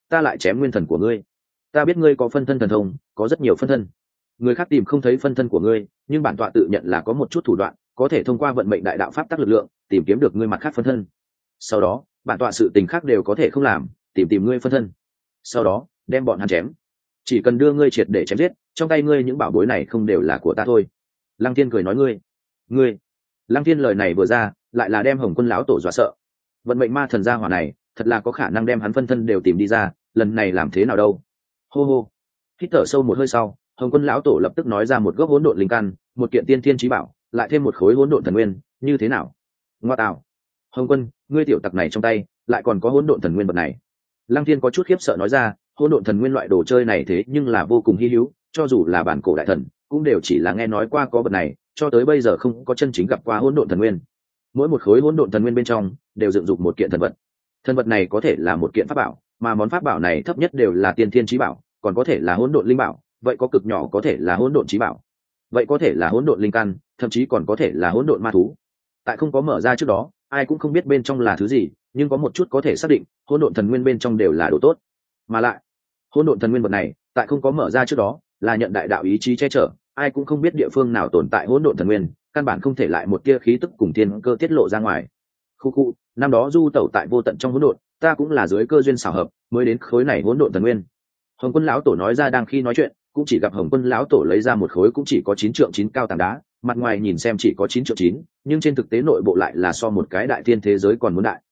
ta lại chém nguyên thần của ngươi. Ta biết ngươi có phân thân thần thông, có rất nhiều phân thân, người khác tìm không thấy phân thân của ngươi, nhưng bản tọa tự nhận là có một chút thủ đoạn, có thể thông qua vận mệnh đại đạo pháp tắc lực lượng tìm kiếm được ngươi mặt khác phân thân. Sau đó bản tọa sự tình khác đều có thể không làm, tìm ngươi phân thân, sau đó đem bọn hắn chém. Chỉ cần đưa ngươi triệt để chém giết, trong tay ngươi những bảo bối này không đều là của ta thôi. Lăng Thiên cười nói ngươi. Lăng Thiên lời này vừa ra, lại là đem Hồng Quân lão tổ dọa sợ. Vận mệnh ma thần gia hỏa này thật là có khả năng đem hắn phân thân đều tìm đi ra, lần này làm thế nào đâu. Hô hô, hít thở sâu một hơi sau, Hồng Quân lão tổ lập tức nói ra một gốc hỗn độn linh căn, một kiện tiên thiên chí bảo, lại thêm một khối hỗn độn thần nguyên, như thế nào? Ngoa tạo, Hồng Quân, ngươi tiểu tặc này trong tay lại còn có hỗn độn thần nguyên vật này. Lăng Thiên có chút khiếp sợ nói ra, hỗn độn thần nguyên loại đồ chơi này thế nhưng là vô cùng hi hữu, cho dù là bản cổ đại thần cũng đều chỉ là nghe nói qua có vật này, cho tới bây giờ không có chân chính gặp qua hỗn độn thần nguyên. Mỗi một khối hỗn độn thần nguyên bên trong đều dựng dục một kiện thần vật. Thần vật này có thể là một kiện pháp bảo, mà món pháp bảo này thấp nhất đều là tiên thiên chí bảo, còn có thể là hỗn độn linh bảo, vậy có cực nhỏ có thể là hỗn độn chí bảo, vậy có thể là hỗn độn linh căn, thậm chí còn có thể là hỗn độn ma thú. Tại không có mở ra trước đó, ai cũng không biết bên trong là thứ gì, nhưng có một chút có thể xác định, hỗn độn thần nguyên bên trong đều là đồ tốt. Mà lại, hỗn độn thần nguyên vật này, tại không có mở ra trước đó, là nhận đại đạo ý chí che chở, ai cũng không biết địa phương nào tồn tại hỗn độn thần nguyên, căn bản không thể lại một tia khí tức cùng thiên cơ tiết lộ ra ngoài. Khu, năm đó du tẩu tại vô tận trong hỗn độn, ta cũng là dưới cơ duyên xảo hợp mới đến khối này hỗn độn thần nguyên. Hồng Quân lão tổ nói ra, đang khi nói chuyện, cũng chỉ gặp Hồng Quân lão tổ lấy ra một khối cũng chỉ có 9 trượng 9 cao tảng đá, mặt ngoài nhìn xem chỉ có 9 trượng 9, nhưng trên thực tế nội bộ lại là so một cái đại thiên thế giới còn muốn đại.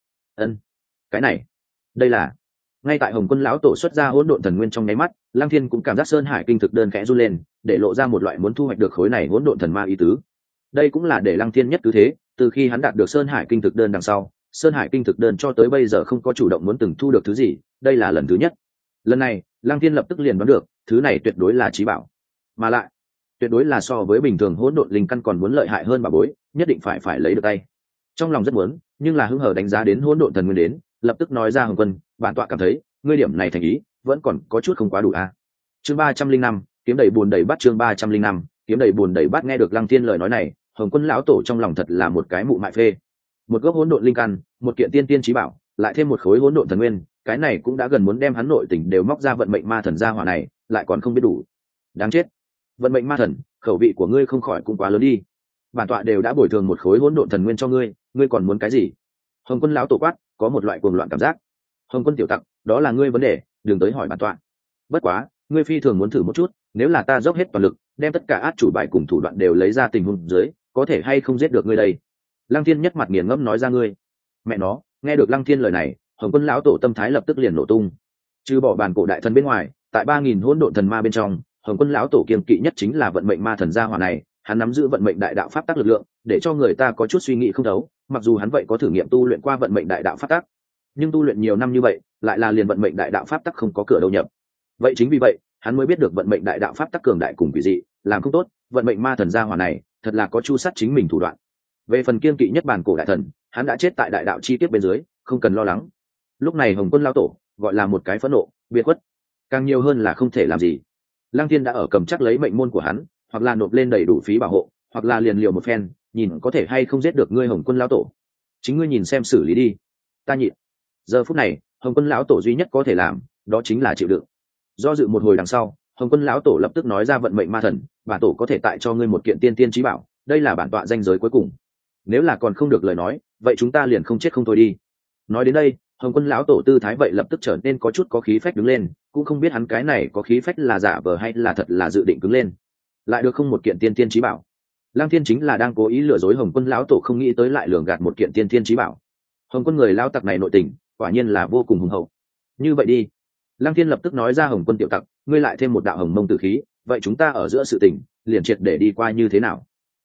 Cái này, đây là. Ngay tại Hồng Quân lão tổ xuất ra hỗn độn thần nguyên trong nháy mắt, Lăng Thiên cũng cảm giác Sơn Hải kinh thực đơn khẽ run lên, để lộ ra một loại muốn thu hoạch được khối này hỗn độn thần ma ý tứ. Đây cũng là để Lăng Thiên nhất cứ thế, từ khi hắn đạt được Sơn Hải kinh thực đơn đằng sau, Sơn Hải kinh thực đơn cho tới bây giờ không có chủ động muốn từng thu được thứ gì, đây là lần thứ nhất. Lần này, Lăng Thiên lập tức liền đoán được, thứ này tuyệt đối là chí bảo, mà lại tuyệt đối là so với bình thường hỗn độn linh căn còn muốn lợi hại hơn bảo bối, nhất định phải lấy được tay. Trong lòng rất muốn, nhưng là hứng hở đánh giá đến hỗn độn thần nguyên đến, lập tức nói ra, Hồng Quân, bản tọa cảm thấy ngươi điểm này thành ý vẫn còn có chút không quá đủ a. Chương 305, kiếm đầy buồn đầy bát. Chương 305, kiếm đầy buồn đầy bát. Nghe được Lăng Thiên lời nói này, Hồng Quân lão tổ trong lòng thật là một cái mụ mại phê. Một gốc hỗn độn linh căn, một kiện tiên tiên chí bảo, lại thêm một khối hỗn độn thần nguyên, cái này cũng đã gần muốn đem hắn nội tình đều móc ra. Vận mệnh ma thần gia hỏa này lại còn không biết đủ. Đáng chết, vận mệnh ma thần, khẩu vị của ngươi không khỏi cũng quá lớn đi. Bản tọa đều đã bồi thường một khối hỗn độn thần nguyên cho ngươi, ngươi còn muốn cái gì? Hồng Quân lão tổ quát, có một loại cuồng loạn cảm giác. Hồng Quân tiểu tặc, đó là ngươi vấn đề, đừng tới hỏi bản tọa. Bất quá, ngươi phi thường muốn thử một chút, nếu là ta dốc hết toàn lực, đem tất cả át chủ bài cùng thủ đoạn đều lấy ra tình huống dưới, có thể hay không giết được ngươi đây? Lăng Thiên nhất mặt nghiền ngẫm nói ra. Ngươi, mẹ nó, nghe được Lăng Thiên lời này, Hồng Quân lão tổ tâm thái lập tức liền nổ tung. Trừ bỏ bản cổ đại thần bên ngoài, tại 3000 hỗn độn thần ma bên trong, Hồng Quân lão tổ kiêng kỵ nhất chính là vận mệnh ma thần gia hỏa này, hắn nắm giữ vận mệnh đại đạo pháp tắc lực lượng, để cho người ta có chút suy nghĩ không thấu. Mặc dù hắn vậy có thử nghiệm tu luyện qua vận mệnh đại đạo pháp tắc, nhưng tu luyện nhiều năm như vậy, lại là liền vận mệnh đại đạo pháp tắc không có cửa đầu nhập. Vậy chính vì vậy, hắn mới biết được vận mệnh đại đạo pháp tắc cường đại cùng quỷ dị, làm không tốt, vận mệnh ma thần gia hỏa này, thật là có chu sát chính mình thủ đoạn. Về phần kiêng kỵ nhất bản cổ đại thần, hắn đã chết tại đại đạo chi tiết bên dưới, không cần lo lắng. Lúc này Hồng Quân lão tổ gọi là một cái phẫn nộ, biệt khuất, càng nhiều hơn là không thể làm gì. Lăng Thiên đã ở cầm chắc lấy mệnh môn của hắn, hoặc là nộp lên đầy đủ phí bảo hộ, hoặc là liền liều một phen, nhìn có thể hay không giết được ngươi Hồng Quân lão tổ. Chính ngươi nhìn xem xử lý đi, ta nhịn. Giờ phút này, Hồng Quân lão tổ duy nhất có thể làm, đó chính là chịu đựng. Do dự một hồi đằng sau, Hồng Quân lão tổ lập tức nói ra, vận mệnh ma thần, bản tổ có thể tại cho ngươi một kiện tiên tiên chí bảo, đây là bản tọa danh giới cuối cùng. Nếu là còn không được lời nói, vậy chúng ta liền không chết không thôi đi. Nói đến đây, Hồng Quân lão tổ tư thái vậy lập tức trở nên có chút có khí phách đứng lên, cũng không biết hắn cái này có khí phách là giả vờ hay là thật, là dự định cứng lên. Lại được không một kiện tiên tiên chí bảo. Lăng Thiên chính là đang cố ý lừa dối Hồng Quân lão tổ, không nghĩ tới lại lường gạt một kiện tiên tiên chí bảo. Hồng Quân người lão tặc này nội tình, quả nhiên là vô cùng hùng hậu. Như vậy đi, Lăng Thiên lập tức nói ra, Hồng Quân tiểu tặc, ngươi lại thêm một đạo hồng mông tử khí, vậy chúng ta ở giữa sự tình liền triệt để đi qua như thế nào?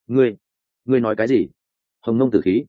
Ngươi nói cái gì? Hồng mông tử khí?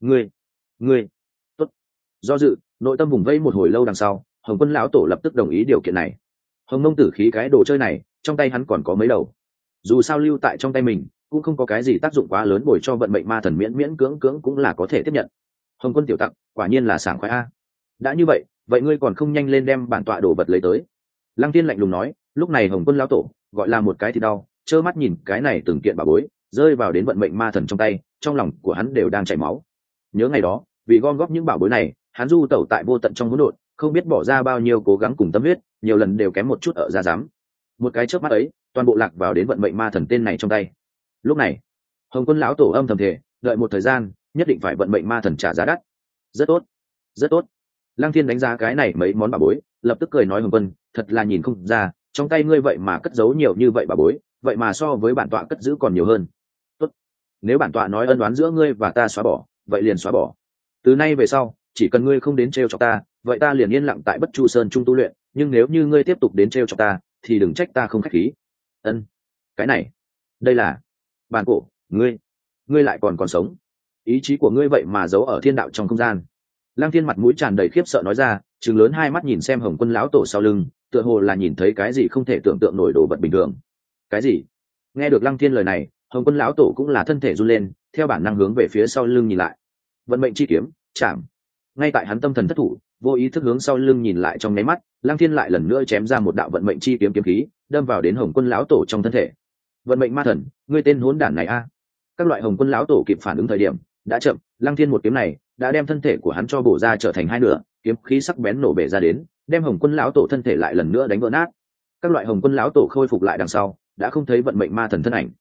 Ngươi, tốt. Do dự, nội tâm vùng vây một hồi lâu đằng sau, Hồng Quân lão tổ lập tức đồng ý điều kiện này. Hồng mông tử khí cái đồ chơi này, trong tay hắn còn có mấy đầu. Dù sao lưu tại trong tay mình, cũng không có cái gì tác dụng quá lớn, bồi cho vận mệnh ma thần miễn miễn cưỡng cưỡng cũng là có thể tiếp nhận. Hồng Quân tiểu tặc, quả nhiên là sảng khoái a. Đã như vậy, vậy ngươi còn không nhanh lên đem bản tọa đồ vật lấy tới. Lăng Tiên lạnh lùng nói. Lúc này Hồng Quân lão tổ gọi là một cái thì đau, trơ mắt nhìn cái này từng kiện bảo bối rơi vào đến vận mệnh ma thần trong tay, trong lòng của hắn đều đang chảy máu. Nhớ ngày đó, vì gom góp những bảo bối này, hắn du tẩu tại vô tận trong hỗn độn, không biết bỏ ra bao nhiêu cố gắng cùng tâm huyết, nhiều lần đều kém một chút ở ra dám. Một cái chớp mắt ấy, toàn bộ lạc vào đến vận mệnh ma thần tên này trong tay. Lúc này, Hồng Quân lão tổ âm thầm thề, đợi một thời gian, nhất định phải vận mệnh ma thần trả giá đắt. Rất tốt, rất tốt. Lăng Thiên đánh giá cái này mấy món bà bối, lập tức cười nói Hồng Quân, thật là nhìn không ra, trong tay ngươi vậy mà cất giấu nhiều như vậy bà bối, vậy mà so với bản tọa cất giữ còn nhiều hơn. Tốt, nếu bản tọa nói ân oán giữa ngươi và ta xóa bỏ, vậy liền xóa bỏ. Từ nay về sau, chỉ cần ngươi không đến trêu chọc ta, vậy ta liền yên lặng tại Bất Chu Sơn trung tu luyện, nhưng nếu như ngươi tiếp tục đến trêu chọc ta, thì đừng trách ta không khách khí. Ân, cái này, đây là bản cổ, ngươi lại còn sống. Ý chí của ngươi vậy mà giấu ở thiên đạo trong không gian. Lăng Thiên mặt mũi tràn đầy khiếp sợ nói ra, trừng lớn hai mắt nhìn xem Hồng Quân lão tổ sau lưng, tựa hồ là nhìn thấy cái gì không thể tưởng tượng nổi đồ vật bình thường. Cái gì? Nghe được Lăng Thiên lời này, Hồng Quân lão tổ cũng là thân thể run lên, theo bản năng hướng về phía sau lưng nhìn lại. Vận mệnh chi kiếm, chạm. Ngay tại hắn tâm thần thất thủ, vô ý thức hướng sau lưng nhìn lại trong nháy mắt, Lăng Thiên lại lần nữa chém ra một đạo vận mệnh chi kiếm kiếm khí, đâm vào đến Hồng Quân lão tổ trong thân thể. Vận mệnh ma thần, ngươi tên hỗn đản này a! Các loại Hồng Quân lão tổ kịp phản ứng thời điểm, đã chậm, Lăng Thiên một kiếm này đã đem thân thể của hắn cho bổ ra trở thành hai nửa, kiếm khí sắc bén nổ bể ra đến, đem Hồng Quân lão tổ thân thể lại lần nữa đánh vỡ nát. Các loại Hồng Quân lão tổ khôi phục lại đằng sau, đã không thấy vận mệnh ma thần thân ảnh.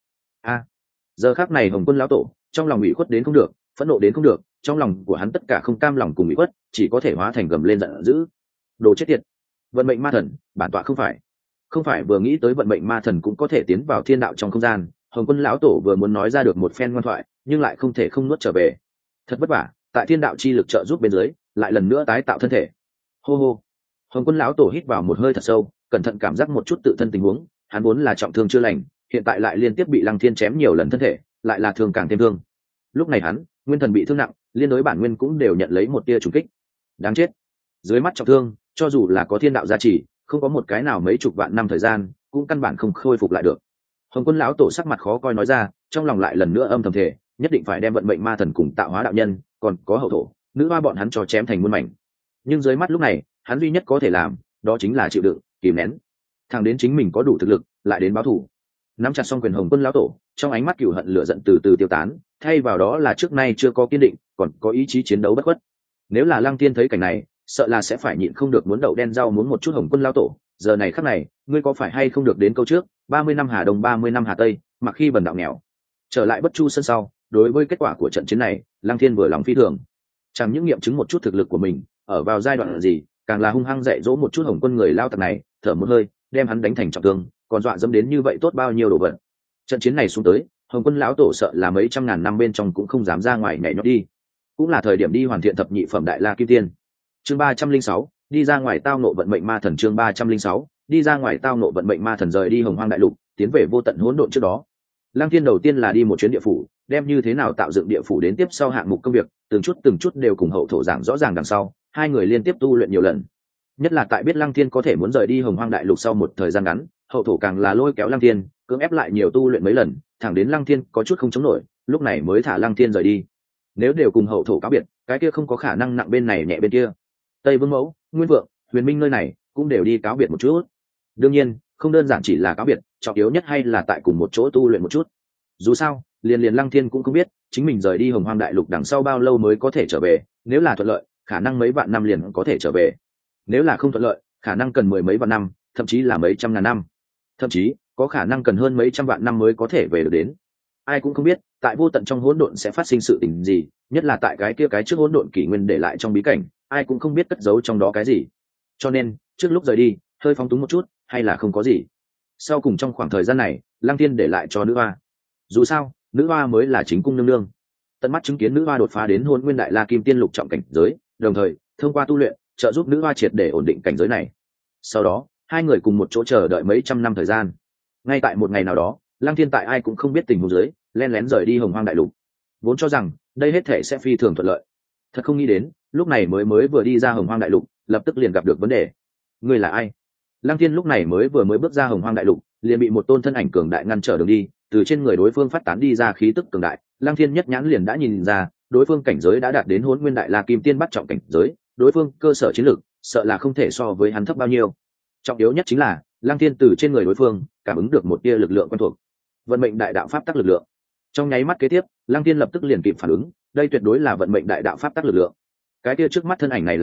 Giờ khắc này Hồng Quân lão tổ trong lòng ủy khuất đến không được, phẫn nộ đến không được, trong lòng của hắn tất cả không cam lòng cùng ủy khuất, chỉ có thể hóa thành gầm lên giận dữ. Đồ chết tiệt! Vận mệnh ma thần, bản tọa không phải vừa nghĩ tới vận mệnh ma thần cũng có thể tiến vào thiên đạo trong không gian, Hồng Quân lão tổ vừa muốn nói ra được một phen ngoan thoại, nhưng lại không thể không nuốt trở về. Thật vất vả, tại thiên đạo chi lực trợ giúp bên dưới, lại lần nữa tái tạo thân thể. Hô hô. Hồng Quân lão tổ hít vào một hơi thật sâu, cẩn thận cảm giác một chút tự thân tình huống, hắn vốn là trọng thương chưa lành, hiện tại lại liên tiếp bị Lăng Thiên chém nhiều lần thân thể, lại là thương càng thêm thương. Lúc này hắn, nguyên thần bị thương nặng, liên đối bản nguyên cũng đều nhận lấy một tia trùng kích. Đáng chết. Dưới mắt trọng thương, cho dù là có thiên đạo gia trì, không có một cái nào mấy chục vạn năm thời gian, cũng căn bản không khôi phục lại được. Hồng Quân lão tổ sắc mặt khó coi nói ra, trong lòng lại lần nữa âm thầm thề, nhất định phải đem vận mệnh ma thần cùng tạo hóa đạo nhân, còn có hậu thổ, nữ hoa bọn hắn cho chém thành muôn mảnh. Nhưng dưới mắt lúc này, hắn duy nhất có thể làm, đó chính là chịu đựng, kìm nén. Thẳng đến chính mình có đủ thực lực, lại đến báo thù. Nắm chặt xong quyền Hồng Quân lão tổ, trong ánh mắt cừu hận lửa giận từ từ tiêu tán, thay vào đó là trước nay chưa có kiên định, còn có ý chí chiến đấu bất khuất. Nếu là Lăng Tiên thấy cảnh này, sợ là sẽ phải nhịn không được muốn đậu đen rau muốn một chút Hồng Quân lão tổ. Giờ này khắc này, ngươi có phải hay không được đến câu trước, 30 năm Hà Đông 30 năm Hà Tây, mặc khi bần đạo nghèo. Trở lại Bất Chu Sơn sau, đối với kết quả của trận chiến này, Lăng Thiên vừa lòng phi thường. Chẳng những nghiệm chứng một chút thực lực của mình, ở vào giai đoạn gì, càng là hung hăng dạy dỗ một chút Hồng Quân người lao tặc này, thở một hơi, đem hắn đánh thành trọng thương, còn dọa dẫm đến như vậy tốt bao nhiêu đồ vật. Trận chiến này xuống tới, Hồng Quân lão tổ sợ là mấy trăm ngàn năm bên trong cũng không dám ra ngoài nhảy nhót đi. Cũng là thời điểm đi hoàn thiện thập nhị phẩm Đại La Kim Tiên. Chương 306, đi ra ngoài tao nộ vận mệnh ma thần. Chương 306, đi ra ngoài tao nộ vận mệnh ma thần rời đi Hồng Hoang đại lục, tiến về vô tận hỗn độn trước đó. Lăng Thiên đầu tiên là đi một chuyến địa phủ, đem như thế nào tạo dựng địa phủ đến tiếp sau hạng mục công việc, từng chút đều cùng hậu thổ giảng rõ ràng đằng sau, hai người liên tiếp tu luyện nhiều lần. Nhất là tại biết Lăng Thiên có thể muốn rời đi Hồng Hoang đại lục sau một thời gian ngắn, hậu thổ càng là lôi kéo Lăng Thiên, cưỡng ép lại nhiều tu luyện mấy lần, thẳng đến Lăng Thiên có chút không chống nổi, lúc này mới thả Lăng Thiên rời đi. Nếu đều cùng hậu thổ cáo biệt, cái kia không có khả năng nặng bên này nhẹ bên kia. Tây Vương Mẫu, Nguyên Vượng, Huyền Minh nơi này cũng đều đi cáo biệt một chút. Đương nhiên, không đơn giản chỉ là cáo biệt, trọng yếu nhất hay là tại cùng một chỗ tu luyện một chút. Dù sao, liền Lăng Thiên cũng không biết chính mình rời đi Hồng Hoang đại lục đằng sau bao lâu mới có thể trở về, nếu là thuận lợi, khả năng mấy vạn năm liền có thể trở về. Nếu là không thuận lợi, khả năng cần mười mấy vạn năm, thậm chí là mấy trăm ngàn năm. Thậm chí, có khả năng cần hơn mấy trăm vạn năm mới có thể về được đến. Ai cũng không biết, tại vô tận trong hỗn độn sẽ phát sinh sự tình gì, nhất là tại cái kia cái trước hỗn độn kỷ nguyên để lại trong bí cảnh, ai cũng không biết cất giấu trong đó cái gì. Cho nên, trước lúc rời đi, hơi phóng túng một chút, hay là không có gì. Sau cùng trong khoảng thời gian này, Lăng Thiên để lại cho nữ hoa. Dù sao, nữ hoa mới là chính cung nương nương. Tận mắt chứng kiến nữ hoa đột phá đến Hôn Nguyên Đại La Kim Tiên lục trọng cảnh giới, đồng thời thông qua tu luyện trợ giúp nữ hoa triệt để ổn định cảnh giới này. Sau đó, hai người cùng một chỗ chờ đợi mấy trăm năm thời gian. Ngay tại một ngày nào đó, Lăng Thiên tại ai cũng không biết tình huống dưới, len lén rời đi Hồng Hoang đại lục. Vốn cho rằng đây hết thể sẽ phi thường thuận lợi, thật không nghĩ đến, lúc này mới vừa đi ra Hồng Hoang đại lục, lập tức liền gặp được vấn đề. Ngươi là ai? Lăng Thiên lúc này mới bước ra Hồng Hoang đại lục, liền bị một tôn thân ảnh cường đại ngăn trở đường đi, từ trên người đối phương phát tán đi ra khí tức cường đại. Lăng Thiên nhất nhãn liền đã nhìn ra, đối phương cảnh giới đã đạt đến Hỗn Nguyên Đại La Kim Tiên bắt trọng cảnh giới, đối phương cơ sở chiến lược sợ là không thể so với hắn thấp bao nhiêu. Trọng yếu nhất chính là, Lăng Thiên từ trên người đối phương cảm ứng được một tia lực lượng quen thuộc, vận mệnh đại đạo pháp tắc lực lượng. Trong nháy mắt kế tiếp, Lăng Thiên lập tức liền kịp phản ứng, đây tuyệt đối là vận mệnh đại đạo pháp tắc lực lượng. Cái tia trước mắt thân ảnh này là ai?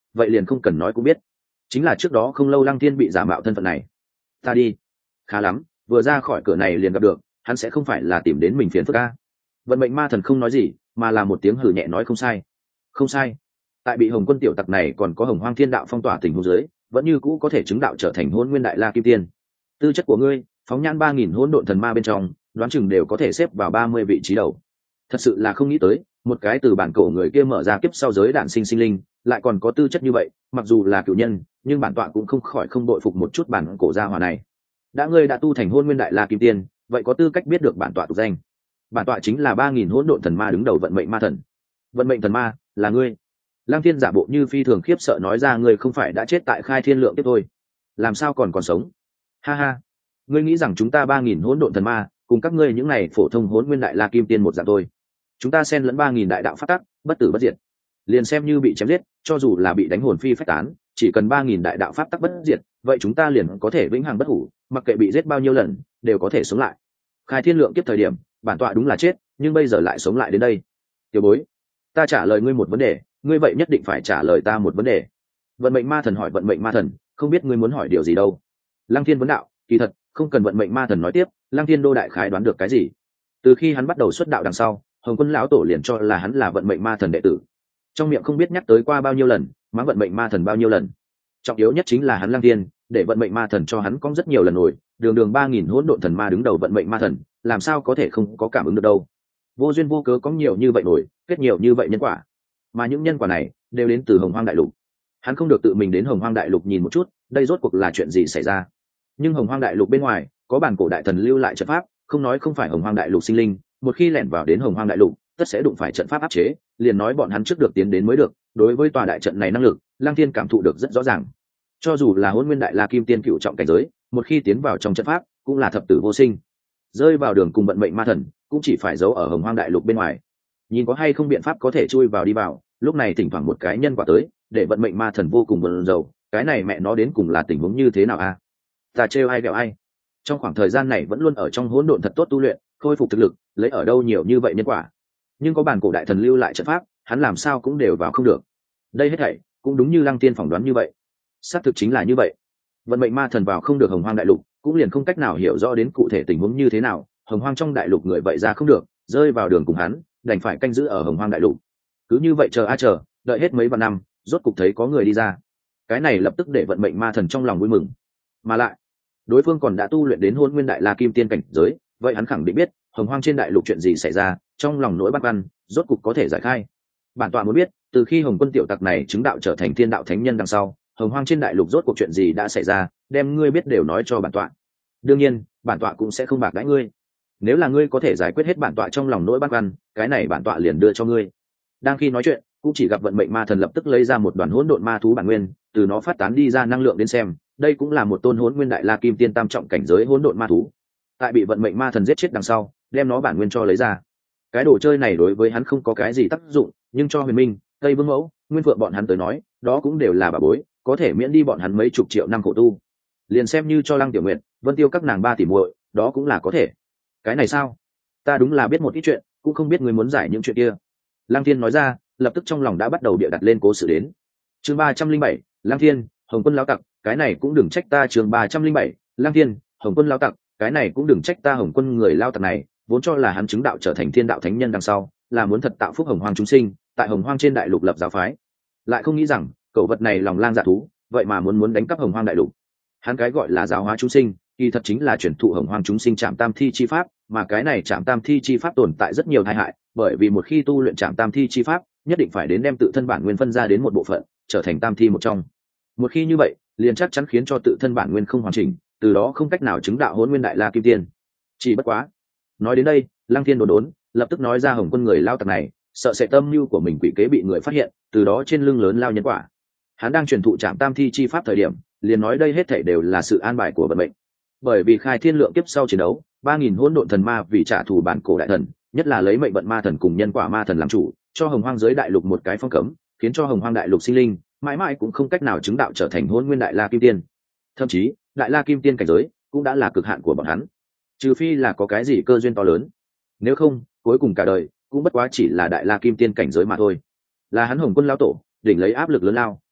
vậy liền không cần nói cũng biết, chính là trước đó không lâu Lăng Thiên bị giả mạo thân phận này. Ta đi. Khá lắm, vừa ra khỏi cửa này liền gặp được, hắn sẽ không phải là tìm đến mình phiền phức a. Vận mệnh ma thần không nói gì, mà là một tiếng hử nhẹ nói không sai. Không sai. Tại bị Hồng Quân tiểu tặc này còn có Hồng Hoang Thiên Đạo phong tỏa tình huống dưới, vẫn như cũ có thể chứng đạo trở thành Hỗn Nguyên Đại La Kim Tiên. Tư chất của ngươi, phóng nhãn 3000 hỗn độn thần ma bên trong, đoán chừng đều có thể xếp vào 30 vị trí đầu. Thật sự là không nghĩ tới, một cái từ bản cổ người kia mở ra kiếp sau giới đạn sinh sinh linh, lại còn có tư chất như vậy, mặc dù là cửu nhân, nhưng bản tọa cũng không khỏi không bội phục một chút bản cổ gia hỏa này. Đã ngươi đã tu thành Hỗn Nguyên Đại La Kim Tiên, vậy có tư cách biết được bản tọa tục danh. Bản tọa chính là 3000 hỗn độn thần ma đứng đầu vận mệnh ma thần. Vận mệnh thần ma, là ngươi. Lăng Thiên giả bộ như phi thường khiếp sợ nói ra, ngươi không phải đã chết tại Khai Thiên Lượng Kiếp thôi, làm sao còn sống? Ha ha, ngươi nghĩ rằng chúng ta 3000 hỗn độn thần ma cùng các ngươi những này phổ thông Hỗn Nguyên Đại La Kim Tiên một dạng thôi? Chúng ta xen lẫn 3000 đại đạo pháp tắc, bất tử bất diệt. Liền xem như bị chém giết, cho dù là bị đánh hồn phi phách tán, chỉ cần 3000 đại đạo pháp tắc bất diệt, vậy chúng ta liền có thể vĩnh hằng bất hủ, mặc kệ bị giết bao nhiêu lần, đều có thể sống lại. Khai Thiên Lượng Kiếp thời điểm, bản tọa đúng là chết, nhưng bây giờ lại sống lại đến đây. Tiểu bối, ta trả lời ngươi một vấn đề, ngươi vậy nhất định phải trả lời ta một vấn đề. Vận mệnh ma thần hỏi vận mệnh ma thần, không biết ngươi muốn hỏi điều gì đâu. Lăng Thiên vấn đạo, kỳ thật không cần vận mệnh ma thần nói tiếp, Lăng Thiên đô đại khái đoán được cái gì. Từ khi hắn bắt đầu xuất đạo đằng sau, Hồng Quân lão tổ liền cho là hắn là vận mệnh ma thần đệ tử, trong miệng không biết nhắc tới qua bao nhiêu lần, mắng vận mệnh ma thần bao nhiêu lần. Trọng yếu nhất chính là hắn Lăng Thiên để vận mệnh ma thần cho hắn có rất nhiều lần nổi, đường 3000 hỗn độn thần ma đứng đầu vận mệnh ma thần, làm sao có thể không có cảm ứng được đâu. Vô duyên vô cớ có nhiều như vậy nổi, kết nhiều như vậy nhân quả, mà những nhân quả này đều đến từ Hồng Hoang đại lục. Hắn không được tự mình đến Hồng Hoang đại lục nhìn một chút, đây rốt cuộc là chuyện gì xảy ra. Nhưng Hồng Hoang đại lục bên ngoài có bản cổ đại thần lưu lại trận pháp, không nói không phải Hồng Hoang đại lục sinh linh, một khi lẻn vào đến Hồng Hoang đại lục, tất sẽ đụng phải trận pháp áp chế, liền nói bọn hắn trước được tiến đến mới được. Đối với tòa đại trận này năng lực, Lăng Thiên cảm thụ được rất rõ ràng. Cho dù là Hỗn Nguyên Đại La Kim Tiên cựu trọng cảnh giới, một khi tiến vào trong trận pháp, cũng là thập tử vô sinh. Rơi vào đường cùng vận mệnh ma thần, cũng chỉ phải giấu ở Hồng Hoang đại lục bên ngoài, nhìn có hay không biện pháp có thể chui vào đi vào. Lúc này thỉnh thoảng một cái nhân quả tới, để vận mệnh ma thần vô cùng bận rộn. Cái này mẹ nó đến cùng là tình huống như thế nào a? Ta trêu ai ghẹo ai? Trong khoảng thời gian này vẫn luôn ở trong hỗn độn thật tốt tu luyện, khôi phục thực lực, lấy ở đâu nhiều như vậy nhân quả. Nhưng có bản cổ đại thần lưu lại trận pháp, hắn làm sao cũng đều vào không được. Đây hết thảy cũng đúng như Lăng Tiên phỏng đoán như vậy, xác thực chính là như vậy. Vận mệnh ma thần vào không được Hồng Hoang đại lục, cũng liền không cách nào hiểu rõ đến cụ thể tình huống như thế nào. Hồng Hoang trong đại lục người vậy ra không được, rơi vào đường cùng hắn, đành phải canh giữ ở Hồng Hoang đại lục. Cứ như vậy chờ a chờ, đợi hết mấy vạn năm, rốt cục thấy có người đi ra. Cái này lập tức để vận mệnh ma thần trong lòng vui mừng. Mà lại, đối phương còn đã tu luyện đến Hỗn Nguyên Đại La Kim Tiên cảnh giới, vậy hắn khẳng định biết Hồng Hoang trên đại lục chuyện gì xảy ra, trong lòng nỗi băn khoăn rốt cục có thể giải khai. Bản tọa muốn biết, từ khi Hồng Quân tiểu tặc này chứng đạo trở thành Thiên Đạo Thánh Nhân đằng sau, Hồng Hoang trên đại lục rốt cuộc chuyện gì đã xảy ra, đem ngươi biết đều nói cho bản tọa. Đương nhiên, bản tọa cũng sẽ không bạc đãi ngươi. Nếu là ngươi có thể giải quyết hết bản tọa trong lòng nỗi băn khoăn, cái này bản tọa liền đưa cho ngươi. Đang khi nói chuyện, cũng chỉ gặp vận mệnh ma thần lập tức lấy ra một đoàn hỗn độn ma thú bản nguyên, từ nó phát tán đi ra năng lượng đến xem, đây cũng là một tôn Hỗn Nguyên Đại La Kim Tiên tam trọng cảnh giới hỗn độn ma thú. Tại bị vận mệnh ma thần giết chết đằng sau, đem nó bản nguyên cho lấy ra. Cái đồ chơi này đối với hắn không có cái gì tác dụng, nhưng cho Huyền Minh, Tây Vương Mẫu, Nguyên Phượng bọn hắn tới nói, đó cũng đều là bà bối, có thể miễn đi bọn hắn mấy chục triệu năm khổ tu. Liền xem như cho Lăng Tiểu Nguyệt, Vân Tiêu các nàng 3 tỷ muội, đó cũng là có thể. Cái này sao? Ta đúng là biết một ít chuyện, cũng không biết ngươi muốn giải những chuyện kia. Lăng Thiên nói ra, lập tức trong lòng đã bắt đầu bịa đặt lên cố sự đến. Chương 307, Lăng Thiên, Hồng Quân lão tặc, cái này cũng đừng trách ta. Chương 307, Lăng Thiên, Hồng Quân lão tặc, cái này cũng đừng trách ta. Hồng Quân người lão tặc này, vốn cho là hắn chứng đạo trở thành Thiên Đạo Thánh Nhân đằng sau, là muốn thật tạo phúc Hồng Hoang chúng sinh, tại Hồng Hoang trên đại lục lập giáo phái. Lại không nghĩ rằng, cẩu vật này lòng lang dạ thú, vậy mà muốn đánh cắp Hồng Hoang đại lục. Hắn cái gọi là giáo hóa chúng sinh, kỳ thật chính là truyền thụ Hồng Hoang chúng sinh Trảm Tam Thi chi pháp, mà cái này Trảm Tam Thi chi pháp tồn tại rất nhiều tai hại, bởi vì một khi tu luyện Trảm Tam Thi chi pháp, nhất định phải đến đem tự thân bản nguyên phân ra đến một bộ phận, trở thành tam thi một trong. Một khi như vậy, liền chắc chắn khiến cho tự thân bản nguyên không hoàn chỉnh, từ đó không cách nào chứng đạo Hỗn Nguyên Đại La Kim Tiên. Chỉ bất quá, nói đến đây, Lăng Thiên đốn, lập tức nói ra Hồng Quân người lao tặc này, sợ sẽ tâm mưu của mình quỷ kế bị người phát hiện, từ đó trên lưng lớn lao nhân quả. Hắn đang truyền thụ Trảm Tam Thi chi pháp thời điểm, liền nói đây hết thảy đều là sự an bài của vận mệnh. Bởi vì Khai Thiên Lượng Kiếp sau chiến đấu, 3000 hỗn độn thần ma vì trả thù bản cổ đại thần, nhất là lấy mệnh vận ma thần cùng nhân quả ma thần làm chủ, cho Hồng Hoang giới đại lục một cái phong cấm, khiến cho Hồng Hoang đại lục sinh linh mãi mãi cũng không cách nào chứng đạo trở thành Hỗn Nguyên Đại La Kim Tiên. Thậm chí, Đại La Kim Tiên cảnh giới cũng đã là cực hạn của bọn hắn, trừ phi là có cái gì cơ duyên to lớn. Nếu không, cuối cùng cả đời cũng bất quá chỉ là Đại La Kim Tiên cảnh giới mà thôi. Là hắn Hồng Quân lão tổ, đỉnh lấy áp lực lớn lao,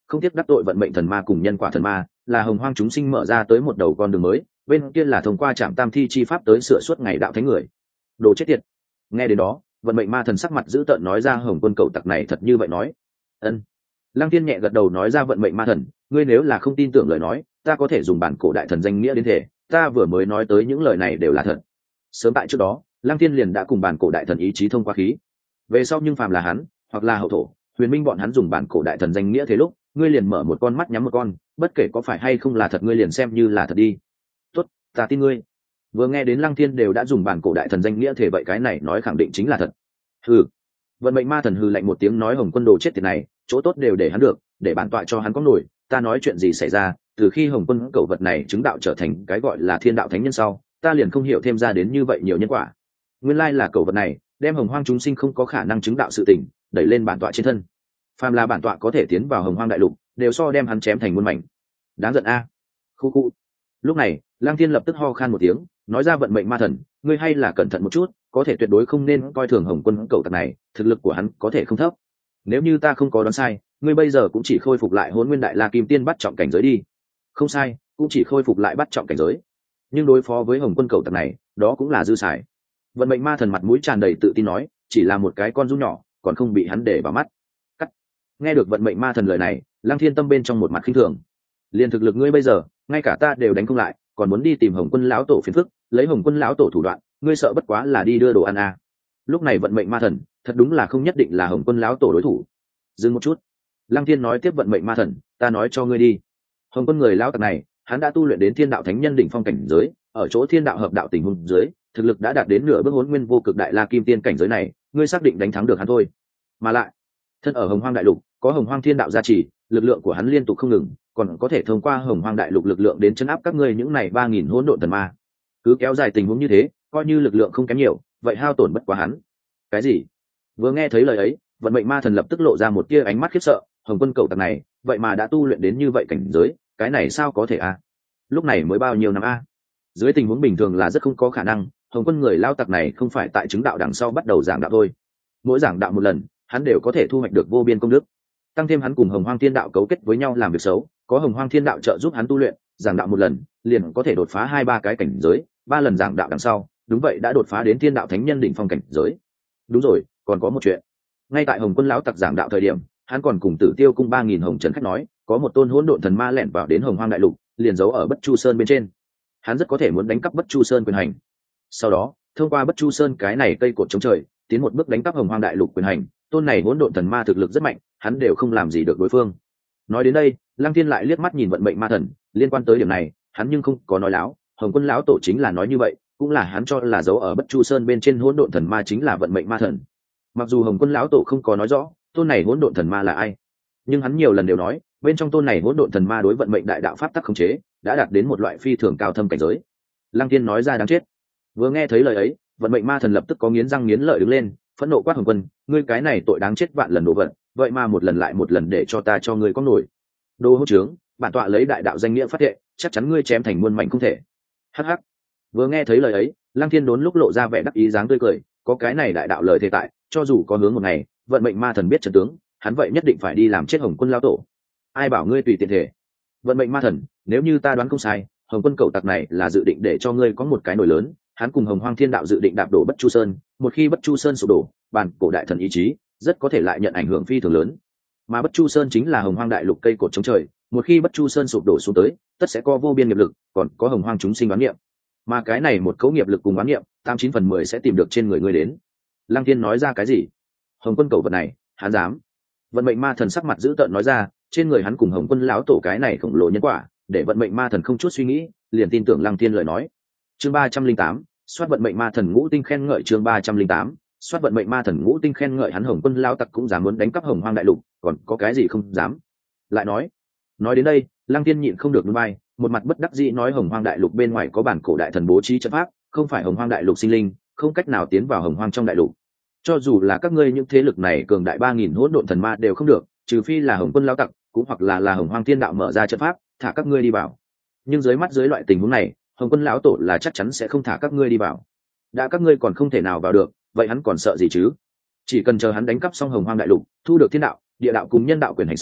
không tiếc đắc tội vận mệnh thần ma cùng nhân quả thần ma, là hồng hoang chúng sinh mở ra tới một đầu con đường mới, bên kia là thông qua trạm tam thi chi pháp tới sửa suốt ngày đạo thánh người. Đồ chết tiệt. Nghe đến đó, vận mệnh ma thần sắc mặt dữ tợn nói ra Hồng Quân cậu tặc này thật như vậy nói. Ân. Lăng Thiên nhẹ gật đầu nói ra vận mệnh ma thần, ngươi nếu là không tin tưởng lời nói, ta có thể dùng bản cổ đại thần danh nghĩa đến thể, ta vừa mới nói tới những lời này đều là thật. Sớm tại trước đó, Lăng Thiên liền đã cùng bản cổ đại thần ý chí thông qua khí. Về sau nhưng phàm là hắn, hoặc là hậu thổ, huyền minh bọn hắn dùng bản cổ đại thần danh nghĩa thế lúc, ngươi liền mở một con mắt nhắm một con, bất kể có phải hay không là thật ngươi liền xem như là thật đi. Tốt, ta tin ngươi. Vừa nghe đến Lăng Thiên đều đã dùng bản cổ đại thần danh nghĩa thể vậy cái này nói khẳng định chính là thật. Hừ. Vận mệnh ma thần hừ lạnh một tiếng nói Hồng Quân đồ chết tiệt này, chỗ tốt đều để hắn được, để bản tọa cho hắn có nổi, ta nói chuyện gì xảy ra, từ khi Hồng Quân cậu vật này chứng đạo trở thành cái gọi là thiên đạo thánh nhân sau, ta liền không hiểu thêm ra đến như vậy nhiều nhân quả. Nguyên lai là cậu vật này, đem hồng hoang chúng sinh không có khả năng chứng đạo sự tình, đẩy lên bản tọa trên thân. Phàm là bản tọa có thể tiến vào hồng hoang đại lục, đều so đem hắn chém thành muôn mảnh. Đáng giận a. Khu khu. Lúc này, Lang Thiên lập tức ho khan một tiếng, nói ra vận mệnh ma thần, ngươi hay là cẩn thận một chút, có thể tuyệt đối không nên coi thường Hồng Quân cậu tặc này, thực lực của hắn có thể không thấp. Nếu như ta không có đoán sai, ngươi bây giờ cũng chỉ khôi phục lại Hỗn Nguyên Đại La Kim Tiên bắt trọng cảnh giới đi. Không sai, cũng chỉ khôi phục lại bắt trọng cảnh giới. Nhưng đối phó với Hồng Quân cậu tặc này, đó cũng là dư xài. Vận mệnh ma thần mặt mũi tràn đầy tự tin nói, chỉ là một cái con run nhỏ, còn không bị hắn để vào mắt. Cắt. Nghe được vận mệnh ma thần lời này, Lăng Thiên tâm bên trong một mặt khinh thường. Liên thực lực ngươi bây giờ, ngay cả ta đều đánh không lại, còn muốn đi tìm Hồng Quân lão tổ phiền phức, lấy Hồng Quân lão tổ thủ đoạn, ngươi sợ bất quá là đi đưa đồ ăn à. Lúc này vận mệnh ma thần, thật đúng là không nhất định là Hồng Quân lão tổ đối thủ. Dừng một chút. Lăng Thiên nói tiếp vận mệnh ma thần, ta nói cho ngươi đi. Hồng Quân người lão tặc này, hắn đã tu luyện đến thiên đạo thánh nhân đỉnh phong cảnh giới, ở chỗ thiên đạo hợp đạo tình huống dưới, thực lực đã đạt đến nửa bước Hỗn Nguyên vô cực đại la kim tiên cảnh giới này, ngươi xác định đánh thắng được hắn thôi. Mà lại, thân ở Hồng Hoang đại lục, có Hồng Hoang thiên đạo gia trì, lực lượng của hắn liên tục không ngừng, còn có thể thông qua Hồng Hoang đại lục lực lượng đến chấn áp các ngươi những này 3000 hỗn độn thần ma. Cứ kéo dài tình huống như thế, coi như lực lượng không kém nhiều, vậy hao tổn bất quá hắn. Cái gì? Vừa nghe thấy lời ấy, vận mệnh ma thần lập tức lộ ra một tia ánh mắt khiếp sợ, Hồng Quân cậu tặc này, vậy mà đã tu luyện đến như vậy cảnh giới, cái này sao có thể a? Lúc này mới bao nhiêu năm a? Dưới tình huống bình thường là rất không có khả năng, Hồng Quân người lao tặc này không phải tại chứng đạo đằng sau bắt đầu giảng đạo thôi. Mỗi giảng đạo một lần, hắn đều có thể thu hoạch được vô biên công đức. Tăng thêm hắn cùng Hồng Hoang Thiên Đạo cấu kết với nhau làm việc xấu, có Hồng Hoang Thiên Đạo trợ giúp hắn tu luyện, giảng đạo một lần, liền có thể đột phá 2-3 cái cảnh giới, 3 lần giảng đạo đằng sau, đúng vậy đã đột phá đến Thiên Đạo Thánh Nhân đỉnh phong cảnh giới. Đúng rồi, còn có một chuyện. Ngay tại Hồng Quân lão tặc giảng đạo thời điểm, hắn còn cùng Tử Tiêu cung 3000 hồng trần khách nói, có một tôn hỗn độn thần ma lẻn vào đến Hồng Hoang đại lục, liền giấu ở Bất Chu Sơn bên trên. Hắn rất có thể muốn đánh cắp Bất Chu Sơn quyền hành. Sau đó, thông qua Bất Chu Sơn cái này cây cột chống trời, tiến một bước đánh cắp Hồng Hoang đại lục quyền hành, tôn này hỗn độn thần ma thực lực rất mạnh, hắn đều không làm gì được đối phương. Nói đến đây, Lăng Thiên lại liếc mắt nhìn vận mệnh ma thần, liên quan tới điểm này, hắn nhưng không có nói láo, Hồng Quân lão tổ chính là nói như vậy, cũng là hắn cho là giấu ở Bất Chu Sơn bên trên hỗn độn thần ma chính là vận mệnh ma thần. Mặc dù Hồng Quân lão tổ không có nói rõ, tôn này hỗn độn thần ma là ai, nhưng hắn nhiều lần đều nói, bên trong tôn này hỗn độn thần ma đối vận mệnh đại đạo pháp tắc khống chế, đã đạt đến một loại phi thường cao thâm cảnh giới. Lăng Thiên nói ra đáng chết. Vừa nghe thấy lời ấy, vận mệnh ma thần lập tức có nghiến răng nghiến lợi đứng lên, phẫn nộ quát Hồng Quân, ngươi cái này tội đáng chết vạn lần đồ vật, vậy mà một lần lại một lần để cho ta cho ngươi có nổi. Đồ hỗn trướng, bản tọa lấy đại đạo danh nghĩa phát thệ, chắc chắn ngươi chém thành muôn mảnh không thể. Hắc hắc. Vừa nghe thấy lời ấy, Lăng Thiên đốn lúc lộ ra vẻ đắc ý dáng tươi cười, có cái này đại đạo lời thề tại, cho dù có hướng một ngày, vận mệnh ma thần biết trận tướng, hắn vậy nhất định phải đi làm chết Hồng Quân lão tổ. Ai bảo ngươi tùy tiện thể? Vận mệnh ma thần, nếu như ta đoán không sai, Hồng Quân cậu tặc này là dự định để cho ngươi có một cái nổi lớn, hắn cùng Hồng Hoang Thiên Đạo dự định đạp đổ Bất Chu Sơn, một khi Bất Chu Sơn sụp đổ, bản cổ đại thần ý chí rất có thể lại nhận ảnh hưởng phi thường lớn. Mà Bất Chu Sơn chính là Hồng Hoang đại lục cây cột chống trời, một khi Bất Chu Sơn sụp đổ xuống tới, tất sẽ có vô biên nghiệp lực, còn có Hồng Hoang chúng sinh đoán niệm. Mà cái này một cấu nghiệp lực cùng đoán niệm, 89/10 sẽ tìm được trên người ngươi đến. Lăng Thiên nói ra cái gì? Hồng Quân cậu vật này, hắn dám? Vận mệnh ma thần sắc mặt dữ tợn nói ra, trên người hắn cùng Hồng Quân lão tổ cái này khổng lồ nhân quả, để vận mệnh ma thần không chút suy nghĩ, liền tin tưởng Lăng Thiên lời nói. Chương 308, soát vận mệnh ma thần ngũ tinh khen ngợi. Chương 308, soát vận mệnh ma thần ngũ tinh khen ngợi. Hắn Hồng Quân lão tặc cũng dám muốn đánh cắp Hồng Hoang đại lục, còn có cái gì không dám? Lại nói đến đây, Lăng Thiên nhịn không được núi bay, một mặt bất đắc dĩ nói Hồng Hoang đại lục bên ngoài có bản cổ đại thần bố trí trận pháp, không phải Hồng Hoang đại lục sinh linh, không cách nào tiến vào Hồng Hoang trong đại lục. Cho dù là các ngươi những thế lực này cường đại 3000 hỗn độn thần ma đều không được, trừ phi là Hồng Quân lão tặc, cũng hoặc là Hồng Hoang Thiên Đạo mở ra trận pháp, thả các ngươi đi vào. Nhưng dưới mắt dưới loại tình huống này, Hồng Quân lão tổ là chắc chắn sẽ không thả các ngươi đi vào. Đã các ngươi còn không thể nào vào được, vậy hắn còn sợ gì chứ? Chỉ cần chờ hắn đánh cắp xong Hồng Hoang đại lục, thu được Thiên Đạo, Địa Đạo cùng Nhân Đạo quyền hành sau,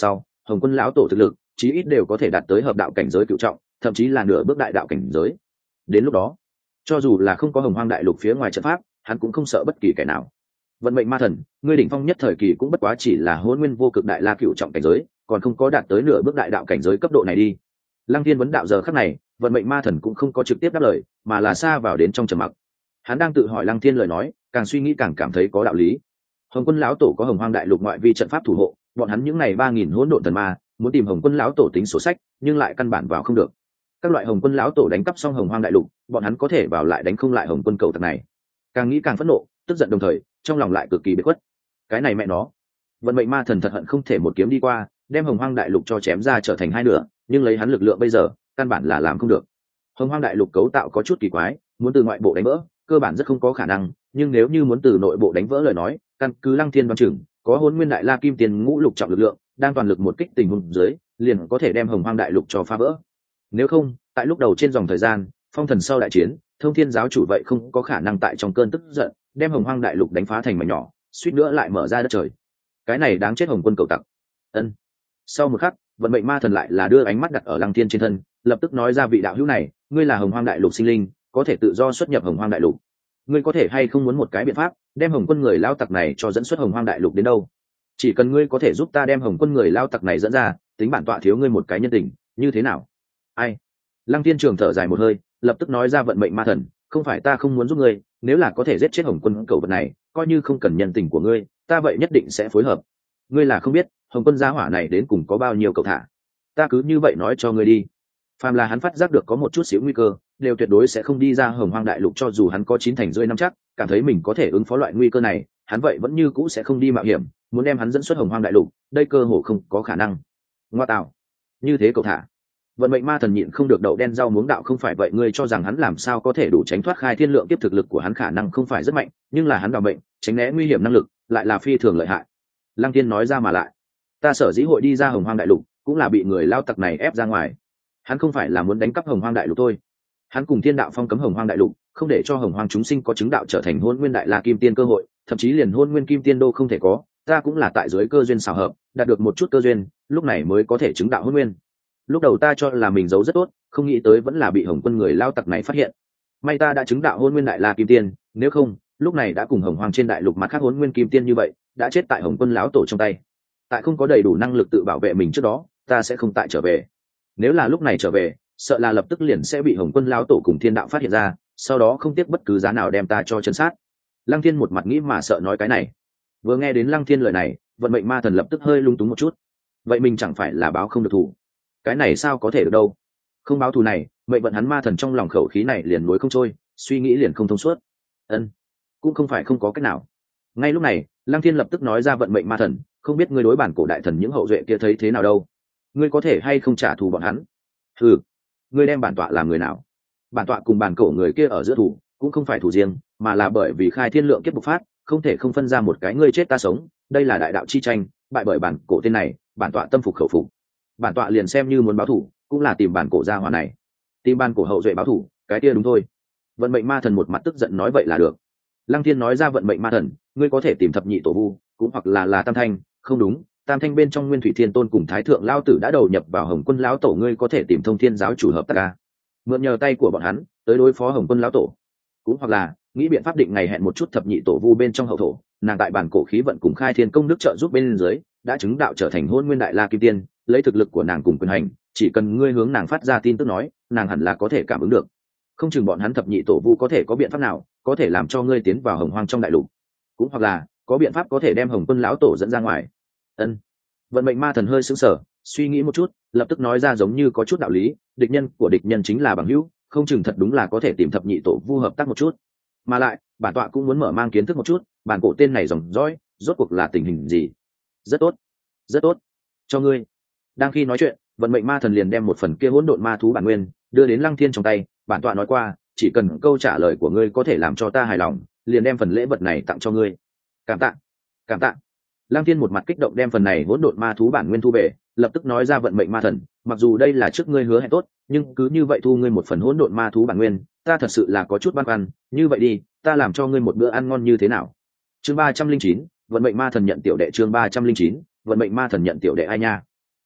hồng quân lão tổ thực lực chí ít đều có thể đạt tới hợp đạo cảnh giới cựu trọng, thậm chí là nửa bước đại đạo cảnh giới. Đến lúc đó, cho dù là không có hồng hoang đại lục phía ngoài trận pháp, hắn cũng không sợ bất kỳ kẻ nào. Vận mệnh ma thần, ngươi đỉnh phong nhất thời kỳ cũng bất quá chỉ là hôn nguyên vô cực đại la cựu trọng cảnh giới, còn không có đạt tới nửa bước đại đạo cảnh giới cấp độ này đi. Lăng Thiên vấn đạo giờ khắc này, vận mệnh ma thần cũng không có trực tiếp đáp lời, mà là xa vào đến trong trầm mặc. Hắn đang tự hỏi Lăng Thiên lời nói, càng suy nghĩ càng cảm thấy có đạo lý. Hồng quân lão tổ có hồng hoang đại lục ngoại vi trận pháp thủ hộ, bọn hắn những này 3000 hỗn độn thần ma muốn tìm hồng quân lão tổ tính sổ sách, nhưng lại căn bản vào không được. Các loại hồng quân lão tổ đánh cắp xong hồng hoang đại lục, bọn hắn có thể vào lại đánh không lại hồng quân cầu tặc này. Càng nghĩ càng phẫn nộ, tức giận đồng thời, trong lòng lại cực kỳ bế khuất. Cái này mẹ nó, vận mệnh ma thần thật hận không thể một kiếm đi qua, đem hồng hoang đại lục cho chém ra trở thành hai nửa, nhưng lấy hắn lực lượng bây giờ, căn bản là làm không được. Hồng hoang đại lục cấu tạo có chút kỳ quái, muốn từ ngoại bộ đánh vỡ, cơ bản rất không có khả năng, nhưng nếu như muốn từ nội bộ đánh vỡ lời nói, căn cứ Lăng Thiên đoán chừng, có Hỗn Nguyên Đại La Kim Tiền ngũ lục trọng lực lượng, đang toàn lực một kích tình huống dưới, liền có thể đem hồng hoang đại lục cho phá vỡ. Nếu không, tại lúc đầu trên dòng thời gian, phong thần sau đại chiến, Thông Thiên giáo chủ vậy không có khả năng tại trong cơn tức giận, đem hồng hoang đại lục đánh phá thành mảnh nhỏ, suýt nữa lại mở ra đất trời. Cái này đáng chết hồng quân cầu tặc. Ân. Sau một khắc, vận mệnh ma thần lại là đưa ánh mắt đặt ở Lăng Thiên trên thân, lập tức nói ra vị đạo hữu này, ngươi là hồng hoang đại lục sinh linh, có thể tự do xuất nhập hồng hoang đại lục. Ngươi có thể hay không muốn một cái biện pháp, đem hồng quân người lao tặc này cho dẫn xuất hồng hoang đại lục đến đâu? Chỉ cần ngươi có thể giúp ta đem hồng quân người lao tặc này dẫn ra, tính bản tọa thiếu ngươi một cái nhân tình, như thế nào? Ai? Lăng Thiên trường thở dài một hơi, lập tức nói ra vận mệnh ma thần, không phải ta không muốn giúp ngươi, nếu là có thể giết chết hồng quân cầu vật này, coi như không cần nhân tình của ngươi, ta vậy nhất định sẽ phối hợp. Ngươi là không biết, hồng quân gia hỏa này đến cùng có bao nhiêu cầu thả, ta cứ như vậy nói cho ngươi đi. Phàm là hắn phát giác được có một chút xíu nguy cơ, đều tuyệt đối sẽ không đi ra hồng hoang đại lục, cho dù hắn có 9/10 năm chắc, cảm thấy mình có thể ứng phó loại nguy cơ này, hắn vậy vẫn như cũ sẽ không đi mạo hiểm, muốn đem hắn dẫn xuất hồng hoang đại lục, đây cơ hồ không có khả năng. Ngoa tạo, như thế cậu thả. Vận mệnh ma thần nhịn không được đậu đen rau muống đạo, không phải vậy ngươi cho rằng hắn làm sao có thể đủ tránh thoát khai thiên lượng tiếp, thực lực của hắn khả năng không phải rất mạnh, nhưng là hắn đào mệnh, tránh né nguy hiểm năng lực lại là phi thường lợi hại. Lăng Thiên nói ra mà lại, ta sở dĩ hội đi ra hồng hoang đại lục, cũng là bị người lao tặc này ép ra ngoài. Hắn không phải là muốn đánh cắp hồng hoang đại lục thôi, hắn cùng thiên đạo phong cấm hồng hoang đại lục, không để cho hồng hoang chúng sinh có chứng đạo trở thành hôn nguyên đại la kim tiên cơ hội, thậm chí liền hôn nguyên kim tiên đô không thể có. Ta cũng là tại dưới cơ duyên xảo hợp, đạt được một chút cơ duyên, lúc này mới có thể chứng đạo hôn nguyên. Lúc đầu ta cho là mình giấu rất tốt, không nghĩ tới vẫn là bị hồng quân người lao tặc này phát hiện. May ta đã chứng đạo hôn nguyên đại la kim tiên, nếu không lúc này đã cùng hồng hoang trên đại lục mặt khác hôn nguyên kim tiên như vậy, đã chết tại hồng quân lão tổ trong tay. Tại không có đầy đủ năng lực tự bảo vệ mình trước đó, ta sẽ không tại trở về. Nếu là lúc này trở về, sợ là lập tức liền sẽ bị hồng quân lão tổ cùng thiên đạo phát hiện ra, sau đó không tiếc bất cứ giá nào đem ta cho chân sát. Lăng Thiên một mặt nghĩ mà sợ nói cái này. Vừa nghe đến Lăng Thiên lời này, vận mệnh ma thần lập tức hơi lung túng một chút. Vậy mình chẳng phải là báo không được thù? Cái này sao có thể được đâu? Không báo thù này, mệnh vận hắn ma thần trong lòng khẩu khí này liền nối không trôi, suy nghĩ liền không thông suốt. Ân, cũng không phải không có cách nào. Ngay lúc này, Lăng Thiên lập tức nói ra vận mệnh ma thần, không biết ngươi đối bản cổ đại thần những hậu duệ kia thấy thế nào đâu? Ngươi có thể hay không trả thù bọn hắn? Ừ, ngươi đem bản tọa làm người nào? Bản tọa cùng bản cổ người kia ở giữa thù, cũng không phải thù riêng, mà là bởi vì khai thiên lượng kiếp bộc phát, không thể không phân ra một cái ngươi chết ta sống, đây là đại đạo chi tranh, bại bởi bản cổ tên này, bản tọa tâm phục khẩu phục. Bản tọa liền xem như muốn báo thù, cũng là tìm bản cổ gia hỏa này, tìm bản cổ hậu duệ báo thù, cái kia đúng thôi. Vận mệnh ma thần một mặt tức giận nói vậy là được. Lăng Thiên nói ra vận mệnh ma thần, ngươi có thể tìm thập nhị tổ vu, cũng hoặc là tam thanh, không đúng, tam thanh bên trong Nguyên Thủy Thiên Tôn cùng Thái Thượng Lão Tử đã đầu nhập vào Hồng Quân lão tổ, ngươi có thể tìm Thông Thiên giáo chủ hợp tác ca, mượn nhờ tay của bọn hắn tới đối phó Hồng Quân lão tổ, cũng hoặc là nghĩ biện pháp định ngày hẹn một chút thập nhị tổ vu bên trong hậu thổ, nàng tại bản cổ khí vận cùng khai thiên công đức trợ giúp bên dưới, đã chứng đạo trở thành Hôn Nguyên Đại La Kim Tiên, lấy thực lực của nàng cùng quyền hành, chỉ cần ngươi hướng nàng phát ra tin tức nói, nàng hẳn là có thể cảm ứng được. Không chừng bọn hắn thập nhị tổ vu có thể có biện pháp nào, có thể làm cho ngươi tiến vào Hồng Hoang trong đại lục, cũng hoặc là có biện pháp có thể đem Hồng Quân lão tổ dẫn ra ngoài. Ân. Vận mệnh ma thần hơi sững sờ, suy nghĩ một chút, lập tức nói ra giống như có chút đạo lý, địch nhân của địch nhân chính là bằng hữu, không chừng thật đúng là có thể tìm thập nhị tổ vu hợp tác một chút. Mà lại, bản tọa cũng muốn mở mang kiến thức một chút, bản cổ tên này dòng dõi, rốt cuộc là tình hình gì. Rất tốt, rất tốt, cho ngươi. Đang khi nói chuyện, vận mệnh ma thần liền đem một phần kia hỗn độn ma thú bản nguyên đưa đến Lăng Thiên trong tay, bản tọa nói qua, chỉ cần câu trả lời của ngươi có thể làm cho ta hài lòng, liền đem phần lễ vật này tặng cho ngươi. Cảm tạ, cảm tạ. Lăng Thiên một mặt kích động đem phần này hỗn độn ma thú bản nguyên thu về, lập tức nói ra vận mệnh ma thần, mặc dù đây là trước ngươi hứa hẹn tốt, nhưng cứ như vậy thu ngươi một phần hỗn độn ma thú bản nguyên, ta thật sự là có chút băn khoăn, như vậy đi, ta làm cho ngươi một bữa ăn ngon như thế nào? Chương 309, vận mệnh ma thần nhận tiểu đệ, chương 309, vận mệnh ma thần nhận tiểu đệ ai nha.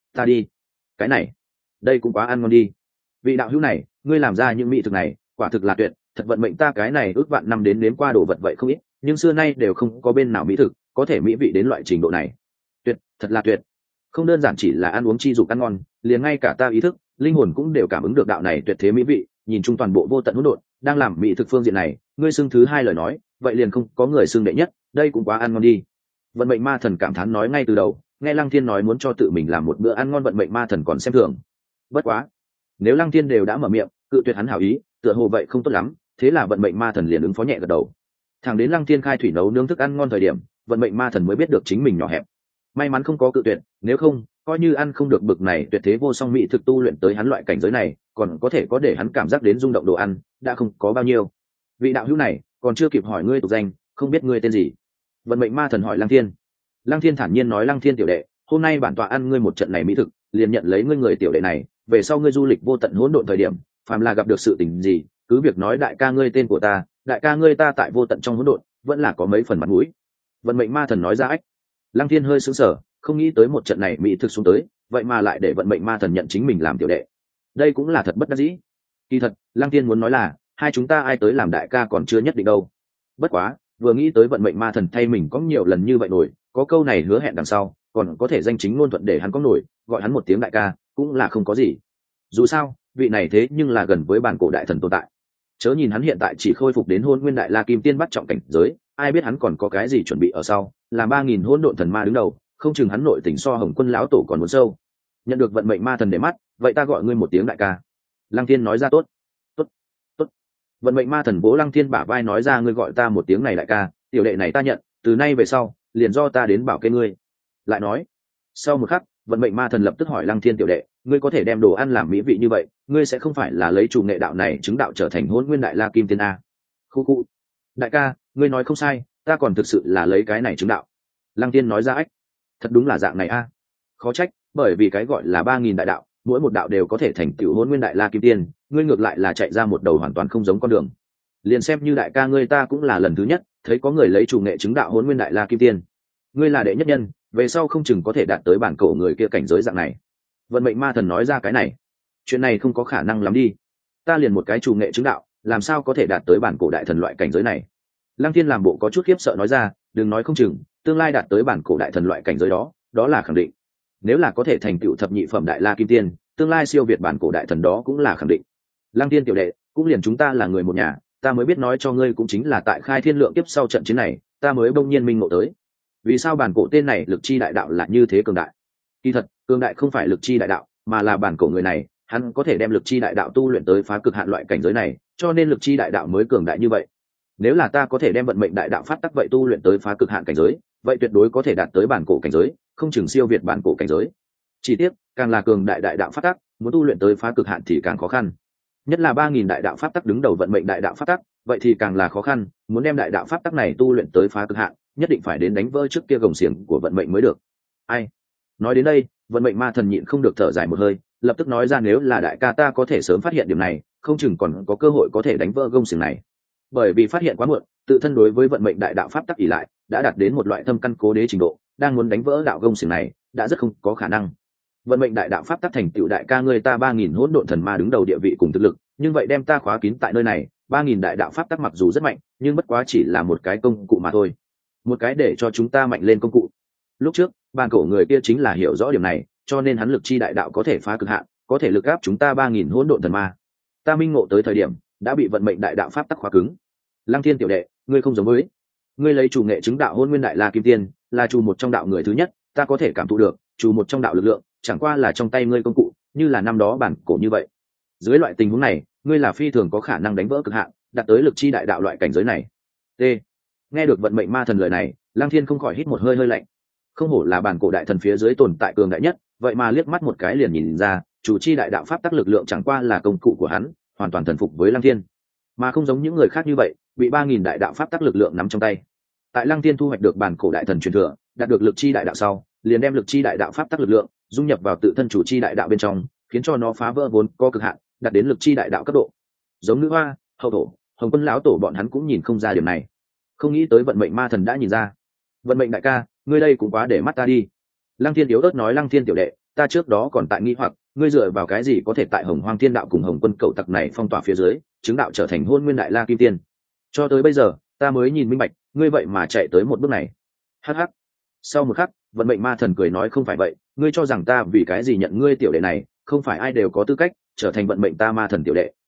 Ta đi. Cái này, đây cũng quá ăn ngon đi. Vị đạo hữu này, ngươi làm ra những mỹ thực này quả thực là tuyệt, thật vận mệnh ta cái này ước vạn năm đến nếm qua đồ vật vậy không ít, nhưng xưa nay đều không có bên nào mỹ thực có thể mỹ vị đến loại trình độ này. Tuyệt, thật là tuyệt. Không đơn giản chỉ là ăn uống chi dục ăn ngon, liền ngay cả ta ý thức linh hồn cũng đều cảm ứng được đạo này tuyệt thế mỹ vị. Nhìn chung toàn bộ vô tận hỗn độn đang làm mỹ thực phương diện này, ngươi xưng thứ hai lời nói vậy liền không có người xưng đệ nhất, đây cũng quá ăn ngon đi. Vận mệnh ma thần cảm thán nói ngay từ đầu, nghe Lăng Thiên nói muốn cho tự mình làm một bữa ăn ngon, vận mệnh ma thần còn xem thường. Bất quá, nếu Lăng Thiên đều đã mở miệng cự tuyệt hắn hảo ý, tựa hồ vậy không tốt lắm, thế là vận mệnh ma thần liền ứng phó nhẹ gật đầu. Thẳng đến Lăng Thiên khai thủy nấu nướng thức ăn ngon thời điểm, vận mệnh ma thần mới biết được chính mình nhỏ hẹp. May mắn không có cự tuyệt, nếu không coi như ăn không được bực này tuyệt thế vô song mỹ thực tu luyện tới hắn loại cảnh giới này, còn có thể có để hắn cảm giác đến rung động đồ ăn đã không có bao nhiêu. Vị đạo hữu này còn chưa kịp hỏi ngươi tục danh, không biết ngươi tên gì? Vận mệnh ma thần hỏi Lăng Thiên. Lăng Thiên thản nhiên nói, Lăng Thiên tiểu đệ, hôm nay bản tọa ăn ngươi một trận này mỹ thực, liền nhận lấy ngươi người tiểu đệ này, về sau ngươi du lịch vô tận hỗn độn thời điểm, phàm là gặp được sự tình gì, cứ việc nói đại ca ngươi tên của ta, đại ca ngươi ta tại vô tận trong hỗn độn vẫn là có mấy phần mặt mũi. Vận mệnh ma thần nói ra ách. Lăng Thiên hơi sững sờ, không nghĩ tới một trận này mỹ thực xuống tới, vậy mà lại để vận mệnh ma thần nhận chính mình làm tiểu đệ. Đây cũng là thật bất đắc dĩ. Kỳ thật, Lăng Thiên muốn nói là, hai chúng ta ai tới làm đại ca còn chưa nhất định đâu. Bất quá, vừa nghĩ tới vận mệnh ma thần thay mình có nhiều lần như vậy nổi, có câu này hứa hẹn đằng sau, còn có thể danh chính ngôn thuận để hắn có nổi, gọi hắn một tiếng đại ca, cũng là không có gì. Dù sao, vị này thế nhưng là gần với bản cổ đại thần tồn tại. Chớ nhìn hắn hiện tại chỉ khôi phục đến Hôn Nguyên Đại La Kim Tiên bắt trọng cảnh giới, ai biết hắn còn có cái gì chuẩn bị ở sau, là 3000 hỗn độn thần ma đứng đầu, không chừng hắn nội tình so Hồng Quân lão tổ còn muốn sâu. Nhận được vận mệnh ma thần để mắt, vậy ta gọi ngươi một tiếng đại ca. Lăng Thiên nói ra tốt. Tốt, tốt. Vận mệnh ma thần vỗ Lăng Thiên bả vai nói ra, ngươi gọi ta một tiếng này đại ca, tiểu đệ này ta nhận, từ nay về sau, liền do ta đến bảo kê ngươi. Lại nói, sau một khắc, vận mệnh ma thần lập tức hỏi Lăng Thiên tiểu đệ, ngươi có thể đem đồ ăn làm mỹ vị như vậy, ngươi sẽ không phải là lấy chủ nghệ đạo này chứng đạo trở thành Hôn Nguyên Đại La Kim Tiên a? Khu khu. Đại ca, ngươi nói không sai, ta còn thực sự là lấy cái này chứng đạo. Lăng Tiên nói ra ách. Thật đúng là dạng này a. Khó trách, bởi vì cái gọi là 3000 đại đạo, mỗi một đạo đều có thể thành tựu Hôn Nguyên Đại La Kim Tiên, ngươi ngược lại là chạy ra một đầu hoàn toàn không giống con đường. Liền xem như đại ca ngươi ta cũng là lần thứ nhất thấy có người lấy chủ nghệ chứng đạo Hôn Nguyên Đại La Kim Tiên. Ngươi là đệ nhất nhân, về sau không chừng có thể đạt tới bản cổ người kia cảnh giới dạng này. Vận mệnh ma thần nói ra cái này, chuyện này không có khả năng lắm đi, ta liền một cái chủ nghệ chứng đạo, làm sao có thể đạt tới bản cổ đại thần loại cảnh giới này? Lăng Thiên làm bộ có chút khiếp sợ nói ra, đừng nói không chừng, tương lai đạt tới bản cổ đại thần loại cảnh giới đó, đó là khẳng định. Nếu là có thể thành tựu thập nhị phẩm Đại La Kim Tiên, tương lai siêu việt bản cổ đại thần đó cũng là khẳng định. Lăng Thiên tiểu đệ, cũng liền chúng ta là người một nhà, ta mới biết nói cho ngươi, cũng chính là tại khai thiên lượng tiếp sau trận chiến này, ta mới bỗng nhiên minh ngộ tới, vì sao bản cổ tên này lực chi đại đạo là như thế cường đại. Kỳ thật, cường đại không phải lực chi đại đạo, mà là bản cổ người này, hắn có thể đem lực chi đại đạo tu luyện tới phá cực hạn loại cảnh giới này, cho nên lực chi đại đạo mới cường đại như vậy. Nếu là ta có thể đem vận mệnh đại đạo phát tắc vậy tu luyện tới phá cực hạn cảnh giới, vậy tuyệt đối có thể đạt tới bản cổ cảnh giới, không chừng siêu việt bản cổ cảnh giới. Chỉ tiếc, càng là cường đại đại đạo phát tắc, muốn tu luyện tới phá cực hạn thì càng khó khăn. Nhất là 3000 đại đạo pháp tắc đứng đầu vận mệnh đại đạo pháp tắc, vậy thì càng là khó khăn, muốn đem đại đạo pháp tắc này tu luyện tới phá cực hạn, nhất định phải đến đánh vỡ trước kia gồng xiềng của vận mệnh mới được. Ai? Nói đến đây, vận mệnh ma thần nhịn không được thở dài một hơi, lập tức nói ra, nếu là đại ca ta có thể sớm phát hiện điểm này, không chừng còn có cơ hội có thể đánh vỡ gông xiềng này. Bởi vì phát hiện quá muộn, tự thân đối với vận mệnh đại đạo pháp tắc ỷ lại, đã đạt đến một loại thâm căn cố đế trình độ, đang muốn đánh vỡ đạo gông xiềng này, đã rất không có khả năng. Vận mệnh đại đạo pháp tắc thành tựu đại ca ngươi ta 3000 hỗn độn thần ma đứng đầu địa vị cùng thực lực, nhưng vậy đem ta khóa kín tại nơi này, 3000 đại đạo pháp tắc mặc dù rất mạnh, nhưng bất quá chỉ là một cái công cụ mà thôi, một cái để cho chúng ta mạnh lên công cụ. Lúc trước, ban cổ người kia chính là hiểu rõ điểm này, cho nên hắn lực chi đại đạo có thể phá cực hạn, có thể lực áp chúng ta 3000 hỗn độn thần ma. Ta minh ngộ tới thời điểm, đã bị vận mệnh đại đạo pháp tắc khóa cứng. Lăng Thiên tiểu đệ, ngươi không giống với, ngươi lấy chủ nghệ chứng đạo Hôn Nguyên Đại La Kim Tiên, là chủ một trong đạo người thứ nhất, ta có thể cảm thụ được, chủ một trong đạo lực lượng, chẳng qua là trong tay ngươi công cụ, như là năm đó bản cổ như vậy. Dưới loại tình huống này, ngươi là phi thường có khả năng đánh vỡ cực hạn, đạt tới lực chi đại đạo loại cảnh giới này. T. Nghe được vận mệnh ma thần lời này, Lăng Thiên không khỏi hít một hơi hơi lạnh. Không hổ là bản cổ đại thần phía dưới tồn tại cường đại nhất, vậy mà liếc mắt một cái liền nhìn ra, chủ chi đại đạo pháp tắc lực lượng chẳng qua là công cụ của hắn, hoàn toàn thần phục với Lăng Thiên, mà không giống những người khác như vậy, bị 3000 đại đạo pháp tắc lực lượng nắm trong tay. Tại Lăng Thiên thu hoạch được bản cổ đại thần truyền thừa, đạt được lực chi đại đạo sau, liền đem lực chi đại đạo pháp tắc lực lượng dung nhập vào tự thân chủ chi đại đạo bên trong, khiến cho nó phá vỡ vốn có cực hạn, đạt đến lực chi đại đạo cấp độ. Giống Nữ Hoa, Hậu Thổ, Hồng Quân lão tổ bọn hắn cũng nhìn không ra điểm này, không nghĩ tới vận mệnh ma thần đã nhìn ra. Vận mệnh đại ca, ngươi đây cũng quá để mắt ta đi. Lăng Thiên yếu ớt nói, Lăng Thiên tiểu đệ, ta trước đó còn tại nghi hoặc ngươi dựa vào cái gì có thể tại Hồng Hoang Thiên Đạo cùng Hồng Quân Cẩu Tặc này phong tỏa phía dưới chứng đạo trở thành Hôn Nguyên Đại La Kim Tiên. Cho tới bây giờ ta mới nhìn minh bạch ngươi vậy mà chạy tới một bước này. Hắc hắc. Sau một khắc, vận mệnh ma thần cười nói không phải vậy, ngươi cho rằng ta vì cái gì nhận ngươi tiểu đệ này, không phải ai đều có tư cách trở thành vận mệnh ta ma thần tiểu đệ.